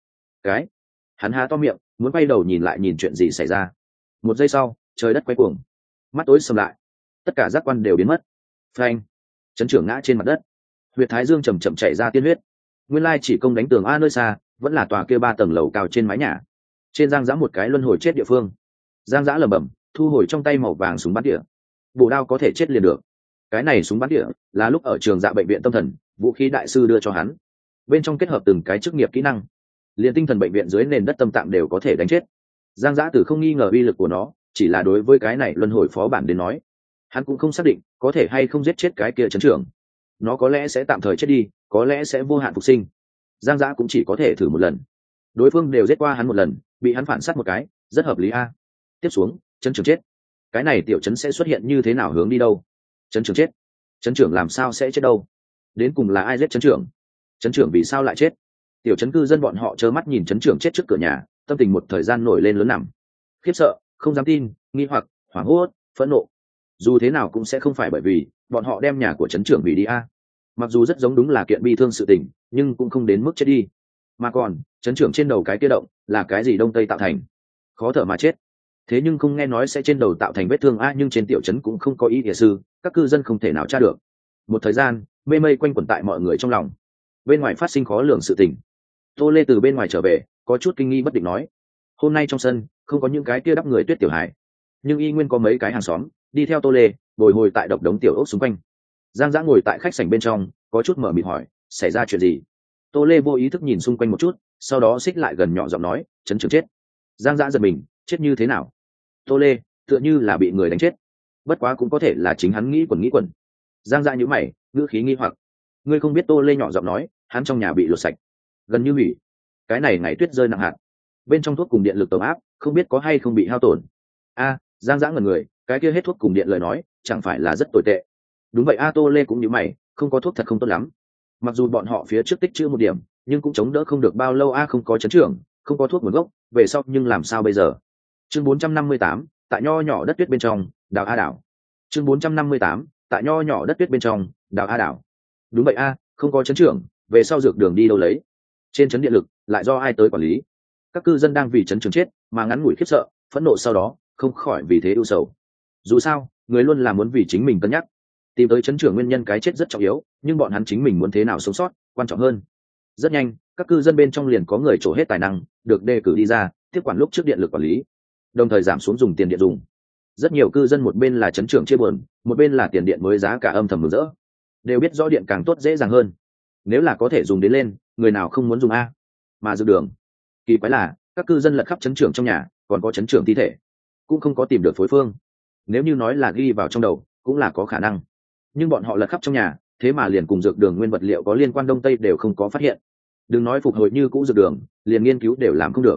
Hắn há to miệng muốn quay đầu nhìn lại nhìn chuyện gì xảy ra. Một giây sau, trời đất quay cuồng, mắt tối sầm lại, tất cả giác quan đều biến mất. Phanh, chấn trưởng ngã trên mặt đất, huyệt thái dương chầm chậm chảy ra tiên huyết. Nguyên lai chỉ công đánh tường a, nơi xa vẫn là tòa kia 3 tầng lầu cao trên mái nhà. Trên Giang Dã một cái luân hồi chết địa phương. Giang Dã lẩm bẩm, thu hồi trong tay màu vàng súng bắn tỉa. Bổ đao có thể chết liền được. Cái này súng bắn tỉa là lúc ở trường dạ bệnh viện tâm thần, vũ khí đại sư đưa cho hắn. Bên trong kết hợp từng cái chức nghiệp kỹ năng, liền tinh thần bệnh viện dưới nền đất tâm tạng đều có thể đánh chết. Giang Dã Tử không nghi ngờ uy lực của nó, chỉ là đối với cái này luân hồi phó bản đến nói, hắn cũng không xác định có thể hay không giết chết cái kia chấn trưởng. Nó có lẽ sẽ tạm thời chết đi, có lẽ sẽ vô hạn phục sinh. Giang Dã cũng chỉ có thể thử một lần. Đối phương đều giết qua hắn một lần, bị hắn phản sát một cái, rất hợp lý a. Tiếp xuống, chấn trưởng chết, cái này tiểu chấn sẽ xuất hiện như thế nào, hướng đi đâu? Chấn trưởng chết, chấn trưởng làm sao sẽ chết đâu? Đến cùng là ai giết chấn trưởng? Chấn trưởng vì sao lại chết? Tiểu chấn cư dân bọn họ trơ mắt nhìn chấn trưởng chết trước cửa nhà, tâm tình một thời gian nổi lên lớn nằm. Khiếp sợ, không dám tin, nghi hoặc, hoảng hốt, phẫn nộ. Dù thế nào cũng sẽ không phải bởi vì bọn họ đem nhà của chấn trưởng hủy đi a. Mặc dù rất giống đúng là kiện bi thương sự tình, nhưng cũng không đến mức chết đi. Mà còn chấn trưởng trên đầu cái kia động là cái gì đông tây tạo thành? Khó thở mà chết. Thế nhưng không nghe nói sẽ trên đầu tạo thành vết thương a, nhưng trên tiểu trấn cũng không có ý địa sư, các cư dân không thể nào tra được. Một thời gian mê mây quanh quẩn tại mọi người trong lòng. Bên ngoài phát sinh khó lường sự tình. Tô Lê từ bên ngoài trở về, có chút kinh nghi bất định nói, hôm nay trong sân không có những cái kia đắp người tuyết tiểu hải, nhưng y nguyên có mấy cái hàng xóm đi theo Tô Lê bồi hồi tại độc đống tiểu ốc xung quanh. Giang Dã ngồi tại khách sảnh bên trong, có chút mở mịt hỏi, xảy ra chuyện gì? Tô Lê vô ý thức nhìn xung quanh một chút, sau đó xích lại gần nhỏ giọng nói, chấn trưởng chết. Giang Dã giật mình, chết như thế nào? Tô Lê, tựa như là bị người đánh chết, bất quá cũng có thể là chính hắn nghĩ quẩn. Giang Dã nhíu mày, ngữ khí nghi hoặc, ngươi không biết? Tô Lê nhỏ giọng nói, hắn trong nhà bị lột sạch, gần như hủy. Cái này ngày tuyết rơi nặng hạt, bên trong thuốc cùng điện lực tổng áp không biết có hay không bị hao tổn. A, Giang Dã ngẩn người, cái kia hết thuốc cùng điện lời nói chẳng phải là rất tồi tệ? Đúng vậy a. Tô Lê cũng nhíu mày, không có thuốc thật không tốt lắm. Mặc dù bọn họ phía trước tích trữ một điểm, nhưng cũng chống đỡ không được bao lâu a. Không có chấn trưởng, không có thuốc nguồn gốc, về sau nhưng làm sao bây giờ? Chương 458, tại nho nhỏ đất tuyết bên trong, đào a đảo. Chương 458, tại nho nhỏ đất tuyết bên trong, đào a đảo. Đúng vậy a, không có chấn trưởng, về sau dược đường đi đâu lấy? Trên chấn điện lực lại do ai tới quản lý? Các cư dân đang vì chấn trưởng chết mà ngắn ngủi khiếp sợ, phẫn nộ, sau đó không khỏi vì thế ưu sầu. Dù sao người luôn là muốn vì chính mình cân nhắc, tìm tới chấn trưởng nguyên nhân cái chết rất trọng yếu, nhưng bọn hắn chính mình muốn thế nào sống sót quan trọng hơn. Rất nhanh các cư dân bên trong liền có người trổ hết tài năng, được đề cử đi ra tiếp quản lúc trước điện lực quản lý, đồng thời giảm xuống dùng tiền điện dùng. Rất nhiều cư dân một bên là chấn trưởng chia buồn, một bên là tiền điện mới giá cả âm thầm mừng rỡ, đều biết rõ điện càng tốt dễ dàng hơn, nếu là có thể dùng đến lên, người nào không muốn dùng a. Mà dược đường, kỳ quái là các cư dân lật khắp chấn trưởng trong nhà, còn có chấn trưởng thi thể cũng không có tìm được phối phương. Nếu như nói là ghi vào trong đầu cũng là có khả năng, nhưng bọn họ lật khắp trong nhà, thế mà liền cùng dược đường nguyên vật liệu có liên quan đông tây đều không có phát hiện. Đừng nói phục hồi như cũ dược đường, liền nghiên cứu đều làm không được.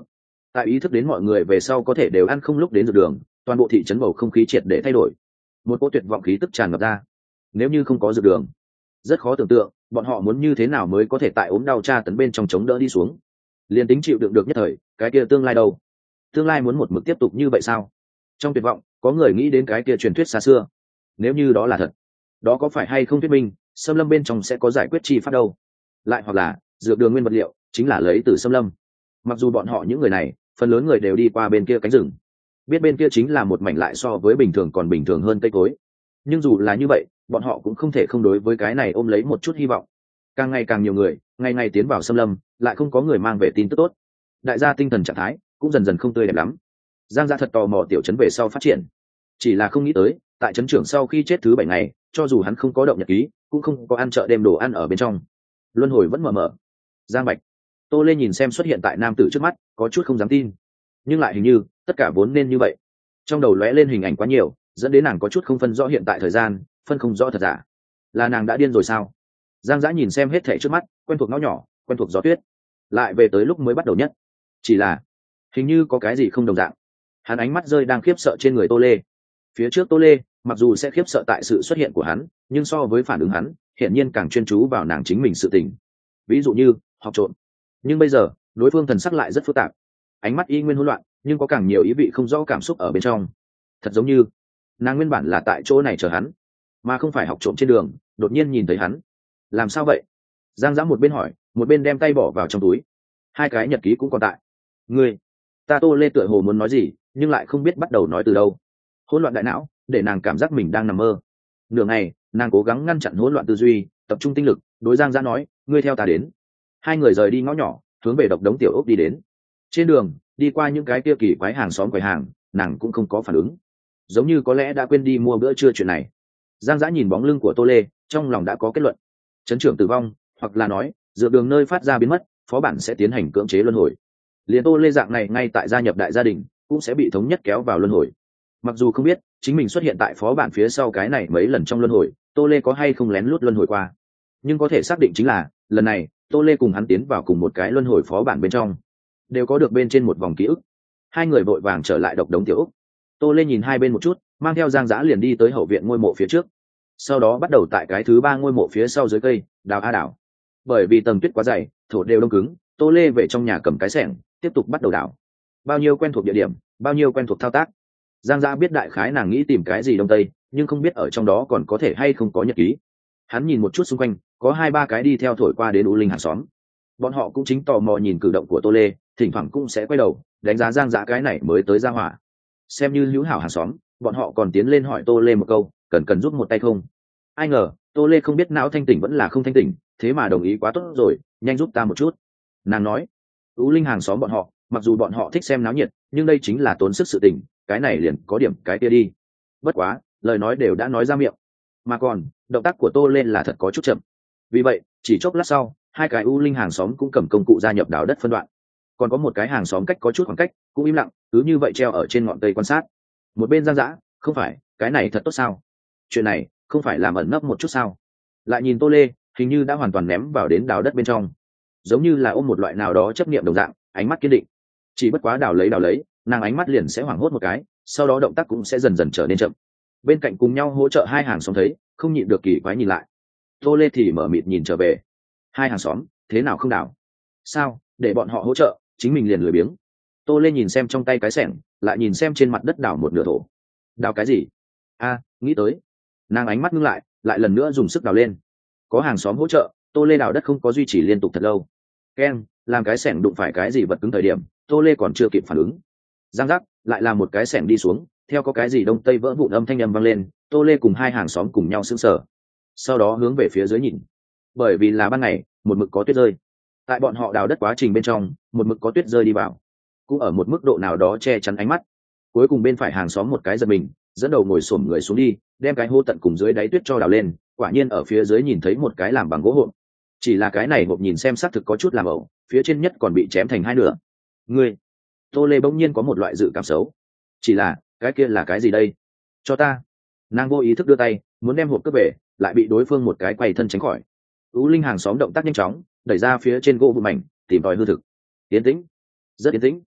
Tại ý thức đến mọi người về sau có thể đều ăn không lúc đến dược đường, toàn bộ thị trấn bầu không khí triệt để thay đổi, một cỗ tuyệt vọng khí tức tràn ngập ra. Nếu như không có dược đường, rất khó tưởng tượng bọn họ muốn như thế nào mới có thể tại ốm đau tra tấn bên trong chống đỡ đi xuống. Liền tính chịu đựng được nhất thời, cái kia tương lai đâu? Tương lai muốn một mực tiếp tục như vậy sao? Trong tuyệt vọng, có người nghĩ đến cái kia truyền thuyết xa xưa. Nếu như đó là thật, đó có phải hay không thuyết minh xâm lâm bên trong sẽ có giải quyết chi pháp đâu? Lại hoặc là dược đường nguyên vật liệu chính là lấy từ xâm lâm. Mặc dù bọn họ những người này phần lớn người đều đi qua bên kia cánh rừng, biết bên kia chính là một mảnh lại so với bình thường còn bình thường hơn cây cối, nhưng dù là như vậy bọn họ cũng không thể không đối với cái này ôm lấy một chút hy vọng. Càng ngày càng nhiều người ngày ngày tiến vào xâm lâm, lại không có người mang về tin tức tốt. Đại gia tinh thần trạng thái cũng dần dần không tươi đẹp lắm. Giang Gia thật tò mò tiểu trấn về sau phát triển, chỉ là không nghĩ tới tại trấn trưởng sau khi chết thứ 7 ngày, cho dù hắn không có động nhật ký, cũng không có ăn chợ đêm đồ ăn ở bên trong, luân hồi vẫn mờ mờ. Giang Bạch, Tô Lê nhìn xem xuất hiện tại nam tử trước mắt, có chút không dám tin, nhưng lại hình như tất cả vốn nên như vậy. Trong đầu lóe lên hình ảnh quá nhiều, dẫn đến nàng có chút không phân rõ hiện tại thời gian, phân không rõ thật giả. Là nàng đã điên rồi sao? Giang Dã nhìn xem hết thảy trước mắt, quen thuộc ngõ nhỏ, quen thuộc gió tuyết, lại về tới lúc mới bắt đầu nhất. Chỉ là hình như có cái gì không đồng dạng. Hắn ánh mắt rơi đang khiếp sợ trên người Tô Lê. Phía trước Tô Lê mặc dù sẽ khiếp sợ tại sự xuất hiện của hắn, nhưng so với phản ứng hắn, hiển nhiên càng chuyên chú vào nàng chính mình sự tình. Ví dụ như học trộm. Nhưng bây giờ đối phương thần sắc lại rất phức tạp, ánh mắt y nguyên hỗn loạn, nhưng có càng nhiều ý vị không rõ cảm xúc ở bên trong. Thật giống như nàng nguyên bản là tại chỗ này chờ hắn, mà không phải học trộm trên đường đột nhiên nhìn thấy hắn. Làm sao vậy? Giang Dã một bên hỏi, một bên đem tay bỏ vào trong túi. Hai cái nhật ký cũng còn tại. Ngươi, ta Tô Lê tựa hồ muốn nói gì, nhưng lại không biết bắt đầu nói từ đâu. Hỗn loạn đại não để nàng cảm giác mình đang nằm mơ. Nửa ngày nàng cố gắng ngăn chặn hỗn loạn tư duy, tập trung tinh lực đối Giang Dã nói, ngươi theo ta đến. Hai người rời đi ngõ nhỏ, hướng về độc đống tiểu ốc đi đến. Trên đường đi qua những cái kia kỳ quái hàng xóm quầy hàng, nàng cũng không có phản ứng, giống như có lẽ đã quên đi mua bữa trưa chuyện này. Giang Dã nhìn bóng lưng của Tô Lê, trong lòng đã có kết luận. Trấn trưởng tử vong, hoặc là nói dược đường nơi phát ra biến mất, phó bản sẽ tiến hành cưỡng chế luân hồi. Liền Tô Lê dạng này ngay tại gia nhập đại gia đình cũng sẽ bị thống nhất kéo vào luân hồi. Mặc dù không biết chính mình xuất hiện tại phó bản phía sau cái này mấy lần trong luân hồi, Tô Lê có hay không lén lút luân hồi qua, nhưng có thể xác định chính là lần này Tô Lê cùng hắn tiến vào cùng một cái luân hồi phó bản bên trong, đều có được bên trên một vòng ký ức. Hai người vội vàng trở lại độc đống tiểu ốc. Tô Lê nhìn hai bên một chút, mang theo Giang Dã liền đi tới hậu viện ngôi mộ phía trước, sau đó bắt đầu tại cái thứ 3 ngôi mộ phía sau dưới cây đào a đào. Bởi vì tầng tuyết quá dày, thổ đều đông cứng, Tô Lê về trong nhà cầm cái xẻng tiếp tục bắt đầu đào. Bao nhiêu quen thuộc địa điểm, bao nhiêu quen thuộc thao tác. Giang Dã biết đại khái nàng nghĩ tìm cái gì đông tây, nhưng không biết ở trong đó còn có thể hay không có nhật ký. Hắn nhìn một chút xung quanh, có 2-3 cái đi theo thổi qua đến U Linh hàng xóm. Bọn họ cũng chính tò mò nhìn cử động của Tô Lê, thỉnh thoảng cũng sẽ quay đầu đánh giá Giang Dã cái này mới tới ra hỏa. Xem như hữu hảo hàng xóm, bọn họ còn tiến lên hỏi Tô Lê một câu, cần giúp một tay không. Ai ngờ Tô Lê không biết não thanh tỉnh vẫn là không thanh tỉnh, thế mà đồng ý. Quá tốt rồi, nhanh giúp ta một chút. Nàng nói. U Linh hàng xóm bọn họ, mặc dù bọn họ thích xem náo nhiệt, nhưng đây chính là tốn sức sự tình, cái này liền có điểm cái kia đi. Bất quá lời nói đều đã nói ra miệng, mà còn động tác của Tô Lê là thật có chút chậm. Vì vậy chỉ chốc lát sau, hai cái U Linh hàng xóm cũng cầm công cụ gia nhập đào đất phân đoạn. Còn có một cái hàng xóm cách có chút khoảng cách, cũng im lặng, cứ như vậy treo ở trên ngọn cây quan sát. Một bên Giang Dã, không phải cái này thật tốt sao? Chuyện này không phải làm ẩn nấp một chút sao? Lại nhìn Tô Lê, hình như đã hoàn toàn ném vào đến đào đất bên trong, giống như là ôm một loại nào đó chấp niệm đồng dạng, ánh mắt kiên định. Chỉ bất quá đào lấy, nàng ánh mắt liền sẽ hoảng hốt một cái, sau đó động tác cũng sẽ dần dần trở nên chậm. Bên cạnh cùng nhau hỗ trợ hai hàng xóm thấy, không nhịn được kỳ quái nhìn lại. Tô Lê thì mở mịt nhìn trở về. Hai hàng xóm thế nào không đào? Sao để bọn họ hỗ trợ, chính mình liền lười biếng? Tô Lê nhìn xem trong tay cái xẻng, lại nhìn xem trên mặt đất đào một nửa thổ. Đào cái gì? Nghĩ tới. Nàng ánh mắt ngưng lại, lại lần nữa dùng sức đào lên. Có hàng xóm hỗ trợ, Tô Lê đào đất không có duy trì liên tục thật lâu. Keng, làm cái xẻng đụng phải cái gì vật cứng thời điểm, Tô Lê còn chưa kịp phản ứng. Giang giác, lại làm một cái xẻng đi xuống, theo có cái gì đông tây vỡ vụn âm thanh vang lên, Tô Lê cùng hai hàng xóm cùng nhau sững sờ. Sau đó hướng về phía dưới nhìn. Bởi vì là ban ngày, một mực có tuyết rơi. Tại bọn họ đào đất quá trình bên trong, một mực có tuyết rơi đi vào, cũng ở một mức độ nào đó che chắn ánh mắt. Cuối cùng bên phải hàng xóm một cái giật mình, dẫn đầu ngồi xổm người xuống đi, đem cái hô tận cùng dưới đáy tuyết cho đào lên. Quả nhiên ở phía dưới nhìn thấy một cái làm bằng gỗ hộp. Chỉ là cái này hộp nhìn xem xác thực có chút làm ẩu, phía trên nhất còn bị chém thành hai nửa. Ngươi, Tô Lê bỗng nhiên có một loại dự cảm xấu. Chỉ là cái kia là cái gì đây? Cho ta. Nàng vô ý thức đưa tay muốn đem hộp cướp về, lại bị đối phương một cái quay thân tránh khỏi. U Linh hàng xóm động tác nhanh chóng, đẩy ra phía trên gỗ vụn mảnh, tìm tòi hư thực. Yên tĩnh, rất yên tĩnh.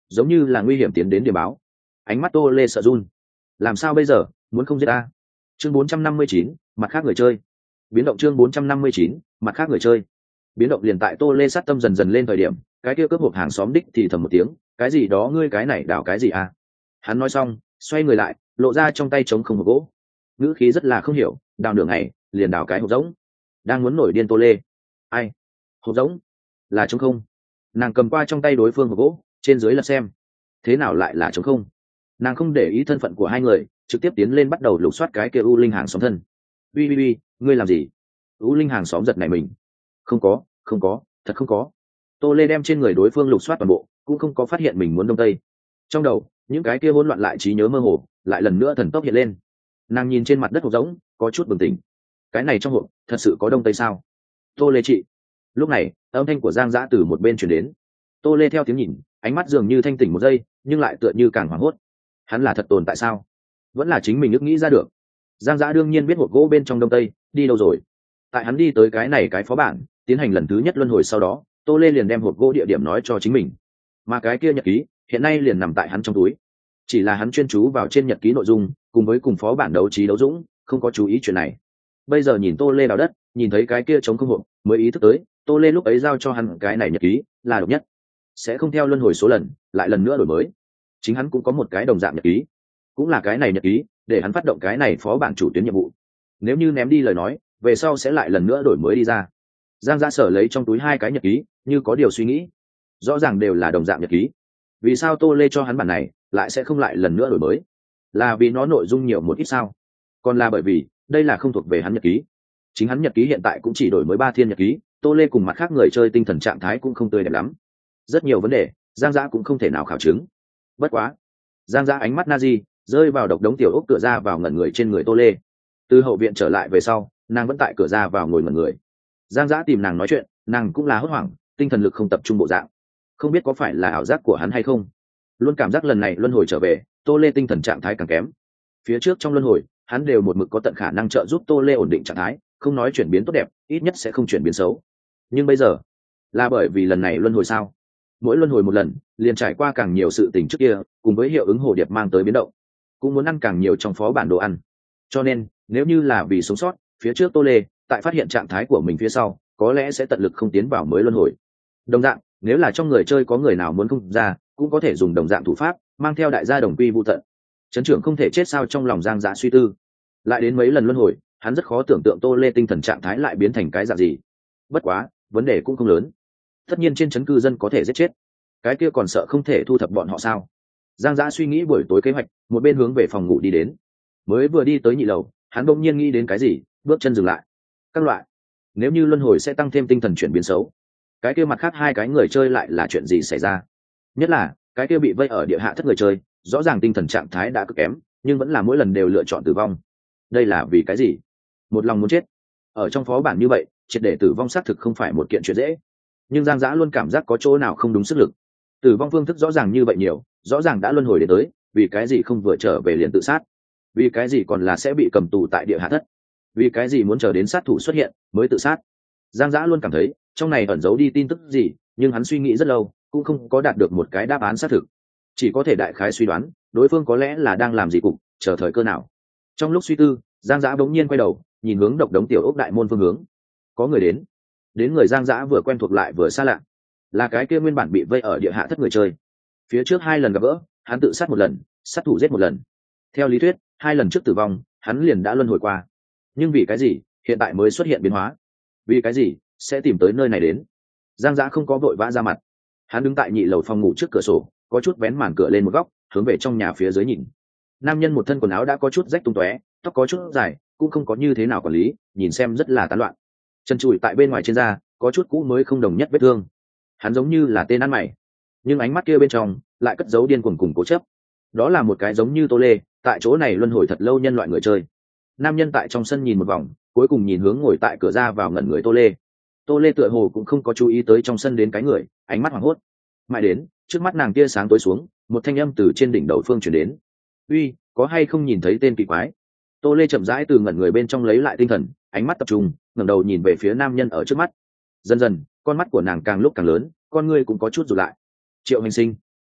giống như là nguy hiểm tiến đến điểm báo. Ánh mắt Tô Lê sợ run. Làm sao bây giờ, muốn không giết ta? Chương 459, mặt khác người chơi. Biến động chương 459, mặt khác người chơi. Biến động liền tại Tô Lê sát tâm dần dần lên thời điểm, cái kia cướp hộp hàng xóm đích thì thầm một tiếng, cái gì đó ngươi cái này đảo cái gì à? Hắn nói xong, xoay người lại, lộ ra trong tay trống không hộp gỗ. Ngữ khí rất là không hiểu, đào nửa ngày, liền đào cái hộp rỗng. Đang muốn nổi điên Tô Lê. Ai? Hộp rỗng? Là trống không? Nàng cầm qua trong tay đối phương hộp gỗ, trên dưới lật xem. Thế nào lại là trống không? Nàng không để ý thân phận của hai người, trực tiếp tiến lên bắt đầu lục soát cái kia u linh hàng xóm thân. Uy, ngươi làm gì? U linh hàng xóm giật này mình. Không có, thật không có. Tô Lê đem trên người đối phương lục soát toàn bộ, cũng không có phát hiện mình muốn đông tây. Trong đầu, những cái kia hỗn loạn lại trí nhớ mơ hồ, lại lần nữa thần tốc hiện lên. Nàng nhìn trên mặt đất hộp rỗng, có chút bừng tỉnh. Cái này trong hộp, thật sự có đông tây sao? Tô Lê chị. Lúc này, âm thanh của Giang Dã từ một bên truyền đến. Tô Lê theo tiếng nhìn, ánh mắt dường như thanh tỉnh một giây, nhưng lại tựa như càng hoảng hốt. Hắn là thật tồn tại sao? Vẫn là chính mình ước nghĩ ra được. Giang Dã đương nhiên biết hộp gỗ bên trong đông tây đi đâu rồi. Tại hắn đi tới cái này cái phó bản, tiến hành lần thứ nhất luân hồi sau đó, Tô Lê liền đem hộp gỗ địa điểm nói cho chính mình. Mà cái kia nhật ký, hiện nay liền nằm tại hắn trong túi. Chỉ là hắn chuyên chú vào trên nhật ký nội dung, cùng phó bản đấu trí đấu dũng, không có chú ý chuyện này. Bây giờ nhìn Tô Lê đào đất, nhìn thấy cái kia trống không hộp, mới ý thức tới, Tô Lê lúc ấy giao cho hắn cái này nhật ký là độc nhất, sẽ không theo luân hồi số lần, lại lần nữa đổi mới. Chính hắn cũng có một cái đồng dạng nhật ký, cũng là cái này nhật ký, để hắn phát động cái này phó bản chủ tuyến nhiệm vụ. Nếu như ném đi lời nói, về sau sẽ lại lần nữa đổi mới đi ra. Giang Dã sở lấy trong túi hai cái nhật ký, như có điều suy nghĩ. Rõ ràng đều là đồng dạng nhật ký, vì sao Tô Lê cho hắn bản này lại sẽ không lại lần nữa đổi mới? Là vì nó nội dung nhiều một ít sao? Còn là bởi vì đây là không thuộc về hắn nhật ký. Chính hắn nhật ký hiện tại cũng chỉ đổi mới 3 thiên nhật ký, Tô Lê cùng mặt khác người chơi tinh thần trạng thái cũng không tươi đẹp lắm. Rất nhiều vấn đề, Giang Dã cũng không thể nào khảo chứng. Bất quá, Giang Dã ánh mắt Nazi rơi vào độc đống tiểu ốc cửa ra vào ngẩn người trên người Tô Lê. Từ hậu viện trở lại về sau, nàng vẫn tại cửa ra vào ngồi ngẩn người. Giang Dã tìm nàng nói chuyện, nàng cũng là hốt hoảng, tinh thần lực không tập trung bộ dạng. Không biết có phải là ảo giác của hắn hay không, luôn cảm giác lần này luân hồi trở về, Tô Lê tinh thần trạng thái càng kém. Phía trước trong luân hồi, hắn đều một mực có tận khả năng trợ giúp Tô Lê ổn định trạng thái, không nói chuyển biến tốt đẹp, ít nhất sẽ không chuyển biến xấu. Nhưng bây giờ, là bởi vì lần này luân hồi sao? Mỗi luân hồi một lần, liền trải qua càng nhiều sự tình trước kia, cùng với hiệu ứng hồ điệp mang tới biến động, cũng muốn ăn càng nhiều trong phó bản đồ ăn. Cho nên, nếu như là vì sống sót, phía trước Tô Lê, tại phát hiện trạng thái của mình phía sau, có lẽ sẽ tận lực không tiến vào mới luân hồi. Đồng dạng, nếu là trong người chơi có người nào muốn không ra, cũng có thể dùng đồng dạng thủ pháp, mang theo đại gia đồng quy vu tận. Trấn trưởng không thể chết sao, trong lòng Giang Dã suy tư. Lại đến mấy lần luân hồi, hắn rất khó tưởng tượng Tô Lê tinh thần trạng thái lại biến thành cái dạng gì. Bất quá, vấn đề cũng không lớn. Tất nhiên trên trấn cư dân có thể giết chết, cái kia còn sợ không thể thu thập bọn họ sao? Giang Dã suy nghĩ buổi tối kế hoạch, một bên hướng về phòng ngủ đi đến. Mới vừa đi tới nhị lầu, hắn bỗng nhiên nghĩ đến cái gì, bước chân dừng lại. Các loại, nếu như luân hồi sẽ tăng thêm tinh thần chuyển biến xấu, cái kia mặt khác hai cái người chơi lại là chuyện gì xảy ra? Nhất là cái kia bị vây ở địa hạ thất người chơi, rõ ràng tinh thần trạng thái đã cực kém, nhưng vẫn là mỗi lần đều lựa chọn tử vong. Đây là vì cái gì? Một lòng muốn chết. Ở trong phó bản như vậy, triệt để tử vong xác thực không phải một kiện chuyện dễ. Nhưng Giang Dã luôn cảm giác có chỗ nào không đúng sức lực. Tử vong phương thức rõ ràng như vậy nhiều, rõ ràng đã luân hồi đến tới, vì cái gì không vừa trở về liền tự sát? Vì cái gì còn là sẽ bị cầm tù tại địa hạ thất? Vì cái gì muốn chờ đến sát thủ xuất hiện mới tự sát? Giang Dã luôn cảm thấy trong này ẩn giấu đi tin tức gì, nhưng hắn suy nghĩ rất lâu cũng không có đạt được một cái đáp án xác thực, chỉ có thể đại khái suy đoán đối phương có lẽ là đang làm gì cục chờ thời cơ nào. Trong lúc suy tư, Giang Dã bỗng nhiên quay đầu nhìn hướng độc đống tiểu ốc đại môn phương hướng. Có người đến người Giang Dã vừa quen thuộc lại vừa xa lạ, là cái kia nguyên bản bị vây ở địa hạ thất người chơi. Phía trước 2 lần gặp gỡ, hắn tự sát 1 lần, sát thủ giết 1 lần. Theo lý thuyết 2 lần trước tử vong hắn liền đã luân hồi qua, nhưng vì cái gì hiện tại mới xuất hiện biến hóa? Vì cái gì sẽ tìm tới nơi này đến? Giang Dã không có vội vã ra mặt, hắn đứng tại nhị lầu phòng ngủ trước cửa sổ, có chút vén màn cửa lên một góc, hướng về trong nhà phía dưới nhìn. Nam nhân một thân quần áo đã có chút rách tung tóe, tóc có chút dài, cũng không có như thế nào quản lý, nhìn xem rất là tán loạn. Chân chùi tại bên ngoài trên da, có chút cũ mới không đồng nhất vết thương. Hắn giống như là tên ăn mày, nhưng ánh mắt kia bên trong lại cất giấu điên cuồng cùng cố chấp. Đó là một cái giống như Tô Lê, tại chỗ này luân hồi thật lâu nhân loại người chơi. Nam nhân tại trong sân nhìn một vòng, cuối cùng nhìn hướng ngồi tại cửa ra vào ngẩn người Tô Lê. Tô Lê tựa hồ cũng không có chú ý tới trong sân đến cái người, ánh mắt hoảng hốt. Mãi đến trước mắt nàng tia sáng tối xuống, một thanh âm từ trên đỉnh đầu phương truyền đến. Uy, có hay không nhìn thấy tên kỳ quái? Tô Lê chậm rãi từ ngẩn người bên trong lấy lại tinh thần, ánh mắt tập trung, ngẩng đầu nhìn về phía nam nhân ở trước mắt. Dần dần con mắt của nàng càng lúc càng lớn, con ngươi cũng có chút rụt lại. Triệu Hành Sinh.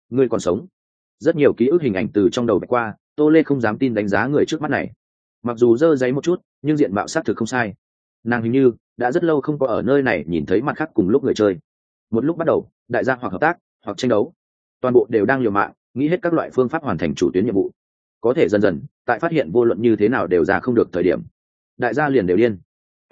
ngươi còn sống. Rất nhiều ký ức hình ảnh từ trong đầu bạch qua, Tô Lê không dám tin đánh giá người trước mắt này. Mặc dù dơ giấy một chút nhưng diện mạo xác thực không sai. Nàng hình như đã rất lâu không có ở nơi này nhìn thấy mặt khác cùng lúc người chơi. Một lúc bắt đầu đại gia hoặc hợp tác hoặc tranh đấu, toàn bộ đều đang liều mạng nghĩ hết các loại phương pháp hoàn thành chủ tuyến nhiệm vụ. Có thể dần dần tại phát hiện vô luận như thế nào đều ra không được thời điểm, đại gia liền đều điên.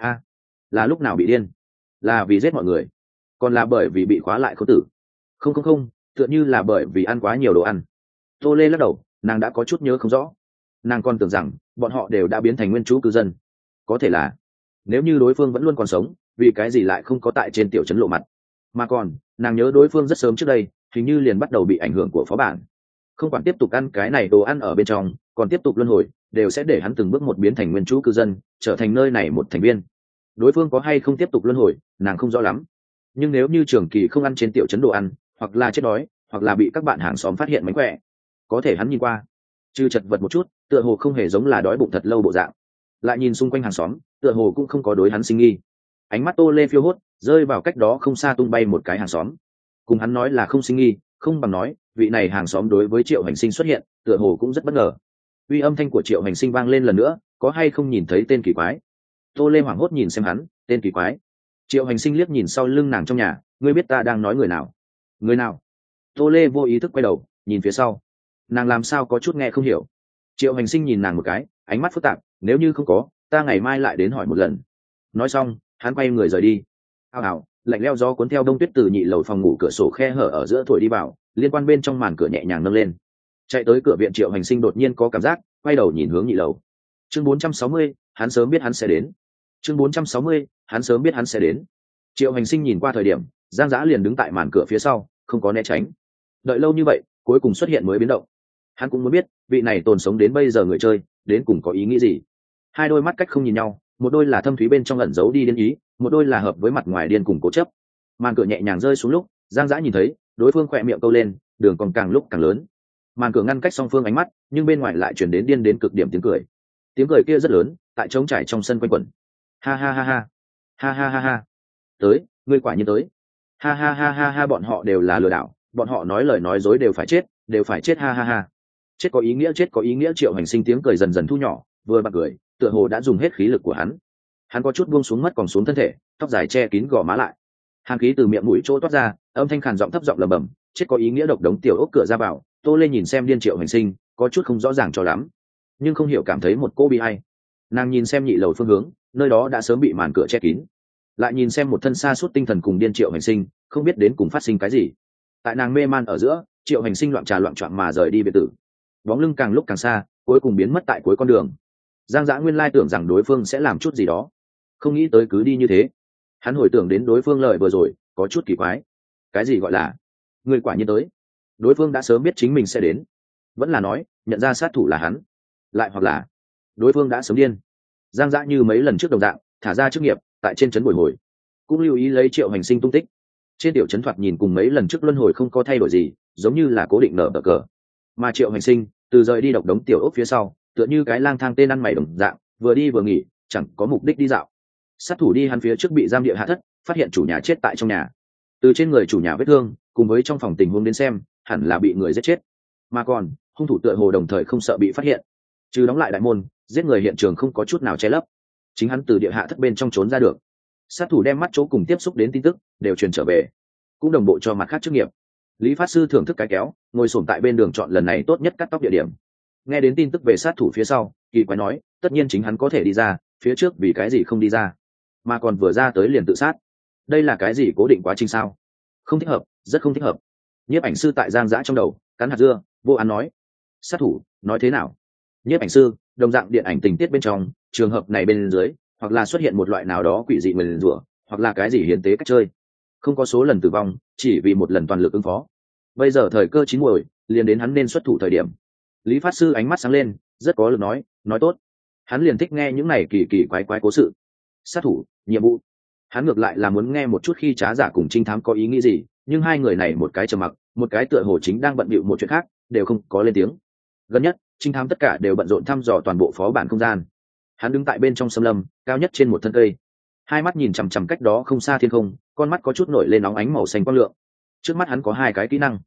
Là lúc nào bị điên? Là vì giết mọi người, còn là bởi vì bị khóa lại khấu tử? Không, tựa như là bởi vì ăn quá nhiều đồ ăn. Tô Lê lắc đầu, nàng đã có chút nhớ không rõ. Nàng còn tưởng rằng bọn họ đều đã biến thành nguyên trú cư dân. Có thể là nếu như đối phương vẫn luôn còn sống, vì cái gì lại không có tại trên tiểu trấn lộ mặt? Mà còn nàng nhớ đối phương rất sớm trước đây hình như liền bắt đầu bị ảnh hưởng của phó bản, không quản tiếp tục ăn cái này đồ ăn ở bên trong còn tiếp tục luân hồi, đều sẽ để hắn từng bước một biến thành nguyên trú cư dân, trở thành nơi này một thành viên. Đối phương có hay không tiếp tục luân hồi nàng không rõ lắm, nhưng nếu như trường kỳ không ăn trên tiểu trấn đồ ăn, hoặc là chết đói, hoặc là bị các bạn hàng xóm phát hiện mánh khỏe, có thể hắn nhìn qua trừ chật vật một chút, tựa hồ không hề giống là đói bụng thật lâu bộ dạng. Lại nhìn xung quanh hàng xóm, tựa hồ cũng không có đối hắn sinh nghi. Ánh mắt Tô Lê phiêu hốt rơi vào cách đó không xa tung bay một cái hàng xóm. Cùng hắn nói là không sinh nghi, không bằng nói vị này hàng xóm đối với Triệu Hành Sinh xuất hiện tựa hồ cũng rất bất ngờ. Uy âm thanh của Triệu Hành Sinh vang lên lần nữa, có hay không nhìn thấy tên kỳ quái? Tô Lê hoảng hốt nhìn xem hắn, tên kỳ quái. Triệu Hành Sinh liếc nhìn sau lưng nàng trong nhà, ngươi biết ta đang nói người nào? Người nào? Tô Lê vô ý thức quay đầu nhìn phía sau, nàng làm sao có chút nghe không hiểu. Triệu Hành Sinh nhìn nàng một cái, ánh mắt phức tạp, nếu như không có, ta ngày mai lại đến hỏi một lần. Nói xong hắn quay người rời đi. Lạnh leo gió cuốn theo đông tuyết từ nhị lầu phòng ngủ cửa sổ khe hở ở giữa thổi đi vào, liên quan bên trong màn cửa nhẹ nhàng nâng lên. Chạy tới cửa viện Triệu Hành Sinh đột nhiên có cảm giác, quay đầu nhìn hướng nhị lầu. Chương 460, hắn sớm biết hắn sẽ đến. Chương 460, hắn sớm biết hắn sẽ đến. Triệu Hành Sinh nhìn qua thời điểm, Giang Dã liền đứng tại màn cửa phía sau, không có né tránh. Đợi lâu như vậy, cuối cùng xuất hiện mới biến động. Hắn cũng muốn biết, vị này tồn sống đến bây giờ người chơi, đến cùng có ý nghĩ gì. Hai đôi mắt cách không nhìn nhau, một đôi là thâm thúy bên trong ẩn giấu đi điên ý, một đôi là hợp với mặt ngoài điên cùng cố chấp. Màn cửa nhẹ nhàng rơi xuống lúc, Giang Dã nhìn thấy đối phương khỏe miệng câu lên, đường còn càng lúc càng lớn. Màn cửa ngăn cách song phương ánh mắt, nhưng bên ngoài lại truyền đến điên đến cực điểm tiếng cười. Tiếng cười kia rất lớn, tại trống trải trong sân quanh quẩn. Ha ha ha ha, ha ha ha ha, tới, ngươi quả nhiên tới. Ha ha ha ha ha, bọn họ đều là lừa đảo, bọn họ nói lời nói dối đều phải chết, đều phải chết, ha ha ha. Chết có ý nghĩa, chết có ý nghĩa. Triệu Hành Sinh tiếng cười dần dần thu nhỏ, vừa bật cười, tựa hồ đã dùng hết khí lực của hắn. Hắn có chút buông xuống mất còn xuống thân thể, tóc dài che kín gò má lại, hàn khí từ miệng mũi chỗ toát ra, âm thanh khàn giọng thấp giọng lẩm bẩm, chết có ý nghĩa. Độc đống tiểu ốc cửa ra vào, Tô Lê nhìn xem điên Triệu Hành Sinh, có chút không rõ ràng cho lắm, nhưng không hiểu cảm thấy một cô bi ai. Nàng nhìn xem nhị lầu phương hướng, nơi đó đã sớm bị màn cửa che kín, lại nhìn xem một thân xa suốt tinh thần cùng điên Triệu Hành Sinh, không biết đến cùng phát sinh cái gì. Tại nàng mê man ở giữa, Triệu Hành Sinh loạn trà loạn choạng mà rời đi biệt tử, bóng lưng càng lúc càng xa, cuối cùng biến mất tại cuối con đường. Giang Dã nguyên lai tưởng rằng đối phương sẽ làm chút gì đó, không nghĩ tới cứ đi như thế. Hắn hồi tưởng đến đối phương lời vừa rồi, có chút kỳ quái. Cái gì gọi là người quả nhiên tới? Đối phương đã sớm biết chính mình sẽ đến, vẫn là nói nhận ra sát thủ là hắn, lại hoặc là đối phương đã sớm điên. Giang Dã như mấy lần trước đồng dạng thả ra chức nghiệp, tại trên trấn bồi hồi cũng lưu ý lấy Triệu Hành Sinh tung tích. Trên tiểu trấn thoạt nhìn cùng mấy lần trước luân hồi không có thay đổi gì, giống như là cố định nở bờ cờ. Mà Triệu Hành Sinh từ rời đi độc đống tiểu ốc phía sau, tựa như cái lang thang tên ăn mày đồng dạng, vừa đi vừa nghỉ, chẳng có mục đích đi dạo. Sát thủ đi hắn phía trước bị giam địa hạ thất, phát hiện chủ nhà chết tại trong nhà. Từ trên người chủ nhà vết thương cùng với trong phòng tình huống đến xem, hẳn là bị người giết chết. Mà còn hung thủ tựa hồ đồng thời không sợ bị phát hiện, trừ đóng lại đại môn, giết người hiện trường không có chút nào che lấp, chính hắn từ địa hạ thất bên trong trốn ra được. Sát thủ đem mắt chỗ cùng tiếp xúc đến tin tức đều truyền trở về, cũng đồng bộ cho mặt khác chức nghiệp. Lý Phát Sư thưởng thức cái kéo, ngồi xổm tại bên đường chọn lần này tốt nhất cắt tóc địa điểm. Nghe đến tin tức về sát thủ phía sau, kỳ quái nói, tất nhiên chính hắn có thể đi ra, phía trước vì cái gì không đi ra, mà còn vừa ra tới liền tự sát. Đây là cái gì cố định quá trình sao? Không thích hợp, rất không thích hợp. Nhiếp ảnh sư tại Giang Dã trong đầu cắn hạt dưa, vô án nói, sát thủ nói thế nào? Nhiếp ảnh sư, đồng dạng điện ảnh tình tiết bên trong trường hợp này bên dưới, hoặc là xuất hiện một loại nào đó quỷ dị nguyền rủa, hoặc là cái gì hiến tế cách chơi, không có số lần tử vong, chỉ vì một lần toàn lực ứng phó. Bây giờ thời cơ chín muồi, liền đến hắn nên xuất thủ thời điểm. Lý Phát Sư ánh mắt sáng lên, rất có lực nói tốt. Hắn liền thích nghe những này kỳ kỳ quái quái cố sự. Sát thủ, nhiệm vụ. Hắn ngược lại là muốn nghe một chút khi trá giả cùng trinh thám có ý nghĩ gì, nhưng hai người này một cái trầm mặc, một cái tựa hồ chính đang bận bịu một chuyện khác, đều không có lên tiếng. Gần nhất, trinh thám tất cả đều bận rộn thăm dò toàn bộ phó bản không gian. Hắn đứng tại bên trong sâm lâm, cao nhất trên một thân cây, hai mắt nhìn chằm chằm cách đó không xa thiên không, con mắt có chút nổi lên nóng ánh màu xanh quang lượng. Trước mắt hắn có hai cái kỹ năng.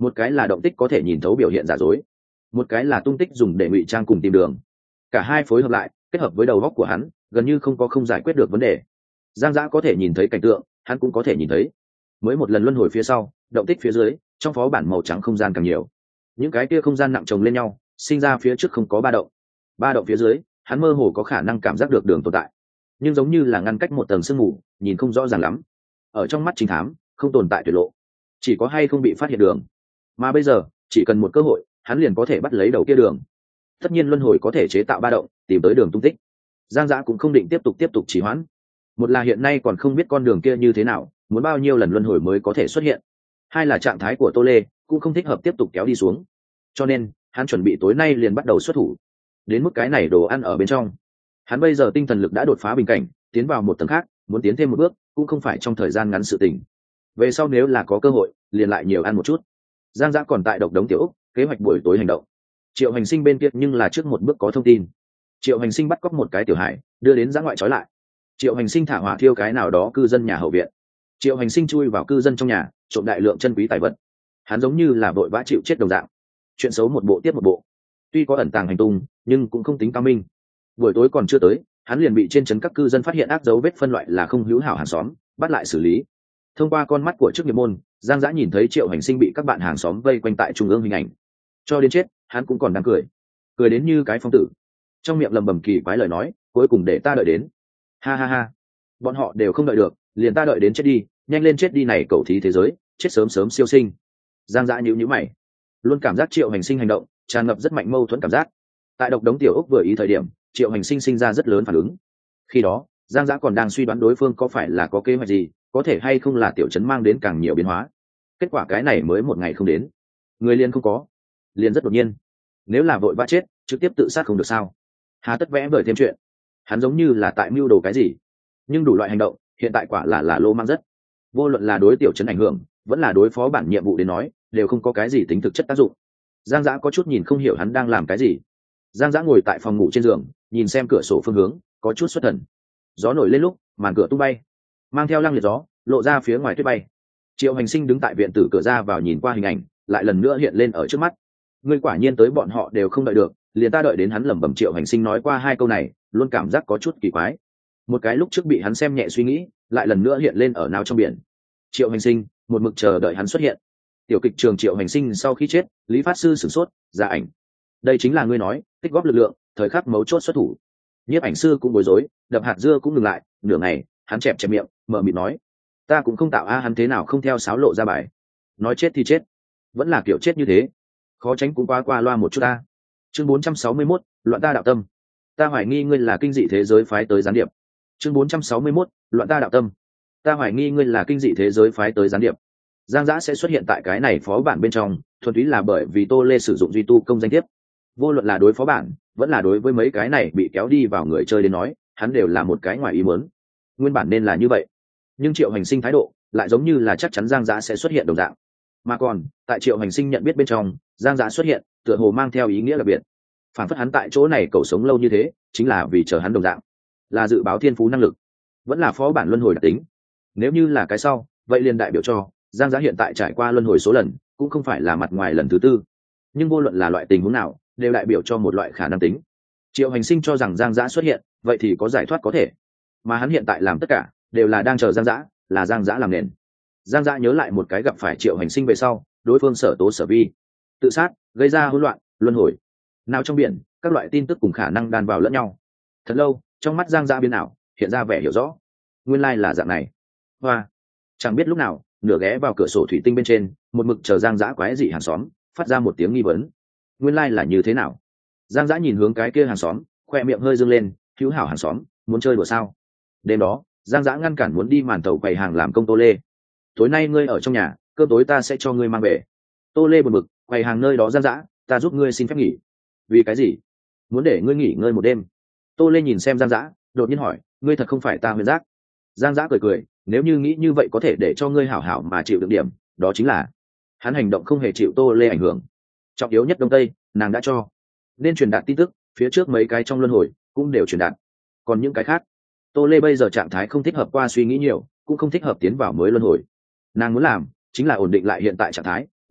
một cái là động tích có thể nhìn thấu biểu hiện giả dối, một cái là tung tích dùng để ngụy trang cùng tìm đường. Cả hai phối hợp lại, kết hợp với đầu óc của hắn, gần như không giải quyết được vấn đề. Giang Dã có thể nhìn thấy cảnh tượng, hắn cũng có thể nhìn thấy. Mới một lần luân hồi phía sau, động tích phía dưới, trong phó bản màu trắng không gian càng nhiều. Những cái kia không gian nặng chồng lên nhau, sinh ra phía trước không có ba động. Ba động phía dưới, hắn mơ hồ có khả năng cảm giác được đường tồn tại, nhưng giống như là ngăn cách một tầng sương mù, nhìn không rõ ràng lắm. Ở trong mắt chính thám, không tồn tại tuyệt lộ, chỉ có hay không bị phát hiện đường. Mà bây giờ, chỉ cần một cơ hội, hắn liền có thể bắt lấy đầu kia đường. Tất nhiên luân hồi có thể chế tạo ba động, tìm tới đường tung tích. Giang Dã cũng không định tiếp tục trì hoãn. Một là hiện nay còn không biết con đường kia như thế nào, muốn bao nhiêu lần luân hồi mới có thể xuất hiện. Hai là trạng thái của Tô Lê cũng không thích hợp tiếp tục kéo đi xuống. Cho nên, hắn chuẩn bị tối nay liền bắt đầu xuất thủ. Đến mức cái này đồ ăn ở bên trong. Hắn bây giờ tinh thần lực đã đột phá bình cảnh, tiến vào một tầng khác, muốn tiến thêm một bước, cũng không phải trong thời gian ngắn sự tình. Về sau nếu là có cơ hội, liền lại nhiều ăn một chút. Giang Dã còn tại độc đống tiểu Úc, kế hoạch buổi tối hành động. Triệu Hành Sinh bên kia nhưng là trước một bước có thông tin. Triệu Hành Sinh bắt cóc một cái tiểu hải, đưa đến giã ngoại trói lại. Triệu Hành Sinh thả hỏa thiêu cái nào đó cư dân nhà hậu viện. Triệu Hành Sinh chui vào cư dân trong nhà, trộm đại lượng chân quý tài vật. Hắn giống như là vội vã chịu chết đồng dạng. Chuyện xấu một bộ tiếp một bộ. Tuy có ẩn tàng hành tung, nhưng cũng không tính cao minh. Buổi tối còn chưa tới, hắn liền bị trên trấn các cư dân phát hiện ác dấu vết phân loại là không hữu hảo hàng xóm, bắt lại xử lý. Thông qua con mắt của chức nghiệp môn, Giang Dã nhìn thấy Triệu Hành Sinh bị các bạn hàng xóm vây quanh tại trung ương hình ảnh. Cho đến chết, hắn cũng còn đang cười đến như cái phong tử, trong miệng lầm bầm kỳ quái lời nói, cuối cùng để ta đợi đến. Ha ha ha, bọn họ đều không đợi được, liền ta đợi đến chết đi, nhanh lên chết đi này cẩu thí thế giới, chết sớm sớm siêu sinh. Giang Dã nhíu mày, luôn cảm giác Triệu Hành Sinh hành động tràn ngập rất mạnh mâu thuẫn cảm giác. Tại độc đống tiểu ốc vừa ý thời điểm, Triệu Hành Sinh sinh ra rất lớn phản ứng. Khi đó, Giang Dã còn đang suy đoán đối phương có phải là có kế hoạch gì, có thể hay không là tiểu trấn mang đến càng nhiều biến hóa. Kết quả cái này mới một ngày không đến, người liền không có, liền rất đột nhiên. Nếu là vội vã chết, trực tiếp tự sát không được sao? Hà tất vẽ vời thêm chuyện. Hắn giống như là tại mưu đồ cái gì, nhưng đủ loại hành động hiện tại quả là lô mang rất. Vô luận là đối tiểu trấn ảnh hưởng, vẫn là đối phó bản nhiệm vụ đến nói, đều không có cái gì tính thực chất tác dụng. Giang Dã có chút nhìn không hiểu hắn đang làm cái gì. Giang Dã ngồi tại phòng ngủ trên giường, nhìn xem cửa sổ phương hướng, có chút xuất thần. Gió nổi lên lúc, màn cửa tung bay, mang theo lăng liệt gió, lộ ra phía ngoài tuyết bay. Triệu Hành Sinh đứng tại viện tử cửa ra vào nhìn qua hình ảnh, lại lần nữa hiện lên ở trước mắt. Ngươi quả nhiên tới, bọn họ đều không đợi được, liền ta đợi đến. Hắn lẩm bẩm. Triệu Hành Sinh nói qua hai câu này, luôn cảm giác có chút kỳ quái. Một cái lúc trước bị hắn xem nhẹ suy nghĩ, lại lần nữa hiện lên ở não trong biển. Triệu Hành Sinh một mực chờ đợi hắn xuất hiện. Tiểu kịch trường Triệu Hành Sinh sau khi chết, Lý Phát Sư sửng sốt, ra ảnh. Đây chính là ngươi nói, tích góp lực lượng, thời khắc mấu chốt xuất thủ. Nhiếp Ảnh Sư cũng bối rối, đập hạt dưa cũng ngừng lại, nửa ngày, hắn chẹp miệng, mở mịt nói: ta cũng không tạo hắn thế nào không theo sáo lộ ra bài. Nói chết thì chết, vẫn là kiểu chết như thế, khó tránh cũng quá qua loa một chút ta. Chương 461, loạn ta đạo tâm. Ta hoài nghi ngươi là kinh dị thế giới phái tới gián điệp. Chương 461, loạn ta đạo tâm. Ta hoài nghi ngươi là kinh dị thế giới phái tới gián điệp. Giang Dã sẽ xuất hiện tại cái này phó bản bên trong, thuần túy là bởi vì Tô Lê sử dụng duy tu công danh thiếp. Vô luận là đối phó bản, vẫn là đối với mấy cái này bị kéo đi vào người chơi đến nói, hắn đều là một cái ngoài ý muốn. Nguyên bản nên là như vậy, nhưng Triệu Hành Sinh thái độ lại giống như là chắc chắn Giang Dã sẽ xuất hiện đồng dạng. Mà còn tại Triệu Hành Sinh nhận biết bên trong, Giang Dã xuất hiện tựa hồ mang theo ý nghĩa đặc biệt, phản phất hắn tại chỗ này cầu sống lâu như thế chính là vì chờ hắn đồng dạng, là dự báo thiên phú năng lực, vẫn là phó bản luân hồi đặc tính. Nếu như là cái sau, vậy liền đại biểu cho Giang Dã hiện tại trải qua luân hồi số lần cũng không phải là mặt ngoài lần thứ tư, nhưng vô luận là loại tình huống nào đều đại biểu cho một loại khả năng tính. Triệu Hành Sinh cho rằng Giang Dã xuất hiện, vậy thì có giải thoát có thể, mà hắn hiện tại làm tất cả đều là đang chờ Giang Dã, là Giang Dã làm nền. Giang Dã nhớ lại một cái gặp phải Triệu Hành Sinh về sau, đối phương sở tố sở vi, tự sát, gây ra hỗn loạn, luân hồi. Nào trong biển, các loại tin tức cùng khả năng đan vào lẫn nhau. Thật lâu, trong mắt Giang Dã biến ảo, hiện ra vẻ hiểu rõ. Nguyên lai là dạng này. Hoa, chẳng biết lúc nào, nửa ghé vào cửa sổ thủy tinh bên trên, một mực chờ Giang Dã quái dị hàng xóm, phát ra một tiếng nghi vấn. Nguyên lai là như thế nào? Giang Dã nhìn hướng cái kia hàng xóm, khoe miệng hơi dương lên, hữu hảo hàng xóm, muốn chơi đùa sao? Đêm đó, Giang Dã ngăn cản muốn đi màn tàu quầy hàng làm công Tô Lê. Tối nay ngươi ở trong nhà, cơm tối ta sẽ cho ngươi mang về. Tô Lê buồn bực, quầy hàng nơi đó Giang Dã, ta giúp ngươi xin phép nghỉ. Vì cái gì? Muốn để ngươi nghỉ ngơi một đêm. Tô Lê nhìn xem Giang Dã, đột nhiên hỏi, ngươi thật không phải ta huyễn giác? Giang Dã cười, nếu như nghĩ như vậy có thể để cho ngươi hảo hảo mà chịu được điểm, đó chính là hắn hành động không hề chịu Tô Lê ảnh hưởng. Trọng yếu nhất Đông Tây, nàng đã cho, nên truyền đạt tin tức, phía trước mấy cái trong luân hồi cũng đều truyền đạt. Còn những cái khác, Tô Lê bây giờ trạng thái không thích hợp qua suy nghĩ nhiều, cũng không thích hợp tiến vào mới luân hồi. Nàng muốn làm chính là ổn định lại hiện tại trạng thái,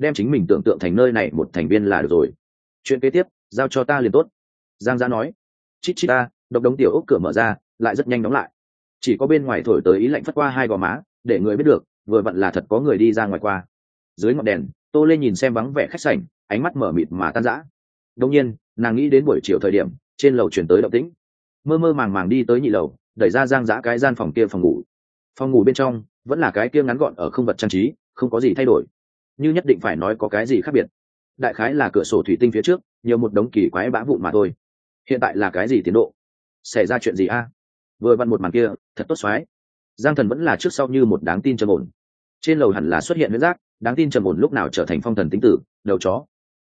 đem chính mình tưởng tượng thành nơi này một thành viên là được rồi. Chuyện kế tiếp giao cho ta liền tốt. Giang Giã nói. Chít chít ta, độc đống tiểu ốc cửa mở ra, lại rất nhanh đóng lại. Chỉ có bên ngoài thổi tới ý lạnh phất qua hai gò má, để người biết được vừa vặn là thật có người đi ra ngoài qua. Dưới ngọn đèn, Tô Lê nhìn xem vắng vẻ khách sảnh, ánh mắt mở mịt mà tan rã. Đương nhiên, nàng nghĩ đến buổi chiều thời điểm trên lầu chuyển tới động tĩnh, mơ mơ màng màng đi tới nhị lầu, đẩy ra Giang Giã cái gian phòng kia phòng ngủ. Phòng ngủ bên trong vẫn là cái kia ngắn gọn ở không vật trang trí, không có gì thay đổi, như nhất định phải nói có cái gì khác biệt. Đại khái là cửa sổ thủy tinh phía trước nhiều một đống kỳ quái bã vụn mà thôi. Hiện tại là cái gì tiến độ? Xảy ra chuyện gì a? Vừa vặn một màn kia thật tốt xoái. Giang Thần vẫn là trước sau như một đáng tin trầm ổn. Trên lầu hẳn là xuất hiện huyễn giác, đáng tin trầm ổn lúc nào trở thành phong thần tính tử, đầu chó.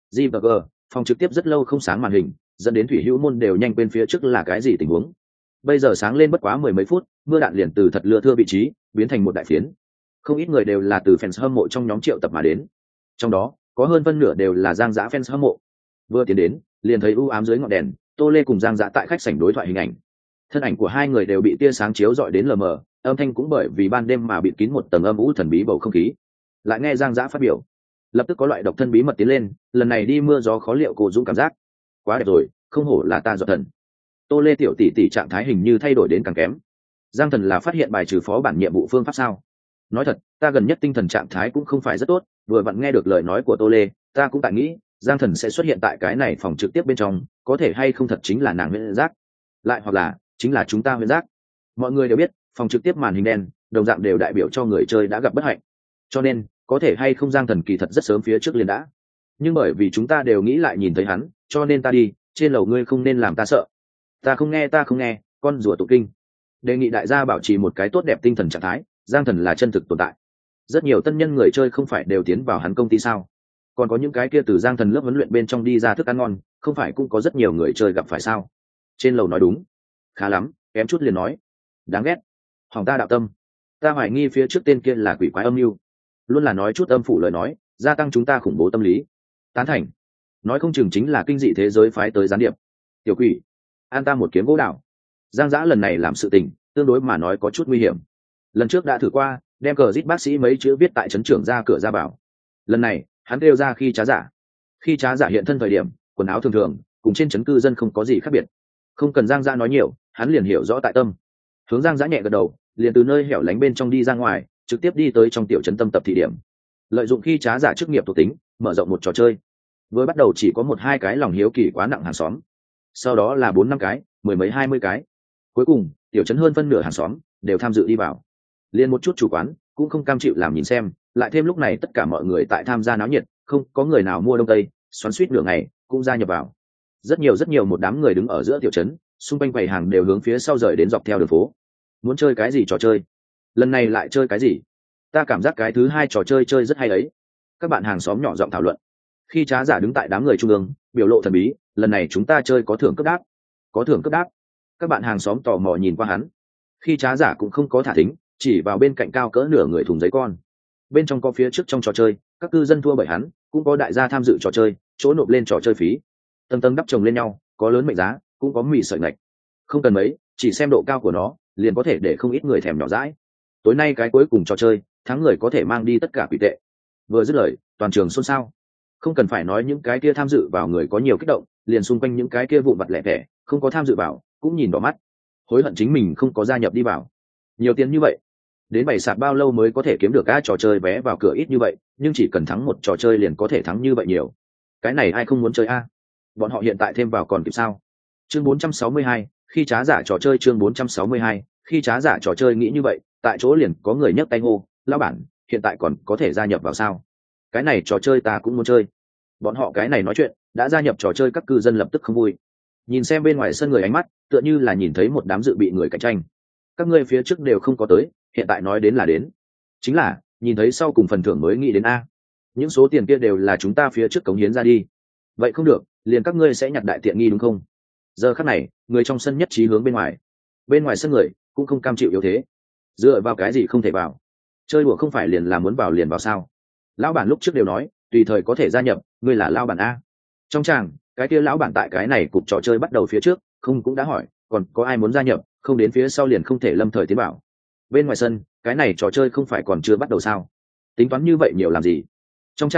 G phòng trực tiếp rất lâu không sáng màn hình, dẫn đến thủy hữu môn đều nhanh quên phía trước là cái gì tình huống. Bây giờ sáng lên bất quá mười mấy phút, mưa đạn liền từ thật lưa thưa vị trí biến thành một đại phiến. Không ít người đều là từ fans hâm mộ trong nhóm triệu tập mà đến, trong đó có hơn phân nửa đều là Giang Giã fans hâm mộ. Vừa tiến đến liền thấy u ám dưới ngọn đèn, Tô Lê cùng Giang Giã tại khách sảnh đối thoại hình ảnh. Thân ảnh của hai người đều bị tia sáng chiếu rọi đến lờ mờ, âm thanh cũng bởi vì ban đêm mà bịt kín một tầng âm u thần bí bầu không khí. Lại nghe Giang Giã phát biểu, lập tức có loại độc thân bí mật tiến lên, lần này đi mưa gió khó liệu cô dũng cảm giác quá đẹp rồi, không hổ là ta giọt thần. Tô Lê tiểu tỷ tỷ trạng thái hình như thay đổi đến càng kém. Giang Thần là phát hiện bài trừ phó bản nhiệm vụ phương pháp sao? Nói thật, ta gần nhất tinh thần trạng thái cũng không phải rất tốt, vừa vặn nghe được lời nói của Tô Lê, ta cũng tại nghĩ Giang Thần sẽ xuất hiện tại cái này phòng trực tiếp bên trong, có thể hay không thật chính là nàng huyễn giác, lại hoặc là chính là chúng ta huyễn giác. Mọi người đều biết phòng trực tiếp màn hình đen đồng dạng đều đại biểu cho người chơi đã gặp bất hạnh, cho nên có thể hay không Giang Thần kỳ thật rất sớm phía trước liền đã, nhưng bởi vì chúng ta đều nghĩ lại nhìn thấy hắn, cho nên ta đi trên lầu, ngươi không nên làm ta sợ. Ta không nghe, con rùa tụ kinh. Đề nghị đại gia bảo trì một cái tốt đẹp tinh thần trạng thái, Giang Thần là chân thực tồn tại. Rất nhiều tân nhân người chơi không phải đều tiến vào hắn công ty sao? Còn có những cái kia từ Giang Thần lớp huấn luyện bên trong đi ra thức ăn ngon, không phải cũng có rất nhiều người chơi gặp phải sao? Trên lầu nói đúng, khá lắm, kém chút liền nói đáng ghét, hỏng ta đạo tâm. Ta hoài nghi phía trước tên kia là quỷ quái âm mưu, luôn là nói chút âm phủ lời nói, gia tăng chúng ta khủng bố tâm lý. Tán thành, nói không chừng chính là kinh dị thế giới phái tới gián điệp. Tiểu quỷ, an ta một kiếm gỗ đào. Giang Giã lần này làm sự tình tương đối mà nói có chút nguy hiểm. Lần trước đã thử qua đem cờ giết bác sĩ mấy chữ viết tại trấn trưởng ra cửa ra bảo, lần này hắn kêu ra khi trá giả. Khi trá giả hiện thân thời điểm quần áo thường thường, cùng trên trấn cư dân không có gì khác biệt. Không cần Giang Giã nói nhiều, hắn liền hiểu rõ tại tâm. Hướng Giang Giã nhẹ gật đầu, liền từ nơi hẻo lánh bên trong đi ra ngoài, trực tiếp đi tới trong tiểu trấn tâm tập thị điểm. Lợi dụng khi trá giả chức nghiệp thuộc tính, mở rộng một trò chơi. Vừa bắt đầu chỉ có một hai cái lòng hiếu kỳ quá nặng hàng xóm, sau đó là 4-5 cái, mười mấy 20 cái, cuối cùng tiểu trấn hơn phân nửa hàng xóm đều tham dự đi vào. Liên một chút chủ quán cũng không cam chịu làm nhìn xem, lại thêm lúc này tất cả mọi người tại tham gia náo nhiệt, không có người nào mua đông tây, xoắn suýt nửa ngày cũng gia nhập vào. Rất nhiều một đám người đứng ở giữa tiểu trấn, xung quanh quầy hàng đều hướng phía sau rời đến dọc theo đường phố. Muốn chơi cái gì trò chơi? Lần này lại chơi cái gì? Ta cảm giác cái thứ hai trò chơi chơi rất hay ấy. Các bạn hàng xóm nhỏ giọng thảo luận. Khi trá giả đứng tại đám người trung ương, biểu lộ thần bí, lần này chúng ta chơi có thưởng cấp đáp. Có thưởng cấp đáp. Các bạn hàng xóm tò mò nhìn qua hắn. Khi trá giả cũng không có thả thính, chỉ vào bên cạnh cao cỡ nửa người thùng giấy con. Bên trong có phía trước trong trò chơi, các cư dân thua bởi hắn, cũng có đại gia tham dự trò chơi, chỗ nộp lên trò chơi phí. Tầng tầng đắp chồng lên nhau, có lớn mệnh giá, cũng có mì sợi ngạch. Không cần mấy, chỉ xem độ cao của nó, liền có thể để không ít người thèm nhỏ dãi. Tối nay cái cuối cùng trò chơi, thắng người có thể mang đi tất cả quỷ tệ. Vừa dứt lời, toàn trường xôn xao. Không cần phải nói những cái kia tham dự vào người có nhiều kích động, liền xung quanh những cái kia vụn vặt lẻ tẻ, không có tham dự vào, cũng nhìn đỏ mắt, hối hận chính mình không có gia nhập đi vào. Nhiều tiền như vậy, đến bày sạp bao lâu mới có thể kiếm được cái trò chơi vé vào cửa ít như vậy, nhưng chỉ cần thắng một trò chơi liền có thể thắng như vậy nhiều. Cái này ai không muốn chơi a? Bọn họ hiện tại thêm vào còn kịp sao? Chương 462, khi trá giả trò chơi. Chương 462, khi trá giả trò chơi. Nghĩ như vậy, tại chỗ liền có người nhấc tay hô, lão bản, hiện tại còn có thể gia nhập vào sao? Cái này trò chơi ta cũng muốn chơi. Bọn họ cái này nói chuyện, đã gia nhập trò chơi các cư dân lập tức không vui. Nhìn xem bên ngoài sân người ánh mắt, tựa như là nhìn thấy một đám dự bị người cạnh tranh. Các ngươi phía trước đều không có tới, hiện tại nói đến là đến. Chính là, nhìn thấy sau cùng phần thưởng mới nghĩ đến a. Những số tiền kia đều là chúng ta phía trước cống hiến ra đi. Vậy không được, liền các ngươi sẽ nhặt đại tiện nghi đúng không? Giờ khắc này, người trong sân nhất trí hướng bên ngoài. Bên ngoài sân người cũng không cam chịu yếu thế. Dựa vào cái gì không thể vào? Chơi đùa không phải liền là muốn vào liền vào sao? Lão bản lúc trước đều nói, tùy thời có thể gia nhập, ngươi là lão bản a. Trong tràng, cái kia lão bản tại cái này cục trò chơi bắt đầu phía trước, không cũng đã hỏi, còn có ai muốn gia nhập, không đến phía sau liền không thể lâm thời tiến bảo. Bên ngoài sân, cái này trò chơi không phải còn chưa bắt đầu sao? Tính toán như vậy nhiều làm gì? Trong tràng,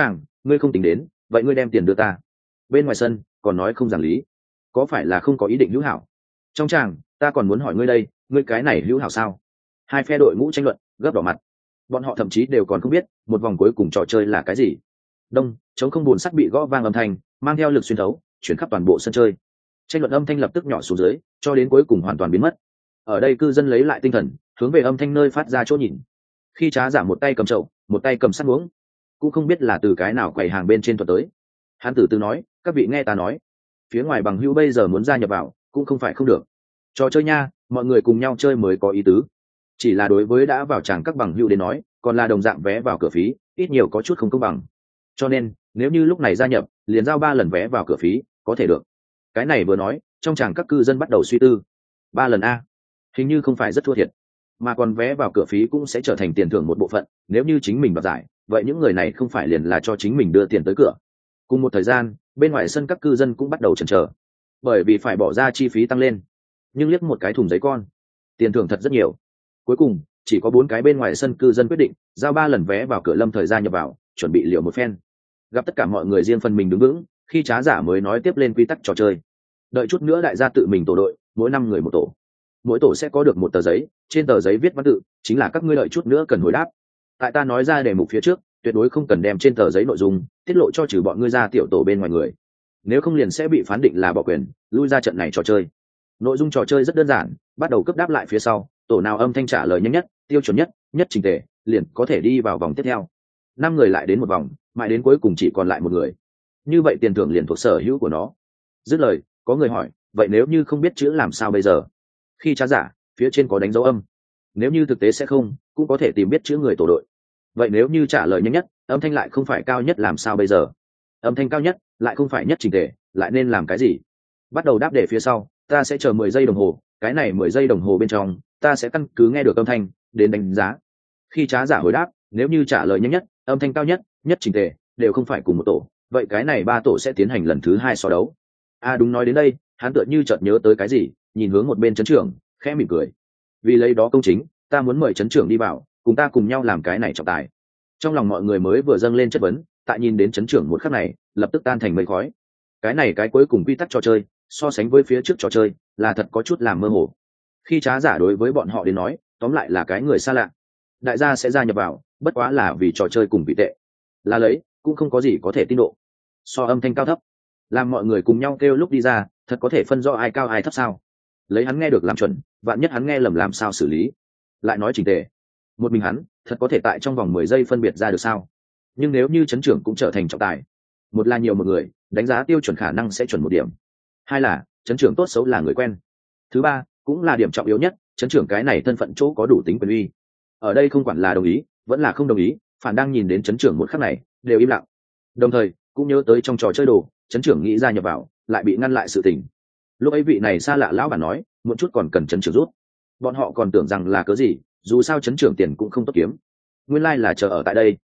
ngươi không tính đến, vậy ngươi đem tiền đưa ta. Bên ngoài sân còn nói không giảng lý, có phải là không có ý định hữu hảo? Trong tràng ta còn muốn hỏi ngươi đây, ngươi cái này hữu hảo sao? Hai phe đội ngũ tranh luận gấp đỏ mặt, bọn họ thậm chí đều còn không biết một vòng cuối cùng trò chơi là cái gì. Đông chống không buồn sắt bị gõ vang âm thanh mang theo lực xuyên thấu chuyển khắp toàn bộ sân chơi, tranh luận âm thanh lập tức nhỏ xuống dưới cho đến cuối cùng hoàn toàn biến mất. Ở đây cư dân lấy lại tinh thần hướng về âm thanh nơi phát ra chỗ nhìn. Khi Trá Giả một tay cầm chậu một tay cầm sắt uống, cũng không biết là từ cái nào quầy hàng bên trên thuật tới. Hắn từ từ nói, các vị nghe ta nói, phía ngoài bằng hữu bây giờ muốn gia nhập vào cũng không phải không được. Trò chơi nha, mọi người cùng nhau chơi mới có ý tứ. Chỉ là đối với đã vào chàng các bằng hữu đến nói, còn là đồng dạng vé vào cửa phí, ít nhiều có chút không công bằng. Cho nên, nếu như lúc này gia nhập, liền giao 3 lần vé vào cửa phí, có thể được. Cái này vừa nói, trong chàng các cư dân bắt đầu suy tư. 3 lần a, hình như không phải rất thua thiệt, mà còn vé vào cửa phí cũng sẽ trở thành tiền thưởng một bộ phận, nếu như chính mình đoạt giải, vậy những người này không phải liền là cho chính mình đưa tiền tới cửa. Cùng một thời gian, bên ngoài sân các cư dân cũng bắt đầu chần chờ, bởi vì phải bỏ ra chi phí tăng lên. Nhưng liếc một cái thùng giấy con, tiền thưởng thật rất nhiều. Cuối cùng, chỉ có 4 cái bên ngoài sân cư dân quyết định giao 3 lần vé vào cửa Lâm Thời gia nhập vào, chuẩn bị liều một phen. Gặp tất cả mọi người riêng phần mình đứng vững, Khi Trá Giả mới nói tiếp lên quy tắc trò chơi. Đợi chút nữa đại gia tự mình tổ đội, mỗi 5 người một tổ. Mỗi tổ sẽ có được một tờ giấy, trên tờ giấy viết văn tự, chính là các ngươi đợi chút nữa cần hồi đáp. Tại ta nói ra đề mục phía trước, tuyệt đối không cần đem trên tờ giấy nội dung tiết lộ cho trừ bọn ngươi ra tiểu tổ bên ngoài người. Nếu không liền sẽ bị phán định là bỏ quyền, lui ra trận này trò chơi. Nội dung trò chơi rất đơn giản, bắt đầu cấp đáp lại phía sau, tổ nào âm thanh trả lời nhanh nhất, tiêu chuẩn nhất, nhất trình tề, liền có thể đi vào vòng tiếp theo. 5 người lại đến một vòng, mãi đến cuối cùng chỉ còn lại một người. Như vậy tiền thưởng liền thuộc sở hữu của nó. Dứt lời, có người hỏi, vậy nếu như không biết chữ làm sao bây giờ? Khi Trá Giả, phía trên có đánh dấu âm. Nếu như thực tế sẽ không, cũng có thể tìm biết chữ người tổ đội. Vậy nếu như trả lời nhanh nhất, âm thanh lại không phải cao nhất làm sao bây giờ? Âm thanh cao nhất lại không phải nhất trình tề, lại nên làm cái gì? Bắt đầu đáp đề phía sau, ta sẽ chờ 10 giây đồng hồ, cái này 10 giây đồng hồ bên trong, ta sẽ căn cứ nghe được âm thanh đến đánh giá. Khi Trá Giả hồi đáp, nếu như trả lời nhanh nhất, âm thanh cao nhất, nhất trình tề đều không phải cùng một tổ, vậy cái này 3 tổ sẽ tiến hành lần thứ 2 so đấu. Đúng, nói đến đây, hắn tựa như chợt nhớ tới cái gì, nhìn hướng một bên trấn trưởng, khẽ mỉm cười. Vì lấy đó công chính, ta muốn mời trấn trưởng đi vào, cùng ta cùng nhau làm cái này trọng tài. Trong lòng mọi người mới vừa dâng lên chất vấn, tại nhìn đến trấn trưởng một khắc này, lập tức tan thành mây khói. Cái này cái cuối cùng quy tắc trò chơi, so sánh với phía trước trò chơi, là thật có chút làm mơ hồ. Khi Trá Giả đối với bọn họ đến nói, tóm lại là cái người xa lạ. Đại gia sẽ gia nhập vào, bất quá là vì trò chơi cùng vị tệ. Là lấy, cũng không có gì có thể tin độ. So âm thanh cao thấp, làm mọi người cùng nhau kêu lúc đi ra, thật có thể phân rõ ai cao ai thấp sao? Lấy hắn nghe được làm chuẩn, vạn nhất hắn nghe lầm làm sao xử lý? Lại nói chỉnh tề, một mình hắn, thật có thể tại trong vòng 10 giây phân biệt ra được sao? Nhưng nếu như trấn trưởng cũng trở thành trọng tài, một là nhiều một người, đánh giá tiêu chuẩn khả năng sẽ chuẩn 1 điểm. Hai là trấn trưởng tốt xấu là người quen. Thứ ba, cũng là điểm trọng yếu nhất, trấn trưởng cái này thân phận chỗ có đủ tính quyền uy. Ở đây không quản là đồng ý, vẫn là không đồng ý, phản đang nhìn đến trấn trưởng một khắc này, đều im lặng. Đồng thời, cũng nhớ tới trong trò chơi đồ, trấn trưởng nghĩ ra nhập vào, lại bị ngăn lại sự tình. Lúc ấy vị này xa lạ lão bản nói, một chút còn cần trấn trưởng rút. Bọn họ còn tưởng rằng là cớ gì, dù sao trấn trưởng tiền cũng không tốt kiếm. Nguyên lai là chờ ở tại đây.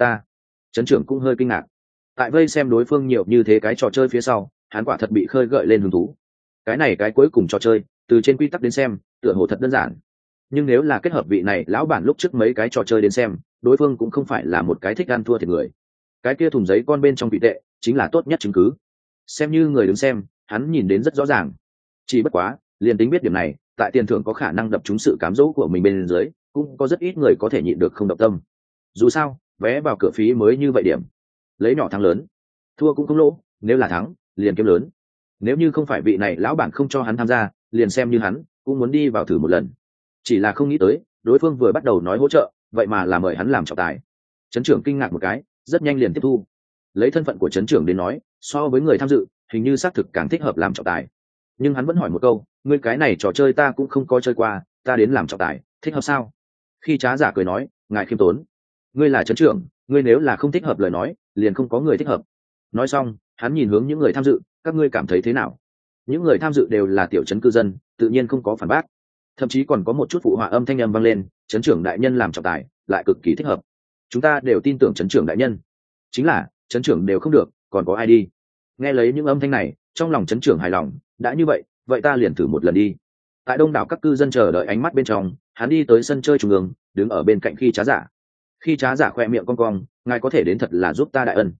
Trấn trưởng cũng hơi kinh ngạc. Tại vây xem đối phương nhiều như thế cái trò chơi phía sau, hắn quả thật bị khơi gợi lên hứng thú. Cái này cái cuối cùng trò chơi, từ trên quy tắc đến xem, tựa hồ thật đơn giản. Nhưng nếu là kết hợp vị này lão bản lúc trước mấy cái trò chơi đến xem, đối phương cũng không phải là một cái thích ăn thua thiệt người. Cái kia thùng giấy con bên trong vị tệ, chính là tốt nhất chứng cứ. Xem như người đứng xem, hắn nhìn đến rất rõ ràng. Chỉ bất quá, liền tính biết điểm này, tại tiền thưởng có khả năng đập trúng sự cám dỗ của mình bên dưới, cũng có rất ít người có thể nhịn được không động tâm. Dù sao, vé vào cửa phí mới như vậy điểm, lấy nhỏ thắng lớn, thua cũng không lỗ, nếu là thắng, liền kiếm lớn. Nếu như không phải vị này lão bản không cho hắn tham gia, liền xem như hắn cũng muốn đi vào thử một lần. Chỉ là không nghĩ tới, đối phương vừa bắt đầu nói hỗ trợ, vậy mà là mời hắn làm trọng tài. Trấn trưởng kinh ngạc một cái, rất nhanh liền tiếp thu. Lấy thân phận của trấn trưởng đến nói, so với người tham dự, hình như xác thực càng thích hợp làm trọng tài. Nhưng hắn vẫn hỏi một câu, ngươi cái này trò chơi ta cũng không có chơi qua, ta đến làm trọng tài, thích hợp sao? Khi Trá Giả cười nói, ngài khiêm tốn, ngươi là trấn trưởng, ngươi nếu là không thích hợp lời nói, liền không có người thích hợp. Nói xong, hắn nhìn hướng những người tham dự, các ngươi cảm thấy thế nào? Những người tham dự đều là tiểu trấn cư dân, tự nhiên không có phản bác, thậm chí còn có một chút phụ họa âm thanh âm vang lên, trấn trưởng đại nhân làm trọng tài, lại cực kỳ thích hợp. Chúng ta đều tin tưởng trấn trưởng đại nhân. Chính là, trấn trưởng đều không được, còn có ai đi? Nghe lấy những âm thanh này, trong lòng trấn trưởng hài lòng, đã như vậy, vậy ta liền thử một lần đi. Tại đông đảo các cư dân chờ đợi ánh mắt bên trong, hắn đi tới sân chơi trung ương, đứng ở bên cạnh Khi Trá Giả. Khi Trá Giả khoe miệng cong cong, ngài có thể đến thật là giúp ta đại ân.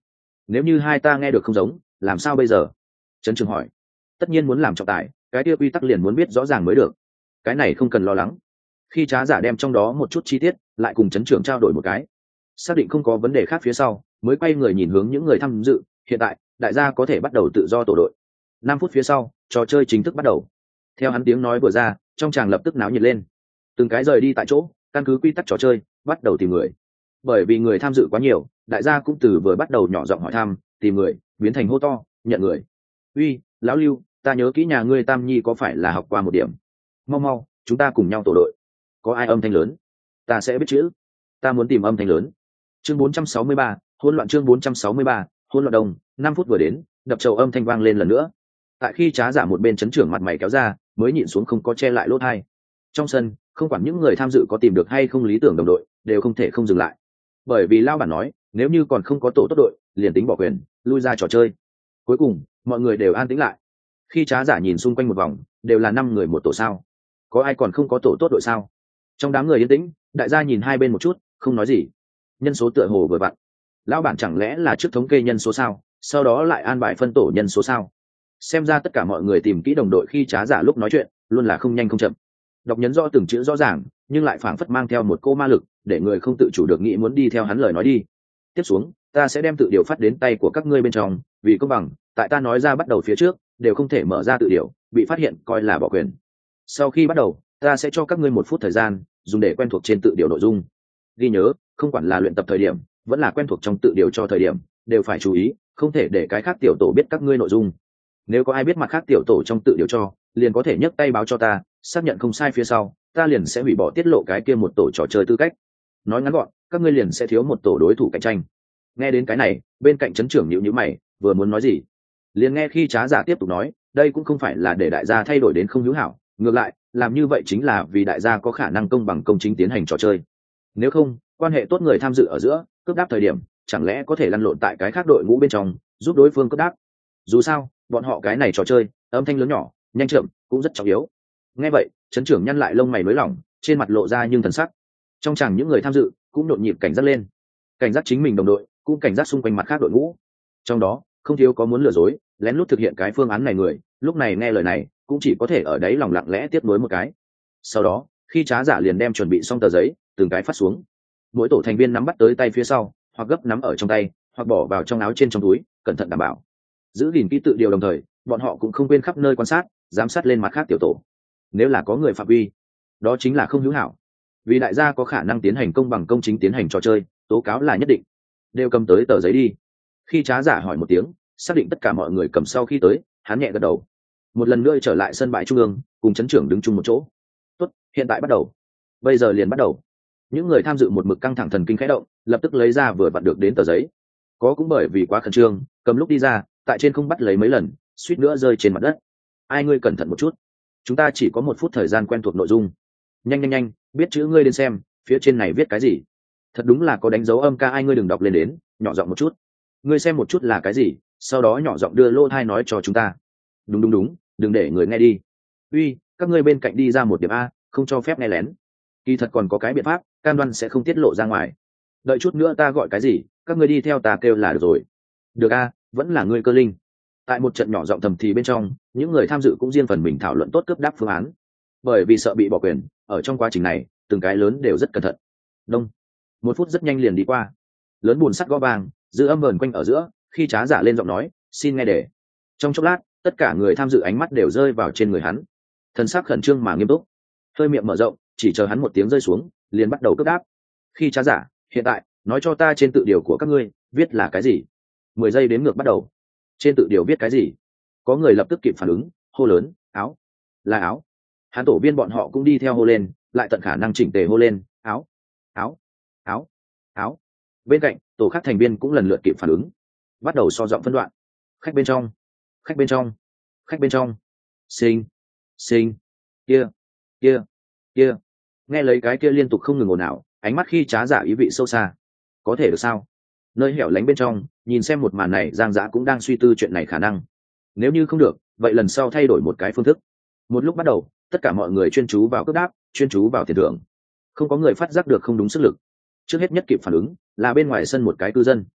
Nếu như hai ta nghe được không giống, làm sao bây giờ? Trấn trưởng hỏi. Tất nhiên muốn làm trọng tài, cái kia quy tắc liền muốn biết rõ ràng mới được. Cái này không cần lo lắng. Khi Trá Giả đem trong đó một chút chi tiết lại cùng trấn trưởng trao đổi một cái, xác định không có vấn đề khác phía sau, mới quay người nhìn hướng những người tham dự. Hiện tại đại gia có thể bắt đầu tự do tổ đội. 5 phút phía sau, trò chơi chính thức bắt đầu. Theo hắn tiếng nói vừa ra, trong tràng lập tức náo nhiệt lên. Từng cái rời đi tại chỗ, căn cứ quy tắc trò chơi bắt đầu tìm người. Bởi vì người tham dự quá nhiều, đại gia cũng từ vừa bắt đầu nhỏ giọng hỏi thăm, tìm người biến thành hô to nhận người. Uy, lão Lưu, ta nhớ kỹ nhà ngươi Tam Nhi có phải là học qua một điểm? Mau mau, chúng ta cùng nhau tổ đội. Có ai âm thanh lớn? Ta sẽ biết chữ. Ta muốn tìm âm thanh lớn. Chương 463, hỗn loạn. Chương 463, hỗn loạn. Đông 5 phút vừa đến, đập trầu âm thanh vang lên lần nữa. Tại khi Trá Giả một bên trấn trưởng mặt mày kéo ra, mới nhịn xuống không có che lại lỗ tai. Trong sân, không quản những người tham dự có tìm được hay không lý tưởng đồng đội, đều không thể không dừng lại. Bởi vì lao bản nói, nếu như còn không có tổ tốt đội, liền tính bỏ quyền, lui ra trò chơi. Cuối cùng, mọi người đều an tĩnh lại. Khi Trá Giả nhìn xung quanh một vòng, đều là 5 người một tổ sao? Có ai còn không có tổ tốt đội sao? Trong đám người yên tĩnh, đại gia nhìn hai bên một chút, không nói gì. Nhân số tựa hồ vừa vặn. Lão bản chẳng lẽ là trước thống kê nhân số sao, sau đó lại an bài phân tổ nhân số sao? Xem ra tất cả mọi người tìm kỹ đồng đội khi Trá Giả lúc nói chuyện, luôn là không nhanh không chậm. Đọc nhấn rõ từng chữ rõ ràng, nhưng lại phảng phất mang theo một cô ma lực, để người không tự chủ được nghĩ muốn đi theo hắn lời nói đi. Tiếp xuống, ta sẽ đem tự điều phát đến tay của các ngươi bên trong, vì công bằng, tại ta nói ra bắt đầu phía trước, đều không thể mở ra tự điều, bị phát hiện coi là bỏ quyền. Sau khi bắt đầu, ta sẽ cho các ngươi 1 phút thời gian, dùng để quen thuộc trên tự điều nội dung. Ghi nhớ, không quản là luyện tập thời điểm, vẫn là quen thuộc trong tự điều cho thời điểm, đều phải chú ý, không thể để cái khác tiểu tổ biết các ngươi nội dung. Nếu có ai biết mặt khác tiểu tổ trong tự điều cho, liền có thể nhấc tay báo cho ta, xác nhận không sai phía sau, ta liền sẽ hủy bỏ tiết lộ cái kia một tổ trò chơi tư cách. Nói ngắn gọn, các ngươi liền sẽ thiếu một tổ đối thủ cạnh tranh. Nghe đến cái này, bên cạnh trấn trưởng nhíu nhíu mày, vừa muốn nói gì, liền nghe khi Trá Giả tiếp tục nói, đây cũng không phải là để đại gia thay đổi đến không hữu hảo, ngược lại, làm như vậy chính là vì đại gia có khả năng công bằng công chính tiến hành trò chơi. Nếu không, quan hệ tốt người tham dự ở giữa, cướp đáp thời điểm, chẳng lẽ có thể lăn lộn tại cái khác đội ngũ bên trong, giúp đối phương cướp đáp. Dù sao, bọn họ cái này trò chơi, âm thanh lớn nhỏ, nhanh chậm, cũng rất trọng yếu. Nghe vậy, trấn trưởng nhăn lại lông mày nới lỏng, trên mặt lộ ra nhưng thần sắc. Trong chẳng những người tham dự cũng nhộn nhịp cảnh giác lên, cảnh giác chính mình đồng đội, cũng cảnh giác xung quanh mặt khác đội ngũ. Trong đó, không thiếu có muốn lừa dối, lén lút thực hiện cái phương án này người, lúc này nghe lời này, cũng chỉ có thể ở đấy lòng lặng lẽ tiếp nối một cái. Sau đó, khi Trá Giả liền đem chuẩn bị xong tờ giấy, từng cái phát xuống. Mỗi tổ thành viên nắm bắt tới tay phía sau, hoặc gấp nắm ở trong tay, hoặc bỏ vào trong áo trên trong túi, cẩn thận đảm bảo. Giữ gìn kỹ tự điều đồng thời, bọn họ cũng không quên khắp nơi quan sát, giám sát lên mặt khác tiểu tổ. Nếu là có người phạm vi, đó chính là không hữu hảo. Vì đại gia có khả năng tiến hành công bằng công chính tiến hành trò chơi, tố cáo là nhất định. Đều cầm tới tờ giấy đi. Khi Trá Giả hỏi một tiếng, xác định tất cả mọi người cầm sau khi tới, hắn nhẹ gật đầu. Một lần nữa trở lại sân bãi trung ương, cùng trấn trưởng đứng chung một chỗ. Tốt, hiện tại bắt đầu. Bây giờ liền bắt đầu. Những người tham dự một mực căng thẳng thần kinh khẽ động, lập tức lấy ra vừa vặn được đến tờ giấy. Có cũng bởi vì quá khẩn trương, cầm lúc đi ra, tại trên không bắt lấy mấy lần, suýt nữa rơi trên mặt đất. Ai ngươi cẩn thận một chút. Chúng ta chỉ có 1 phút thời gian quen thuộc nội dung. Nhanh nhanh nhanh, biết chữ ngươi đến xem, phía trên này viết cái gì. Thật đúng là có đánh dấu âm ca, ai ngươi đừng đọc lên đến, nhỏ giọng một chút. Ngươi xem một chút là cái gì, sau đó nhỏ giọng đưa lô thai nói cho chúng ta. Đúng đúng đúng, đừng để người nghe đi. Uy, các ngươi bên cạnh đi ra một điểm a, không cho phép nghe lén. Kỳ thật còn có cái biện pháp, cam đoan sẽ không tiết lộ ra ngoài. Đợi chút nữa ta gọi cái gì, các ngươi đi theo ta kêu là được rồi. Được a, vẫn là ngươi Cơ Linh. Tại một trận nhỏ giọng thầm thì bên trong, những người tham dự cũng riêng phần mình thảo luận tốt cướp đáp phương án. Bởi vì sợ bị bỏ quyền, ở trong quá trình này, từng cái lớn đều rất cẩn thận. Đông. 1 phút rất nhanh liền đi qua. Lớn buồn sắt gõ vàng, dư âm vờn quanh ở giữa, khi Trá Giả lên giọng nói, xin nghe đề. Trong chốc lát, tất cả người tham dự ánh mắt đều rơi vào trên người hắn. Thần sắc khẩn trương mà nghiêm túc. Hơi miệng mở rộng, chỉ chờ hắn một tiếng rơi xuống, liền bắt đầu cướp đáp. Khi Trá Giả, hiện tại, nói cho ta trên tự điều của các ngươi, viết là cái gì? 10 giây đếm ngược bắt đầu. Trên tự điều viết cái gì? Có người lập tức kịp phản ứng, hô lớn, áo. Là áo. Hắn tổ viên bọn họ cũng đi theo hô lên, lại tận khả năng chỉnh tề hô lên, áo, áo, áo, áo. Bên cạnh, tổ khác thành viên cũng lần lượt kịp phản ứng, bắt đầu so giọng phân đoạn. Khách bên trong, khách bên trong, khách bên trong, sinh, sinh, kia, kia, kia. Nghe lấy cái kia liên tục không ngừng ồn ào, ánh mắt khi Trá Giả ý vị sâu xa. Có thể được sao? Nơi hẻo lánh bên trong, nhìn xem một màn này, Giang Dã cũng đang suy tư chuyện này khả năng. Nếu như không được, vậy lần sau thay đổi một cái phương thức. Một lúc bắt đầu, tất cả mọi người chuyên chú vào cướp đáp, chuyên chú vào tiền thưởng. Không có người phát giác được không đúng sức lực. Trước hết nhất kịp phản ứng là bên ngoài sân một cái cư dân.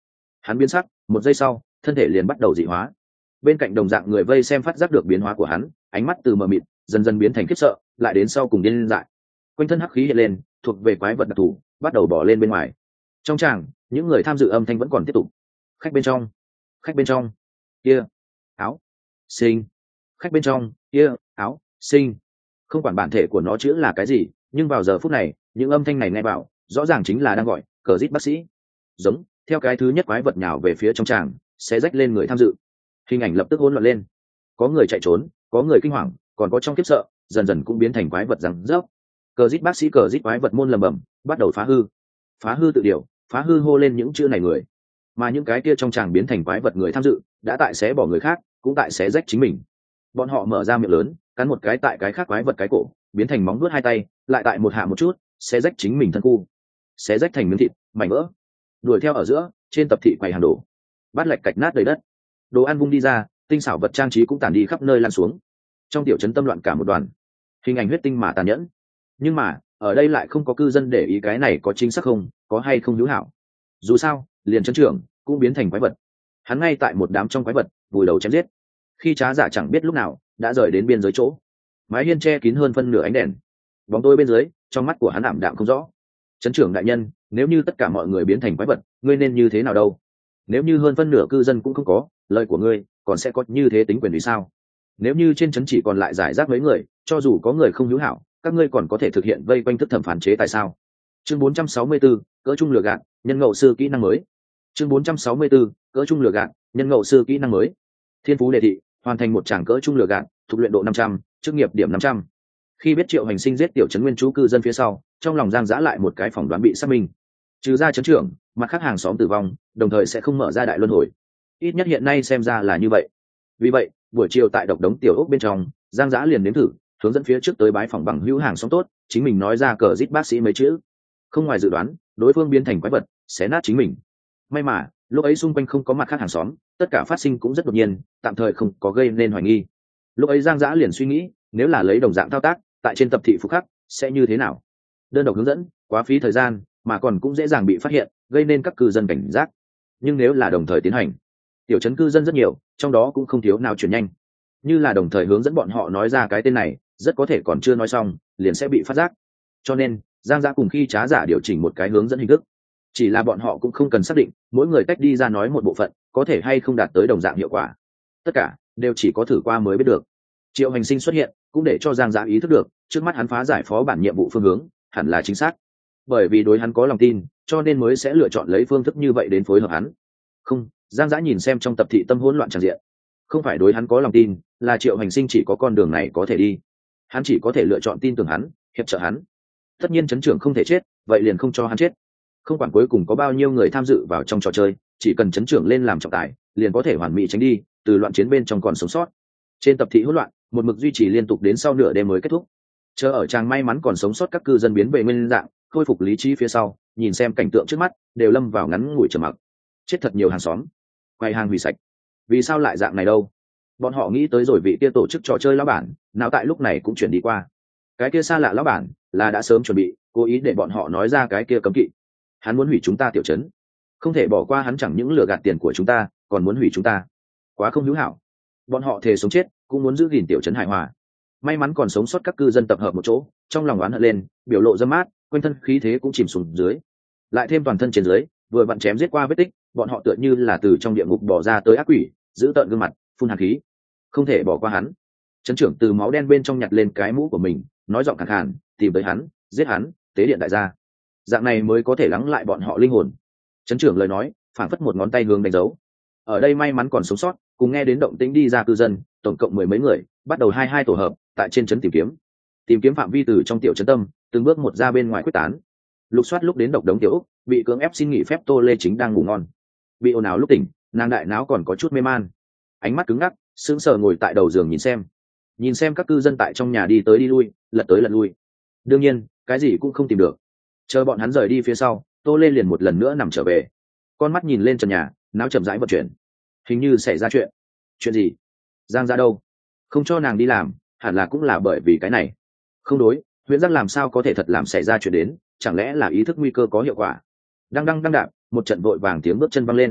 Hắn biến sắc, một giây sau thân thể liền bắt đầu dị hóa. Bên cạnh đồng dạng người vây xem phát giác được biến hóa của hắn, ánh mắt từ mờ mịt dần dần biến thành khiếp sợ, lại đến sau cùng điên dại. Quanh thân hắc khí hiện lên, thuộc về quái vật đặc thù, bắt đầu bỏ lên bên ngoài. Trong tràng, những người tham dự âm thanh vẫn còn tiếp tục. Khách bên trong, khách bên trong, kia, áo, sinh, khách bên trong, kia, áo, sinh. Không quản bản thể của nó chữ là cái gì, nhưng vào giờ phút này, những âm thanh này nghe bảo, rõ ràng chính là đang gọi, cờ rít bác sĩ. Giống, theo cái thứ nhất quái vật nhào về phía trong tràng, sẽ rách lên người tham dự. Hình ảnh lập tức hỗn loạn lên. Có người chạy trốn, có người kinh hoàng, còn có trong kiếp sợ, dần dần cũng biến thành quái vật rằng rớp. Cờ rít bác sĩ cờ rít quái vật môn lầm bầm, bắt đầu phá hư tự điều, phá hư hô lên những chữ này người. Mà những cái kia trong tràng biến thành quái vật người tham dự, đã tại xé bỏ người khác, cũng tại xé rách chính mình. Bọn họ mở ra miệng lớn, cắn một cái tại cái khác quái vật cái cổ, biến thành móng vuốt hai tay, lại tại một hạ một chút, xé rách chính mình thân khu, xé rách thành miếng thịt, mảnh vỡ. Đuổi theo ở giữa, trên tập thị quầy hàng đổ, bát lạch cạch nát đầy đất, đồ ăn vung đi ra, tinh xảo vật trang trí cũng tản đi khắp nơi lan xuống. Trong tiểu trấn tâm loạn cả một đoàn, hình ảnh huyết tinh mà tàn nhẫn. Nhưng mà ở đây lại không có cư dân để ý cái này có chính xác không, có hay không hữu hảo. Dù sao liền trấn trưởng cũng biến thành quái vật, hắn ngay tại một đám trong quái vật vùi đầu chém giết. Khi trá giả chẳng biết lúc nào đã rời đến biên giới chỗ, mái hiên che kín hơn phân nửa ánh đèn, bóng tôi bên dưới trong mắt của hắn ảm đạm không rõ. Trấn trưởng đại nhân, nếu như tất cả mọi người biến thành quái vật, ngươi nên như thế nào đâu? Nếu như hơn phân nửa cư dân cũng không có, lời của ngươi còn sẽ có như thế tính quyền vì sao? Nếu như trên trấn chỉ còn lại giải rác mấy người, cho dù có người không hữu hảo, các ngươi còn có thể thực hiện vây quanh thức thẩm phán chế tại sao? Chương 464, cỡ trung lừa gạt, nhân ngẫu sư kỹ năng mới. Chương 464, cỡ trung lừa gạt, nhân ngẫu sư kỹ năng mới. Thiên phú đề thị, hoàn thành một tràng cỡ trung lừa gạt, thuộc luyện độ 500, chức nghiệp điểm 500. Khi biết Triệu Hành Sinh giết tiểu trấn nguyên trú cư dân phía sau, trong lòng Giang Giã lại một cái phỏng đoán bị xác minh. Trừ ra trấn trưởng, mặt khác hàng xóm tử vong, đồng thời sẽ không mở ra đại luân hồi. Ít nhất hiện nay xem ra là như vậy. Vì vậy, buổi chiều tại độc đống tiểu ốc bên trong, Giang Giã liền nếm thử hướng dẫn phía trước tới bái phòng bằng hữu hàng xóm tốt, chính mình nói ra cờ rít bác sĩ mấy chữ. Không ngoài dự đoán, đối phương biến thành quái vật, xé nát chính mình. May mà lúc ấy xung quanh không có mặt khác hàng xóm, tất cả phát sinh cũng rất đột nhiên, tạm thời không có gây nên hoài nghi. Lúc ấy Giang Giã liền suy nghĩ, nếu là lấy đồng dạng thao tác tại trên tập thị phục khắc sẽ như thế nào. Đơn độc hướng dẫn quá phí thời gian, mà còn cũng dễ dàng bị phát hiện, gây nên các cư dân cảnh giác. Nhưng nếu là đồng thời tiến hành, tiểu trấn cư dân rất nhiều, trong đó cũng không thiếu nào chuyển nhanh. Như là đồng thời hướng dẫn bọn họ nói ra cái tên này, rất có thể còn chưa nói xong liền sẽ bị phát giác. Cho nên Giang Giã cùng khi trá giả điều chỉnh một cái hướng dẫn hình thức, chỉ là bọn họ cũng không cần xác định mỗi người tách đi ra nói một bộ phận có thể hay không đạt tới đồng dạng hiệu quả. Tất cả đều chỉ có thử qua mới biết được. Triệu Hành Sinh xuất hiện cũng để cho Giang Giã ý thức được trước mắt hắn phá giải phó bản nhiệm vụ phương hướng hẳn là chính xác, bởi vì đối hắn có lòng tin, cho nên mới sẽ lựa chọn lấy phương thức như vậy đến phối hợp hắn. Không, Giang Giã nhìn xem trong tập thị tâm hỗn loạn tràn diện, không phải đối hắn có lòng tin, là Triệu Hành Sinh chỉ có con đường này có thể đi, hắn chỉ có thể lựa chọn tin tưởng hắn, hiệp trợ hắn. Tất nhiên trấn trưởng không thể chết, vậy liền không cho hắn chết. Không quản cuối cùng có bao nhiêu người tham dự vào trong trò chơi, chỉ cần trấn trưởng lên làm trọng tài, liền có thể hoàn mỹ tránh đi từ loạn chiến bên trong còn sống sót. Trên tập thị hỗn loạn một mực duy trì liên tục đến sau nửa đêm mới kết thúc. Chờ ở trang may mắn còn sống sót các cư dân biến về nguyên dạng, khôi phục lý trí phía sau, nhìn xem cảnh tượng trước mắt, đều lâm vào ngắn ngủi trầm mặc. Chết thật nhiều hàng xóm, quầy hàng hủy sạch. Vì sao lại dạng này đâu? Bọn họ nghĩ tới rồi vị kia tổ chức trò chơi lão bản, nào tại lúc này cũng chuyển đi qua. Cái kia xa lạ lão bản là đã sớm chuẩn bị, cố ý để bọn họ nói ra cái kia cấm kỵ. Hắn muốn hủy chúng ta tiểu trấn, không thể bỏ qua hắn, chẳng những lừa gạt tiền của chúng ta, còn muốn hủy chúng ta. Quá không hữu hảo. Bọn họ thề sống chết cũng muốn giữ gìn tiểu trấn hài hòa. May mắn còn sống sót các cư dân tập hợp một chỗ, trong lòng oán hận lên, biểu lộ dâm mát, quanh thân khí thế cũng chìm xuống dưới. Lại thêm toàn thân trên dưới vừa vặn chém giết qua vết tích, bọn họ tựa như là từ trong địa ngục bỏ ra tới ác quỷ, giữ tợn gương mặt, phun hàn khí. Không thể bỏ qua hắn. Trấn trưởng từ máu đen bên trong nhặt lên cái mũ của mình, nói giọng khàn khàn, tìm tới hắn, giết hắn, tế điện đại gia. Dạng này mới có thể lắng lại bọn họ linh hồn. Trấn trưởng lời nói phảng phất một ngón tay hướng đánh dấu. Ở đây may mắn còn sống sót, cùng nghe đến động tĩnh đi ra cư dân, tổng cộng 10 mấy người, bắt đầu hai tổ hợp tại trên trấn tìm kiếm phạm vi từ trong tiểu trấn tâm từng bước một ra bên ngoài quyết tán. Lục soát lúc đến độc đống tiểu Úc, bị cưỡng ép xin nghỉ phép Tô Lê chính đang ngủ ngon, bị ồn ào lúc tỉnh, nàng đại náo còn có chút mê man, ánh mắt cứng ngắc, sững sờ ngồi tại đầu giường nhìn xem các cư dân tại trong nhà đi tới đi lui, lật tới lật lui. Đương nhiên cái gì cũng không tìm được. Chờ bọn hắn rời đi phía sau, Tô Lê liền một lần nữa nằm trở về, con mắt nhìn lên trần nhà, não chậm rãi vận chuyển. Hình như xảy ra chuyện gì? Giang Giã đâu? Không cho nàng đi làm, hẳn là cũng là bởi vì cái này. Không đối, Huyễn Giác làm sao có thể thật làm xảy ra chuyện đến, chẳng lẽ là ý thức nguy cơ có hiệu quả? Đăng đạp, một trận vội vàng tiếng bước chân văng lên.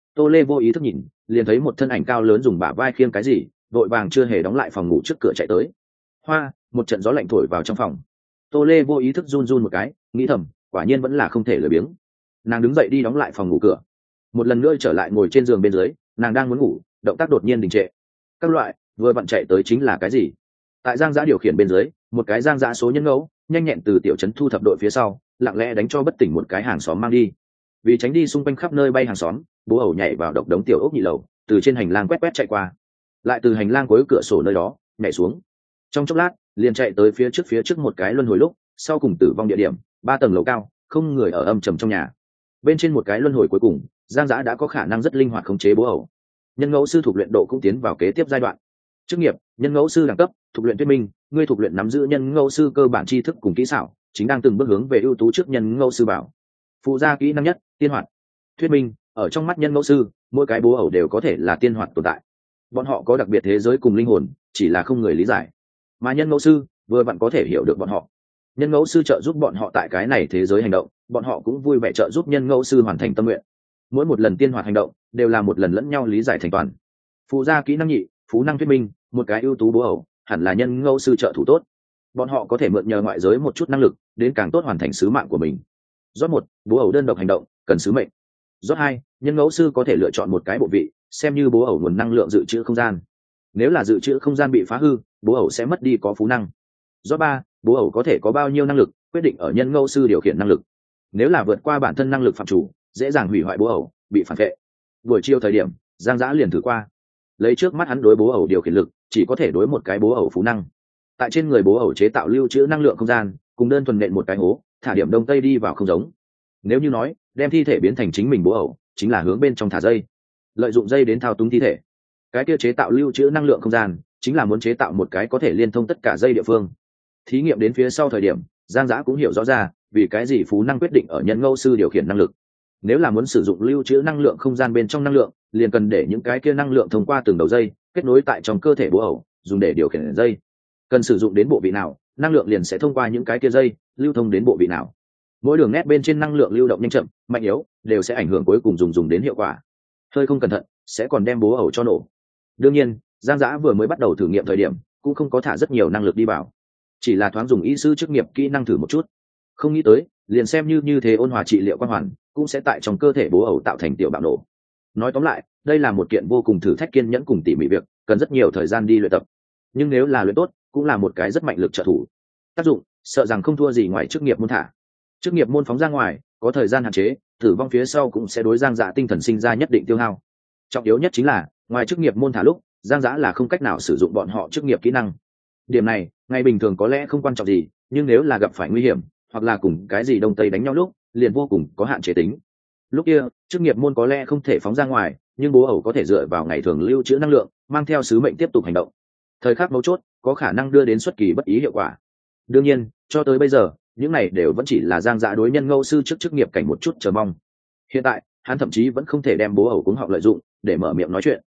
Tô Lê vô ý thức nhìn, liền thấy một thân ảnh cao lớn dùng bả vai khiêng cái gì, vội vàng chưa hề đóng lại phòng ngủ trước cửa chạy tới. Hoa, một trận gió lạnh thổi vào trong phòng. Tô Lê vô ý thức run run một cái, nghĩ thầm, quả nhiên vẫn là không thể lười biếng. Nàng đứng dậy đi đóng lại phòng ngủ cửa, một lần nữa trở lại ngồi trên giường bên dưới. Nàng đang muốn ngủ, động tác đột nhiên đình trệ. Các loại vừa vặn chạy tới chính là cái gì? Tại Giang Giã điều khiển bên dưới, một cái Giang Giã số nhân ngẫu nhanh nhẹn từ tiểu trấn thu thập đội phía sau, lặng lẽ đánh cho bất tỉnh một cái hàng xóm mang đi. Vì tránh đi xung quanh khắp nơi bay hàng xóm, bố ẩu nhảy vào độc đống tiểu ốc nhị lầu, từ trên hành lang quét quét chạy qua, lại từ hành lang cuối cửa sổ nơi đó nhảy xuống. Trong chốc lát liền chạy tới phía trước một cái luân hồi lúc sau cùng tử vong địa điểm, 3 tầng lầu cao, không người ở, âm trầm trong nhà. Bên trên một cái luân hồi cuối cùng, Giang Giã đã có khả năng rất linh hoạt khống chế bố ẩu. Nhân ngẫu sư thuộc luyện độ cũng tiến vào kế tiếp giai đoạn. Chức nghiệp: nhân ngẫu sư đẳng cấp, thuộc luyện thuyết minh, ngươi thuộc luyện nắm giữ nhân ngẫu sư cơ bản tri thức cùng kỹ xảo, chính đang từng bước hướng về ưu tú trước nhân ngẫu sư bảo. Phụ gia kỹ năng nhất: tiên hoạt. Thuyết minh: ở trong mắt nhân ngẫu sư, mỗi cái bố ẩu đều có thể là tiên hoạt tồn tại. Bọn họ có đặc biệt thế giới cùng linh hồn, chỉ là không người lý giải. Mà nhân ngẫu sư vừa vặn có thể hiểu được bọn họ. Nhân ngẫu sư trợ giúp bọn họ tại cái này thế giới hành động, bọn họ cũng vui vẻ trợ giúp nhân ngẫu sư hoàn thành tâm nguyện. Mỗi một lần tiên hoạt hành động đều là một lần lẫn nhau lý giải thành toàn. Phụ gia kỹ năng nhị: phú năng thuyết minh, một cái ưu tú bố ẩu hẳn là nhân ngẫu sư trợ thủ tốt. Bọn họ có thể mượn nhờ ngoại giới một chút năng lực đến càng tốt hoàn thành sứ mạng của mình. Rót một: bố ẩu đơn độc hành động cần sứ mệnh. Rót hai: nhân ngẫu sư có thể lựa chọn một cái bộ vị xem như bố ẩu nguồn năng lượng dự trữ không gian. Nếu là dự trữ không gian bị phá hư, bố ẩu sẽ mất đi có phú năng. Rót ba: bố ẩu có thể có bao nhiêu năng lực quyết định ở nhân ngẫu sư điều khiển năng lực. Nếu là vượt qua bản thân năng lực phạm chủ, dễ dàng hủy hoại bố ẩu, bị phản vệ. Buổi chiều thời điểm, Giang Giã liền thử qua, lấy trước mắt hắn đối bố ẩu điều khiển lực chỉ có thể đối một cái bố ẩu phú năng. Tại trên người bố ẩu chế tạo lưu trữ năng lượng không gian, cùng đơn thuần nện một cái hố thả điểm đông tây đi vào không giống. Nếu như nói đem thi thể biến thành chính mình bố ẩu, chính là hướng bên trong thả dây, lợi dụng dây đến thao túng thi thể. Cái kia chế tạo lưu trữ năng lượng không gian chính là muốn chế tạo một cái có thể liên thông tất cả dây địa phương. Thí nghiệm đến phía sau thời điểm, Giang Giã cũng hiểu rõ ra vì cái gì phú năng quyết định ở nhân ngẫu sư điều khiển năng lực. Nếu là muốn sử dụng lưu trữ năng lượng không gian bên trong năng lượng, liền cần để những cái kia năng lượng thông qua từng đầu dây kết nối tại trong cơ thể bố ẩu, dùng để điều khiển dây. Cần sử dụng đến bộ vị nào, năng lượng liền sẽ thông qua những cái kia dây lưu thông đến bộ vị nào. Mỗi đường nét bên trên năng lượng lưu động nhanh chậm, mạnh yếu đều sẽ ảnh hưởng cuối cùng dùng đến hiệu quả. Hơi không cẩn thận sẽ còn đem bố ẩu cho nổ. Đương nhiên, Giang Giã vừa mới bắt đầu thử nghiệm thời điểm cũng không có thả rất nhiều năng lực đi vào, chỉ là thoáng dùng y sư chức nghiệp kỹ năng thử một chút. Không nghĩ tới liền xem như thế ôn hòa trị liệu quan hoàn cũng sẽ tại trong cơ thể bố ẩu tạo thành tiểu bạo nổ. Nói tóm lại, đây là một kiện vô cùng thử thách kiên nhẫn cùng tỉ mỉ việc, cần rất nhiều thời gian đi luyện tập. Nhưng nếu là luyện tốt, cũng là một cái rất mạnh lực trợ thủ. Tác dụng sợ rằng không thua gì ngoài chức nghiệp môn thả. Chức nghiệp môn phóng ra ngoài có thời gian hạn chế, tử vong phía sau cũng sẽ đối Giang Giã tinh thần sinh ra nhất định tiêu hao. Trọng yếu nhất chính là ngoài chức nghiệp môn thả lúc, Giang Giã là không cách nào sử dụng bọn họ chức nghiệp kỹ năng. Điểm này ngày bình thường có lẽ không quan trọng gì, nhưng nếu là gặp phải nguy hiểm hoặc là cùng cái gì đông tây đánh nhau lúc, liền vô cùng có hạn chế tính. Lúc kia chức nghiệp môn có lẽ không thể phóng ra ngoài, nhưng bố ẩu có thể dựa vào ngày thường lưu trữ năng lượng, mang theo sứ mệnh tiếp tục hành động. Thời khắc mấu chốt có khả năng đưa đến xuất kỳ bất ý hiệu quả. Đương nhiên cho tới bây giờ những này đều vẫn chỉ là Giang Giã đối nhân ngẫu sư trước chức nghiệp cảnh một chút chờ mong. Hiện tại hắn thậm chí vẫn không thể đem bố ẩu cuống họng lợi dụng để mở miệng nói chuyện.